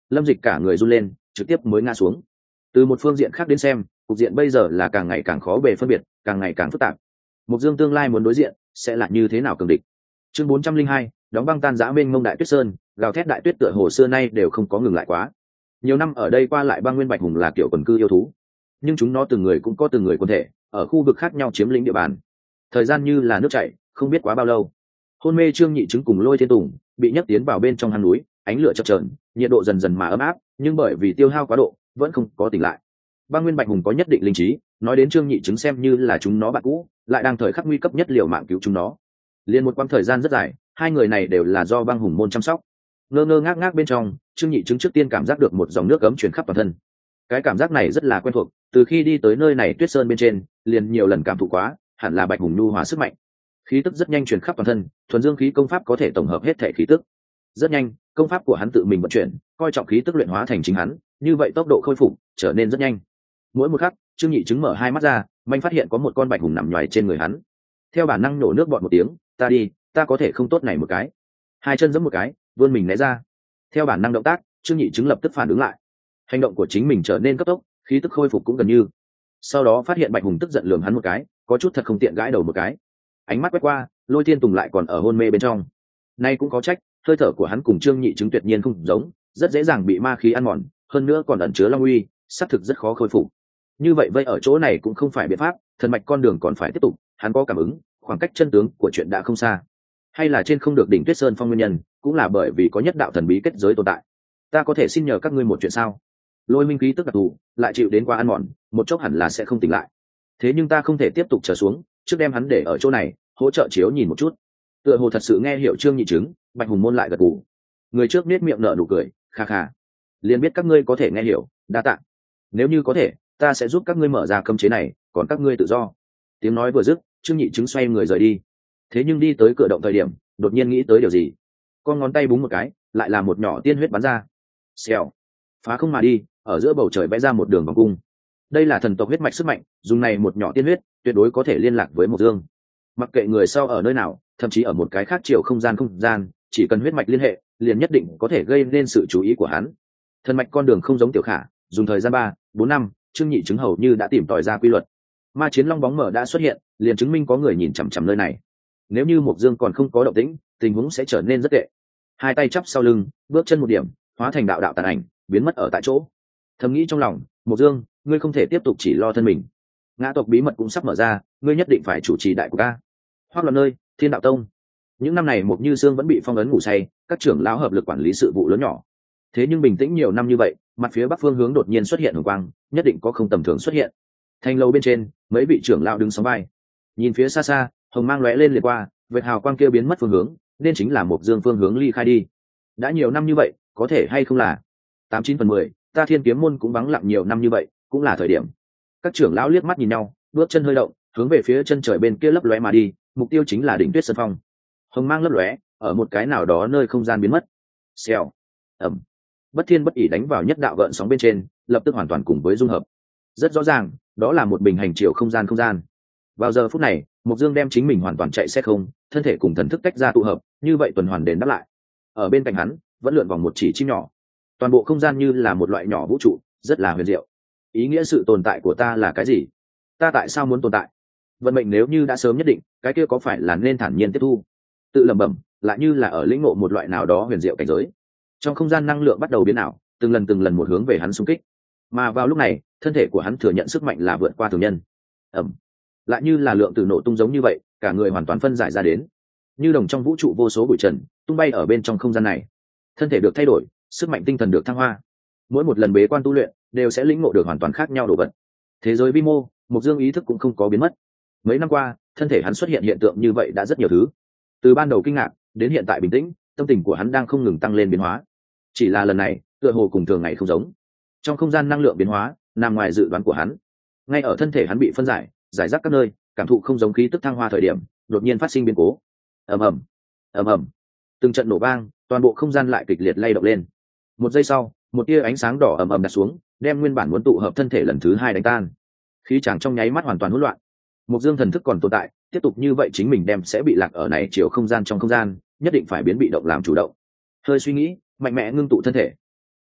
Lâm Dịch cả người run lên, trực tiếp mới ngã xuống. Từ một phương diện khác đến xem, cục diện bây giờ là càng ngày càng khó bề phân biệt, càng ngày càng phức tạp. Mục Dương tương lai muốn đối diện sẽ là như thế nào cường địch. Chương bốn trăm linh hai, đóng băng tan dã mênh mông đại tuyết sơn, gào thét đại tuyết tựa hồ xưa nay đều không có ngừng lại quá. Nhiều năm ở đây qua lại băng nguyên bạch hùng là kiểu quần cư yêu thú, nhưng chúng nó từng người cũng có từng người quân thể, ở khu vực khác nhau chiếm lĩnh địa bàn. Thời gian như là nước chảy, không biết quá bao lâu. Hôn mê Trương Nhị Trứng cùng Lôi Thiên Tùng bị nhấc tiến vào bên trong hang núi, ánh lửa chập chờn, nhiệt độ dần dần mà ấm áp, nhưng bởi vì tiêu hao quá độ, vẫn không có tỉnh lại. Băng nguyên bạch hùng có nhất định linh trí, nói đến Trương Nhị Trứng xem như là chúng nó bạn cũ, lại đang thời khắc nguy cấp nhất liều mạng cứu chúng nó. Liên một quãng thời gian rất dài, hai người này đều là do băng hùng môn chăm sóc. Ngơ ngơ ngác ngác bên trong, Trương Nhị Trứng trước tiên cảm giác được một dòng nước ấm truyền khắp toàn thân. Cái cảm giác này rất là quen thuộc, từ khi đi tới nơi này tuyết sơn bên trên, liền nhiều lần cảm thụ quá, hẳn là bạch hùng nhu hòa sức mạnh. Khí tức rất nhanh truyền khắp toàn thân, thuần dương khí công pháp có thể tổng hợp hết thể khí tức. Rất nhanh, công pháp của hắn tự mình vận chuyển, coi trọng khí tức luyện hóa thành chính hắn, như vậy tốc độ khôi phục trở nên rất nhanh. Mỗi một khắc, Trương Nhị Trứng mở hai mắt ra, manh phát hiện có một con bạch hùng nằm nhoài trên người hắn. Theo bản năng nổ nước bọt một tiếng, ta đi, ta có thể không tốt này một cái. Hai chân giẫm một cái, vươn mình né ra. Theo bản năng động tác, Trương Nhị Trứng lập tức phản ứng lại. Hành động của chính mình trở nên cấp tốc, khí tức khôi phục cũng gần như. Sau đó phát hiện bạch hùng tức giận lườm hắn một cái, có chút thật không tiện gãi đầu một cái. Ánh mắt quét qua, Lôi Thiên Tùng lại còn ở hôn mê bên trong. Nay cũng có trách, hơi thở của hắn cùng Trương Nhị Trứng tuyệt nhiên không giống, rất dễ dàng bị ma khí ăn mòn, hơn nữa còn ẩn chứa long uy, xác thực rất khó khôi phục. Như vậy vây ở chỗ này cũng không phải biện pháp, thần mạch con đường còn phải tiếp tục, hắn có cảm ứng, khoảng cách chân tướng của chuyện đã không xa. Hay là trên không được đỉnh Tuyết Sơn phong nguyên nhân, cũng là bởi vì có nhất đạo thần bí kết giới tồn tại. Ta có thể xin nhờ các ngươi một chuyện sao? Lôi minh khí tức đặc thù, lại chịu đến qua ăn mòn, một chốc hẳn là sẽ không tỉnh lại. Thế nhưng ta không thể tiếp tục trở xuống, trước đem hắn để ở chỗ này, hỗ trợ chiếu nhìn một chút. Tựa hồ thật sự nghe hiểu Trương Nhị Trứng, bạch hùng môn lại gật gù. Người trước nết miệng nở nụ cười, kha kha. Liền biết các ngươi có thể nghe hiểu, đa tạ. Nếu như có thể, ta sẽ giúp các ngươi mở ra cấm chế này, còn các ngươi tự do. Tiếng nói vừa dứt, Trương Nhị Trứng xoay người rời đi. Thế nhưng đi tới cửa động thời điểm, đột nhiên nghĩ tới điều gì. Con ngón tay búng một cái, lại là một nhỏ tiên huyết bắn ra. Xèo, phá không mà đi, ở giữa bầu trời vẽ ra một đường vòng cung. Đây là thần tộc huyết mạch sức mạnh, dùng này một nhỏ tiên huyết, tuyệt đối có thể liên lạc với Mộc Dương. Mặc kệ người sau ở nơi nào, thậm chí ở một cái khác chiều không gian không gian, chỉ cần huyết mạch liên hệ, liền nhất định có thể gây nên sự chú ý của hắn. Thần mạch con đường không giống Tiểu Khả, dùng thời gian ba, bốn năm, Trương Nhị Trứng hầu như đã tìm tòi ra quy luật. Ma chiến long bóng mở đã xuất hiện, liền chứng minh có người nhìn chằm chằm nơi này. Nếu như Mộc Dương còn không có động tĩnh, tình huống sẽ trở nên rất tệ. Hai tay chắp sau lưng, bước chân một điểm, hóa thành đạo đạo tàn ảnh, biến mất ở tại chỗ. Thầm nghĩ trong lòng, Mộc Dương, ngươi không thể tiếp tục chỉ lo thân mình. Ngã tộc bí mật cũng sắp mở ra, ngươi nhất định phải chủ trì đại của ca. Hoắc Loạn nơi, Thiên Đạo Tông. Những năm này Mộc Như Sương vẫn bị phong ấn ngủ say, các trưởng lão hợp lực quản lý sự vụ lớn nhỏ. Thế nhưng bình tĩnh nhiều năm như vậy, mặt phía bắc phương hướng đột nhiên xuất hiện hồng quang, nhất định có không tầm thường xuất hiện. Thanh lâu bên trên, mấy vị trưởng lão đứng sóng vai. Nhìn phía xa xa, hồng mang lóe lên liền qua, vệt hào quang kia biến mất phương hướng, nên chính là Mộc Dương phương hướng ly khai đi. Đã nhiều năm như vậy, có thể hay không là tám chín phần mười, ta Thiên Kiếm môn cũng vắng lặng nhiều năm như vậy, cũng là thời điểm. Các trưởng lão liếc mắt nhìn nhau, bước chân hơi động, hướng về phía chân trời bên kia lấp lóe mà đi, mục tiêu chính là đỉnh Tuyết Sơn Phong. Hồng mang lấp lóe, ở một cái nào đó nơi không gian biến mất. Xèo, ầm, bất thiên bất ỉ đánh vào nhất đạo gợn sóng bên trên, lập tức hoàn toàn cùng với dung hợp. Rất rõ ràng, đó là một bình hành chiều không gian không gian. Vào giờ phút này, Mộc Dương đem chính mình hoàn toàn chạy xe không, thân thể cùng thần thức tách ra tụ hợp, như vậy tuần hoàn đền đáp lại. Ở bên cạnh hắn, vẫn lượn vòng một chỉ chim nhỏ. Toàn bộ không gian như là một loại nhỏ vũ trụ, rất là huyền diệu. Ý nghĩa sự tồn tại của ta là cái gì? Ta tại sao muốn tồn tại? Vận mệnh nếu như đã sớm nhất định, cái kia có phải là nên thản nhiên tiếp thu? Tự lẩm bẩm, lại như là ở lĩnh ngộ một loại nào đó huyền diệu cảnh giới. Trong không gian năng lượng bắt đầu biến ảo, từng lần từng lần một hướng về hắn xung kích. Mà vào lúc này, thân thể của hắn thừa nhận sức mạnh là vượt qua thường nhân. Ẩm, lại như là lượng tử nổ tung giống như vậy, cả người hoàn toàn phân giải ra đến, như đồng trong vũ trụ vô số bụi trần tung bay ở bên trong không gian này. Thân thể được thay đổi, sức mạnh tinh thần được thăng hoa. Mỗi một lần bế quan tu luyện đều sẽ lĩnh ngộ được hoàn toàn khác nhau đồ vật. Thế giới vi mô, Mộc Dương ý thức cũng không có biến mất. Mấy năm qua, thân thể hắn xuất hiện hiện tượng như vậy đã rất nhiều thứ. Từ ban đầu kinh ngạc đến hiện tại bình tĩnh, tâm tình của hắn đang không ngừng tăng lên biến hóa. Chỉ là lần này, tựa hồ cùng thường ngày không giống. Trong không gian năng lượng biến hóa nằm ngoài dự đoán của hắn. Ngay ở thân thể hắn bị phân giải, giải rác các nơi, cảm thụ không giống khí tức thăng hoa thời điểm, đột nhiên phát sinh biến cố. Ầm ầm, ầm ầm, từng trận nổ vang, toàn bộ không gian lại kịch liệt lay động lên. Một giây sau, một tia ánh sáng đỏ ầm ầm đặt xuống, đem nguyên bản muốn tụ hợp thân thể lần thứ hai đánh tan. Khí chàng trong nháy mắt hoàn toàn hỗn loạn. Mộc Dương thần thức còn tồn tại, tiếp tục như vậy chính mình đem sẽ bị lạc ở này chiều không gian trong không gian, nhất định phải biến bị động làm chủ động. Hơi suy nghĩ, mạnh mẽ ngưng tụ thân thể.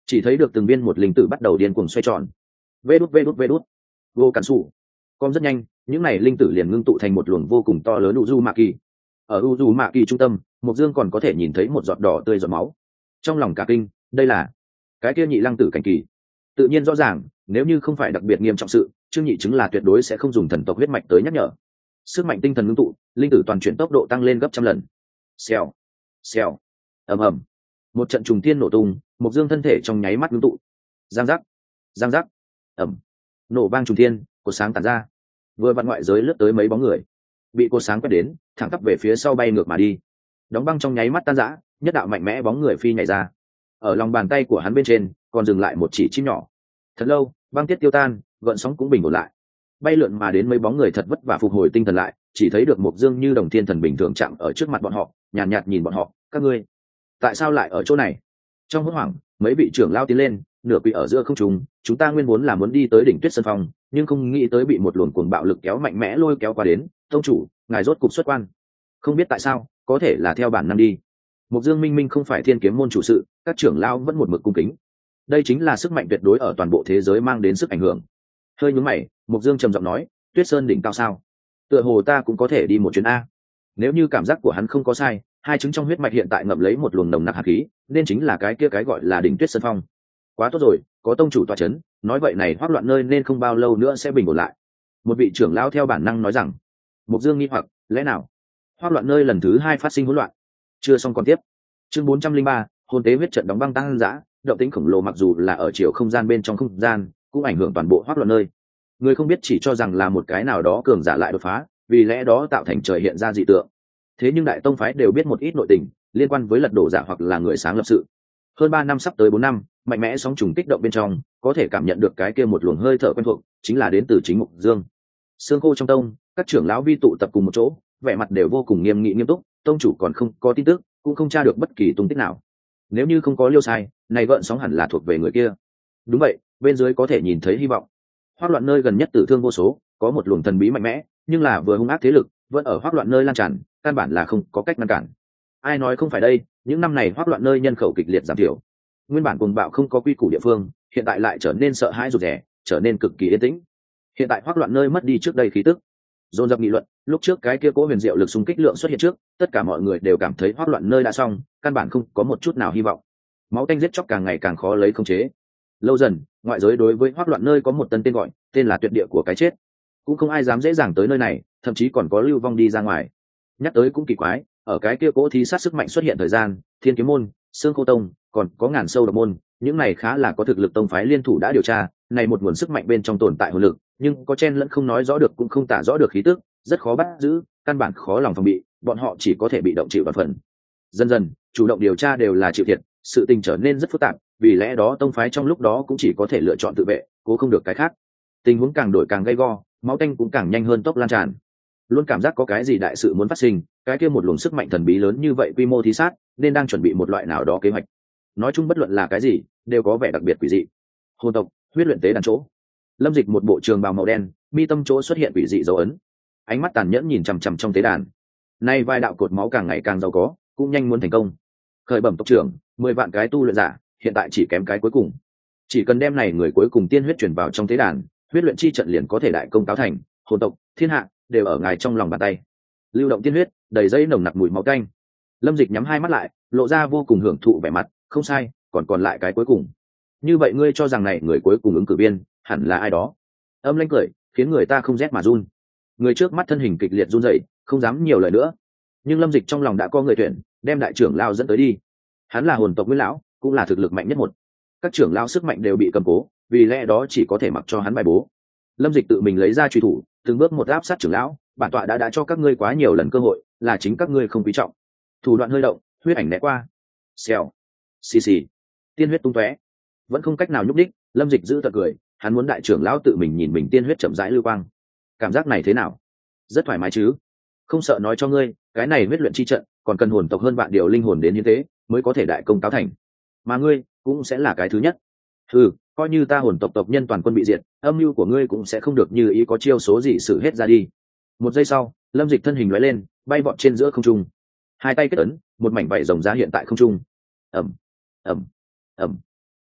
chỉ thấy được từng viên một linh tử bắt đầu điên cuồng xoay tròn. Vê đút vê đút vê đút. Vô cản sủ. Con rất nhanh, những này linh tử liền ngưng tụ thành một luồng vô cùng to lớn Uzumaki. Ở Uzumaki trung tâm, Mộc Dương còn có thể nhìn thấy một giọt đỏ tươi giọt máu. Trong lòng cả kinh, đây là cái kia nhị lăng tử cảnh kỳ. Tự nhiên rõ ràng, nếu như không phải đặc biệt nghiêm trọng sự, Trương Nhị chứng là tuyệt đối sẽ không dùng thần tộc huyết mạch tới nhắc nhở. Sức mạnh tinh thần ngưng tụ, linh tử toàn chuyển tốc độ tăng lên gấp trăm lần. Xèo, xèo, ầm ầm. Một trận trùng thiên nổ tung, Mộc Dương thân thể trong nháy mắt ngưng tụ. Giang giác, giang giác, ầm. Nổ vang trùng thiên, cột sáng tản ra. Vừa vặn ngoại giới lướt tới mấy bóng người, bị cột sáng quét đến, thẳng tắp về phía sau bay ngược mà đi. Đóng băng trong nháy mắt tan rã, nhất đạo mạnh mẽ bóng người phi nhảy ra. Ở lòng bàn tay của hắn bên trên, còn dừng lại một chỉ chim nhỏ. Thật lâu, băng tiết tiêu tan, gợn sóng cũng bình ổn lại. Bay lượn mà đến mấy bóng người thật vất vả phục hồi tinh thần lại, chỉ thấy được Mộc Dương như đồng thiên thần bình thường chạm ở trước mặt bọn họ, nhàn nhạt, nhạt nhìn bọn họ, các ngươi tại sao lại ở chỗ này? Trong hốt hoảng, mấy vị trưởng lao tiến lên, nửa quỳ ở giữa không trung, chúng ta nguyên muốn là muốn đi tới đỉnh Tuyết Sơn Phong, nhưng không nghĩ tới bị một luồng cuồng bạo lực kéo mạnh mẽ lôi kéo qua đến. Tông chủ, ngài rốt cục xuất quan. Không biết tại sao, có thể là theo bản năng đi. Mộc Dương minh minh không phải Thiên Kiếm môn chủ sự, các trưởng lao vẫn một mực cung kính. Đây chính là sức mạnh tuyệt đối ở toàn bộ thế giới mang đến sức ảnh hưởng. Hơi nhướng mày, Mộc Dương trầm giọng nói, Tuyết Sơn đỉnh cao sao? Tựa hồ ta cũng có thể đi một chuyến a. Nếu như cảm giác của hắn không có sai, hai trứng trong huyết mạch hiện tại ngậm lấy một luồng nồng nặc hạt khí, nên chính là cái kia cái gọi là đỉnh Tuyết Sơn Phong. Quá tốt rồi, có tông chủ tọa chấn, nói vậy này hoắc loạn nơi nên không bao lâu nữa sẽ bình ổn lại. Một vị trưởng lão theo bản năng nói rằng. Mộc Dương nghi hoặc, lẽ nào hoắc loạn nơi lần thứ hai phát sinh hỗn loạn? Chưa xong còn tiếp. Chương bốn trăm linh ba, hôn tế huyết trận đóng băng tăng dã, động tĩnh khổng lồ mặc dù là ở chiều không gian bên trong không gian, cũng ảnh hưởng toàn bộ hoắc loạn nơi. Người không biết chỉ cho rằng là một cái nào đó cường giả lại đột phá, vì lẽ đó tạo thành trời hiện ra dị tượng. Thế nhưng đại tông phái đều biết một ít nội tình liên quan với lật đổ giả hoặc là người sáng lập sự. Hơn ba năm sắp tới bốn năm, mạnh mẽ sóng trùng kích động bên trong, có thể cảm nhận được cái kia một luồng hơi thở quen thuộc, chính là đến từ chính Mộc Dương. Sương khô trong tông, các trưởng lão vi tụ tập cùng một chỗ, vẻ mặt đều vô cùng nghiêm nghị nghiêm túc, tông chủ còn không có tin tức, cũng không tra được bất kỳ tung tích nào. Nếu như không có liêu sai, này gợn sóng hẳn là thuộc về người kia. Đúng vậy, bên dưới có thể nhìn thấy hy vọng. Hoắc loạn nơi gần nhất tử thương vô số, có một luồng thần bí mạnh mẽ, nhưng là vừa hung ác thế lực, vẫn ở hoắc loạn nơi lan tràn, căn bản là không có cách ngăn cản. Ai nói không phải đây, những năm này hoắc loạn nơi nhân khẩu kịch liệt giảm thiểu. Nguyên bản cuồng bạo không có quy củ địa phương, hiện tại lại trở nên sợ hãi rụt rè, trở nên cực kỳ yên tĩnh. Hiện tại hoắc loạn nơi mất đi trước đây khí tức. Dồn dập nghị luận, lúc trước cái kia cố huyền diệu lực xung kích lượng xuất hiện trước, tất cả mọi người đều cảm thấy hoắc loạn nơi đã xong, căn bản không có một chút nào hy vọng. Máu tanh giết chóc càng ngày càng khó lấy khống chế. Lâu dần, ngoại giới đối với hoắc loạn nơi có một tân tên gọi, tên là tuyệt địa của cái chết. Cũng không ai dám dễ dàng tới nơi này, thậm chí còn có lưu vong đi ra ngoài. Nhắc tới cũng kỳ quái, ở cái kia cố thí sát sức mạnh xuất hiện thời gian, Thiên Kiếm môn, Sương Khô tông, còn có Ngàn Sâu Độc môn, những này khá là có thực lực tông phái liên thủ đã điều tra, này một nguồn sức mạnh bên trong tồn tại hồn lực, nhưng có chen lẫn không nói rõ được cũng không tả rõ được khí tức, rất khó bắt giữ, căn bản khó lòng phòng bị, bọn họ chỉ có thể bị động chịu đòn phần. Dần dần, chủ động điều tra đều là chịu thiệt, sự tình trở nên rất phức tạp, vì lẽ đó tông phái trong lúc đó cũng chỉ có thể lựa chọn tự vệ, cố không được cái khác. Tình huống càng đổi càng gay go, máu tanh cũng càng nhanh hơn tốc lan tràn. Luôn cảm giác có cái gì đại sự muốn phát sinh, cái kia một luồng sức mạnh thần bí lớn như vậy quy mô thí sát, nên đang chuẩn bị một loại nào đó kế hoạch. Nói chung bất luận là cái gì, đều có vẻ đặc biệt quỷ dị. Hồn tộc, huyết luyện tế đàn chỗ. Lâm Dịch một bộ trường bào màu đen, mi tâm chỗ xuất hiện quỷ dị dấu ấn. Ánh mắt tàn nhẫn nhìn chằm chằm trong tế đàn. Nay vai đạo cột máu càng ngày càng giàu có, cũng nhanh muốn thành công. Khởi bẩm tộc trưởng, mười vạn cái tu luyện giả, hiện tại chỉ kém cái cuối cùng. Chỉ cần đem này người cuối cùng tiên huyết truyền vào trong tế đàn, huyết luyện chi trận liền có thể đại công cáo thành, hồn tộc, thiên hạ đều ở ngài trong lòng bàn tay. Lưu động tiên huyết, đầy dây nồng nặc mùi máu canh. Lâm Dịch nhắm hai mắt lại, lộ ra vô cùng hưởng thụ vẻ mặt, không sai, còn còn lại cái cuối cùng. Như vậy ngươi cho rằng này người cuối cùng ứng cử viên hẳn là ai đó? Âm lãnh cười, khiến người ta không rét mà run. Người trước mắt thân hình kịch liệt run rẩy, không dám nhiều lời nữa. Nhưng Lâm Dịch trong lòng đã có người tuyển, đem đại trưởng lao dẫn tới đi. Hắn là hồn tộc Nguyên lão, cũng là thực lực mạnh nhất một. Các trưởng lao sức mạnh đều bị cầm cố, vì lẽ đó chỉ có thể mặc cho hắn bài bố. Lâm Dịch tự mình lấy ra truy thủ, từng bước một áp sát trưởng lão, bản tọa đã đã cho các ngươi quá nhiều lần cơ hội, là chính các ngươi không quý trọng. Thủ đoạn hơi động, huyết ảnh né qua. Xèo, xì xì, tiên huyết tung tóe, vẫn không cách nào nhúc đích. Lâm Dịch giữ tật cười, hắn muốn đại trưởng lão tự mình nhìn mình tiên huyết chậm rãi lưu quang. Cảm giác này thế nào? Rất thoải mái chứ? Không sợ nói cho ngươi, cái này huyết luyện chi trận còn cần hồn tộc hơn vạn điều linh hồn đến như thế mới có thể đại công cáo thành, mà ngươi cũng sẽ là cái thứ nhất. Ừ, coi như ta hồn tộc tộc nhân toàn quân bị diệt, âm mưu của ngươi cũng sẽ không được như ý có chiêu số gì xử hết ra đi. Một giây sau, Lâm Dịch thân hình lóe lên, bay vọt trên giữa không trung, hai tay kết ấn, một mảnh vảy rồng ra hiện tại không trung. Ầm, ầm, ầm.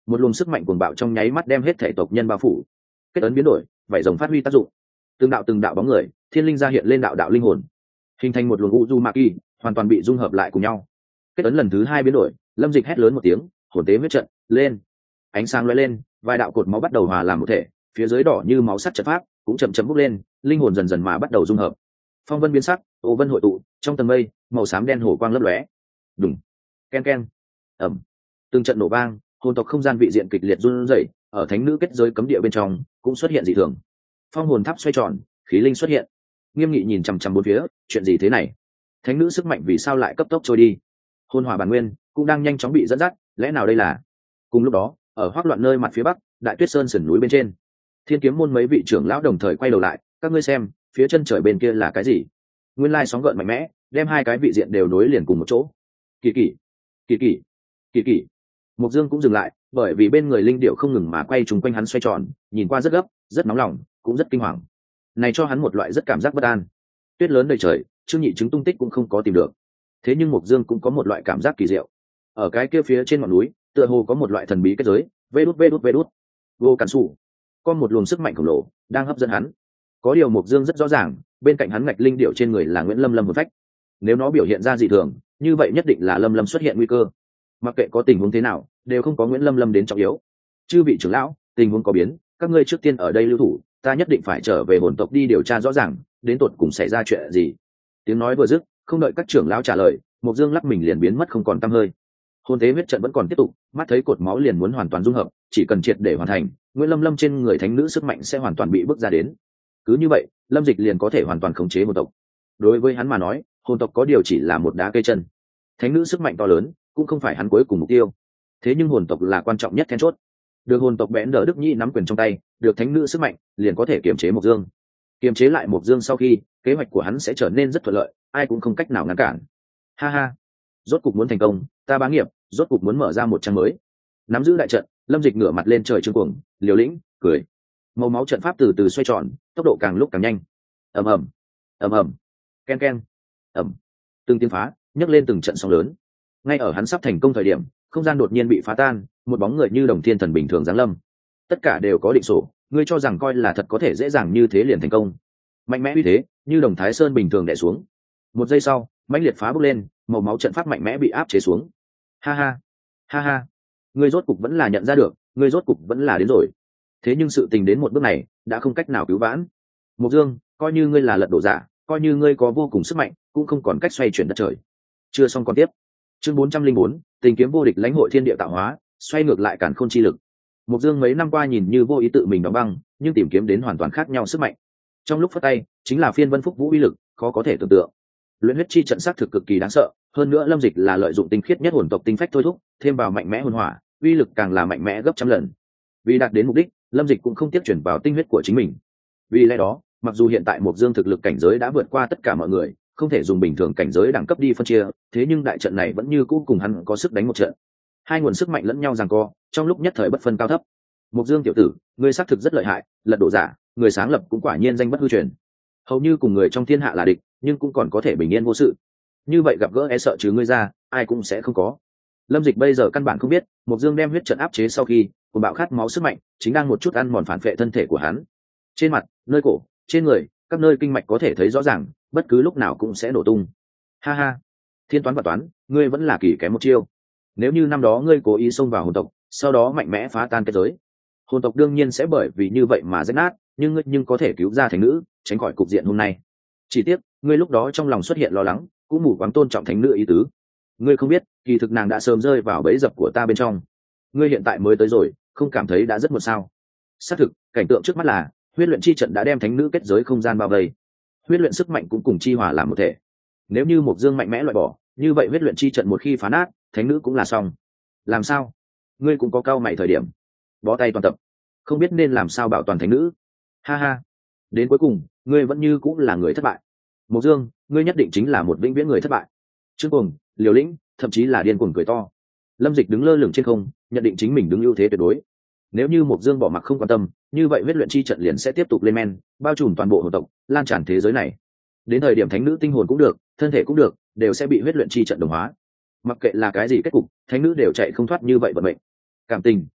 một luồng sức mạnh cuồng bạo trong nháy mắt đem hết thể tộc nhân bao phủ. Kết ấn biến đổi, vảy rồng phát huy tác dụng, từng đạo từng đạo bóng người thiên linh ra hiện lên đạo đạo linh hồn, hình thành một luồng uzumaki hoàn toàn bị dung hợp lại cùng nhau. Kết ấn lần thứ hai biến đổi, Lâm Dịch hét lớn một tiếng, hồn tế huyết trận lên. Ánh sáng lóe lên, vài đạo cột máu bắt đầu hòa làm một thể, phía dưới đỏ như máu sắt trận pháp cũng chậm chậm bốc lên, linh hồn dần dần mà bắt đầu dung hợp. Phong vân biến sắc, ô vân hội tụ, trong tầng mây màu xám đen hổ quang lấp lóe. Đùng, ken ken, ầm, từng trận nổ vang, hồn tộc không gian vị diện kịch liệt run rẩy, ở thánh nữ kết giới cấm địa bên trong cũng xuất hiện dị thường. Phong hồn tháp xoay tròn, khí linh xuất hiện. Nghiêm nghị nhìn chằm chằm bốn phía, chuyện gì thế này? Thánh nữ sức mạnh vì sao lại cấp tốc trôi đi? Hồn hỏa bản nguyên cũng đang nhanh chóng bị dẫn dắt, lẽ nào đây là? Cùng lúc đó, ở hoắc loạn nơi mặt phía bắc, Đại Tuyết Sơn sườn núi bên trên, Thiên Kiếm môn mấy vị trưởng lão đồng thời quay đầu lại, các ngươi xem, phía chân trời bên kia là cái gì? Nguyên lai sóng gợn mạnh mẽ, đem hai cái vị diện đều nối liền cùng một chỗ. Kỳ kỳ, kỳ kỳ, kỳ kỳ. Mục Dương cũng dừng lại, bởi vì bên người linh điệu không ngừng mà quay trùng quanh hắn xoay tròn, nhìn qua rất gấp, rất nóng lòng, cũng rất kinh hoàng. Này cho hắn một loại rất cảm giác bất an. Tuyết lớn đầy trời, Trương Nhị chứng tung tích cũng không có tìm được. Thế nhưng Mục Dương cũng có một loại cảm giác kỳ diệu. Ở cái kia phía trên ngọn núi, tựa hồ có một loại thần bí kết giới, vê đút vê đút vê đút. Vô Cản Sủ, có một luồng sức mạnh khổng lồ đang hấp dẫn hắn. Có điều Mục Dương rất rõ ràng, bên cạnh hắn ngạch linh điệu trên người là Nguyễn Lâm Lâm một phách. Nếu nó biểu hiện ra dị thường, như vậy nhất định là Lâm Lâm xuất hiện nguy cơ. Mặc kệ có tình huống thế nào, đều không có Nguyễn Lâm Lâm đến trọng yếu. Chư vị trưởng lão, tình huống có biến, các ngươi trước tiên ở đây lưu thủ, ta nhất định phải trở về hồn tộc đi điều tra rõ ràng, đến tột cùng xảy ra chuyện gì. Tiếng nói vừa dứt, không đợi các trưởng lão trả lời, Mục Dương lắc mình liền biến mất không còn tăm hơi. Hồn tế huyết trận vẫn còn tiếp tục, mắt thấy cột máu liền muốn hoàn toàn dung hợp, chỉ cần triệt để hoàn thành, Nguyễn Lâm Lâm trên người thánh nữ sức mạnh sẽ hoàn toàn bị bước ra đến. Cứ như vậy, Lâm Dịch liền có thể hoàn toàn khống chế hồn tộc. Đối với hắn mà nói, hồn tộc có điều chỉ là một đá cây chân. Thánh nữ sức mạnh to lớn, cũng không phải hắn cuối cùng mục tiêu. Thế nhưng hồn tộc là quan trọng nhất then chốt. Được hồn tộc bẽn đỡ Đức Nhĩ nắm quyền trong tay, được thánh nữ sức mạnh, liền có thể kiềm chế Mộc Dương. Kiềm chế lại Mộc Dương sau khi, kế hoạch của hắn sẽ trở nên rất thuận lợi, ai cũng không cách nào ngăn cản. Ha ha, rốt cục muốn thành công, ta bá nghiệp, rốt cục muốn mở ra một trang mới. Nắm giữ đại trận, Lâm Dịch ngửa mặt lên trời trương cuồng, liều lĩnh, cười. Màu máu trận pháp từ từ xoay tròn, tốc độ càng lúc càng nhanh. Ầm ầm, ầm ầm, ken ken, ầm. Từng tiếng phá, nhấc lên từng trận sóng lớn. Ngay ở hắn sắp thành công thời điểm, không gian đột nhiên bị phá tan, một bóng người như đồng thiên thần bình thường giáng lâm. Tất cả đều có định sổ, ngươi cho rằng coi là thật có thể dễ dàng như thế liền thành công. Mạnh mẽ uy thế, như đồng Thái Sơn bình thường đè xuống. Một giây sau, mãnh liệt phá bốc lên, màu máu trận pháp mạnh mẽ bị áp chế xuống. Ha ha, ha ha, ngươi rốt cục vẫn là nhận ra được, ngươi rốt cục vẫn là đến rồi. Thế nhưng sự tình đến một bước này, đã không cách nào cứu vãn. Mục Dương, coi như ngươi là lật đổ giả, coi như ngươi có vô cùng sức mạnh, cũng không còn cách xoay chuyển đất trời. Chưa xong còn tiếp. Chương bốn trăm linh bốn, tình kiếm vô địch lãnh hội thiên địa tạo hóa, xoay ngược lại càn khôn chi lực. Mục Dương mấy năm qua nhìn như vô ý tự mình đóng băng, nhưng tìm kiếm đến hoàn toàn khác nhau sức mạnh. Trong lúc phất tay, chính là phiên vân phúc vũ uy lực, khó có thể tưởng tượng. Luyện huyết chi trận sát thực cực kỳ đáng sợ, hơn nữa Lâm Dịch là lợi dụng tinh khiết nhất hồn tộc tinh phách thôi thúc, thêm vào mạnh mẽ hồn hỏa, uy lực càng là mạnh mẽ gấp trăm lần. Vì đạt đến mục đích, Lâm Dịch cũng không tiếp chuyển vào tinh huyết của chính mình. Vì lẽ đó, mặc dù hiện tại Mục Dương thực lực cảnh giới đã vượt qua tất cả mọi người, không thể dùng bình thường cảnh giới đẳng cấp đi phân chia, thế nhưng đại trận này vẫn như cũ cùng hắn có sức đánh một trận. Hai nguồn sức mạnh lẫn nhau giằng co, trong lúc nhất thời bất phân cao thấp. Mục Dương tiểu tử, ngươi xác thực rất lợi hại, lật đổ giả, người sáng lập cũng quả nhiên danh bất hư truyền. Hầu như cùng người trong thiên hạ là địch, nhưng cũng còn có thể bình yên vô sự. Như vậy gặp gỡ e sợ chứ ngươi ra, ai cũng sẽ không có. Lâm Dịch bây giờ căn bản không biết, Mục Dương đem huyết trận áp chế sau khi, cùng bạo khát máu sức mạnh, chính đang một chút ăn mòn phản phệ thân thể của hắn. Trên mặt, nơi cổ, trên người, các nơi kinh mạch có thể thấy rõ ràng, bất cứ lúc nào cũng sẽ nổ tung. Ha ha, thiên toán và toán, ngươi vẫn là kỳ kém một chiêu. Nếu như năm đó ngươi cố ý xông vào hồn tộc, sau đó mạnh mẽ phá tan kết giới, hồn tộc đương nhiên sẽ bởi vì như vậy mà rách nát, nhưng ngươi nhưng có thể cứu ra thánh nữ, tránh khỏi cục diện hôm nay. Chỉ tiếc, ngươi lúc đó trong lòng xuất hiện lo lắng, cũng mù quáng tôn trọng thánh nữ ý tứ. Ngươi không biết, kỳ thực nàng đã sớm rơi vào bẫy dập của ta bên trong. Ngươi hiện tại mới tới rồi, không cảm thấy đã rất muộn sao? Xác thực, cảnh tượng trước mắt là huyết luyện chi trận đã đem thánh nữ kết giới không gian bao vây, huyết luyện sức mạnh cũng cùng chi hòa làm một thể. Nếu như Mộc Dương mạnh mẽ loại bỏ, như vậy huyết luyện chi trận một khi phá nát, thánh nữ cũng là xong. Làm sao? Ngươi cũng có cao mày thời điểm, bó tay toàn tập, không biết nên làm sao bảo toàn thánh nữ. Ha ha, đến cuối cùng, ngươi vẫn như cũng là người thất bại. Mộc Dương, ngươi nhất định chính là một vĩnh viễn người thất bại. Trương Cuồng, liều lĩnh, thậm chí là điên cuồng cười to. Lâm Dịch đứng lơ lửng trên không, nhận định chính mình đứng ưu thế tuyệt đối. Nếu như Mộc Dương bỏ mặc không quan tâm, như vậy huyết luyện chi trận liền sẽ tiếp tục lên men, bao trùm toàn bộ hồn tộc, lan tràn thế giới này. Đến thời điểm thánh nữ tinh hồn cũng được, thân thể cũng được, đều sẽ bị huyết luyện chi trận đồng hóa. Mặc kệ là cái gì kết cục, thánh nữ đều chạy không thoát như vậy vận mệnh. Cảm tình,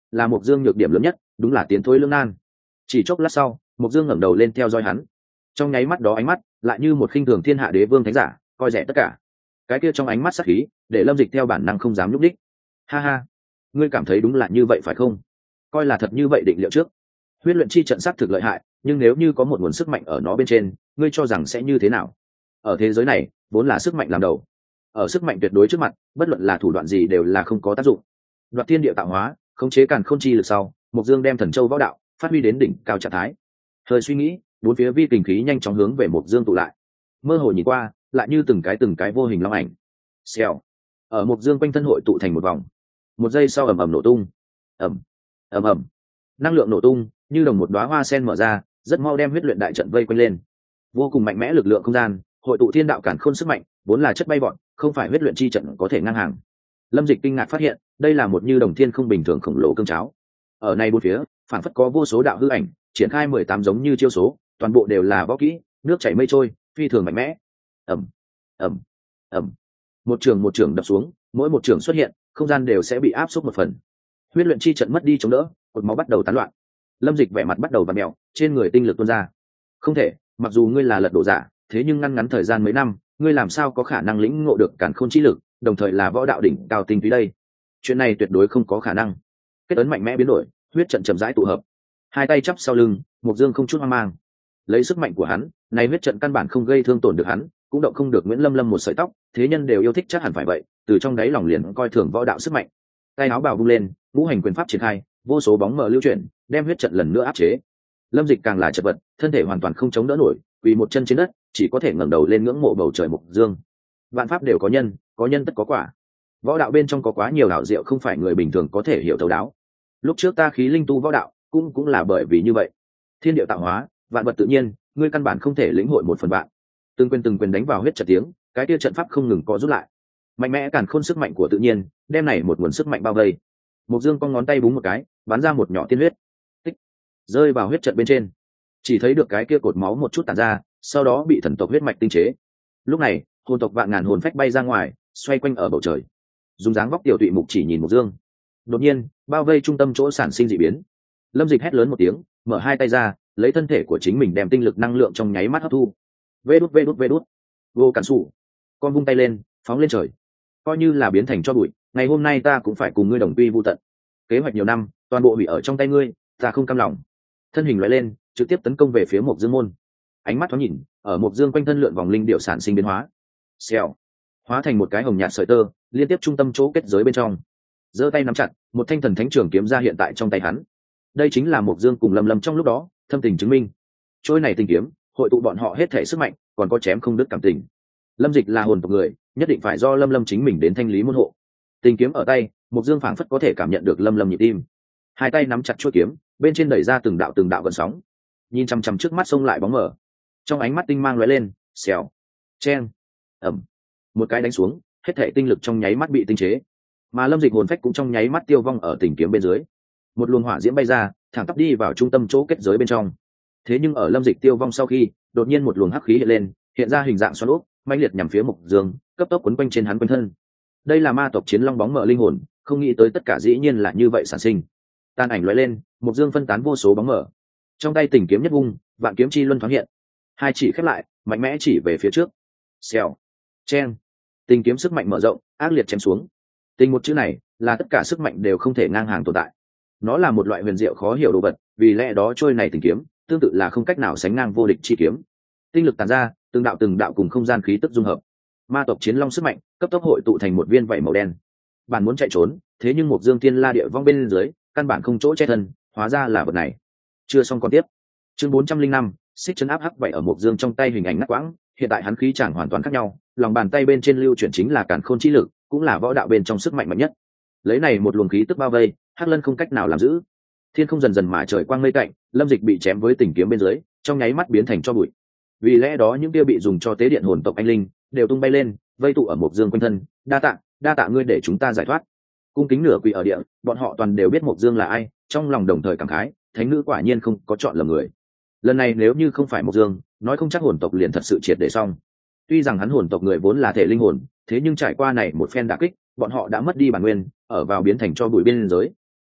là Mộc Dương nhược điểm lớn nhất, đúng là tiến thối lưỡng nan. Chỉ chốc lát sau, Mộc Dương ngẩng đầu lên theo dõi hắn. Trong nháy mắt đó ánh mắt lại như một khinh thường thiên hạ đế vương thánh giả, coi rẻ tất cả. Cái kia trong ánh mắt sắc khí, để Lâm Dịch theo bản năng không dám nhúc đích. Ha ha, ngươi cảm thấy đúng là như vậy phải không? Coi là thật như vậy định liệu trước. Huyết luyện chi trận sắc thực lợi hại, nhưng nếu như có một nguồn sức mạnh ở nó bên trên, ngươi cho rằng sẽ như thế nào? Ở thế giới này, vốn là sức mạnh làm đầu. Ở sức mạnh tuyệt đối trước mặt, bất luận là thủ đoạn gì đều là không có tác dụng. Đoạt thiên địa tạo hóa, khống chế càn khôn chi lực sau, Mộc Dương đem thần châu võ đạo phát huy đến đỉnh cao trạng thái. Hơi suy nghĩ, bốn phía vi kình khí nhanh chóng hướng về Mộc Dương tụ lại. Mơ hồ nhìn qua, lại như từng cái từng cái vô hình long ảnh. Xèo. Ở Mộc Dương quanh thân hội tụ thành một vòng. Một giây sau ầm ầm nổ tung. Ầm, ầm ầm. Năng lượng nổ tung, như đồng một đóa hoa sen mở ra, rất mau đem huyết luyện đại trận vây quanh lên. Vô cùng mạnh mẽ lực lượng không gian, hội tụ thiên đạo cản khôn sức mạnh, vốn là chất bay bọn, không phải huyết luyện chi trận có thể ngang hàng. Lâm Dịch kinh ngạc phát hiện, đây là một như đồng thiên không bình thường khổng lồ cương cháo. Ở này bốn phía, phản phất có vô số đạo hư ảnh, triển khai mười tám giống như chiêu số, toàn bộ đều là võ kỹ, nước chảy mây trôi, phi thường mạnh mẽ. Ầm, ầm, ầm. Một trường một trường đập xuống, mỗi một trường xuất hiện, không gian đều sẽ bị áp suất một phần. Huyết luyện chi trận mất đi chống đỡ, cột máu bắt đầu tán loạn. Lâm Dịch vẻ mặt bắt đầu vặn mèo, trên người tinh lực tuôn ra. Không thể, mặc dù ngươi là lật đổ giả, thế nhưng ngăn ngắn thời gian mấy năm, ngươi làm sao có khả năng lĩnh ngộ được càn khôn chi lực, đồng thời là võ đạo đỉnh cao tinh túy đây? Chuyện này tuyệt đối không có khả năng. Kết ấn mạnh mẽ biến đổi, huyết trận chậm rãi tụ hợp. Hai tay chắp sau lưng, Mộc Dương không chút hoang mang. Lấy sức mạnh của hắn, này huyết trận căn bản không gây thương tổn được hắn, cũng động không được Nguyễn Lâm Lâm một sợi tóc, thế nhân đều yêu thích chắc hẳn phải vậy, từ trong đáy lòng liền coi thường võ đạo sức mạnh. Tay áo bào vung lên, ngũ hành quyền pháp triển khai, vô số bóng mờ lưu chuyển, đem huyết trận lần nữa áp chế. Lâm Dịch càng là chật vật, thân thể hoàn toàn không chống đỡ nổi, quỳ một chân trên đất, chỉ có thể ngẩng đầu lên ngưỡng mộ bầu trời Mộc Dương. Vạn pháp đều có nhân, có nhân tất có quả. Võ đạo bên trong có quá nhiều đạo diệu không phải người bình thường có thể hiểu thấu đáo. Lúc trước ta khí linh tu võ đạo, cũng cũng là bởi vì như vậy. Thiên địa tạo hóa, vạn vật tự nhiên, ngươi căn bản không thể lĩnh hội một phần vạn. Từng quyền từng quyền đánh vào huyết trận tiếng, cái kia trận pháp không ngừng có rút lại. Mạnh mẽ càn khôn sức mạnh của tự nhiên, đem này một nguồn sức mạnh bao vây. Mộc Dương cong ngón tay búng một cái, bắn ra một nhỏ tiên huyết, tích, rơi vào huyết trận bên trên. Chỉ thấy được cái kia cột máu một chút tản ra, sau đó bị thần tộc huyết mạch tinh chế. Lúc này, hồn tộc vạn ngàn hồn phách bay ra ngoài, xoay quanh ở bầu trời. Dùng dáng vóc tiểu tụy mục chỉ nhìn Mộc Dương. Đột nhiên, bao vây trung tâm chỗ sản sinh dị biến. Lâm Dịch hét lớn một tiếng, mở hai tay ra, lấy thân thể của chính mình đem tinh lực năng lượng trong nháy mắt hấp thu. Vê đút vê đút vê đút. Vô cản sủ. Con vung tay lên, phóng lên trời. Coi như là biến thành cho bụi, ngày hôm nay ta cũng phải cùng ngươi đồng quy vu tận. Kế hoạch nhiều năm, toàn bộ hủy ở trong tay ngươi, ta không cam lòng. Thân hình lóe lên, trực tiếp tấn công về phía Mộc Dương môn. Ánh mắt thoáng nhìn, ở Mộc Dương quanh thân lượn vòng linh điệu sản sinh biến hóa. Xèo, hóa thành một cái hồng nhạt sợi tơ, liên tiếp trung tâm chỗ kết giới bên trong. Giơ tay nắm chặt, một thanh thần thánh trường kiếm ra hiện tại trong tay hắn. Đây chính là Mộc Dương cùng Lâm Lâm trong lúc đó, thâm tình chứng minh. Trôi này tình kiếm, hội tụ bọn họ hết thể sức mạnh, còn có chém không đứt cảm tình. Lâm Dịch là hồn tộc người, nhất định phải do Lâm Lâm chính mình đến thanh lý môn hộ. Tình kiếm ở tay, Mộc Dương phảng phất có thể cảm nhận được Lâm Lâm nhịp tim. Hai tay nắm chặt chuôi kiếm, bên trên đẩy ra từng đạo từng đạo gợn sóng. Nhìn chằm chằm trước mắt xông lại bóng mờ. Trong ánh mắt tinh mang lóe lên, xèo, chen, ầm, một cái đánh xuống, hết thảy tinh lực trong nháy mắt bị tinh chế. Mà Lâm Dịch hồn phách cũng trong nháy mắt tiêu vong ở tình kiếm bên dưới. Một luồng hỏa diễm bay ra, thẳng tắp đi vào trung tâm chỗ kết giới bên trong. Thế nhưng ở Lâm Dịch tiêu vong sau khi, đột nhiên một luồng hắc khí hiện lên, hiện ra hình dạng xoắn ốc, mãnh liệt nhằm phía Mộc Dương, cấp tốc quấn quanh trên hắn quanh thân. Đây là ma tộc chiến long bóng mờ linh hồn, không nghĩ tới tất cả dĩ nhiên là như vậy sản sinh. Tàn ảnh lóe lên, Mộc Dương phân tán vô số bóng mờ. Trong tay tình kiếm nhất vung, vạn kiếm chi luân thoáng hiện. Hai chỉ khép lại, mạnh mẽ chỉ về phía trước. Xèo, chen. Tình kiếm sức mạnh mở rộng, ác liệt chém xuống. Tình một chữ này, là tất cả sức mạnh đều không thể ngang hàng tồn tại. Nó là một loại huyền diệu khó hiểu đồ vật, vì lẽ đó trôi này tình kiếm, tương tự là không cách nào sánh ngang vô địch chi kiếm. Tinh lực tàn ra, từng đạo từng đạo cùng không gian khí tức dung hợp. Ma tộc chiến long sức mạnh, cấp tốc hội tụ thành một viên vảy màu đen. Bản muốn chạy trốn, thế nhưng Mộc Dương Thiên La địa vong bên dưới, căn bản không chỗ che thân, hóa ra là vật này. Chưa xong còn tiếp. Chương bốn trăm linh năm, xích chấn áp hắc vậy ở Mộc Dương trong tay hình ảnh ngắt quãng, hiện tại hắn khí chẳng hoàn toàn khác nhau, lòng bàn tay bên trên lưu chuyển chính là càn khôn chi lực, cũng là võ đạo bên trong sức mạnh mạnh nhất. Lấy này một luồng khí tức bao vây, Hắc Lân không cách nào làm giữ. Thiên không dần dần mà trời quang mây tạnh, Lâm Dịch bị chém với tình kiếm bên dưới, trong nháy mắt biến thành tro bụi. Vì lẽ đó những kia bị dùng cho tế điện hồn tộc anh linh, đều tung bay lên, vây tụ ở Mộc Dương quanh thân, đa tạ, đa tạ ngươi để chúng ta giải thoát. Cung kính nửa quỳ ở địa, bọn họ toàn đều biết Mộc Dương là ai, trong lòng đồng thời cảm khái, thánh nữ quả nhiên không có chọn lầm người. Lần này nếu như không phải Mộc Dương, nói không chắc hồn tộc liền thật sự triệt để xong. Tuy rằng hắn hồn tộc người vốn là thể linh hồn, thế nhưng trải qua này một phen đả kích, bọn họ đã mất đi bản nguyên, ở vào biến thành cho bụi bên giới.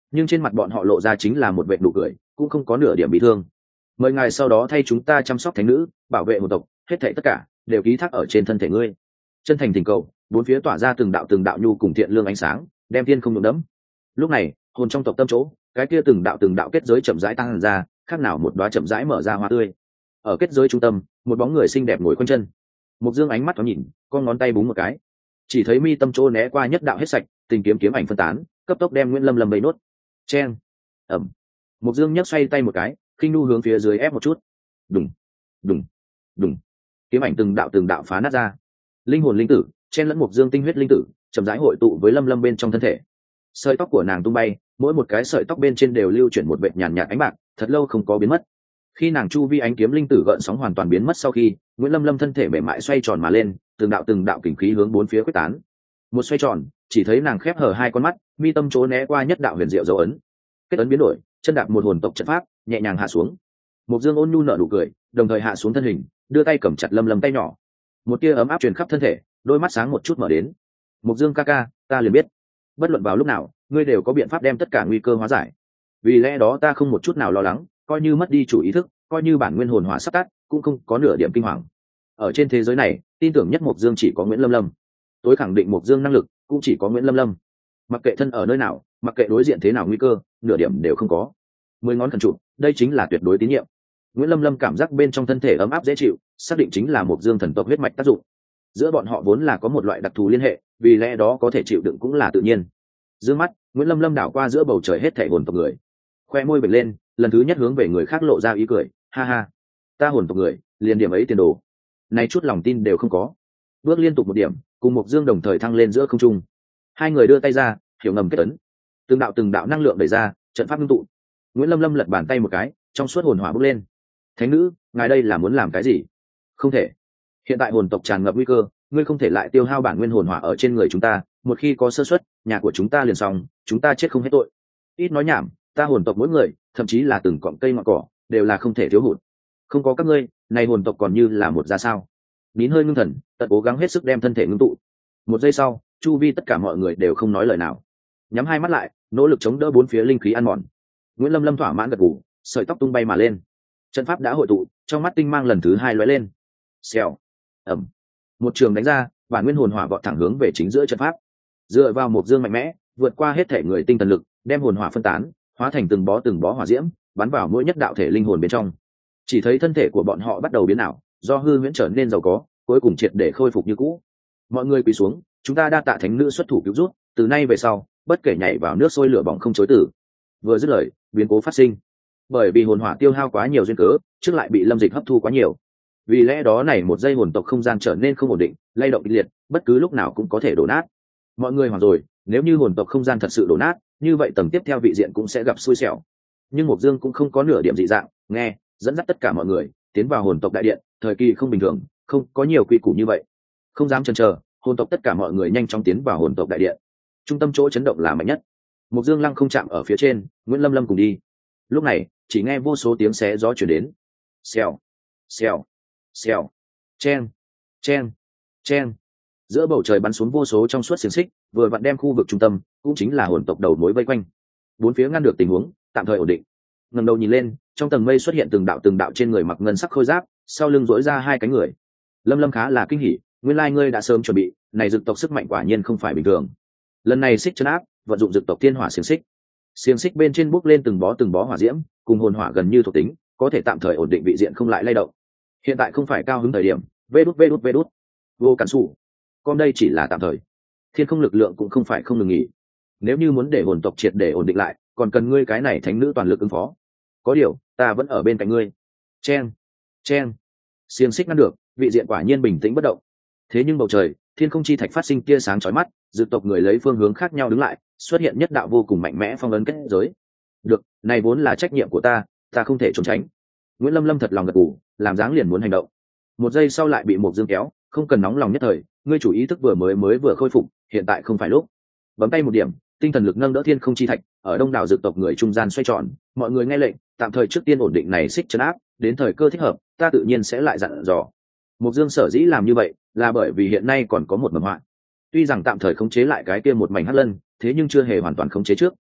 nhưng trên mặt bọn họ lộ ra chính là một vệ nụ cười, cũng không có nửa điểm bị thương. Mời ngài sau đó thay chúng ta chăm sóc thánh nữ, bảo vệ hồn tộc, hết thảy tất cả đều ký thác ở trên thân thể ngươi. Chân thành thỉnh cầu, bốn phía tỏa ra từng đạo từng đạo nhu cùng thiện lương ánh sáng, đem thiên không nhuộm đẫm. Lúc này, hồn trong tộc tâm chỗ, cái kia từng đạo từng đạo kết giới chậm rãi tăng ra, khác nào một đóa chậm rãi mở ra hoa tươi. Ở kết giới trung tâm, một bóng người xinh đẹp ngồi quanh chân. Mục Dương ánh mắt thoáng nhìn, con ngón tay búng một cái, chỉ thấy mi tâm chỗ né qua nhất đạo hết sạch, tình kiếm kiếm ảnh phân tán, cấp tốc đem Nguyễn Lâm Lâm bấy nốt. Chen, ầm. Mục Dương nhấc xoay tay một cái, khinh nu hướng phía dưới ép một chút. Đùng, đùng, đùng. Kiếm ảnh từng đạo từng đạo phá nát ra. Linh hồn linh tử, chen lẫn Mục Dương tinh huyết linh tử, chậm rãi hội tụ với Lâm Lâm bên trong thân thể. Sợi tóc của nàng tung bay, mỗi một cái sợi tóc bên trên đều lưu chuyển một vệt nhàn nhạt ánh bạc, thật lâu không có biến mất. Khi nàng chu vi ánh kiếm linh tử gợn sóng hoàn toàn biến mất sau khi, Nguyễn Lâm Lâm thân thể mềm mại xoay tròn mà lên, từng đạo từng đạo kình khí hướng bốn phía quyết tán. Một xoay tròn, chỉ thấy nàng khép hờ hai con mắt, mi tâm chỗ né qua nhất đạo huyền diệu dấu ấn. Kết ấn biến đổi, chân đạp một hồn tộc trận pháp, nhẹ nhàng hạ xuống. Mục Dương ôn nhu nở nụ cười, đồng thời hạ xuống thân hình, đưa tay cầm chặt Lâm Lâm tay nhỏ. Một tia ấm áp truyền khắp thân thể, đôi mắt sáng một chút mở đến. Mục Dương ca ca, ta liền biết, bất luận vào lúc nào, ngươi đều có biện pháp đem tất cả nguy cơ hóa giải. Vì lẽ đó ta không một chút nào lo lắng, coi như mất đi chủ ý thức, coi như bản nguyên hồn hỏa sắp tắt, cũng không có nửa điểm kinh hoàng. Ở trên thế giới này, tin tưởng nhất Mục Dương chỉ có Nguyễn Lâm Lâm. Tối khẳng định Mục Dương năng lực, cũng chỉ có Nguyễn Lâm Lâm. Mặc kệ thân ở nơi nào, mặc kệ đối diện thế nào nguy cơ, nửa điểm đều không có. Mười ngón khẩn trụ, đây chính là tuyệt đối tín nhiệm. Nguyễn Lâm Lâm cảm giác bên trong thân thể ấm áp dễ chịu, xác định chính là Mục Dương thần tộc huyết mạch tác dụng. Giữa bọn họ vốn là có một loại đặc thù liên hệ, vì lẽ đó có thể chịu đựng cũng là tự nhiên. Dương mắt, Nguyễn Lâm Lâm đảo qua giữa bầu trời hết thảy hồn tộc người, khoe môi bật lên, lần thứ nhất hướng về người khác lộ ra ý cười, ha ha, ta hồn tộc người, liền điểm ấy tiền đồ, này chút lòng tin đều không có. Bước liên tục một điểm, cùng Mục Dương đồng thời thăng lên giữa không trung. Hai người đưa tay ra, hiểu ngầm kết ấn, từng đạo từng đạo năng lượng đẩy ra, trận pháp ngưng tụ. Nguyễn Lâm Lâm lật bàn tay một cái, trong suốt hồn hỏa bốc lên. Thánh nữ, ngài đây là muốn làm cái gì? Không thể, hiện tại hồn tộc tràn ngập nguy cơ, ngươi không thể lại tiêu hao bản nguyên hồn hỏa ở trên người chúng ta, một khi có sơ suất, nhà của chúng ta liền xong, chúng ta chết không hết tội. Ít nói nhảm, ta hồn tộc mỗi người, thậm chí là từng cọng cây ngọn cỏ, đều là không thể thiếu hụt. Không có các ngươi, này hồn tộc còn như là một ra sao? Nín hơi ngưng thần, tận cố gắng hết sức đem thân thể ngưng tụ. Một giây sau, chu vi tất cả mọi người đều không nói lời nào, nhắm hai mắt lại, nỗ lực chống đỡ bốn phía linh khí ăn mòn. Nguyễn Lâm Lâm thỏa mãn gật gù, sợi tóc tung bay mà lên. Trận pháp đã hội tụ, trong mắt tinh mang lần thứ hai lóe lên. Xèo, ầm, một trường đánh ra, bản nguyên hồn hỏa vọt thẳng hướng về chính giữa trận pháp. Dựa vào Mục Dương mạnh mẽ, vượt qua hết thể người tinh thần lực, đem hồn hỏa phân tán, hóa thành từng bó từng bó hỏa diễm, bắn vào mỗi nhất đạo thể linh hồn bên trong. Chỉ thấy thân thể của bọn họ bắt đầu biến ảo, do hư huyễn trở nên giàu có, cuối cùng triệt để khôi phục như cũ. Mọi người quỳ xuống, chúng ta đa tạ thánh nữ xuất thủ cứu rút, từ nay về sau, bất kể nhảy vào nước sôi lửa bỏng không chối từ. Vừa dứt lời, biến cố phát sinh. Bởi vì hồn hỏa tiêu hao quá nhiều duyên cớ, trước lại bị Lâm Dịch hấp thu quá nhiều. Vì lẽ đó này một giây hồn tộc không gian trở nên không ổn định, lay động kịch liệt, bất cứ lúc nào cũng có thể đổ nát. Mọi người hoảng rồi, nếu như hồn tộc không gian thật sự đổ nát, như vậy tầng tiếp theo vị diện cũng sẽ gặp xui xẻo. Nhưng Mục Dương cũng không có nửa điểm dị dạng, nghe, dẫn dắt tất cả mọi người tiến vào hồn tộc đại điện, thời kỳ không bình thường, không có nhiều quy củ như vậy. Không dám chần chờ, hồn tộc tất cả mọi người nhanh chóng tiến vào hồn tộc đại điện. Trung tâm chỗ chấn động là mạnh nhất. Mục Dương lăng không chạm ở phía trên, Nguyễn Lâm Lâm cùng đi. Lúc này, chỉ nghe vô số tiếng xé gió truyền đến. Xèo, xèo, xèo, chen, chen, chen. Giữa bầu trời bắn xuống vô số trong suốt xiềng xích, vừa vặn đem khu vực trung tâm, cũng chính là hồn tộc đầu mối vây quanh. Bốn phía ngăn được tình huống, tạm thời ổn định. Ngẩng đầu nhìn lên, trong tầng mây xuất hiện từng đạo từng đạo trên người mặc ngân sắc khôi giáp, sau lưng duỗi ra hai cánh người. Lâm Lâm khá là kinh hỉ, nguyên lai ngươi đã sớm chuẩn bị, này dực tộc sức mạnh quả nhiên không phải bình thường. Lần này xích chân áp, vận dụng dực tộc thiên hỏa xiềng xích. Xiềng xích bên trên bốc lên từng bó từng bó hỏa diễm, cùng hồn hỏa gần như thuộc tính, có thể tạm thời ổn định vị diện không lại lay động. Hiện tại không phải cao hứng thời điểm, vê đút vê đút vê đút. Vô cản sủ. Con đây chỉ là tạm thời. Thiên không lực lượng cũng không phải không ngừng nghỉ. Nếu như muốn để hồn tộc triệt để ổn định lại, còn cần ngươi cái này thánh nữ toàn lực ứng phó. Có điều, ta vẫn ở bên cạnh ngươi. Chen, chen. Xiềng xích ngăn được, vị diện quả nhiên bình tĩnh bất động. Thế nhưng bầu trời, thiên không chi thạch phát sinh tia sáng chói mắt, dược tộc người lấy phương hướng khác nhau đứng lại, xuất hiện nhất đạo vô cùng mạnh mẽ phong ấn kết giới. Được, này vốn là trách nhiệm của ta, ta không thể trốn tránh. Nguyễn Lâm Lâm thật lòng gật gù, làm dáng liền muốn hành động. Một giây sau lại bị Mục Dương kéo, không cần nóng lòng nhất thời, ngươi chủ ý thức vừa mới mới vừa khôi phục, hiện tại không phải lúc. Bấm tay một điểm, tinh thần lực nâng đỡ thiên không chi thạch, ở đông đảo dược tộc người trung gian xoay tròn, mọi người nghe lệnh, tạm thời trước tiên ổn định này xích trấn áp, đến thời cơ thích hợp, ta tự nhiên sẽ lại dặn dò. Mục Dương sở dĩ làm như vậy, là bởi vì hiện nay còn có một mầm họa. Tuy rằng tạm thời khống chế lại cái kia một mảnh hắc lân, thế nhưng chưa hề hoàn toàn khống chế trước,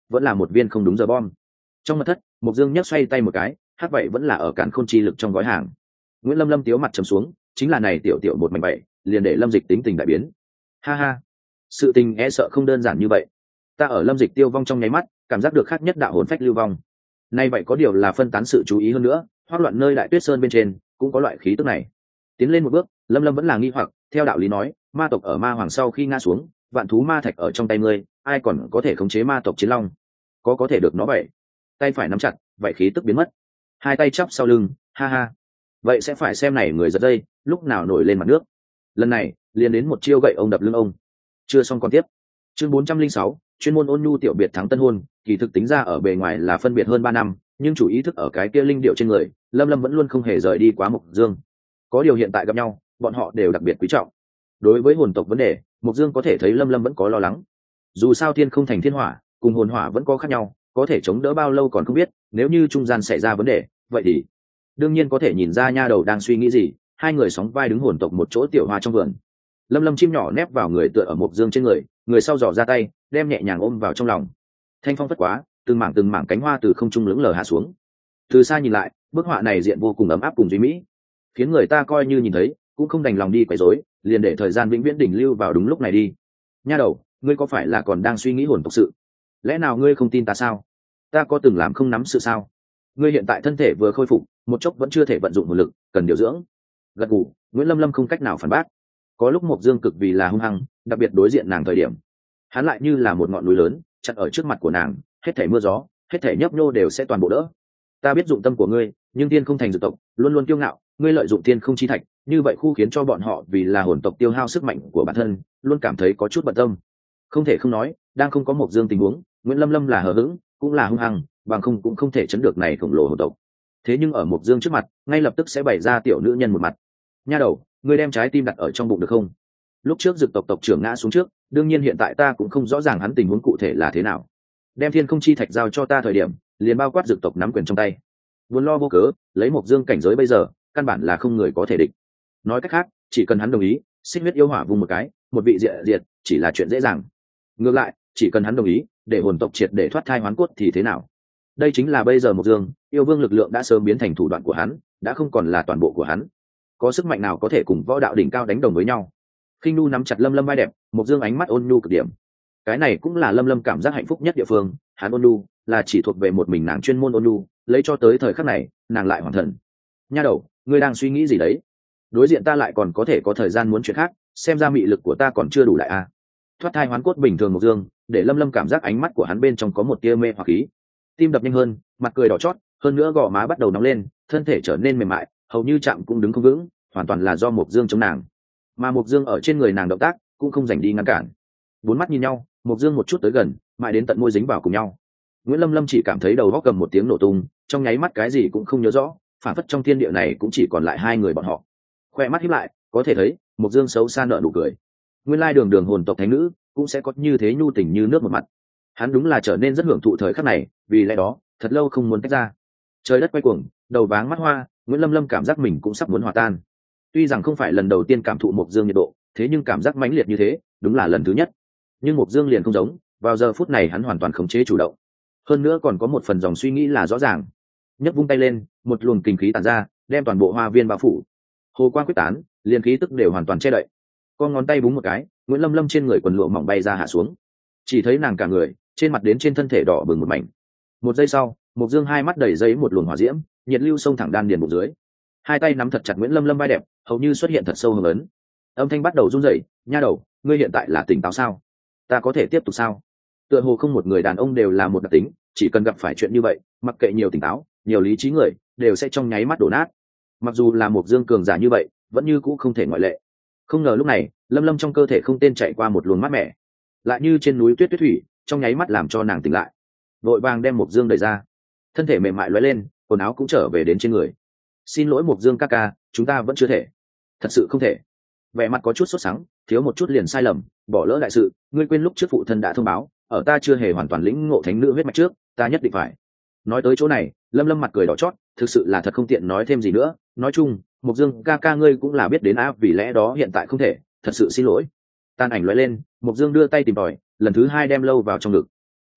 vẫn là một viên không đúng giờ bom. Trong mật thất, Mộc Dương nhấc xoay tay một cái, hát vậy vẫn là ở cản khôn chi lực trong gói hàng. Nguyễn Lâm Lâm tiếu mặt trầm xuống, chính là này tiểu tiểu một mảnh bảy, liền để Lâm Dịch tính tình đại biến. Ha ha, sự tình e sợ không đơn giản như vậy. Ta ở Lâm Dịch tiêu vong trong nháy mắt, cảm giác được khác nhất đạo hồn phách lưu vong. Nay vậy có điều là phân tán sự chú ý hơn nữa, hoắc loạn nơi Đại Tuyết Sơn bên trên cũng có loại khí tức này. Tiến lên một bước, Lâm Lâm vẫn là nghi hoặc, theo đạo lý nói, ma tộc ở ma hoàng sau khi ngã xuống, vạn thú ma thạch ở trong tay ngươi, ai còn có thể khống chế ma tộc chiến long? Có có thể được nó vậy? Tay phải nắm chặt, vậy khí tức biến mất. Hai tay chắp sau lưng, ha ha. Vậy sẽ phải xem này người giật dây, lúc nào nổi lên mặt nước. Lần này, liền đến một chiêu gậy ông đập lưng ông. Chưa xong còn tiếp. Chương bốn trăm linh sáu, chuyên môn ôn nhu tiểu biệt thắng tân hôn, kỳ thực tính ra ở bề ngoài là phân biệt hơn ba năm, nhưng chủ ý thức ở cái kia linh điệu trên người, Lâm Lâm vẫn luôn không hề rời đi quá Mộc Dương. Có điều hiện tại gặp nhau, bọn họ đều đặc biệt quý trọng. Đối với hồn tộc vấn đề, Mộc Dương có thể thấy Lâm Lâm vẫn có lo lắng. Dù sao thiên không thành thiên hỏa, cùng hồn hỏa vẫn có khác nhau, có thể chống đỡ bao lâu còn không biết, nếu như trung gian xảy ra vấn đề, vậy thì đương nhiên có thể nhìn ra nha đầu đang suy nghĩ gì. Hai người sóng vai đứng hồn tộc một chỗ tiểu hoa trong vườn. Lâm Lâm chim nhỏ nép vào người tựa ở Mộc Dương trên người, người sau dò ra tay, đem nhẹ nhàng ôm vào trong lòng. Thanh phong phất quá, từng mảng từng mảng cánh hoa từ không trung lững lờ hạ xuống. Từ xa nhìn lại, bức họa này diện vô cùng ấm áp cùng duy mỹ, khiến người ta coi như nhìn thấy cũng không đành lòng đi quấy rối, liền để thời gian vĩnh viễn đỉnh lưu vào đúng lúc này đi. Nha đầu, ngươi có phải là còn đang suy nghĩ hồn tộc sự? Lẽ nào ngươi không tin ta sao? Ta có từng làm không nắm sự sao? Ngươi hiện tại thân thể vừa khôi phục, một chốc vẫn chưa thể vận dụng hồn lực, cần điều dưỡng. Gật gù, Nguyễn Lâm Lâm không cách nào phản bác. Có lúc Mộc Dương cực vì là hung hăng, đặc biệt đối diện nàng thời điểm, hắn lại như là một ngọn núi lớn chặn ở trước mặt của nàng, hết thảy mưa gió, hết thảy nhấp nhô đều sẽ toàn bộ đỡ. Ta biết dụng tâm của ngươi, nhưng tiên không thành dược tộc luôn luôn kiêu ngạo, ngươi lợi dụng tiên không chi thạch, như vậy khu khiến cho bọn họ vì là hồn tộc tiêu hao sức mạnh của bản thân, luôn cảm thấy có chút bận tâm. Không thể không nói, đang không có Mộc Dương tình huống, Nguyễn Lâm Lâm là hờ hững, cũng là hung hăng, bằng không cũng không thể chấn được này khổng lồ hồn tộc. Thế nhưng ở Mộc Dương trước mặt, ngay lập tức sẽ bày ra tiểu nữ nhân một mặt. Nha đầu, ngươi đem trái tim đặt ở trong bụng được không? Lúc trước dược tộc tộc trưởng ngã xuống trước, đương nhiên hiện tại ta cũng không rõ ràng hắn tình huống cụ thể là thế nào. Đem thiên không chi thạch giao cho ta thời điểm, liền bao quát dược tộc nắm quyền trong tay. Vốn lo vô cớ, lấy Mộc Dương cảnh giới bây giờ, căn bản là không người có thể địch. Nói cách khác, chỉ cần hắn đồng ý, xích huyết yêu hỏa vung một cái, một vị diệt diệt, chỉ là chuyện dễ dàng. Ngược lại, chỉ cần hắn đồng ý, để hồn tộc triệt để thoát thai hoán cốt thì thế nào? Đây chính là bây giờ Mộc Dương, yêu vương lực lượng đã sớm biến thành thủ đoạn của hắn, đã không còn là toàn bộ của hắn. Có sức mạnh nào có thể cùng võ đạo đỉnh cao đánh đồng với nhau? Khinh Nu nắm chặt Lâm Lâm vai đẹp, Mộc Dương ánh mắt ôn nhu cực điểm. Cái này cũng là Lâm Lâm cảm giác hạnh phúc nhất địa phương, hắn ôn nhu là chỉ thuộc về một mình nàng chuyên môn ôn nhu, lấy cho tới thời khắc này, nàng lại hoàn thần. Nha đầu, ngươi đang suy nghĩ gì đấy? Đối diện ta lại còn có thể có thời gian muốn chuyện khác, xem ra mị lực của ta còn chưa đủ lại à? Thoát thai hoán cốt bình thường Mộc Dương, để Lâm Lâm cảm giác ánh mắt của hắn bên trong có một tia mê hoặc khí. Tim đập nhanh hơn, mặt cười đỏ chót, hơn nữa gò má bắt đầu nóng lên, thân thể trở nên mềm mại, hầu như chạm cũng đứng không vững, hoàn toàn là do Mộc Dương chống nàng. Mà Mộc Dương ở trên người nàng động tác cũng không dành đi ngăn cản. Bốn mắt nhìn nhau, Mộc Dương một chút tới gần, mãi đến tận môi dính vào cùng nhau. Nguyễn Lâm Lâm chỉ cảm thấy đầu óc cầm một tiếng nổ tung, trong nháy mắt cái gì cũng không nhớ rõ, phản phất trong thiên địa này cũng chỉ còn lại hai người bọn họ. Khoe mắt híp lại, có thể thấy Mộc Dương xấu xa nở nụ cười. Nguyên lai đường đường hồn tộc thánh nữ cũng sẽ có như thế nhu tình như nước một mặt. Hắn đúng là trở nên rất hưởng thụ thời khắc này, vì lẽ đó thật lâu không muốn tách ra. Trời đất quay cuồng, đầu váng mắt hoa, Nguyễn Lâm Lâm cảm giác mình cũng sắp muốn hòa tan. Tuy rằng không phải lần đầu tiên cảm thụ Mộc Dương nhiệt độ, thế nhưng cảm giác mãnh liệt như thế đúng là lần thứ nhất. Nhưng Mộc Dương liền không giống, vào giờ phút này hắn hoàn toàn khống chế chủ động, hơn nữa còn có một phần dòng suy nghĩ là rõ ràng. Nhấc vung tay lên, một luồng kinh khí tản ra, đem toàn bộ hoa viên bao phủ. Hồ quang quyết tán, liền khí tức đều hoàn toàn che đậy. Con ngón tay búng một cái, Nguyễn Lâm Lâm trên người quần lụa mỏng bay ra hạ xuống, chỉ thấy nàng cả người trên mặt đến trên thân thể đỏ bừng một mảnh. Một giây sau, Mộc Dương hai mắt đầy giấy một luồng hỏa diễm, nhiệt lưu xông thẳng đan điền bụng dưới. Hai tay nắm thật chặt Nguyễn Lâm Lâm vai đẹp, hầu như xuất hiện thật sâu hưng ấn. Âm thanh bắt đầu run rẩy, "Nha đầu, ngươi hiện tại là tỉnh táo sao? Ta có thể tiếp tục sao?" Tựa hồ không một người đàn ông đều là một đặc tính, chỉ cần gặp phải chuyện như vậy, mặc kệ nhiều tỉnh táo, nhiều lý trí người, đều sẽ trong nháy mắt đổ nát. Mặc dù là Mộc Dương cường giả như vậy, vẫn như cũ không thể ngoại lệ. Không ngờ lúc này, Lâm Lâm trong cơ thể không tên chạy qua một luồng mát mẻ, lại như trên núi tuyết tuyết thủy, trong nháy mắt làm cho nàng tỉnh lại. Vội vàng đem Mộc Dương đẩy ra, thân thể mềm mại lóe lên, quần áo cũng trở về đến trên người. "Xin lỗi Mộc Dương ca ca, chúng ta vẫn chưa thể, thật sự không thể." Vẻ mặt có chút sốt sắng, thiếu một chút liền sai lầm, bỏ lỡ đại sự, ngươi quên lúc trước phụ thân đã thông báo, ở ta chưa hề hoàn toàn lĩnh ngộ thánh nữ huyết mạch trước, ta nhất định phải. Nói tới chỗ này, Lâm Lâm mặt cười đỏ chót, thực sự là thật không tiện nói thêm gì nữa, nói chung, Mộc Dương ca ca ngươi cũng là biết đến áp, vì lẽ đó hiện tại không thể, thật sự xin lỗi. Tan ảnh lóe lên, Mộc Dương đưa tay tìm tòi, lần thứ hai đem lâu vào trong ngực.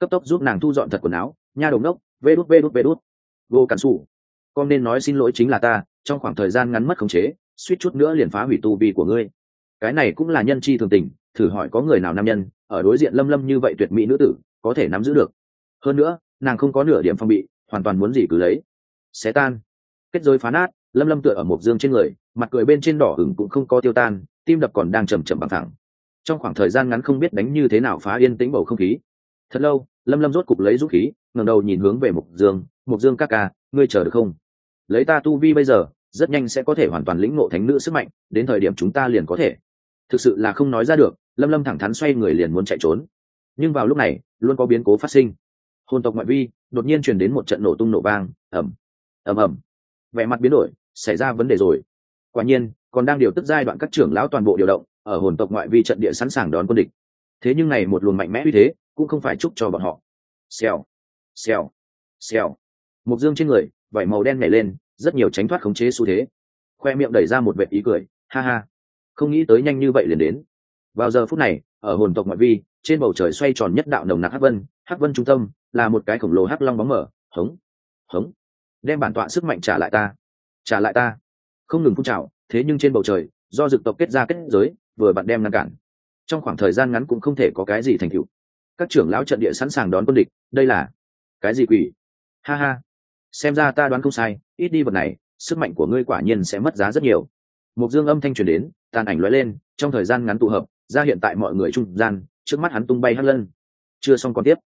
cấp tốc giúp nàng thu dọn thật quần áo. Nha đồng đốc, vê đút vê đút vê đút. Vô cản sủ. Con nên nói xin lỗi chính là ta, trong khoảng thời gian ngắn mất khống chế, suýt chút nữa liền phá hủy tu vi của ngươi. Cái này cũng là nhân chi thường tình, thử hỏi có người nào nam nhân ở đối diện Lâm Lâm như vậy tuyệt mỹ nữ tử có thể nắm giữ được. Hơn nữa, nàng không có nửa điểm phong bị, hoàn toàn muốn gì cứ lấy. Xé tan. Kết giới phá nát, Lâm Lâm tựa ở một dương trên người, mặt cười bên trên đỏ ửng cũng không có tiêu tan, tim đập còn đang chầm chậm bằng thẳng. Trong khoảng thời gian ngắn không biết đánh như thế nào phá yên tĩnh bầu không khí. Thật lâu, Lâm Lâm rốt cục lấy dũng khí, ngẩng đầu nhìn hướng về Mục Dương, "Mục Dương ca ca, ngươi chờ được không? Lấy ta tu vi bây giờ, rất nhanh sẽ có thể hoàn toàn lĩnh ngộ thánh nữ sức mạnh, đến thời điểm chúng ta liền có thể." Thực sự là không nói ra được, Lâm Lâm thẳng thắn xoay người liền muốn chạy trốn. Nhưng vào lúc này, luôn có biến cố phát sinh. Hồn tộc ngoại vi, đột nhiên truyền đến một trận nổ tung nổ vang, ầm, ầm ầm. Vẻ mặt biến đổi, xảy ra vấn đề rồi. Quả nhiên, còn đang điều tức giai đoạn các trưởng lão toàn bộ điều động, ở hồn tộc ngoại vi trận địa sẵn sàng đón quân địch. Thế nhưng này một luồng mạnh mẽ uy thế, cũng không phải chúc cho bọn họ. Xèo, xèo, xèo. Mục Dương trên người, vảy màu đen nhảy lên, rất nhiều tránh thoát khống chế xu thế. Khoe miệng đẩy ra một vệt ý cười, ha ha. Không nghĩ tới nhanh như vậy liền đến. Vào giờ phút này, ở hồn tộc ngoại vi, trên bầu trời xoay tròn nhất đạo nồng nặc hắc vân, hắc vân trung tâm là một cái khổng lồ hắc long bóng mở, hống, hống. Đem bản tọa sức mạnh trả lại ta, trả lại ta. Không ngừng phun trào, thế nhưng trên bầu trời, do dực tộc kết ra kết giới, vừa bạn đem ngăn cản. Trong khoảng thời gian ngắn cũng không thể có cái gì thành tựu. Các trưởng lão trận địa sẵn sàng đón quân địch, đây là cái gì quỷ? Ha ha, xem ra ta đoán không sai, ít đi vật này, sức mạnh của ngươi quả nhiên sẽ mất giá rất nhiều. Mục Dương âm thanh truyền đến, tàn ảnh lóe lên, trong thời gian ngắn tụ hợp, ra hiện tại mọi người trung gian, trước mắt hắn tung bay hất lân. Chưa xong còn tiếp.